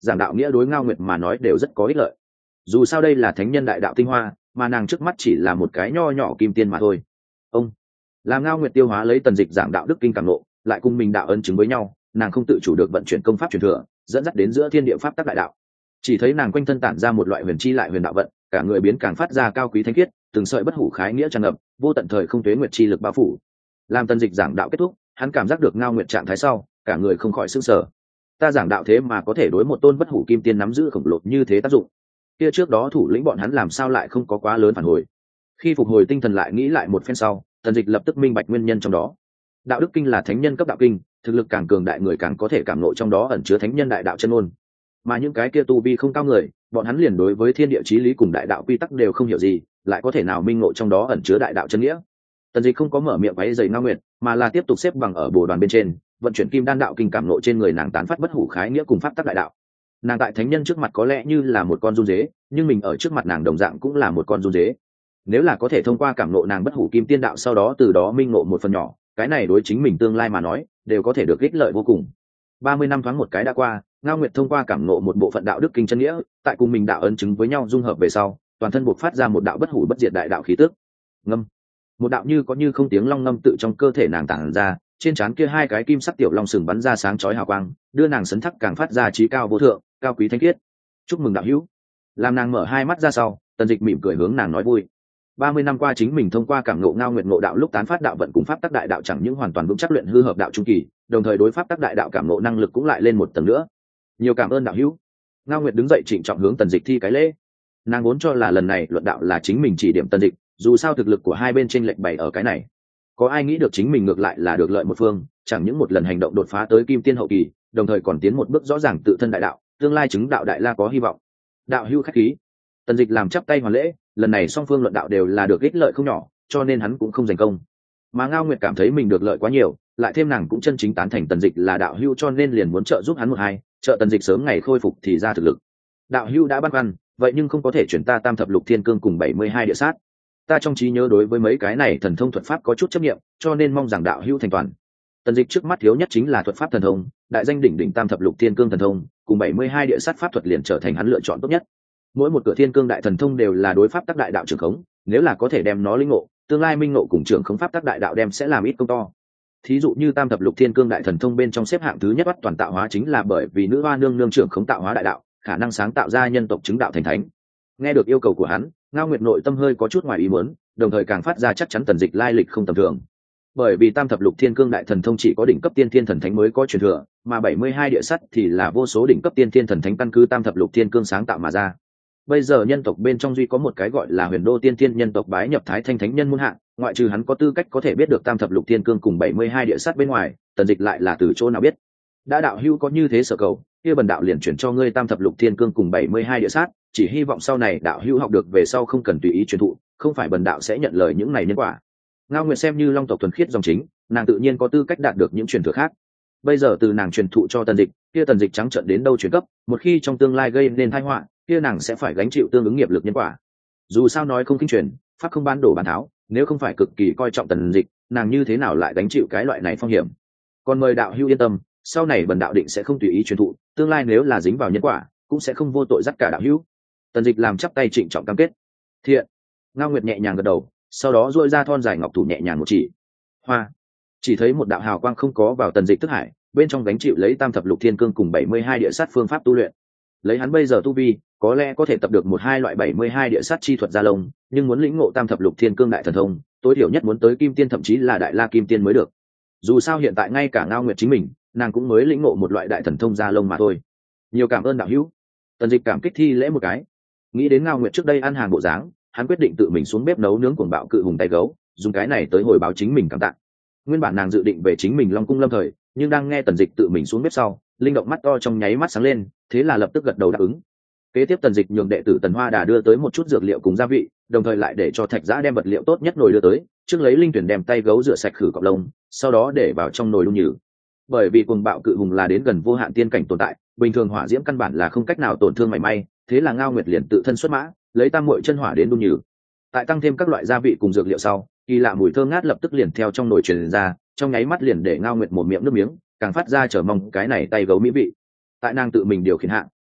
giảng đạo nghĩa đối Ngao Nguyệt mà nói đều rất có ích lợi. Dù sao đây là thánh nhân đại đạo tinh hoa, mà nàng trước mắt chỉ là một cái nho nhỏ kim tiên mà thôi. Ông làm Ngao Nguyệt tiêu hóa lấy Tần Dịch giảng đạo đức kinh cảm ngộ, lại cùng mình đạo ấn chứng với nhau, nàng không tự chủ được vận chuyển công pháp truyền thừa, dẫn dắt đến giữa thiên địa pháp tắc đại đạo. Chỉ thấy nàng quanh thân tản ra một loại huyền chi lại huyền đạo vận, cả người biến càng phát ra cao quý thánh khiết, từng sợi bất hủ khái nghĩa tràn ngập, vô tận thời không tuế nguyệt chi lực bao phủ. Làm Tần Dịch giảng đạo kết thúc, hắn cảm giác được Ngao Nguyệt trạng thái sau, cả người không khỏi sửng sở. Ta giảng đạo thế mà có thể đối một tôn bất hủ kim tiên nắm giữ khổng lồ như thế tác dụng. Kia trước đó thủ lĩnh bọn hắn làm sao lại không có quá lớn phản hồi? Khi phục hồi tinh thần lại nghĩ lại một phen sau, Tần Dịch lập tức minh bạch nguyên nhân trong đó. Đạo đức kinh là thánh nhân cấp đạo kinh, thực lực càng cường đại người càng có thể cảm ngộ trong đó ẩn chứa thánh nhân đại đạo chân ngôn. Mà những cái kia tu vi không cao người, bọn hắn liền đối với thiên địa chí lý cùng đại đạo quy tắc đều không hiểu gì, lại có thể nào minh ngộ trong đó ẩn chứa đại đạo chân nghĩa. Tần Dịch không có mở miệng váy giày Ngao Nguyệt, mà là tiếp tục xếp bằng ở bồ đoàn bên trên, vận chuyển kim đan đạo kinh cảm ngộ trên người nàng tán phát bất hủ khái nghĩa cùng pháp tắc đại đạo. Nàng tại thánh nhân trước mặt có lẽ như là một con run dế, nhưng mình ở trước mặt nàng đồng dạng cũng là một con run dế. Nếu là có thể thông qua cảm ngộ nàng bất hủ kim tiên đạo, sau đó từ đó minh ngộ một phần nhỏ, cái này đối chính mình tương lai mà nói đều có thể được ích lợi vô cùng. 30 năm thoáng một cái đã qua, Ngao Nguyệt thông qua cảm ngộ một bộ phận đạo đức kinh chân nghĩa, tại cùng mình đạo ấn chứng với nhau dung hợp về sau, toàn thân bộc phát ra một đạo bất hủ bất diệt đại đạo khí tức. Ngâm, một đạo như có như không tiếng long ngâm tự trong cơ thể nàng tản ra, trên trán kia hai cái kim sắc tiểu long sừng bắn ra sáng chói hào quang, đưa nàng sấn thắc càng phát ra trí cao vô thượng, cao quý thánh khiết. Chúc mừng đạo hữu. Làm nàng mở hai mắt ra sau, Tần Dịch mỉm cười hướng nàng nói vui. 30 năm qua chính mình thông qua cảm ngộ Ngao Nguyệt ngộ đạo lúc tán phát đạo vận cùng pháp tắc đại đạo chẳng những hoàn toàn vững chắc luyện hư hợp đạo trung kỳ, đồng thời đối pháp tắc đại đạo cảm ngộ năng lực cũng lại lên một tầng nữa. Nhiều cảm ơn đạo hữu. Ngao Nguyệt đứng dậy trịnh trọng hướng Tần Dịch thi cái lễ. Nàng vốn cho là lần này luận đạo là chính mình chỉ điểm Tần Dịch, dù sao thực lực của hai bên chênh lệch bày ở cái này. Có ai nghĩ được chính mình ngược lại là được lợi một phương, chẳng những một lần hành động đột phá tới kim tiên hậu kỳ, đồng thời còn tiến một bước rõ ràng tự thân đại đạo, tương lai chứng đạo đại la có hy vọng. Đạo hữu khách khí. Tần Dịch làm chắp tay hoàn lễ, lần này song phương luận đạo đều là được ích lợi không nhỏ, cho nên hắn cũng không giành công. Mà Ngao Nguyệt cảm thấy mình được lợi quá nhiều, lại thêm nàng cũng chân chính tán thành Tần Dịch là đạo hữu, cho nên liền muốn trợ giúp hắn một hai, trợ Tần Dịch sớm ngày khôi phục thì ra thực lực. Đạo hữu đã băn khoăn, vậy nhưng không có thể chuyển ta Tam Thập Lục Thiên Cương cùng 72 địa sát. Ta trong trí nhớ đối với mấy cái này thần thông thuật pháp có chút chấp niệm, cho nên mong rằng đạo hữu thành toàn. Tần Dịch trước mắt thiếu nhất chính là thuật pháp thần thông, đại danh đỉnh đỉnh Tam Thập Lục Thiên Cương thần thông, cùng 72 địa sát pháp thuật liền trở thành hắn lựa chọn tốt nhất. Mỗi một cửa thiên cương đại thần thông đều là đối pháp tác đại đạo trưởng khống, nếu là có thể đem nó linh ngộ, tương lai minh ngộ cùng trưởng khống pháp tác đại đạo đem sẽ làm ít công to. Thí dụ như Tam Thập Lục Thiên Cương đại thần thông bên trong xếp hạng thứ nhất bắt toàn tạo hóa chính là bởi vì nữ hoa nương nương trưởng khống tạo hóa đại đạo, khả năng sáng tạo ra nhân tộc chứng đạo thành thánh. Nghe được yêu cầu của hắn, Ngao Nguyệt nội tâm hơi có chút ngoài ý muốn, đồng thời càng phát ra chắc chắn Tần Dịch lai lịch không tầm thường. Bởi vì Tam Thập Lục Thiên Cương đại thần thông chỉ có đỉnh cấp tiên thiên thần thánh mới có truyền thừa, mà 72 địa sắt thì là vô số đỉnh cấp tiên thiên thần thánh căn cứ Tam Thập Lục Thiên Cương sáng tạo mà ra. Bây giờ nhân tộc bên trong duy có một cái gọi là Huyền Đô Tiên Thiên nhân tộc bái nhập Thái Thanh Thánh Nhân muôn hạng, ngoại trừ hắn có tư cách có thể biết được Tam Thập Lục Thiên Cương cùng 72 địa sát bên ngoài, Tần Dịch lại là từ chỗ nào biết? Đã đạo hữu có như thế sở cầu, kia bần đạo liền chuyển cho ngươi Tam Thập Lục Thiên Cương cùng 72 địa sát, chỉ hy vọng sau này đạo hữu học được về sau không cần tùy ý truyền thụ, không phải bần đạo sẽ nhận lời những này nhân quả. Ngao Nguyệt xem như Long tộc thuần khiết dòng chính, nàng tự nhiên có tư cách đạt được những truyền thừa khác. Bây giờ từ nàng truyền thụ cho Tần Dịch, kia Tần Dịch trắng trợn đến đâu chuyển cấp, một khi trong tương lai gây nên tai họa, kia nàng sẽ phải gánh chịu tương ứng nghiệp lực nhân quả. Dù sao nói không kinh truyền, pháp không ban đổ bàn tháo, nếu không phải cực kỳ coi trọng Tần Dịch, nàng như thế nào lại gánh chịu cái loại này phong hiểm. Còn mời đạo hữu yên tâm, sau này bần đạo định sẽ không tùy ý truyền thụ, tương lai nếu là dính vào nhân quả, cũng sẽ không vô tội dắt cả đạo hữu. Tần Dịch làm chắp tay trịnh trọng cam kết. Thiện. Ngao Nguyệt nhẹ nhàng gật đầu, sau đó duỗi ra thon dài ngọc thủ nhẹ nhàng một chỉ. Hoa. Chỉ thấy một đạo hào quang không có vào Tần Dịch thức hải, bên trong gánh chịu lấy Tam Thập Lục Thiên Cương cùng 72 địa sát phương pháp tu luyện. Lấy hắn bây giờ tu vi, có lẽ có thể tập được một hai loại 72 địa sát chi thuật gia lông, nhưng muốn lĩnh ngộ Tam Thập Lục Thiên Cương đại thần thông, tối thiểu nhất muốn tới kim tiên thậm chí là đại la kim tiên mới được. Dù sao hiện tại ngay cả Ngao Nguyệt chính mình, nàng cũng mới lĩnh ngộ một loại đại thần thông gia lông mà thôi. Nhiều cảm ơn đạo hữu. Tần Dịch cảm kích thi lễ một cái. Nghĩ đến Ngao Nguyệt trước đây ăn hàng bộ dáng, hắn quyết định tự mình xuống bếp nấu nướng cuồng bạo cự hùng tay gấu, dùng cái này tới hồi báo chính mình cảm tạ. Nguyên bản nàng dự định về chính mình Long cung lâm thời, nhưng đang nghe Tần Dịch tự mình xuống bếp sau, linh động mắt to trong nháy mắt sáng lên, thế là lập tức gật đầu đáp ứng. Kế tiếp Tần Dịch nhường đệ tử Tần Hoa Đà đưa tới một chút dược liệu cùng gia vị, đồng thời lại để cho Thạch Giã đem vật liệu tốt nhất nồi đưa tới, trước lấy linh tuyển đem tay gấu rửa sạch khử cọp lông, sau đó để vào trong nồi đun nhừ. Bởi vì cuồng bạo cự hùng là đến gần vô hạn tiên cảnh tồn tại, bình thường hỏa diễm căn bản là không cách nào tổn thương mảy may, thế là Ngao Nguyệt liền tự thân xuất mã, lấy tam muội chân hỏa đến đun nhừ. Tại tăng thêm các loại gia vị cùng dược liệu sau, kỳ lạ mùi thơm ngát lập tức liền theo trong nồi truyền ra, trong nháy mắt liền để Ngao Nguyệt một miệng nước miếng, càng phát ra chờ mong cái này tay gấu mỹ vị. Tại nàng tự mình điều khiển hạ,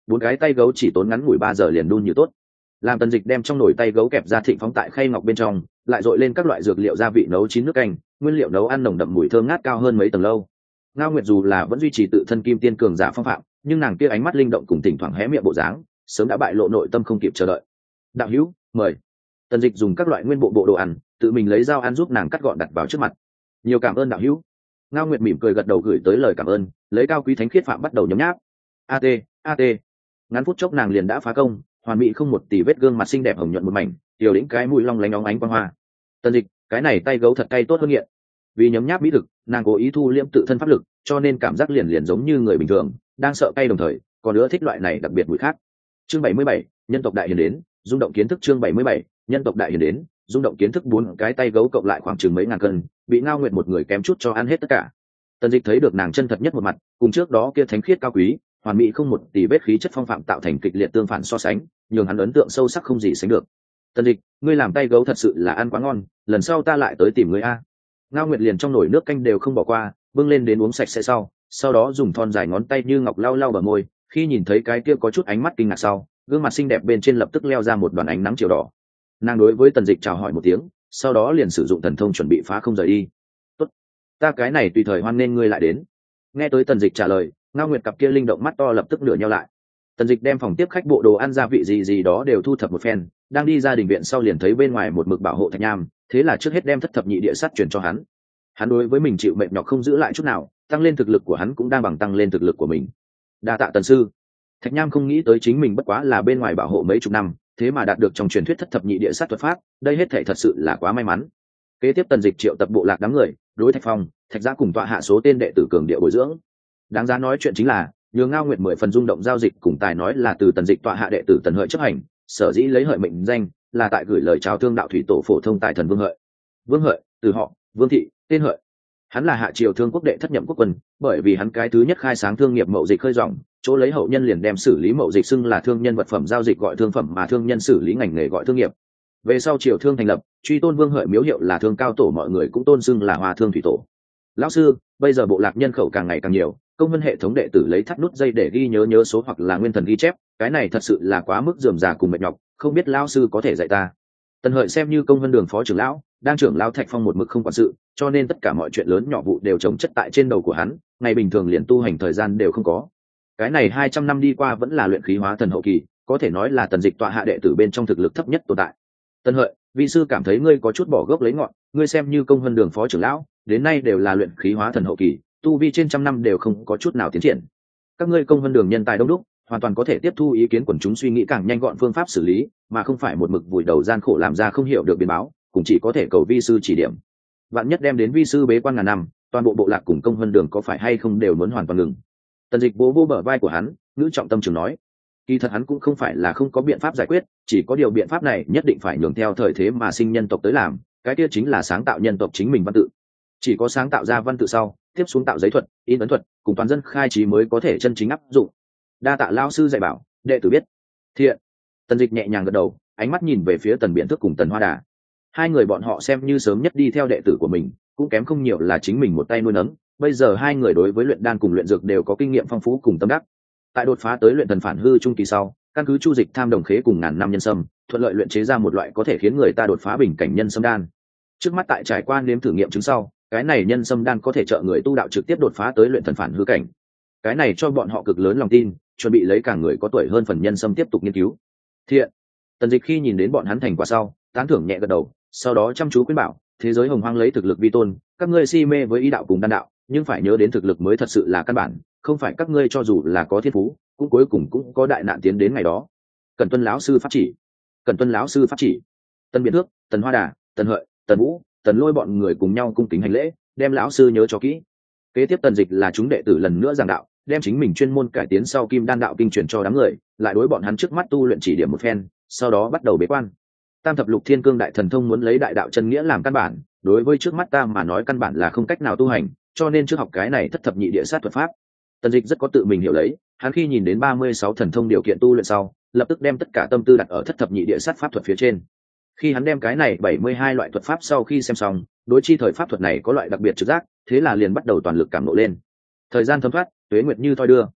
4 cái tay gấu chỉ tốn ngắn ngủi 3 giờ liền đun như tốt. Làm Tần Dịch đem trong nồi tay gấu kẹp ra thịnh phóng tại khay ngọc bên trong, lại dội lên các loại dược liệu gia vị nấu chín nước canh, nguyên liệu nấu ăn nồng đậm mùi thơm ngát cao hơn mấy tầng lâu. Ngao Nguyệt dù là vẫn duy trì tự thân kim tiên cường giả phong phạm, nhưng nàng kia ánh mắt linh động cùng thỉnh thoảng hé miệng bộ dáng, sớm đã bại lộ nội tâm không kịp chờ đợi. Đạo hữu, mời. Tần Dịch dùng các loại nguyên bộ đồ ăn, tự mình lấy dao ăn giúp nàng cắt gọn đặt vào trước mặt. Nhiều cảm ơn đạo hữu. Ngao Nguyệt mỉm cười gật đầu gửi tới lời cảm ơn, lấy cao quý thánh khiết phạm bắt đầu nhấm nháp. At, at. Ngắn phút chốc nàng liền đã phá công, hoàn mỹ không một tì vết, gương mặt xinh đẹp hồng nhuận một mảnh, tiểu đỉnh cái mũi long lánh óng ánh quang hoa. Tần Dịch, cái này tay gấu thật cay tốt hơn nghiện. Vì nhấm nháp mỹ thực, nàng cố ý thu liễm tự thân pháp lực, cho nên cảm giác liền giống như người bình thường, đang sợ cay đồng thời còn nữa thích loại này đặc biệt mùi khác. Chương 77, nhân tộc đại hiền đến, rung động kiến thức. Chương 77, nhân tộc đại hiền đến, rung động kiến thức. 4 cái tay gấu cộng lại khoảng chừng mấy ngàn cân, bị Ngao Nguyệt một người kém chút cho ăn hết tất cả. Tần Dịch thấy được nàng chân thật nhất một mặt, cùng trước đó kia thánh khiết cao quý, hoàn mỹ không một tì vết khí chất phong phạm tạo thành kịch liệt tương phản so sánh, nhường hắn ấn tượng sâu sắc không gì sánh được. Tần Dịch, ngươi làm tay gấu thật sự là ăn quá ngon, lần sau ta lại tới tìm ngươi a. Ngao Nguyệt liền trong nồi nước canh đều không bỏ qua, bưng lên đến uống sạch sẽ sau đó dùng thon dài ngón tay như ngọc lau lau bờ môi, khi nhìn thấy cái kia có chút ánh mắt kinh ngạc sau, gương mặt xinh đẹp bên trên lập tức leo ra một đoàn ánh nắng chiều đỏ. Nàng đối với Tần Dịch chào hỏi một tiếng, sau đó liền sử dụng thần thông chuẩn bị phá không rời đi. Tốt, ta cái này tùy thời hoan nên ngươi lại đến. Nghe tới Tần Dịch trả lời, Ngao Nguyệt cặp kia linh động mắt to lập tức nửa nheo lại. Tần Dịch đem phòng tiếp khách bộ đồ ăn gia vị gì đó đều thu thập một phen, đang đi ra đình viện sau liền thấy bên ngoài một mực bảo hộ Thạch Nham, thế là trước hết đem thất thập nhị địa sát truyền cho hắn. Hắn đối với mình chịu mệt nhọc không giữ lại chút nào, tăng lên thực lực của hắn cũng đang bằng tăng lên thực lực của mình. Đa tạ Tần sư. Thạch Nham không nghĩ tới chính mình bất quá là bên ngoài bảo hộ mấy chục năm, thế mà đạt được trong truyền thuyết thất thập nhị địa sát thuật pháp, đây hết thảy thật sự là quá may mắn. Kế tiếp Tần Dịch triệu tập bộ lạc đám người, đối Thạch Phong, Thạch Giã cùng tọa hạ số tên đệ tử cường địa bồi dưỡng. Đáng giá nói chuyện chính là, nhường Ngao Nguyệt 10 phần rung động giao dịch cùng tài nói là từ Tần Dịch tọa hạ đệ tử Tần Hợi chấp hành, sở dĩ lấy Hợi mệnh danh, là tại gửi lời chào thương đạo thủy tổ phổ thông tài thần Vương Hợi. Vương Hợi, từ họ Vương thị, tên Hợi. Hắn là hạ triều thương quốc đệ thất nhậm quốc quân, bởi vì hắn cái thứ nhất khai sáng thương nghiệp mậu dịch khơi ròng, chỗ lấy hậu nhân liền đem xử lý mậu dịch xưng là thương nhân vật phẩm giao dịch gọi thương phẩm, mà thương nhân xử lý ngành nghề gọi thương nghiệp. Về sau triều thương thành lập, truy tôn Vương Hợi miếu hiệu là thương cao tổ, mọi người cũng tôn xưng là Hoa Thương thủy tổ. Lão sư, bây giờ bộ lạc nhân khẩu càng ngày càng nhiều, công vân hệ thống đệ tử lấy thắt nút dây để ghi nhớ số hoặc là nguyên thần ghi chép, cái này thật sự là quá mức rườm rà cùng mệt nhọc, không biết lão sư có thể dạy ta. Tần Hợi xem như công vân đường phó trưởng lão, đang trưởng lão Thạch Phong một mực không quản sự, cho nên tất cả mọi chuyện lớn nhỏ vụ đều chồng chất tại trên đầu của hắn, ngày bình thường liền tu hành thời gian đều không có. Cái này 200 năm đi qua vẫn là luyện khí hóa thần hậu kỳ, có thể nói là Tần Dịch tọa hạ đệ tử bên trong thực lực thấp nhất tồn tại. Tần Hợi, vi sư cảm thấy ngươi có chút bỏ gốc lấy ngọn, ngươi xem như công vân đường phó trưởng lão, đến nay đều là luyện khí hóa thần hậu kỳ, tu vi trên trăm năm đều không có chút nào tiến triển. Các ngươi công vân đường nhân tài đông đúc, hoàn toàn có thể tiếp thu ý kiến quần chúng suy nghĩ càng nhanh gọn phương pháp xử lý, mà không phải một mực vùi đầu gian khổ làm ra không hiểu được biến báo, cũng chỉ có thể cầu vi sư chỉ điểm. Vạn nhất đem đến vi sư bế quan ngàn năm, toàn bộ bộ lạc cùng công vân đường có phải hay không đều muốn hoàn toàn ngừng. Tần Dịch vô bờ vai của hắn, ngữ trọng tâm trường nói, kỳ thật hắn cũng không phải là không có biện pháp giải quyết, chỉ có điều biện pháp này nhất định phải nhường theo thời thế mà sinh nhân tộc tới làm, cái kia chính là sáng tạo nhân tộc chính mình văn tự. Chỉ có sáng tạo ra văn tự sau, tiếp xuống tạo giấy thuật, in ấn thuật, cùng toàn dân khai trí mới có thể chân chính áp dụng. Đa tạ lão sư dạy bảo, đệ tử biết. Thiện. Tần Dịch nhẹ nhàng gật đầu, ánh mắt nhìn về phía Tần Biện Thức cùng Tần Hoa Đà. Hai người bọn họ xem như sớm nhất đi theo đệ tử của mình, cũng kém không nhiều là chính mình một tay nuôi nấng. Bây giờ hai người đối với luyện đan cùng luyện dược đều có kinh nghiệm phong phú cùng tâm đắc. Tại đột phá tới luyện thần phản hư trung kỳ sau, căn cứ chu dịch tham đồng khế cùng ngàn năm nhân sâm, thuận lợi luyện chế ra một loại có thể khiến người ta đột phá bình cảnh nhân sâm đan. Trước mắt tại trải qua nếm thử nghiệm chứng sau, cái này nhân sâm đan có thể trợ người tu đạo trực tiếp đột phá tới luyện thần phản hư cảnh. Cái này cho bọn họ cực lớn lòng tin, chuẩn bị lấy cả người có tuổi hơn phần nhân sâm tiếp tục nghiên cứu. Thiện. Tần Dịch khi nhìn đến bọn hắn thành quả sau, tán thưởng nhẹ gật đầu, sau đó chăm chú khuyên bảo, thế giới hồng hoang lấy thực lực vi tôn, các ngươi si mê với ý đạo cùng đan đạo, nhưng phải nhớ đến thực lực mới thật sự là căn bản, không phải các ngươi cho dù là có thiên phú, cũng cuối cùng cũng có đại nạn tiến đến ngày đó. Cần tuân lão sư pháp chỉ. Cần tuân lão sư pháp chỉ. Tần Biện Thước, Tần Hoa Đà, Tần Hợi, Tần Vũ, Tần Lôi bọn người cùng nhau cung kính hành lễ, đem lão sư nhớ cho kỹ. Kế tiếp Tần Dịch là chúng đệ tử lần nữa giảng đạo, đem chính mình chuyên môn cải tiến sau kim đan đạo kinh truyền cho đám người, lại đối bọn hắn trước mắt tu luyện chỉ điểm một phen, sau đó bắt đầu bế quan. Tam thập lục thiên cương đại thần thông muốn lấy đại đạo chân nghĩa làm căn bản, đối với trước mắt ta mà nói căn bản là không cách nào tu hành, cho nên trước học cái này thất thập nhị địa sát thuật pháp. Tần Dịch rất có tự mình hiểu lấy, hắn khi nhìn đến 36 thần thông điều kiện tu luyện sau, lập tức đem tất cả tâm tư đặt ở thất thập nhị địa sát pháp thuật phía trên. Khi hắn đem cái này 72 loại thuật pháp sau khi xem xong, đối chi thời pháp thuật này có loại đặc biệt trực giác, thế là liền bắt đầu toàn lực cảm ngộ lên. Thời gian thấm thoát, tuế nguyệt như thoi đưa.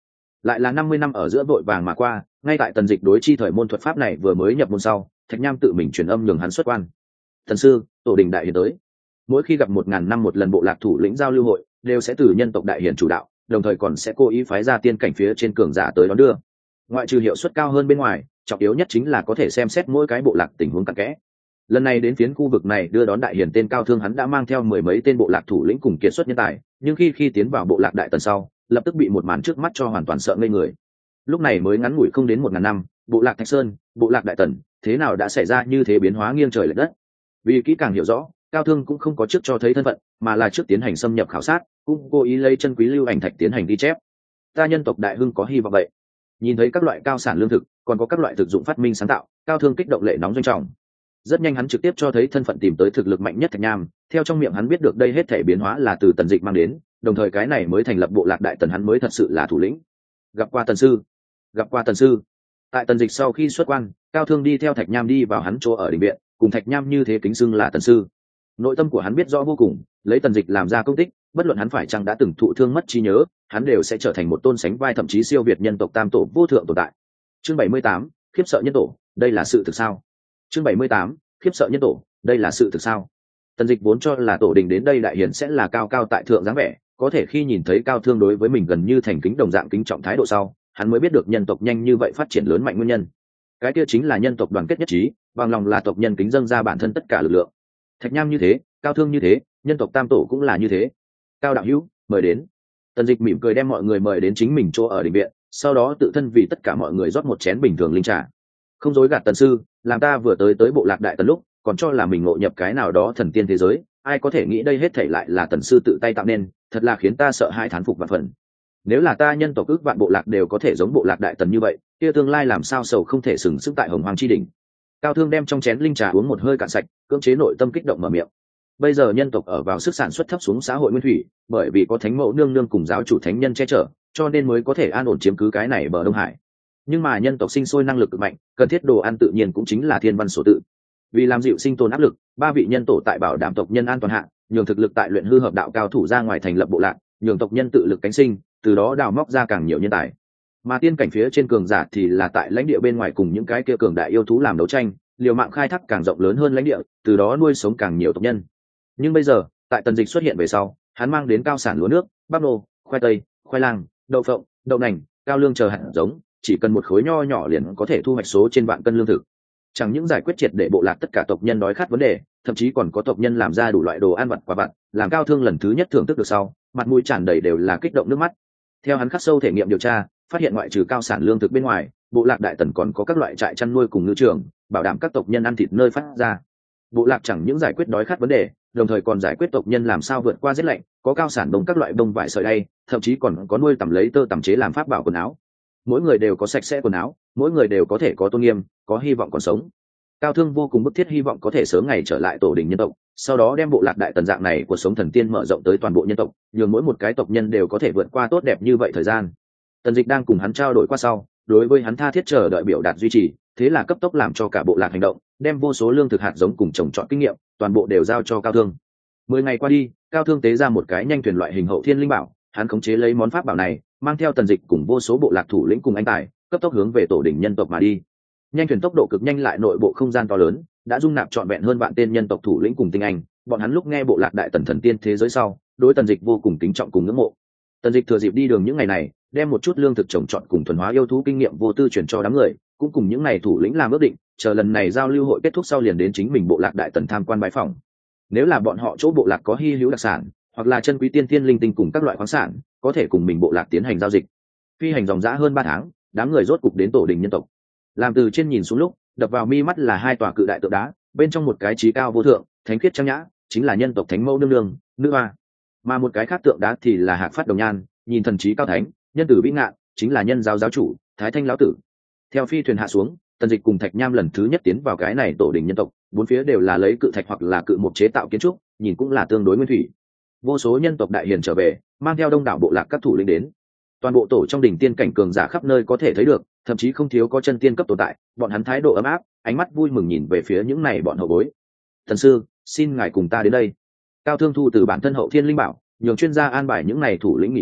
lại là 50 năm ở giữa vội vàng mà qua, ngay tại Tần Dịch đối chi thời môn thuật pháp này vừa mới nhập môn sau, Thạch Nham tự mình truyền âm nhường hắn xuất quan. Thần sư, tổ đình đại hiền tới. Mỗi khi gặp 1000 năm một lần bộ lạc thủ lĩnh giao lưu hội, đều sẽ từ nhân tộc đại hiền chủ đạo, đồng thời còn sẽ cố ý phái ra tiên cảnh phía trên cường giả tới đón đưa. Ngoại trừ hiệu suất cao hơn bên ngoài, trọng yếu nhất chính là có thể xem xét mỗi cái bộ lạc tình huống cặn kẽ. Lần này đến phiến khu vực này đưa đón đại hiền tên Cao Thương, hắn đã mang theo 10 mấy tên bộ lạc thủ lĩnh cùng kiệt xuất nhân tài, nhưng khi tiến vào bộ lạc đại tần sau, lập tức bị một màn trước mắt cho hoàn toàn sợ ngây người. Lúc này mới ngắn ngủi không đến 1000 năm, bộ lạc Thạch Sơn, bộ lạc đại tần, thế nào đã xảy ra như thế biến hóa nghiêng trời lệch đất? Vì kỹ càng hiểu rõ, Cao Thương cũng không có trước cho thấy thân phận, mà là trước tiến hành xâm nhập khảo sát, cũng cố ý lấy chân quý lưu ảnh thạch tiến hành ghi chép. Ta nhân tộc đại hưng có hy vọng vậy. Nhìn thấy các loại cao sản lương thực, còn có các loại thực dụng phát minh sáng tạo, Cao Thương kích động lệ nóng doanh trọng. Rất nhanh hắn trực tiếp cho thấy thân phận, tìm tới thực lực mạnh nhất Thạch Nham, theo trong miệng hắn biết được đây hết thể biến hóa là từ Tần Dịch mang đến, đồng thời cái này mới thành lập bộ lạc đại tần, hắn mới thật sự là thủ lĩnh. Gặp qua tần sư, gặp qua tần sư. Tại Tần Dịch sau khi xuất quan, Cao Thương đi theo Thạch Nham đi vào hắn chỗ ở đình viện, cùng Thạch Nham như thế kính xưng là tần sư. Nội tâm của hắn biết rõ vô cùng, lấy Tần Dịch làm ra công tích, bất luận hắn phải chăng đã từng thụ thương mất trí nhớ, hắn đều sẽ trở thành một tôn sánh vai thậm chí siêu việt nhân tộc tam tổ vô thượng tồn tại. Chương 78, khiếp sợ nhân tổ, đây là sự thực sao? Chương 78, khiếp sợ nhân tổ, đây là sự thực sao? Tần Dịch vốn cho là tổ đình đến đây đại hiển sẽ là cao cao tại thượng dáng vẻ, có thể khi nhìn thấy Cao Thương đối với mình gần như thành kính đồng dạng kính trọng thái độ sau, hắn mới biết được nhân tộc nhanh như vậy phát triển lớn mạnh nguyên nhân. Cái kia chính là nhân tộc đoàn kết nhất trí, bằng lòng là tộc nhân kính dâng ra bản thân tất cả lực lượng. Thạch Nham như thế, Cao Thương như thế, nhân tộc tam tổ cũng là như thế. Cao đạo hữu, mời đến. Tần Dịch mỉm cười đem mọi người mời đến chính mình chỗ ở đình viện, sau đó tự thân vì tất cả mọi người rót một chén bình thường linh trà. Không dối gạt tần sư, làm ta vừa tới bộ lạc đại tần lúc, còn cho là mình ngộ nhập cái nào đó thần tiên thế giới, ai có thể nghĩ đây hết thảy lại là tần sư tự tay tạo nên, thật là khiến ta sợ hãi thán phục vạn phần. Nếu là ta nhân tộc ước vạn bộ lạc đều có thể giống bộ lạc đại tần như vậy, kia tương lai làm sao sầu không thể sừng sững tại Hồng Hoang chi đỉnh. Cao Thương đem trong chén linh trà uống một hơi cạn sạch, cưỡng chế nội tâm kích động mở miệng. Bây giờ nhân tộc ở vào sức sản xuất thấp xuống xã hội nguyên thủy, bởi vì có thánh mẫu nương nương cùng giáo chủ thánh nhân che chở, cho nên mới có thể an ổn chiếm cứ cái này bờ Đông Hải. Nhưng mà nhân tộc sinh sôi năng lực cực mạnh, cần thiết đồ ăn tự nhiên cũng chính là thiên văn số tự. Vì làm dịu sinh tồn áp lực, ba vị nhân tổ tại bảo đảm tộc nhân an toàn hạ, nhường thực lực tại luyện hư hợp đạo cao thủ ra ngoài thành lập bộ lạc, nhường tộc nhân tự lực cánh sinh, từ đó đào móc ra càng nhiều nhân tài. Mà tiên cảnh phía trên cường giả thì là tại lãnh địa bên ngoài cùng những cái kia cường đại yêu thú làm đấu tranh, liều mạng khai thác càng rộng lớn hơn lãnh địa, từ đó nuôi sống càng nhiều tộc nhân. Nhưng bây giờ, tại Tần Dịch xuất hiện về sau, hắn mang đến cao sản lúa nước, bắp nô, khoai tây, khoai lang, đậu phộng, đậu nành, cao lương chờ hạt giống, chỉ cần một khối nho nhỏ liền có thể thu hoạch số trên vạn cân lương thực. Chẳng những giải quyết triệt để bộ lạc tất cả tộc nhân đói khát vấn đề, thậm chí còn có tộc nhân làm ra đủ loại đồ ăn vặt quả vặt, làm Cao Thương lần thứ nhất thưởng thức được sau, mặt mũi tràn đầy đều là kích động nước mắt. Theo hắn khắc sâu thể nghiệm điều tra, phát hiện ngoại trừ cao sản lương thực bên ngoài, bộ lạc đại tần còn có các loại trại chăn nuôi cùng ngư trường, bảo đảm các tộc nhân ăn thịt nơi phát ra. Bộ lạc chẳng những giải quyết đói khát vấn đề, đồng thời còn giải quyết tộc nhân làm sao vượt qua rét lạnh, có cao sản bông các loại bông vải sợi đay, thậm chí còn có nuôi tằm lấy tơ tằm chế làm pháp bảo quần áo. Mỗi người đều có sạch sẽ quần áo, mỗi người đều có thể có tôn nghiêm, có hy vọng còn sống. Cao Thương vô cùng bức thiết hy vọng có thể sớm ngày trở lại tổ đình nhân tộc, sau đó đem bộ lạc đại tần dạng này của sống thần tiên mở rộng tới toàn bộ nhân tộc, nhường mỗi một cái tộc nhân đều có thể vượt qua tốt đẹp như vậy thời gian. Tần Dịch đang cùng hắn trao đổi qua sau, đối với hắn tha thiết chờ đợi biểu đạt duy trì, thế là cấp tốc làm cho cả bộ lạc hành động, đem vô số lương thực hạt giống cùng trồng trọt kinh nghiệm, toàn bộ đều giao cho Cao Thương. 10 ngày qua đi, Cao Thương tế ra một cái nhanh thuyền loại hình hậu thiên linh bảo, hắn khống chế lấy món pháp bảo này, mang theo Tần Dịch cùng vô số bộ lạc thủ lĩnh cùng anh tài, cấp tốc hướng về tổ đình nhân tộc mà đi. Nhanh thuyền tốc độ cực nhanh, lại nội bộ không gian to lớn, đã dung nạp trọn vẹn hơn vạn tên nhân tộc thủ lĩnh cùng tinh anh. Bọn hắn lúc nghe bộ lạc đại tần thần tiên thế giới sau, đối Tần Dịch vô cùng kính trọng cùng ngưỡng mộ. Tần Dịch thừa dịp đi đường những ngày này, đem một chút lương thực trồng trọt cùng thuần hóa yêu thú kinh nghiệm vô tư truyền cho đám người, cũng cùng những ngày thủ lĩnh làm ước định, chờ lần này giao lưu hội kết thúc sau liền đến chính mình bộ lạc đại tần tham quan bái phỏng. Nếu là bọn họ chỗ bộ lạc có hi hữu đặc sản, hoặc là chân quý tiên thiên linh tinh cùng các loại khoáng sản, có thể cùng mình bộ lạc tiến hành giao dịch. Phi hành dòng dã hơn 3 tháng, đám người rốt cục đến tổ đình nhân tộc. Làm từ trên nhìn xuống lúc, đập vào mi mắt là 2 tòa cự đại tượng đá, bên trong một cái trí cao vô thượng, thánh khiết trang nhã, chính là nhân tộc thánh mẫu nương nương, nữ hoa. Mà một cái khác tượng đá thì là Hạc Phát Đồng Nhan, nhìn thần trí cao thánh, nhân tử vĩ ngạn, chính là nhân giáo giáo chủ, Thái Thanh lão tử. Theo phi thuyền hạ xuống, Tần Dịch cùng Thạch Nham lần thứ nhất tiến vào cái này tổ đình nhân tộc, bốn phía đều là lấy cự thạch hoặc là cự mục chế tạo kiến trúc, nhìn cũng là tương đối nguyên thủy. Vô số nhân tộc đại hiền trở về, mang theo đông đảo bộ lạc các thủ lĩnh đến. Toàn bộ tổ trong đỉnh tiên cảnh cường giả khắp nơi có thể thấy được, thậm chí không thiếu có chân tiên cấp tồn tại, bọn hắn thái độ ấm áp, ánh mắt vui mừng nhìn về phía những này bọn hậu bối. Thần sư, xin ngài cùng ta đến đây. Cao Thương thu từ bản thân hậu thiên linh bảo, nhường chuyên gia an bài những này thủ lĩnh nghỉ ngơi,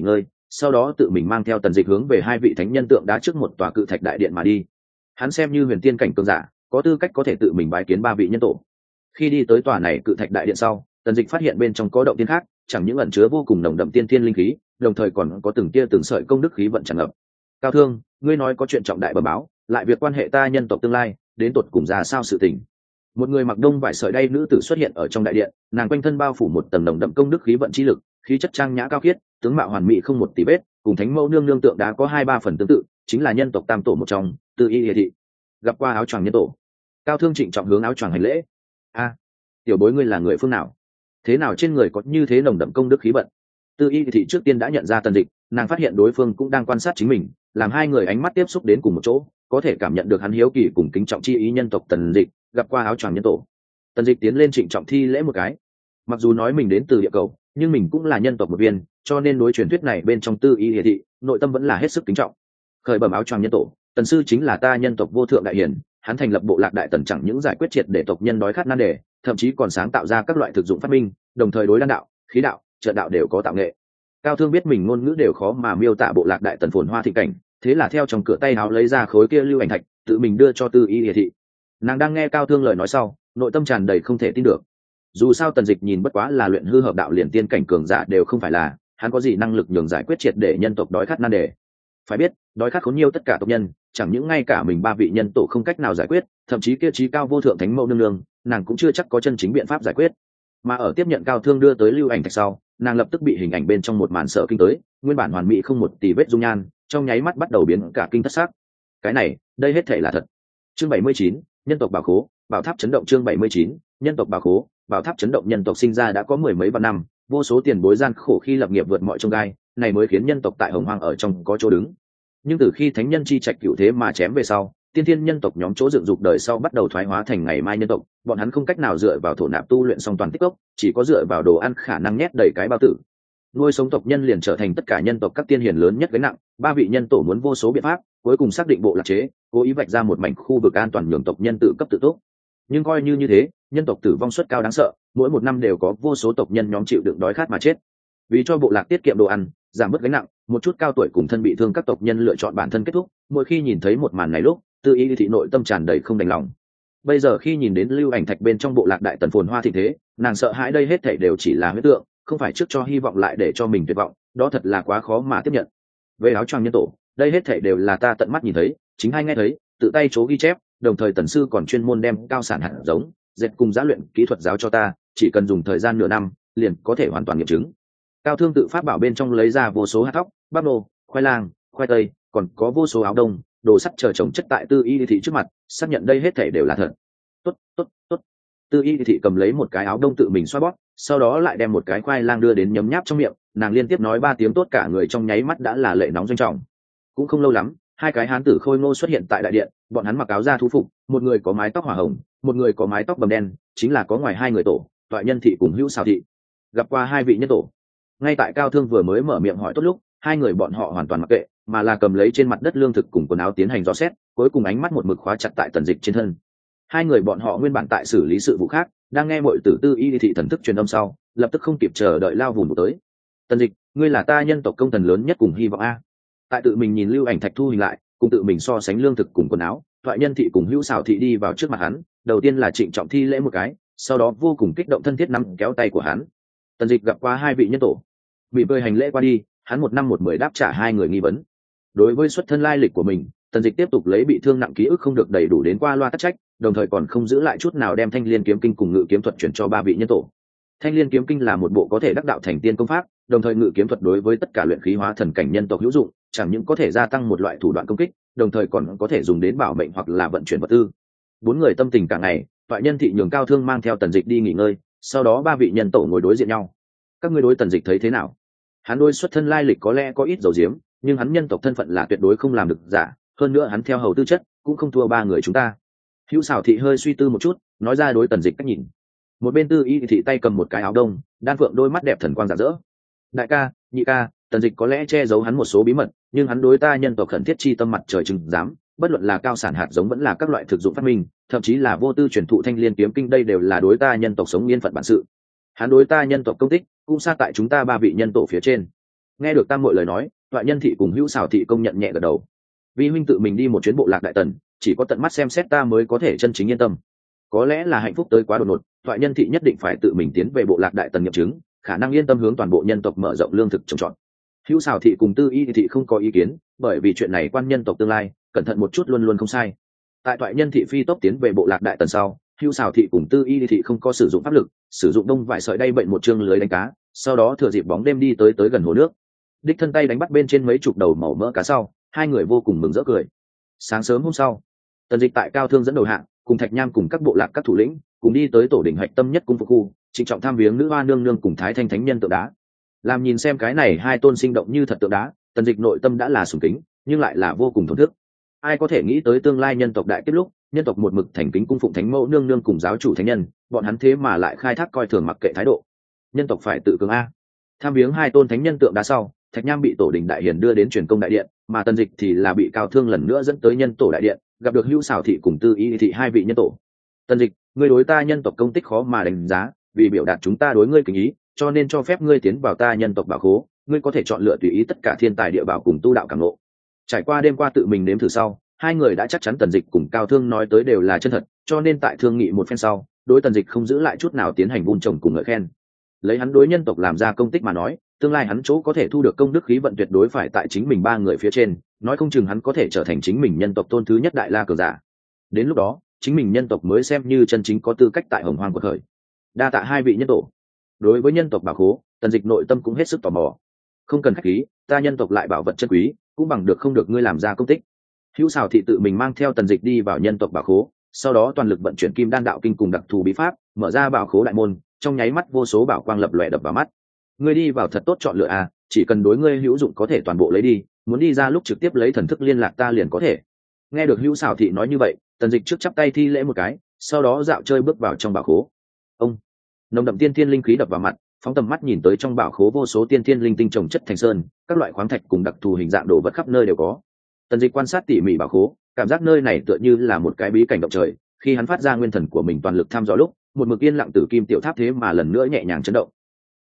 sau đó tự mình mang theo Tần Dịch hướng về hai vị thánh nhân tượng đá trước một tòa cự thạch đại điện mà đi. Hắn xem như huyền tiên cảnh cường giả, có tư cách có thể tự mình bái kiến ba vị nhân tổ. Khi đi tới tòa này cự thạch đại điện sau, Tần Dịch phát hiện bên trong có động tiên khác, chẳng những ẩn chứa vô cùng nồng đậm tiên thiên linh khí, đồng thời còn có từng tia từng sợi công đức khí vận tràn ngập. Cao Thương, ngươi nói có chuyện trọng đại bẩm báo, lại việc quan hệ ta nhân tộc tương lai, đến tột cùng ra sao sự tình? Một người mặc đông vải sợi đay nữ tử xuất hiện ở trong đại điện, nàng quanh thân bao phủ một tầng nồng đậm công đức khí vận chi lực, khí chất trang nhã cao khiết, tướng mạo hoàn mỹ không một tì vết, cùng thánh mẫu nương nương tượng đá có 2-3 phần tương tự, chính là nhân tộc tam tổ một trong, Tư Y Liệt Thị. Gặp qua áo choàng nhân tổ. Cao Thương trịnh trọng hướng áo choàng hành lễ. A, tiểu bối ngươi là người phương nào? Thế nào trên người có như thế nồng đậm công đức khí vận? Tư Y Thị trước tiên đã nhận ra Tần Dịch, nàng phát hiện đối phương cũng đang quan sát chính mình, làm hai người ánh mắt tiếp xúc đến cùng một chỗ, có thể cảm nhận được hắn hiếu kỳ cùng kính trọng chi ý nhân tộc Tần Dịch. Gặp qua áo choàng nhân tổ. Tần Dịch tiến lên trịnh trọng thi lễ một cái. Mặc dù nói mình đến từ địa cầu, nhưng mình cũng là nhân tộc một viên, cho nên đối truyền thuyết này bên trong Tư Y Liệt Thị, nội tâm vẫn là hết sức kính trọng. Khởi bẩm áo choàng nhân tổ, Tần sư chính là ta nhân tộc vô thượng đại hiển, hắn thành lập bộ lạc đại tần chẳng những giải quyết triệt để tộc nhân đói khát nan đề, thậm chí còn sáng tạo ra các loại thực dụng phát minh, đồng thời đối đan đạo, khí đạo, trợ đạo đều có tạo nghệ. Cao Thương biết mình ngôn ngữ đều khó mà miêu tả bộ lạc đại tần phồn hoa thịnh cảnh, thế là theo trong cửa tay áo lấy ra khối kia lưu ảnh thạch, tự mình đưa cho Tư Y Liệt Thị. Nàng đang nghe Cao Thương lời nói sau, nội tâm tràn đầy không thể tin được. Dù sao Tần Dịch nhìn bất quá là luyện hư hợp đạo liền tiên cảnh cường giả đều không phải là, hắn có gì năng lực nhường giải quyết triệt để nhân tộc đói khát nan đề. Phải biết, đói khát khốn nhiều tất cả tộc nhân, chẳng những ngay cả mình ba vị nhân tổ không cách nào giải quyết, thậm chí kia chí cao vô thượng thánh mẫu nương nương, nàng cũng chưa chắc có chân chính biện pháp giải quyết. Mà ở tiếp nhận Cao Thương đưa tới lưu ảnh thạch sau, nàng lập tức bị hình ảnh bên trong một màn sợ kinh tới, nguyên bản hoàn mỹ không một tì vết dung nhan, trong nháy mắt bắt đầu biến cả kinh thất sắc. Cái này, đây hết thảy là thật. Chương 79, nhân tộc bảo khố, bảo tháp chấn động. Chương 79, nhân tộc bảo khố, bảo tháp chấn động. Nhân tộc sinh ra đã có mười mấy vạn năm, vô số tiền bối gian khổ khi lập nghiệp vượt mọi chông gai, này mới khiến nhân tộc tại Hồng Hoang ở trong có chỗ đứng. Nhưng từ khi thánh nhân chi trạch cửu thế mà chém về sau, tiên thiên nhân tộc nhóm chỗ dựng dục đời sau bắt đầu thoái hóa thành ngày mai nhân tộc, bọn hắn không cách nào dựa vào thổ nạp tu luyện song toàn tích cốc, chỉ có dựa vào đồ ăn khả năng nhét đầy cái bao tử. Nuôi sống tộc nhân liền trở thành tất cả nhân tộc các tiên hiền lớn nhất gánh nặng. Ba vị nhân tổ muốn vô số biện pháp, cuối cùng xác định bộ lạc chế, cố ý vạch ra một mảnh khu vực an toàn nhường tộc nhân tự cấp tự túc. Nhưng coi như thế, nhân tộc tử vong suất cao đáng sợ, mỗi một năm đều có vô số tộc nhân nhóm chịu đựng đói khát mà chết. Vì cho bộ lạc tiết kiệm đồ ăn, giảm bớt gánh nặng, một chút cao tuổi cùng thân bị thương các tộc nhân lựa chọn bản thân kết thúc. Mỗi khi nhìn thấy một màn này lúc, Tư Y Thị nội tâm tràn đầy không đành lòng. Bây giờ khi nhìn đến lưu ảnh thạch bên trong bộ lạc đại tần phồn hoa thịnh thế, nàng sợ hãi đây hết thảy đều chỉ là huyễn tượng, không phải trước cho hy vọng lại để cho mình tuyệt vọng, đó thật là quá khó mà tiếp nhận. Về áo choàng nhân tổ, đây hết thảy đều là ta tận mắt nhìn thấy, chính hay nghe thấy, tự tay chố ghi chép, đồng thời tần sư còn chuyên môn đem cao sản hạt giống, dệt cùng giá luyện kỹ thuật giáo cho ta, chỉ cần dùng thời gian nửa năm, liền có thể hoàn toàn nghiệm chứng. Cao Thương tự phát bảo bên trong lấy ra vô số hạt thóc, bắp nô, khoai lang, khoai tây, còn có vô số áo đông, đồ sắt chờ chồng chất tại Tư Y Thị trước mặt, xác nhận đây hết thảy đều là thật. Tốt, tốt, tốt. Tư Y Thị cầm lấy một cái áo đông tự mình xoa bóp, sau đó lại đem một cái khoai lang đưa đến nhấm nháp trong miệng, nàng liên tiếp nói 3 tiếng tốt, cả người trong nháy mắt đã là lệ nóng doanh trọng. Cũng không lâu lắm, hai cái hán tử khôi ngô xuất hiện tại đại điện, bọn hắn mặc áo da thú phục, một người có mái tóc hỏa hồng, một người có mái tóc bầm đen, chính là có ngoài hai người tổ, Toại Nhân Thị cùng Hữu Sào Thị. Gặp qua hai vị nhân tổ. Ngay tại Cao Thương vừa mới mở miệng hỏi tốt lúc, hai người bọn họ hoàn toàn mặc kệ, mà là cầm lấy trên mặt đất lương thực cùng quần áo tiến hành dò xét, cuối cùng ánh mắt một mực khóa chặt tại Tần Dịch trên thân. Hai người bọn họ nguyên bản tại xử lý sự vụ khác, đang nghe mọi tử Tư Y Thị thần thức truyền âm sau, lập tức không kịp chờ đợi lao vùng tới. Tần Dịch, ngươi là ta nhân tộc công thần lớn nhất cùng hy vọng a. Tại tự mình nhìn lưu ảnh thạch thu hình lại, cùng tự mình so sánh lương thực cùng quần áo, Toại Nhân Thị cùng Hữu Sào Thị đi vào trước mặt hắn, đầu tiên là trịnh trọng thi lễ một cái, sau đó vô cùng kích động thân thiết nắm kéo tay của hắn. Tần Dịch gặp qua hai vị nhân tổ, bị cười hành lễ qua đi, hắn 1 năm 1 mười đáp trả hai người nghi vấn. Đối với xuất thân lai lịch của mình, Tần Dịch tiếp tục lấy bị thương nặng ký ức không được đầy đủ đến qua loa tắc trách, đồng thời còn không giữ lại chút nào đem Thanh Liên kiếm kinh cùng ngự kiếm thuật chuyển cho ba vị nhân tổ. Thanh Liên kiếm kinh là một bộ có thể đắc đạo thành tiên công pháp, đồng thời ngự kiếm thuật đối với tất cả luyện khí hóa thần cảnh nhân tộc hữu dụng, chẳng những có thể gia tăng một loại thủ đoạn công kích, đồng thời còn có thể dùng đến bảo mệnh hoặc là vận chuyển vật tư. 4 người tâm tình cả ngày, Toại Nhân Thị nhường Cao Thương mang theo Tần Dịch đi nghỉ ngơi, sau đó ba vị nhân tổ ngồi đối diện nhau. Các ngươi đối Tần Dịch thấy thế nào? Hắn đối xuất thân lai lịch có lẽ có ít dầu diếm, nhưng hắn nhân tộc thân phận là tuyệt đối không làm được giả, hơn nữa hắn theo hầu tư chất cũng không thua ba người chúng ta. Hữu Sào Thị hơi suy tư một chút, nói ra đối Tần Dịch cách nhìn. Một bên Tư Y Thị tay cầm một cái áo đông, đan phượng đôi mắt đẹp thần quang rạng rỡ. Đại ca, nhị ca, Tần Dịch có lẽ che giấu hắn một số bí mật, nhưng hắn đối ta nhân tộc khẩn thiết chi tâm mặt trời chừng dám, bất luận là cao sản hạt giống vẫn là các loại thực dụng phát minh, thậm chí là vô tư truyền thụ Thanh Liên kiếm kinh, đây đều là đối ta nhân tộc sống yên phận bản sự. Hắn đối ta nhân tộc công tích cũng xa tại chúng ta ba vị nhân tổ phía trên. Nghe được tam muội lời nói, Toại Nhân thị cùng Hữu Xào thị công nhận nhẹ gật đầu. Vi huynh tự mình đi một chuyến bộ lạc đại tần, chỉ có tận mắt xem xét ta mới có thể chân chính yên tâm. Có lẽ là hạnh phúc tới quá đột ngột, Toại Nhân thị nhất định phải tự mình tiến về bộ lạc đại tần nghiệm chứng, khả năng yên tâm hướng toàn bộ nhân tộc mở rộng lương thực trồng trọt. Hữu Xào thị cùng Tư Y thị không có ý kiến, bởi vì chuyện này quan nhân tộc tương lai, cẩn thận một chút luôn luôn không sai. Tại Toại Nhân thị phi tốc tiến về bộ lạc đại tần sau, Hữu Xào thị cùng Tư Y thị không có sử dụng pháp lực, sử dụng đông vải sợi đay bệnh một chương lưới đánh cá, sau đó thừa dịp bóng đêm đi tới gần hồ nước, đích thân tay đánh bắt bên trên mấy chục đầu màu mỡ cá sau, hai người vô cùng mừng rỡ cười. Sáng sớm hôm sau, Tần Dịch tại Cao Thương dẫn đầu hạng, cùng Thạch Nham cùng các bộ lạc các thủ lĩnh cùng đi tới tổ đỉnh hạch tâm nhất cung phục khu, trịnh trọng tham viếng nữ hoa nương nương cùng Thái Thanh thánh nhân tượng đá. Làm nhìn xem cái này hai tôn sinh động như thật tượng đá, Tần Dịch nội tâm đã là sùng kính, nhưng lại là vô cùng thổn thức. Ai có thể nghĩ tới tương lai nhân tộc đại kết lúc, nhân tộc một mực thành kính cung phụng thánh mẫu nương nương cùng giáo chủ thánh nhân, bọn hắn thế mà lại khai thác coi thường mặc kệ thái độ. Nhân tộc phải tự cường a. Tham viếng hai tôn thánh nhân tượng đá sau, Thạch Nham bị tổ đình đại hiền đưa đến truyền công đại điện, mà Tần Dịch thì là bị Cao Thương lần nữa dẫn tới nhân tổ đại điện, gặp được Hữu Xào thị cùng Tư Y thị hai vị nhân tổ. Tần Dịch, ngươi đối ta nhân tộc công tích khó mà đánh giá, vì biểu đạt chúng ta đối ngươi kính ý, cho nên cho phép ngươi tiến vào ta nhân tộc bảo khố, ngươi có thể chọn lựa tùy ý tất cả thiên tài địa bảo cùng tu đạo cảm ngộ. Trải qua đêm qua tự mình nếm thử sau, hai người đã chắc chắn Tần Dịch cùng Cao Thương nói tới đều là chân thật, cho nên tại thương nghị một phen sau, đối Tần Dịch không giữ lại chút nào tiến hành vun trồng cùng ngợi khen. Lấy hắn đối nhân tộc làm ra công tích mà nói, tương lai hắn chỗ có thể thu được công đức khí vận tuyệt đối phải tại chính mình ba người phía trên, nói không chừng hắn có thể trở thành chính mình nhân tộc tôn thứ nhất đại la cường giả. Đến lúc đó, chính mình nhân tộc mới xem như chân chính có tư cách tại Hồng Hoang quật khởi. Đa tạ hai vị nhân tổ. Đối với nhân tộc bảo khố, Tần Dịch nội tâm cũng hết sức tò mò. Không cần khách khí, ta nhân tộc lại bảo vật chân quý, cũng bằng được không được ngươi làm ra công tích. Hữu Xào thị tự mình mang theo Tần Dịch đi vào nhân tộc bảo khố, sau đó toàn lực vận chuyển Kim Đan đạo kinh cùng đặc thù bí pháp, mở ra bảo khố đại môn, trong nháy mắt vô số bảo quang lập lòe đập vào mắt. Ngươi đi vào thật tốt chọn lựa à, chỉ cần đối ngươi hữu dụng có thể toàn bộ lấy đi, muốn đi ra lúc trực tiếp lấy thần thức liên lạc ta liền có thể. Nghe được Hữu Xào thị nói như vậy, Tần Dịch trước chắp tay thi lễ một cái, sau đó dạo chơi bước vào trong bảo khố. Ông, nồng đậm tiên thiên linh khí đập vào mặt, phóng tầm mắt nhìn tới trong bảo khố vô số tiên thiên linh tinh trồng chất thành sơn, các loại khoáng thạch cùng đặc thù hình dạng đồ vật khắp nơi đều có. Tần Dịch quan sát tỉ mỉ bảo khố, cảm giác nơi này tựa như là một cái bí cảnh động trời. Khi hắn phát ra nguyên thần của mình toàn lực tham dò lúc, một mực yên lặng tử kim tiểu tháp thế mà lần nữa nhẹ nhàng chấn động,